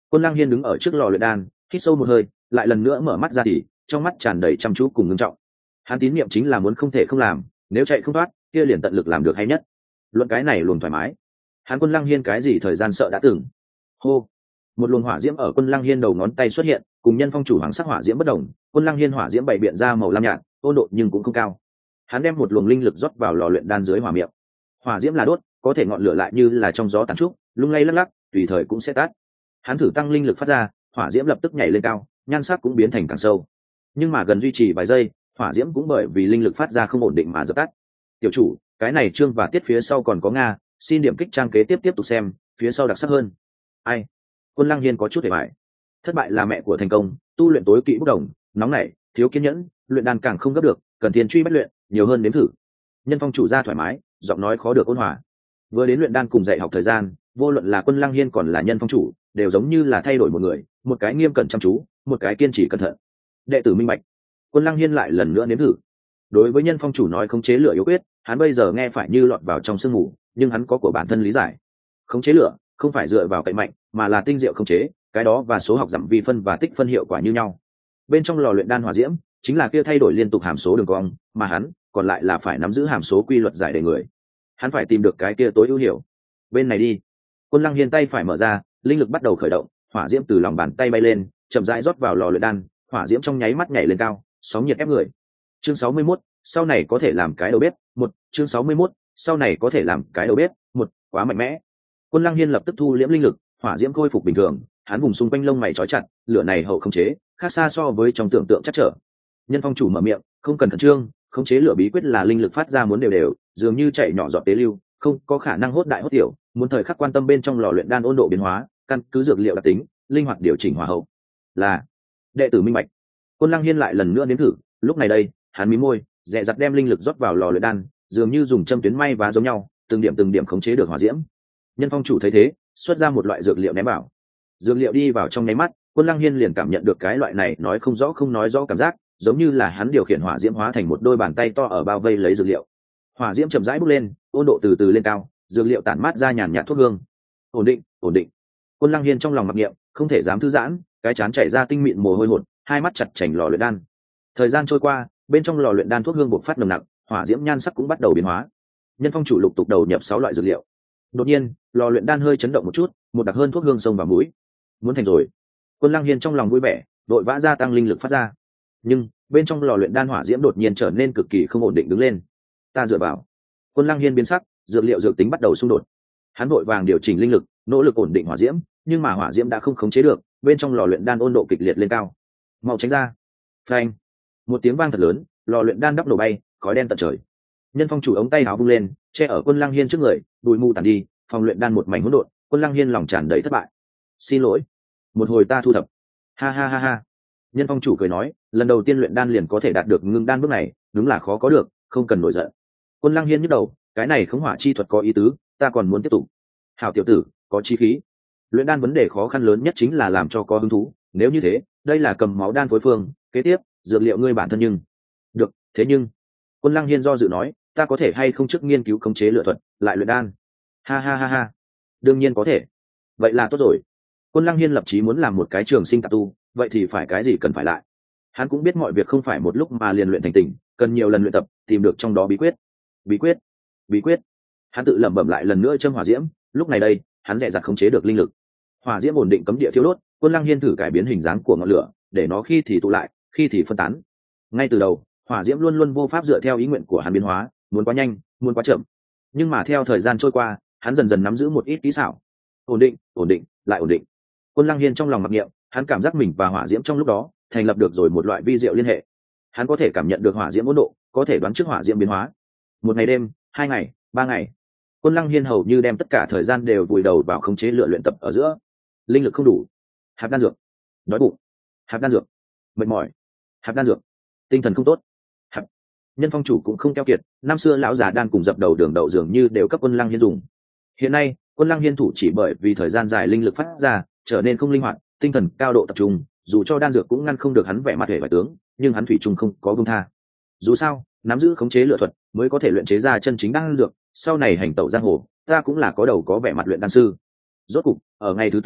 Quân Lăng Hiên đứng ở trước lò luyện đan, hít sâu một hơi, lại lần nữa mở mắt ra thì trong mắt tràn đầy chăm chú cùng ngưng trọng. Hắn tín niệm chính là muốn không thể không làm, nếu chạy không thoát kia liền tận lực làm được hay nhất. Luận cái này luôn thoải mái. Hắn Quân Lăng Hiên cái gì thời gian sợ đã từng. Hô, một luồng hỏa diễm ở Quân Lăng Hiên đầu ngón tay xuất hiện, cùng Nhân Phong chủ hoàng sắc hỏa diễm bất đồng. Quân Lăng Hiên hỏa diễm bày biện ra màu lam nhạt, ôn độ nhưng cũng không cao. Hắn đem một luồng linh lực rót vào lò luyện đan dưới hỏa miệng. Hỏa diễm là đốt, có thể ngọn lửa lại như là trong gió tàn trúc, lung lay lắc lắc, tùy thời cũng sẽ tắt. Hắn thử tăng linh lực phát ra, hỏa diễm lập tức nhảy lên cao, nhan sắc cũng biến thành càng sâu. Nhưng mà gần duy trì vài giây, hỏa diễm cũng bởi vì linh lực phát ra không ổn định mà dập tắt. Tiểu chủ, cái này chương và tiết phía sau còn có nga, xin điểm kích trang kế tiếp tiếp tục xem, phía sau đặc sắc hơn. Ai? Quân Lăng Hiên có chút hề bại. Thất bại là mẹ của thành công, tu luyện tối kỵ bốc đồng, nóng nảy, thiếu kiên nhẫn, luyện đan càng không gấp được, cần tiền truy bất luyện, nhiều hơn nếm thử. Nhân Phong chủ ra thoải mái, giọng nói khó được ôn hòa. Vừa đến luyện đan cùng dạy học thời gian, vô luận là Quân Lăng Hiên còn là Nhân Phong chủ, đều giống như là thay đổi một người, một cái nghiêm cẩn chăm chú, một cái kiên trì cẩn thận. Đệ tử minh bạch. Quân Lăng Hiên lại lần nữa nếm thử. Đối với Nhân Phong chủ nói khống chế lửa yếu quyết, hắn bây giờ nghe phải như lọt vào trong sương mù, nhưng hắn có của bản thân lý giải. Khống chế lửa không phải dựa vào cậy mạnh, mà là tinh diệu khống chế, cái đó và số học giảm vi phân và tích phân hiệu quả như nhau. Bên trong lò luyện đan hỏa diễm, chính là kia thay đổi liên tục hàm số đường cong, mà hắn còn lại là phải nắm giữ hàm số quy luật giải đề người. Hắn phải tìm được cái kia tối ưu hiểu. Bên này đi. Quân Lăng Hiên tay phải mở ra, linh lực bắt đầu khởi động, hỏa diễm từ lòng bàn tay bay lên, chậm rãi rót vào lò luyện đan, hỏa diễm trong nháy mắt nhảy lên cao, sóng nhiệt ép người. Chương sáu mươi mốt, sau này có thể làm cái đầu bếp, một, chương sáu mươi mốt, sau này có thể làm cái đầu bếp, một, quá mạnh mẽ. Quân Lăng Hiên lập tức thu liễm linh lực, hỏa diễm khôi phục bình thường, hắn vùng xung quanh lông mày trói chặt, lửa này hậu khống chế, khác xa so với trong tưởng tượng chắc trở. Nhân Phong chủ mở miệng, không cần khẩn trương, khống chế lửa bí quyết là linh lực phát ra muốn đều đều, dường như chạy nhỏ giọt tế lưu, không có khả năng hốt đại hốt tiểu, muốn thời khắc quan tâm bên trong lò luyện đan ôn độ biến hóa, căn cứ dược liệu đặc tính, linh hoạt điều chỉnh hỏa hậu. Là đệ tử minh bạch. Quân Lăng Hiên lại lần nữa nếm thử, lúc này đây, hắn mím môi, dè dặt đem linh lực rót vào lò luyện đan, dường như dùng châm tuyến may vá giống nhau, từng điểm từng điểm khống chế được hỏa diễm. Nhân Phong chủ thấy thế, xuất ra một loại dược liệu ném vào. Dược liệu đi vào trong nháy mắt, Quân Lăng Hiên liền cảm nhận được cái loại này nói không rõ không nói rõ cảm giác, giống như là hắn điều khiển hỏa diễm hóa thành một đôi bàn tay to ở bao vây lấy dược liệu. Hỏa diễm chậm rãi bốc lên, ôn độ từ từ lên cao, dược liệu tản mát ra nhàn nhạt thuốc hương. Ổn định, ổn định. Quân Lăng Hiên trong lòng mặc niệm, không thể dám thư giãn, cái chán chảy ra tinh mịn mồ hôi hột, hai mắt chặt chành lò luyện đan. Thời gian trôi qua, bên trong lò luyện đan thuốc hương bộc phát nồng nặc, hỏa diễm nhan sắc cũng bắt đầu biến hóa. Nhân Phong chủ lục tục đầu nhập sáu loại dược liệu. Đột nhiên, lò luyện đan hơi chấn động một chút, một đặc hơn thuốc hương xông vào mũi. Muốn thành rồi. Quân Lăng Hiên trong lòng vui vẻ, đội vã gia tăng linh lực phát ra. Nhưng bên trong lò luyện đan hỏa diễm đột nhiên trở nên cực kỳ không ổn định đứng lên. Ta dựa vào. Quân Lăng Hiên biến sắc, dược liệu dược tính bắt đầu xung đột. Hắn vội vàng điều chỉnh linh lực, nỗ lực ổn định hỏa diễm, nhưng mà hỏa diễm đã không khống chế được, bên trong lò luyện đan ôn độ kịch liệt lên cao. Mau tránh ra. Phanh. Một tiếng vang thật lớn, lò luyện đan đắp nổ bay, khói đen tận trời. Nhân Phong chủ ống tay áo vung lên, che ở Quân Lăng Hiên trước người, bụi mù tàn đi, phòng luyện đan một mảnh hỗn độn. Quân Lăng Hiên lòng tràn đầy thất bại. Xin lỗi, một hồi ta thu thập. Ha ha ha ha. Nhân Phong chủ cười nói, lần đầu tiên luyện đan liền có thể đạt được ngưng đan bước này, đúng là khó có được, không cần nổi giận. Quân Lăng Hiên nhức đầu, cái này khống hỏa chi thuật có ý tứ, ta còn muốn tiếp tục. Hảo tiểu tử, có chí khí. Luyện đan vấn đề khó khăn lớn nhất chính là làm cho có hứng thú, nếu như thế, đây là cầm máu đan phối phương, kế tiếp, dược liệu ngươi bản thân nhưng. Được, thế nhưng. Quân Lăng Hiên do dự nói, ta có thể hay không trước nghiên cứu khống chế lựa thuật, lại luyện đan. Ha ha ha ha. Đương nhiên có thể. Vậy là tốt rồi. Quân Lăng Hiên lập chí muốn làm một cái trường sinh tạp tu, vậy thì phải cái gì cần phải lại. Hắn cũng biết mọi việc không phải một lúc mà liền luyện thành tình, cần nhiều lần luyện tập, tìm được trong đó bí quyết. Bí quyết, bí quyết. Hắn tự lẩm bẩm lại lần nữa châm hỏa diễm, lúc này đây, hắn dè dặt khống chế được linh lực. Hỏa diễm ổn định cấm địa thiêu đốt, Quân Lăng Hiên thử cải biến hình dáng của ngọn lửa, để nó khi thì tụ lại, khi thì phân tán. Ngay từ đầu, hỏa diễm luôn luôn vô pháp dựa theo ý nguyện của hắn biến hóa, muốn quá nhanh, muốn quá chậm. Nhưng mà theo thời gian trôi qua, hắn dần dần nắm giữ một ít kỹ xảo. Ổn định, ổn định, lại ổn định. Quân Lăng Hiên trong lòng mặc niệm, hắn cảm giác mình và hỏa diễm trong lúc đó thành lập được rồi một loại vi diệu liên hệ. Hắn có thể cảm nhận được hỏa diễm ổn độ, có thể đoán trước hỏa diễm biến hóa. Một ngày đêm, hai ngày, ba ngày, Quân Lăng Hiên hầu như đem tất cả thời gian đều vùi đầu vào khống chế lựa luyện tập ở giữa. Linh lực không đủ, hạp đan dược. Đói bụng, hạp đan dược. Mệt mỏi, hạp đan dược. Tinh thần không tốt, hạp. Nhân Phong chủ cũng không keo kiệt, năm xưa lão già đan cùng dập đầu đường đậu dường như đều cấp Quân Lăng Hiên dùng. Hiện nay, Quân Lăng Hiên thủ chỉ bởi vì thời gian dài linh lực phát ra, trở nên không linh hoạt, tinh thần cao độ tập trung, dù cho đan dược cũng ngăn không được hắn vẻ mặt hề vải tướng, nhưng hắn thủy chung không có buông tha. Dù sao, nắm giữ khống chế lựa thuật, mới có thể luyện chế ra chân chính đan dược, sau này hành tẩu giang hồ, ta cũng là có đầu có vẻ mặt luyện đan sư. Rốt cục, ở ngày thứ tư,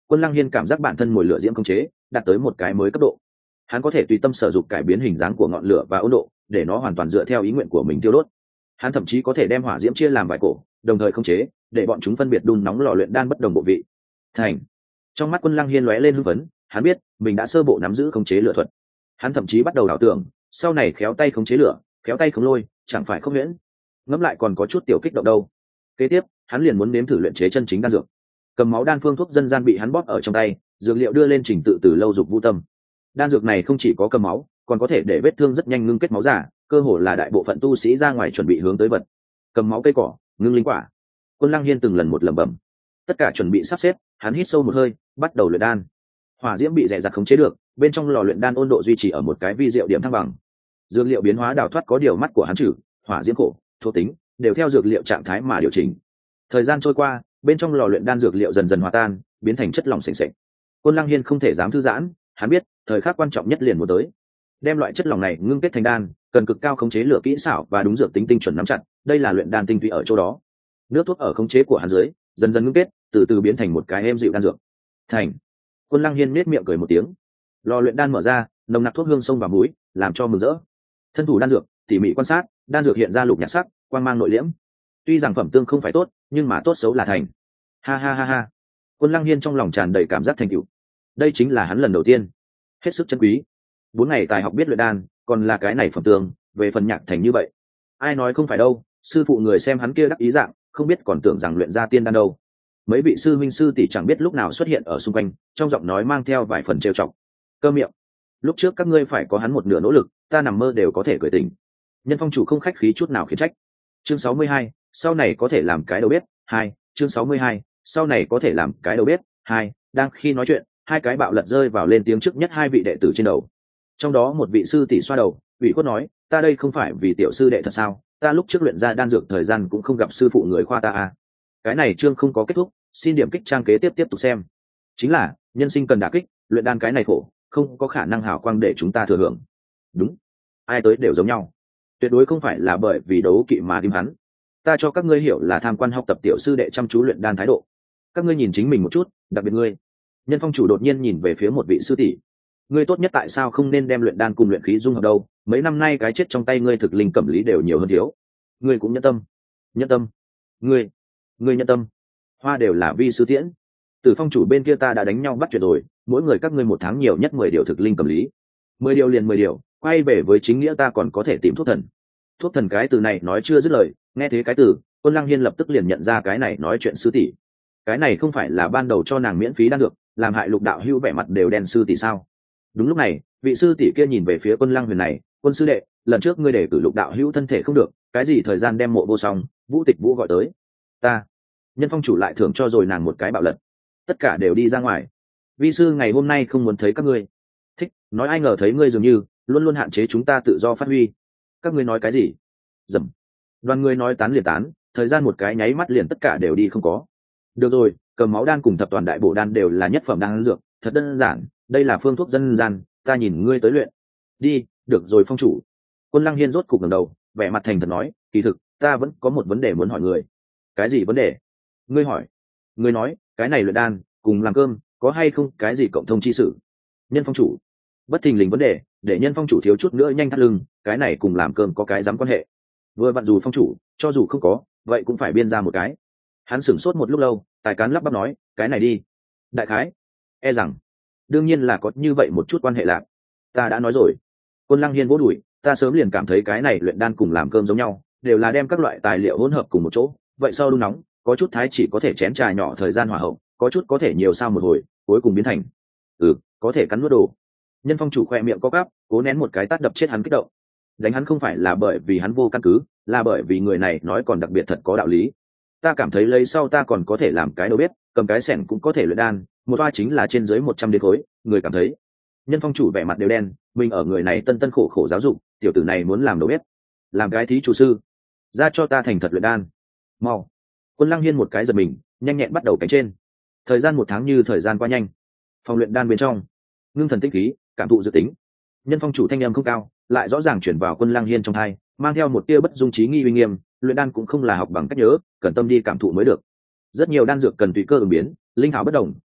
Quân Lăng Hiên cảm giác bản thân mồi lửa diễm khống chế đạt tới một cái mới cấp độ. Hắn có thể tùy tâm sử dụng cải biến hình dáng của ngọn lửa và 温độ để nó hoàn toàn dựa theo ý nguyện của mình tiêu đốt. Hắn thậm chí có thể đem hỏa diễm chia làm vài cổ, đồng thời khống chế để bọn chúng phân biệt đun nóng lò luyện đan bất đồng bộ vị. Thành. Trong mắt Quân Lăng Hiên lóe lên hưng phấn, hắn biết mình đã sơ bộ nắm giữ khống chế lửa thuật. Hắn thậm chí bắt đầu ảo tưởng sau này khéo tay khống chế lửa, khéo tay khống lôi, chẳng phải không miễn. Ngẫm lại còn có chút tiểu kích động đâu. Kế tiếp hắn liền muốn nếm thử luyện chế chân chính đan dược. Cầm máu đan phương thuốc dân gian bị hắn bóp ở trong tay, dược liệu đưa lên trình tự từ lâu dục vũ tâm. Đan dược này không chỉ có cầm máu, còn có thể để vết thương rất nhanh ngưng kết máu giả, cơ hồ là đại bộ phận tu sĩ ra ngoài chuẩn bị hướng tới vật. Cầm máu cây cỏ, ngưng linh quả. Quân Lăng Hiên từng lần một lẩm bẩm. Tất cả chuẩn bị sắp xếp, hắn hít sâu một hơi, bắt đầu luyện đan. Hỏa diễm bị dè dặt khống chế được, bên trong lò luyện đan 温độ duy trì ở một cái vi diệu điểm thăng bằng. Dược liệu biến hóa đào thoát có điều mắt của hắn trừ, hỏa diễm khổ, thuộc tính đều theo dược liệu trạng thái mà điều chỉnh. Thời gian trôi qua, bên trong lò luyện đan dược liệu dần dần hòa tan, biến thành chất lỏng sền sệt. Quân Lăng Hiên không thể dám thư giãn, hắn biết thời khắc quan trọng nhất liền muốn tới. Đem loại chất lỏng này ngưng kết thành đan, cần cực cao khống chế lửa kỹ xảo và đúng dược tính tinh chuẩn nắm chặt, đây là luyện đan tinh túy ở chỗ đó. Nước thuốc ở khống chế của hắn dưới, dần dần ngưng kết, từ từ biến thành một cái êm dịu đan dược. Thành. Quân Lăng Hiên nhếch miệng cười một tiếng. Lò luyện đan mở ra, nồng nặc thuốc hương xông vào mũi, làm cho mừng rỡ. Thân thủ đan dược, tỉ mỉ quan sát, đan dược hiện ra lục nhạt sắc, quang mang nội liễm. Tuy rằng phẩm tương không phải tốt, nhưng mà tốt xấu là thành. Ha ha ha ha. Quân Lăng Hiên trong lòng tràn đầy cảm giác thành tựu. Đây chính là hắn lần đầu tiên, hết sức chân quý. Bốn ngày tài học biết luyện đan, còn là cái này phẩm tương, về phần nhạc thành như vậy. Ai nói không phải đâu, sư phụ người xem hắn kia đắc ý dạng, không biết còn tưởng rằng luyện ra tiên đan đâu. Mấy vị sư minh sư tỷ chẳng biết lúc nào xuất hiện ở xung quanh, trong giọng nói mang theo vài phần trêu chọc. Cơ miệng. Lúc trước các ngươi phải có hắn một nửa nỗ lực, ta nằm mơ đều có thể cười tỉnh. Nhân Phong chủ không khách khí chút nào khiển trách. Chương sáu mươi hai, sau này có thể làm cái đầu bếp. Hai, chương sáu mươi hai, sau này có thể làm cái đầu bếp. Hai, đang khi nói chuyện, hai cái bạo lật rơi vào lên tiếng trước nhất hai vị đệ tử trên đầu. Trong đó một vị sư tỷ xoa đầu, ủy khuất nói, ta đây không phải vì tiểu sư đệ thật sao, ta lúc trước luyện ra đan dược thời gian cũng không gặp sư phụ người khoa ta à. Cái này chương không có kết thúc, xin điểm kích trang kế tiếp tiếp tục xem. Chính là nhân sinh cần đả kích, luyện đan cái này khổ, không có khả năng hào quang để chúng ta thừa hưởng. Đúng, ai tới đều giống nhau, tuyệt đối không phải là bởi vì đấu kỵ mà tìm hắn. Ta cho các ngươi hiểu là tham quan học tập tiểu sư đệ chăm chú luyện đan thái độ. Các ngươi nhìn chính mình một chút, đặc biệt ngươi. Nhân Phong chủ đột nhiên nhìn về phía một vị sư tỷ. Ngươi tốt nhất tại sao không nên đem luyện đan cùng luyện khí dung hợp đâu? Mấy năm nay cái chết trong tay ngươi thực linh cẩm lý đều nhiều hơn thiếu. Ngươi cũng nhẫn tâm, nhẫn tâm. Ngươi, ngươi nhẫn tâm. Hoa đều là vi sư tiễn. Từ Phong chủ bên kia ta đã đánh nhau bắt chuyện rồi, mỗi người các ngươi một tháng nhiều nhất mười điều thực linh cẩm lý. Mười điều liền mười điều, quay về với chính nghĩa ta còn có thể tìm thuốc thần. Thuốc thần cái từ này nói chưa dứt lời, nghe thế cái từ, Quân Lăng Hiên lập tức liền nhận ra cái này nói chuyện sư tỷ. Cái này không phải là ban đầu cho nàng miễn phí đan dược, làm hại Lục đạo hữu vẻ mặt đều đen sư tỷ sao? Đúng lúc này, vị sư tỷ kia nhìn về phía Quân Lăng Huyền này, Quân sư đệ, lần trước ngươi để cử Lục đạo hữu thân thể không được, cái gì thời gian đem mộ vô song, Vũ Tịch Vũ gọi tới. Ta, Nhân Phong chủ lại thưởng cho rồi nàng một cái bạo lật. Tất cả đều đi ra ngoài. Vi sư ngày hôm nay không muốn thấy các ngươi. Thích, nói ai ngờ thấy ngươi dường như luôn luôn hạn chế chúng ta tự do phát huy. Các ngươi nói cái gì? Dầm. Đoàn người nói tán liền tán, thời gian một cái nháy mắt liền tất cả đều đi không có. Được rồi, cầm máu đan cùng thập toàn đại bổ đan đều là nhất phẩm đan dược, thật đơn giản, đây là phương thuốc dân gian, ta nhìn ngươi tới luyện. Đi, được rồi Phong chủ. Quân Lăng Hiên rốt cục ngẩng đầu, vẻ mặt thành thật nói, kỳ thực, ta vẫn có một vấn đề muốn hỏi ngươi. Cái gì vấn đề? Ngươi hỏi. Ngươi nói, cái này luyện đan, cùng làm cơm, có hay không cái gì cộng thông chi sự? Nhân Phong chủ. Bất thình lình vấn đề, để Nhân Phong chủ thiếu chút nữa nhanh thắt lưng, cái này cùng làm cơm có cái dám quan hệ. Vừa vặn dù Phong chủ, cho dù không có, vậy cũng phải biên ra một cái. Hắn sửng sốt một lúc lâu, tài cán lắp bắp nói, cái này đi. Đại khái, e rằng, đương nhiên là có như vậy một chút quan hệ lạc. Ta đã nói rồi. Quân Lăng Hiên vỗ đùi, ta sớm liền cảm thấy cái này luyện đan cùng làm cơm giống nhau, đều là đem các loại tài liệu hỗn hợp cùng một chỗ, vậy sau đun nóng, có chút thái chỉ có thể chén trà nhỏ thời gian hòa hậu, có chút có thể nhiều sao một hồi, cuối cùng biến thành. Ừ, có thể cắn nuốt đồ. Nhân Phong chủ khoe miệng có cắp, cố nén một cái tát đập chết hắn kích động. Đánh hắn không phải là bởi vì hắn vô căn cứ, là bởi vì người này nói còn đặc biệt thật có đạo lý. Ta cảm thấy lấy sau ta còn có thể làm cái đầu bếp, cầm cái xẻng cũng có thể luyện đan, một toa chính là trên dưới một trăm đến khối, người cảm thấy. Nhân Phong chủ vẻ mặt đều đen, mình ở người này tân tân khổ khổ giáo dục, tiểu tử này muốn làm đầu bếp, làm cái thí chủ sư, ra cho ta thành thật luyện đan. Mau. Quân Lăng Hiên một cái giật mình, nhanh nhẹn bắt đầu cánh trên. Thời gian một tháng như thời gian qua nhanh. Phòng luyện đan bên trong, ngưng thần tinh khí, cảm thụ dự tính. Nhân Phong chủ thanh âm không cao, lại rõ ràng chuyển vào Quân Lăng Hiên trong tai, mang theo một tia bất dung trí nghi uy nghiêm, luyện đan cũng không là học bằng cách nhớ, cần tâm đi cảm thụ mới được. Rất nhiều đan dược cần tùy cơ ứng biến, linh thảo bất đồng,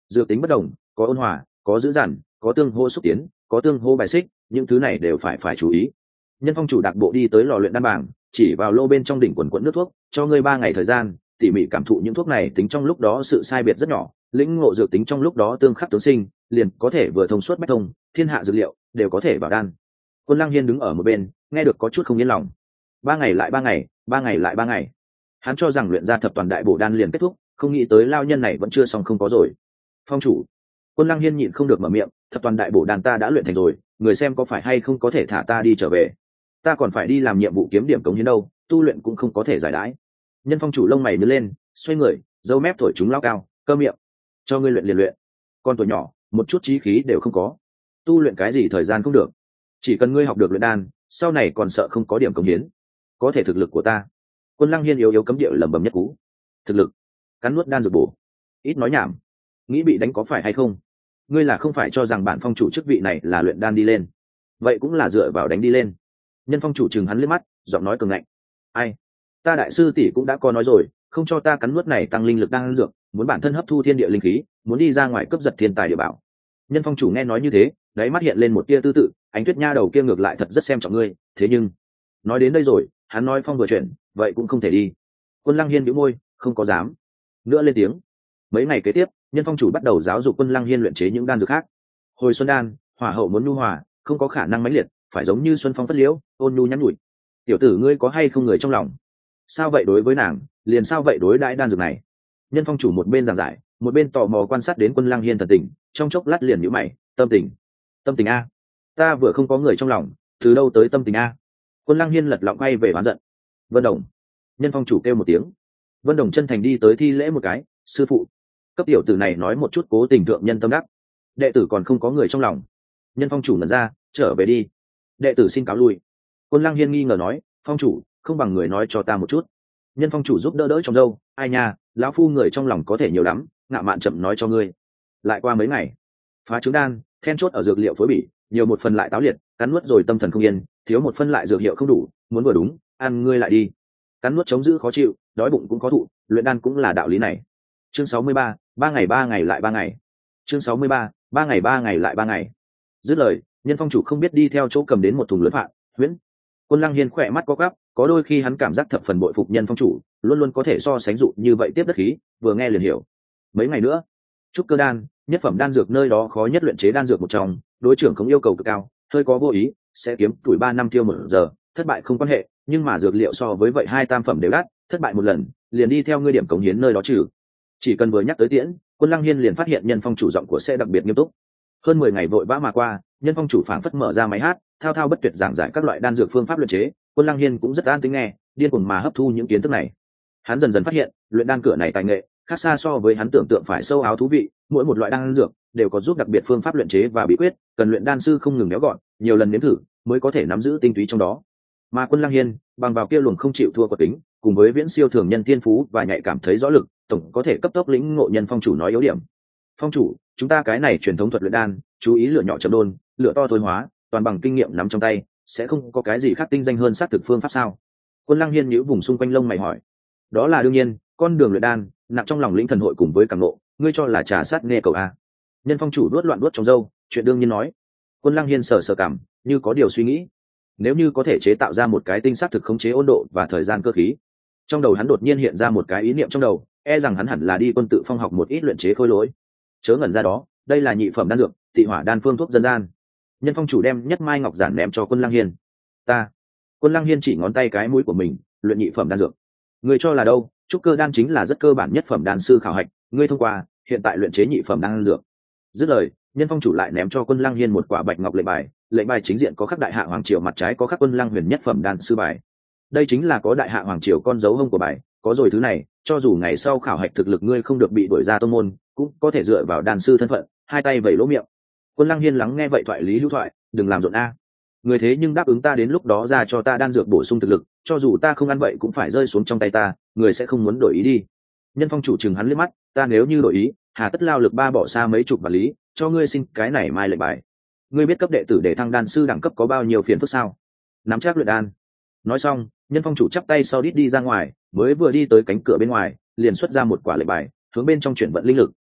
dược tính bất đồng, có ôn hòa, có dữ dằn, có tương hô xúc tiến, có tương hô bài xích, những thứ này đều phải phải chú ý. Nhân Phong chủ đặc bộ đi tới lò luyện đan bảng, chỉ vào lô bên trong đỉnh quần quẫn nước thuốc, cho ngươi ba ngày thời gian tỉ mỉ cảm thụ những thuốc này tính trong lúc đó sự sai biệt rất nhỏ, lĩnh ngộ dược tính trong lúc đó tương khắc tướng sinh, liền có thể vừa thông suốt bách thông, thiên hạ dược liệu đều có thể bảo đan. Quân Lăng Hiên đứng ở một bên, nghe được có chút không yên lòng. Ba ngày lại ba ngày, ba ngày lại ba ngày. Hắn cho rằng luyện ra thập toàn đại bổ đan liền kết thúc, không nghĩ tới lao nhân này vẫn chưa xong không có rồi. Phong chủ, Quân Lăng Hiên nhịn không được mở miệng, thập toàn đại bổ đan ta đã luyện thành rồi, người xem có phải hay không có thể thả ta đi trở về? Ta còn phải đi làm nhiệm vụ kiếm điểm cống hiến đâu, tu luyện cũng không có thể giải đãi. Nhân Phong chủ lông mày nhướng lên, xoay người, râu mép thổi chúng lao cao, cơ miệng. Cho ngươi luyện liền luyện. Con tuổi nhỏ, một chút chí khí đều không có, tu luyện cái gì thời gian cũng được. Chỉ cần ngươi học được luyện đan, sau này còn sợ không có điểm cống hiến. Có thể thực lực của ta. Quân Lăng Hiên yếu yếu cấm địa lẩm bẩm nhất cú. Thực lực? Cắn nuốt đan dược bổ. Ít nói nhảm. Nghĩ bị đánh có phải hay không? Ngươi là không phải cho rằng bản phong chủ chức vị này là luyện đan đi lên? Vậy cũng là dựa vào đánh đi lên. Nhân Phong chủ chừng hắn liếc mắt, giọng nói cường ngạnh. Ai? Ta đại sư tỷ cũng đã có nói rồi, không cho ta cắn nuốt này tăng linh lực đan dược, muốn bản thân hấp thu thiên địa linh khí, muốn đi ra ngoài cướp giật thiên tài địa bảo. Nhân Phong chủ nghe nói như thế, đáy mắt hiện lên một tia tư tự, ánh tuyết nha đầu kia ngược lại thật rất xem trọng ngươi, thế nhưng nói đến đây rồi, hắn nói phong vừa chuyển, vậy cũng không thể đi. Quân Lăng Hiên bĩu môi, không có dám nữa lên tiếng. Mấy ngày kế tiếp, Nhân Phong chủ bắt đầu giáo dục Quân Lăng Hiên luyện chế những đan dược khác. Hồi xuân đan, hỏa hậu muốn nhu hòa, không có khả năng mãnh liệt, phải giống như xuân phong phất liễu, ôn nhu nhắn nhủi. Tiểu tử ngươi có hay không người trong lòng? Sao vậy đối với nàng, liền sao vậy đối đãi đan dược này? Nhân Phong chủ một bên giảng giải, một bên tò mò quan sát đến Quân Lăng Hiên thần tình, trong chốc lát liền nhíu mày, tâm tình, tâm tình a? Ta vừa không có người trong lòng, từ đâu tới tâm tình a? Quân Lăng Hiên lật lọng quay về oán giận. Vân Đồng. Nhân Phong chủ kêu một tiếng. Vân Đồng chân thành đi tới thi lễ một cái, sư phụ. Cấp tiểu tử này nói một chút cố tình thượng nhân tâm đắc. Đệ tử còn không có người trong lòng. Nhân Phong chủ ngẩn ra, trở về đi. Đệ tử xin cáo lui. Quân Lăng Hiên nghi ngờ nói, phong chủ, không bằng người nói cho ta một chút. Nhân Phong chủ giúp đỡ đỡ trong dâu, ai nha, lão phu người trong lòng có thể nhiều lắm, ngạo mạn chậm nói cho ngươi. Lại qua mấy ngày, phá trứng đan, then chốt ở dược liệu phối bỉ, nhiều một phần lại táo liệt, cắn nuốt rồi tâm thần không yên, thiếu một phân lại dược hiệu không đủ, muốn vừa đúng, ăn ngươi lại đi. Cắn nuốt chống giữ khó chịu, đói bụng cũng khó thụ, luyện đan cũng là đạo lý này. Chương sáu mươi ba, ba ngày ba ngày lại ba ngày. Chương sáu mươi ba, ba ngày ba ngày lại ba ngày. Dứt lời, Nhân Phong chủ không biết đi theo chỗ cầm đến một thùng lớn phạn, huyễn. Quân Lăng Hiên khỏe mắt có gắp, có đôi khi hắn cảm giác thập phần bội phục Nhân Phong chủ, luôn luôn có thể so sánh dụ như vậy tiếp đất khí, vừa nghe liền hiểu. Mấy ngày nữa, trúc cơ đan, nhất phẩm đan dược nơi đó khó nhất luyện chế đan dược một trong, đối trưởng không yêu cầu cực cao, hơi có vô ý sẽ kiếm tuổi ba năm tiêu một giờ, thất bại không quan hệ, nhưng mà dược liệu so với vậy hai tam phẩm đều đắt, thất bại một lần liền đi theo ngươi điểm cống hiến nơi đó trừ. Chỉ cần vừa nhắc tới tiễn, Quân Lăng Hiên liền phát hiện Nhân Phong chủ giọng của sẽ đặc biệt nghiêm túc. Hơn mười ngày vội vã mà qua, Nhân Phong chủ phảng phất mở ra máy hát, thao thao bất tuyệt giảng giải các loại đan dược phương pháp luyện chế, Quân Lăng Hiên cũng rất an tĩnh nghe, điên cuồng mà hấp thu những kiến thức này. Hắn dần dần phát hiện, luyện đan cửa này tài nghệ khác xa so với hắn tưởng tượng phải sâu áo thú vị, mỗi một loại đan dược đều có giúp đặc biệt phương pháp luyện chế và bí quyết, cần luyện đan sư không ngừng méo gọn, nhiều lần nếm thử mới có thể nắm giữ tinh túy trong đó. Mà Quân Lăng Hiên bằng vào kia luồng không chịu thua của tính, cùng với viễn siêu thường nhân tiên phú và nhạy cảm thấy rõ lực, tổng có thể cấp tốc lĩnh ngộ Nhân Phong chủ nói yếu điểm. Phong chủ, chúng ta cái này truyền thống thuật luyện đan, chú ý lửa nhỏ chậm đôn, lửa to thôi hóa, toàn bằng kinh nghiệm nắm trong tay, sẽ không có cái gì khác tinh danh hơn xác thực phương pháp sao? Quân Lăng Hiên nhíu vùng xung quanh lông mày hỏi. Đó là đương nhiên, con đường luyện đan nặng trong lòng lĩnh thần hội cùng với cảm nộ, ngươi cho là trà sát nghe cầu a? Nhân Phong chủ đuốt loạn đuốt trong râu, chuyện đương nhiên nói. Quân Lăng Hiên sờ sờ cảm, như có điều suy nghĩ. Nếu như có thể chế tạo ra một cái tinh xác thực khống chế 温độ và thời gian cơ khí, trong đầu hắn đột nhiên hiện ra một cái ý niệm trong đầu, e rằng hắn hẳn là đi quân tự phong học một ít luyện chế khôi lỗi. Chớ ngẩn ra đó, đây là nhị phẩm đan dược, tị hỏa đan phương thuốc dân gian. Nhân Phong chủ đem nhất mai ngọc giản ném cho Quân Lăng Hiên. Ta. Quân Lăng Hiên chỉ ngón tay cái mũi của mình, luyện nhị phẩm đan dược. Ngươi cho là đâu? Trúc cơ đan chính là rất cơ bản nhất phẩm đan sư khảo hạch, ngươi thông qua, hiện tại luyện chế nhị phẩm đan dược. Dứt lời, Nhân Phong chủ lại ném cho Quân Lăng Hiên một quả bạch ngọc lệnh bài, lệnh bài chính diện có khắc đại hạ hoàng triều, mặt trái có khắc Quân Lăng huyền nhất phẩm đan sư bài. Đây chính là có đại hạ hoàng triều con dấu hông của bài, có rồi thứ này, cho dù ngày sau khảo hạch thực lực ngươi không được bị đuổi ra tông môn, cũng có thể dựa vào đan sư thân phận, hai tay vẩy lỗ miệng. Quân Lăng Hiên lắng nghe vậy thoại lý lưu thoại, đừng làm rộn a. Người thế nhưng đáp ứng ta đến lúc đó ra cho ta đan dược bổ sung thực lực, cho dù ta không ăn vậy cũng phải rơi xuống trong tay ta, người sẽ không muốn đổi ý đi. Nhân Phong chủ chừng hắn liếc mắt, ta nếu như đổi ý, hà tất lao lực ba bỏ xa mấy chục vạn lý, cho ngươi xin cái này mai lệnh bài. Ngươi biết cấp đệ tử để thăng đan sư đẳng cấp có bao nhiêu phiền phức sao? Nắm chắc luyện đan. Nói xong, Nhân Phong chủ chắp tay sau đít đi ra ngoài, mới vừa đi tới cánh cửa bên ngoài, liền xuất ra một quả lệnh bài, hướng bên trong chuyển vận linh lực,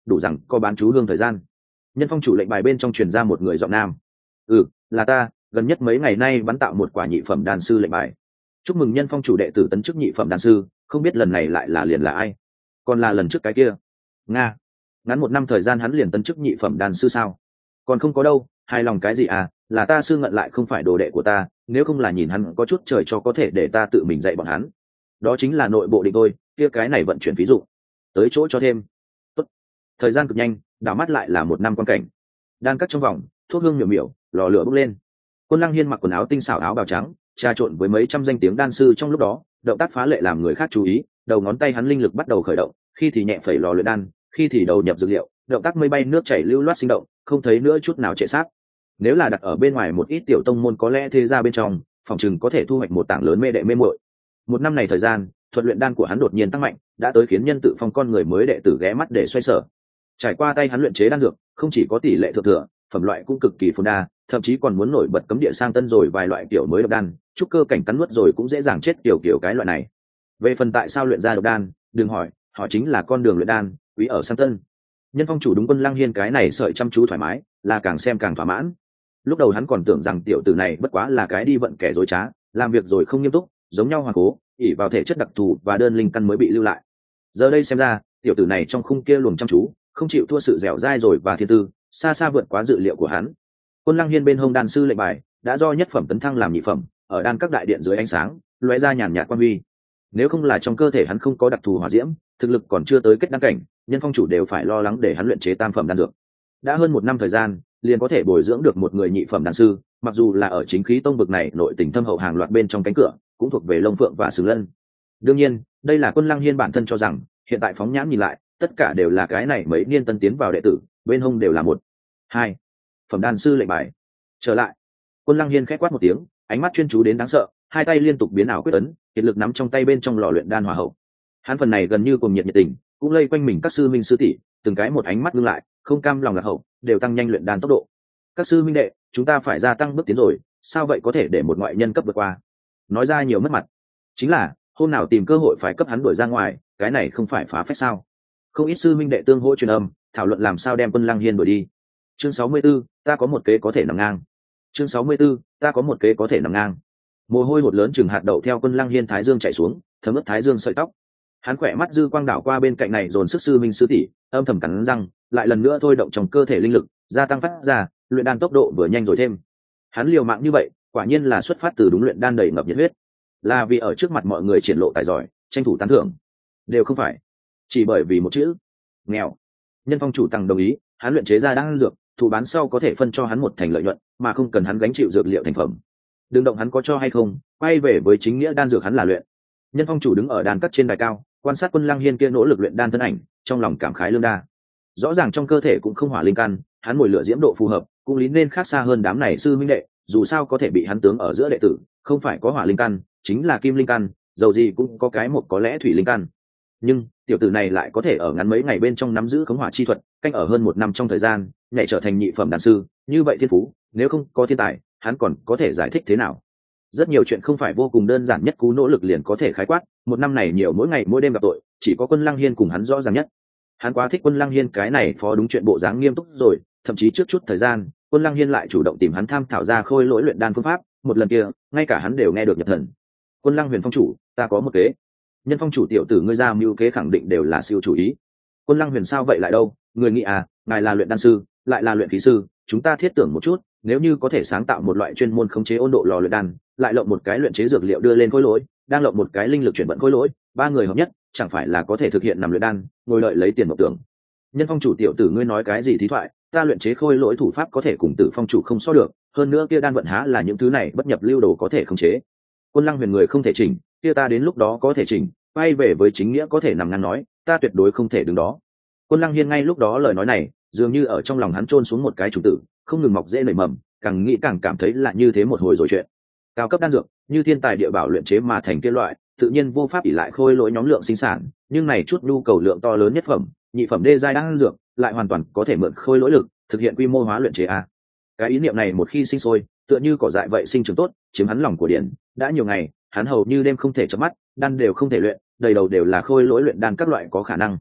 đủ rằng có bán chú hương thời gian. Nhân phong chủ lệnh bài bên trong truyền ra một người giọng nam. Ừ, là ta, gần nhất mấy ngày nay bắn tạo một quả nhị phẩm đan sư lệnh bài. Chúc mừng nhân phong chủ đệ tử tấn chức nhị phẩm đan sư, không biết lần này lại là liền là ai, còn là lần trước cái kia. Nga, ngắn một năm thời gian hắn liền tấn chức nhị phẩm đan sư sao? Còn không có đâu, hài lòng cái gì à, là ta sư ngận lại không phải đồ đệ của ta, nếu không là nhìn hắn có chút trời cho có thể để ta tự mình dạy bọn hắn. Đó chính là nội bộ định thôi, kia cái này vận chuyển ví dụ tới chỗ cho thêm. Tốt. Thời gian cực nhanh, đảo mắt lại là một năm quan cảnh. Đan cắt trong vòng, thuốc hương miểu miểu, lò lửa bốc lên. Quân Lăng Hiên mặc quần áo tinh xảo, áo bào trắng, trà trộn với mấy trăm danh tiếng đan sư trong lúc đó, động tác phá lệ làm người khác chú ý. Đầu ngón tay hắn linh lực bắt đầu khởi động, khi thì nhẹ phẩy lò luyện đan, khi thì đầu nhập dược liệu, động tác mây bay nước chảy lưu loát sinh động, không thấy nữa chút nào trệ sát. Nếu là đặt ở bên ngoài một ít tiểu tông môn có lẽ thế ra bên trong, phòng chừng có thể thu hoạch một tảng lớn mê đệ mê muội. Một năm này thời gian, thuật luyện đan của hắn đột nhiên tăng mạnh, đã tới khiến nhân tự phong con người mới đệ tử ghé mắt để xoay sở. Trải qua tay hắn luyện chế đan dược, không chỉ có tỷ lệ thượng thừa, phẩm loại cũng cực kỳ phồn đa, thậm chí còn muốn nổi bật cấm địa sang tân rồi vài loại kiểu mới độc đan, trúc cơ cảnh cắn nuốt rồi cũng dễ dàng chết kiểu kiểu cái loại này. Về phần tại sao luyện ra độc đan, đừng hỏi, họ chính là con đường luyện đan, quý ở sang tân. Nhân phong chủ đúng Quân Lăng Hiên cái này sợi chăm chú thoải mái, là càng xem càng thỏa mãn. Lúc đầu hắn còn tưởng rằng tiểu tử này bất quá là cái đi vận kẻ dối trá, làm việc rồi không nghiêm túc, giống nhau hoàng cố, ỉ vào thể chất đặc thù và đơn linh căn mới bị lưu lại. Giờ đây xem ra, tiểu tử này trong khung kia luồng chăm chú, không chịu thua sự dẻo dai rồi và thiên tư, xa xa vượt quá dự liệu của hắn. Quân Lăng Hiên bên hông đan sư lệnh bài đã do nhất phẩm tấn thăng làm nhị phẩm, ở đan các đại điện dưới ánh sáng lóe ra nhàn nhạt quan huy. Nếu không là trong cơ thể hắn không có đặc thù hỏa diễm, thực lực còn chưa tới kết đan cảnh, nhân phong chủ đều phải lo lắng để hắn luyện chế tam phẩm đan dược. Đã hơn một năm thời gian, liền có thể bồi dưỡng được một người nhị phẩm đan sư, mặc dù là ở chính khí tông bực này nội tình thâm hậu hàng loạt bên trong cánh cửa, cũng thuộc về Long Phượng và Sừng Lân. Đương nhiên, đây là Quân Lăng Hiên bản thân cho rằng, hiện tại phóng nhãn nhìn lại, tất cả đều là cái này mấy niên tân tiến vào đệ tử, bên hông đều là một, hai phẩm đan sư lệnh bài. Trở lại. Quân Lăng Hiên khẽ quát một tiếng, ánh mắt chuyên chú đến đáng sợ, hai tay liên tục biến ảo quyết ấn, kiệt lực nắm trong tay bên trong lò luyện đan hỏa hậu. Hắn phần này gần như cùng nhiệt nhiệt tình, cũng lây quanh mình các sư minh sư tỷ, từng cái một ánh mắt ngưng lại, không cam lòng lạc hậu, đều tăng nhanh luyện đan tốc độ. Các sư minh đệ, chúng ta phải gia tăng bước tiến rồi, sao vậy có thể để một ngoại nhân cấp vượt qua? Nói ra nhiều mất mặt. Chính là, hôm nào tìm cơ hội phải cấp hắn đuổi ra ngoài, cái này không phải phá phách sao? Không ít sư minh đệ tương hỗ truyền âm, thảo luận làm sao đem Quân Lăng Hiên đuổi đi. Chương sáu mươi 'ư, ta có một kế có thể nằm ngang. Chương sáu mươi 'ư, ta có một kế có thể nằm ngang. Mồ hôi hột lớn chừng hạt đậu theo Quân Lăng Hiên thái dương chảy xuống, thấm ướt thái dương sợi tóc. Hắn khỏe mắt dư quang đảo qua bên cạnh này dồn sức sư minh sư tỷ, âm thầm cắn răng, lại lần nữa thôi động trong cơ thể linh lực, gia tăng phát ra, luyện đan tốc độ vừa nhanh rồi thêm. Hắn liều mạng như vậy, quả nhiên là xuất phát từ đúng luyện đan đầy ngập nhiệt huyết, là vì ở trước mặt mọi người triển lộ tài giỏi, tranh thủ tán thưởng, đều không phải chỉ bởi vì một chữ nghèo. Nhân phong chủ tăng đồng ý, hắn luyện chế ra đan dược, thủ bán sau có thể phân cho hắn một thành lợi nhuận, mà không cần hắn gánh chịu dược liệu thành phẩm. Đừng động hắn có cho hay không, quay về với chính nghĩa đan dược hắn là luyện. Nhân phong chủ đứng ở đan cắt trên đài cao, quan sát Quân Lăng Hiên kia nỗ lực luyện đan thân ảnh, trong lòng cảm khái lương đa. Rõ ràng trong cơ thể cũng không hỏa linh căn, hắn mồi lửa diễm độ phù hợp, cũng lý nên khác xa hơn đám này sư minh đệ, dù sao có thể bị hắn tướng ở giữa đệ tử, không phải có hỏa linh căn, chính là kim linh căn, dầu gì cũng có cái một có lẽ thủy linh căn. Nhưng tiểu tử này lại có thể ở ngắn mấy ngày bên trong nắm giữ khống hỏa chi thuật, canh ở hơn một năm trong thời gian, nhảy trở thành nhị phẩm đan sư, như vậy thiên phú, nếu không có thiên tài, hắn còn có thể giải thích thế nào? Rất nhiều chuyện không phải vô cùng đơn giản nhất cú nỗ lực liền có thể khái quát, một năm này nhiều mỗi ngày mỗi đêm gặp tội, chỉ có Quân Lăng Hiên cùng hắn rõ ràng nhất. Hắn quá thích Quân Lăng Hiên cái này phó đúng chuyện bộ dáng nghiêm túc rồi, thậm chí trước chút thời gian, Quân Lăng Hiên lại chủ động tìm hắn tham thảo ra khôi lỗi luyện đan phương pháp, một lần kia, ngay cả hắn đều nghe được nhập thần. Quân Lăng Huyền phong chủ, ta có một kế. Nhân phong chủ tiểu tử ngươi ra mưu kế khẳng định đều là siêu chủ ý. Quân Lăng Huyền sao vậy lại đâu, người nghĩ à, ngài là luyện đan sư, lại là luyện khí sư, chúng ta thiết tưởng một chút, nếu như có thể sáng tạo một loại chuyên môn khống chế ôn độ lò luyện đan, lại lộng một cái luyện chế dược liệu đưa lên khối lỗi, đang lộng một cái linh lực chuyển vận khối lỗi, ba người hợp nhất, chẳng phải là có thể thực hiện nằm luyện đan, ngồi đợi lấy tiền một tưởng. Nhân phong chủ tiểu tử ngươi nói cái gì thí thoại, ta luyện chế khôi lỗi thủ pháp có thể cùng Tử Phong chủ không so được, hơn nữa kia đan vận há là những thứ này bất nhập lưu đồ có thể khống chế. Quân Lăng Huyền người không thể chỉnh, kia ta đến lúc đó có thể chỉnh, quay về với chính nghĩa có thể nằm ngăn nói, ta tuyệt đối không thể đứng đó. Quân Lăng Hiên ngay lúc đó lời nói này, dường như ở trong lòng hắn chôn xuống một cái chủ tử, không ngừng mọc rễ nảy mầm, càng nghĩ càng cảm thấy là như thế một hồi rồi chuyện. Cao cấp đan dược, như thiên tài địa bảo luyện chế mà thành kia loại, tự nhiên vô pháp ỷ lại khôi lỗi nhóm lượng sinh sản, nhưng này chút nhu cầu lượng to lớn nhất phẩm, nhị phẩm đê giai đan dược, lại hoàn toàn có thể mượn khôi lỗi lực, thực hiện quy mô hóa luyện chế a. Cái ý niệm này một khi sinh sôi, tựa như cỏ dại vậy sinh trưởng tốt, chiếm hắn lòng của điển, đã nhiều ngày, hắn hầu như đêm không thể chớp mắt, đan đều không thể luyện, đầy đầu đều là khôi lỗi luyện đan các loại có khả năng.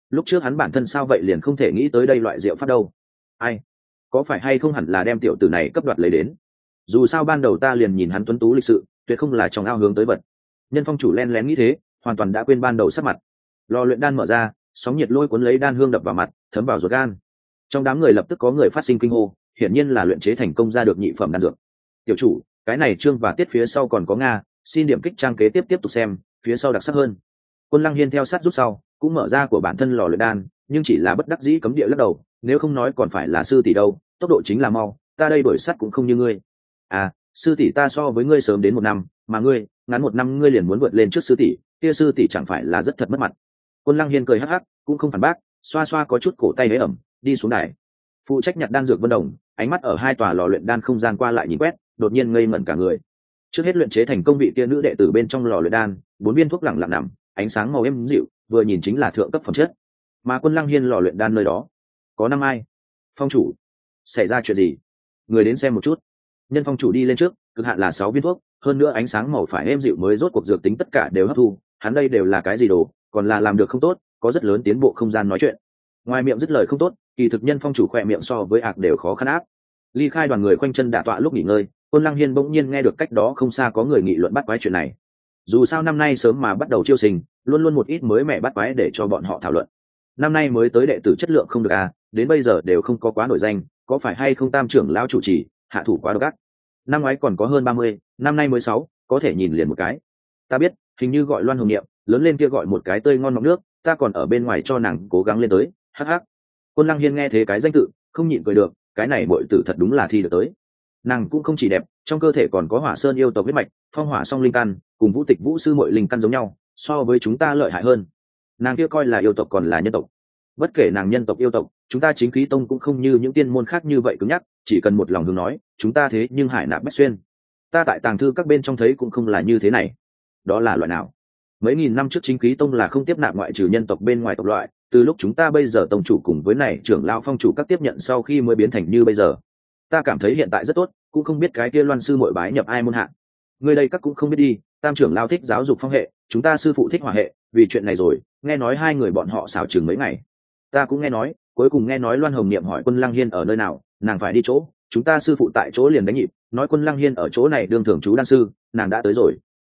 lúc trước hắn bản thân sao vậy liền không thể nghĩ tới đây loại rượu pháp đâu. Ai, có phải hay không hẳn là đem tiểu tử này cấp đoạt lấy đến. Dù sao ban đầu ta liền nhìn hắn tuấn tú lịch sự, tuyệt không là trong ao hướng tới vật. Nhân phong chủ len lén nghĩ thế, hoàn toàn đã quên ban đầu sắc mặt. Lò luyện đan mở ra, sóng nhiệt lôi cuốn lấy đan hương đập vào mặt, thấm vào ruột gan. Trong đám người lập tức có người phát sinh kinh hô, hiển nhiên là luyện chế thành công ra được nhị phẩm đan dược. Tiểu chủ, cái này chương và tiết phía sau còn có nga, xin điểm kích trang kế tiếp tiếp tục xem, phía sau đặc sắc hơn. Quân Lăng Hiên theo sát rút sau, cũng mở ra của bản thân lò luyện đan, nhưng chỉ là bất đắc dĩ cấm địa lắc đầu, nếu không nói còn phải là sư tỷ đâu, tốc độ chính là mau, ta đây đổi sắt cũng không như ngươi. À, sư tỷ ta so với ngươi sớm đến một năm, mà ngươi, ngắn một năm ngươi liền muốn vượt lên trước sư tỷ, kia sư tỷ chẳng phải là rất thật mất mặt. Quân Lăng Hiên cười hắc hắc, cũng không phản bác, xoa xoa có chút cổ tay hế ẩm, đi xuống đài. Phụ trách nhặt đan dược Vân Đồng, ánh mắt ở hai tòa lò luyện đan không gian qua lại nhìn quét, đột nhiên ngây ngẩn cả người. Trước hết luyện chế thành công vị kia nữ đệ tử bên trong lò luyện đan, bốn viên thuốc lặng lặng nằm, ánh sáng màu êm dịu, vừa nhìn chính là thượng cấp phẩm chất. Mà Quân Lăng Hiên lò luyện đan nơi đó, có năm ai. Phong chủ, xảy ra chuyện gì? Người đến xem một chút. Nhân phong chủ đi lên trước, cực hạn là sáu viên thuốc, hơn nữa ánh sáng màu phải êm dịu mới rốt cuộc dược tính tất cả đều hấp thu, hắn đây đều là cái gì đồ, còn là làm được không tốt, có rất lớn tiến bộ không gian nói chuyện. Ngoài miệng dứt lời không tốt, kỳ thực nhân phong chủ khỏe miệng so với ạc đều khó khăn áp. Ly khai đoàn người khoanh chân đả tọa lúc nghỉ ngơi, Quân Lăng Hiên bỗng nhiên nghe được cách đó không xa có người nghị luận bắt quái chuyện này. Dù sao năm nay sớm mà bắt đầu chiêu sinh, luôn luôn một ít mới mẹ bắt quái để cho bọn họ thảo luận. Năm nay mới tới đệ tử chất lượng không được à, đến bây giờ đều không có quá nổi danh, có phải hay không tam trưởng lão chủ trì, hạ thủ quá độc ác. Năm ngoái còn có hơn ba mươi, năm nay mới sáu, có thể nhìn liền một cái. Ta biết, hình như gọi Loan Hồng Niệm, lớn lên kia gọi một cái tươi ngon ngọc nước, ta còn ở bên ngoài cho nàng cố gắng lên tới, hắc hắc. Quân Lăng Hiên nghe thế cái danh tự, không nhịn cười được, cái này muội tử thật đúng là thi được tới. Nàng cũng không chỉ đẹp, trong cơ thể còn có Hỏa Sơn yêu tộc huyết mạch, phong hỏa song linh căn, cùng Vũ Tịch Vũ sư muội linh căn giống nhau, so với chúng ta lợi hại hơn. Nàng kia coi là yêu tộc còn là nhân tộc. Bất kể nàng nhân tộc yêu tộc, chúng ta Chính Khí Tông cũng không như những tiên môn khác như vậy cứng nhắc, chỉ cần một lòng hướng nói, chúng ta thế nhưng hải nạp bách xuyên. Ta tại tàng thư các bên trong thấy cũng không là như thế này. Đó là loại nào? Mấy nghìn năm trước Chính Khí Tông là không tiếp nạp ngoại trừ nhân tộc bên ngoài tộc loại, từ lúc chúng ta bây giờ tông chủ cùng với này trưởng lão phong chủ các tiếp nhận sau khi mới biến thành như bây giờ. Ta cảm thấy hiện tại rất tốt, cũng không biết cái kia Loan sư muội bái nhập ai môn hạ. Người đây các cũng không biết đi, tam trưởng lão thích giáo dục phong hệ, chúng ta sư phụ thích hỏa hệ, vì chuyện này rồi, nghe nói hai người bọn họ xảo chừng mấy ngày. Ta cũng nghe nói, cuối cùng nghe nói Loan Hồng Niệm hỏi Quân Lăng Hiên ở nơi nào, nàng phải đi chỗ, chúng ta sư phụ tại chỗ liền đánh nhịp, nói Quân Lăng Hiên ở chỗ này đương thường trú đan sư, nàng đã tới rồi.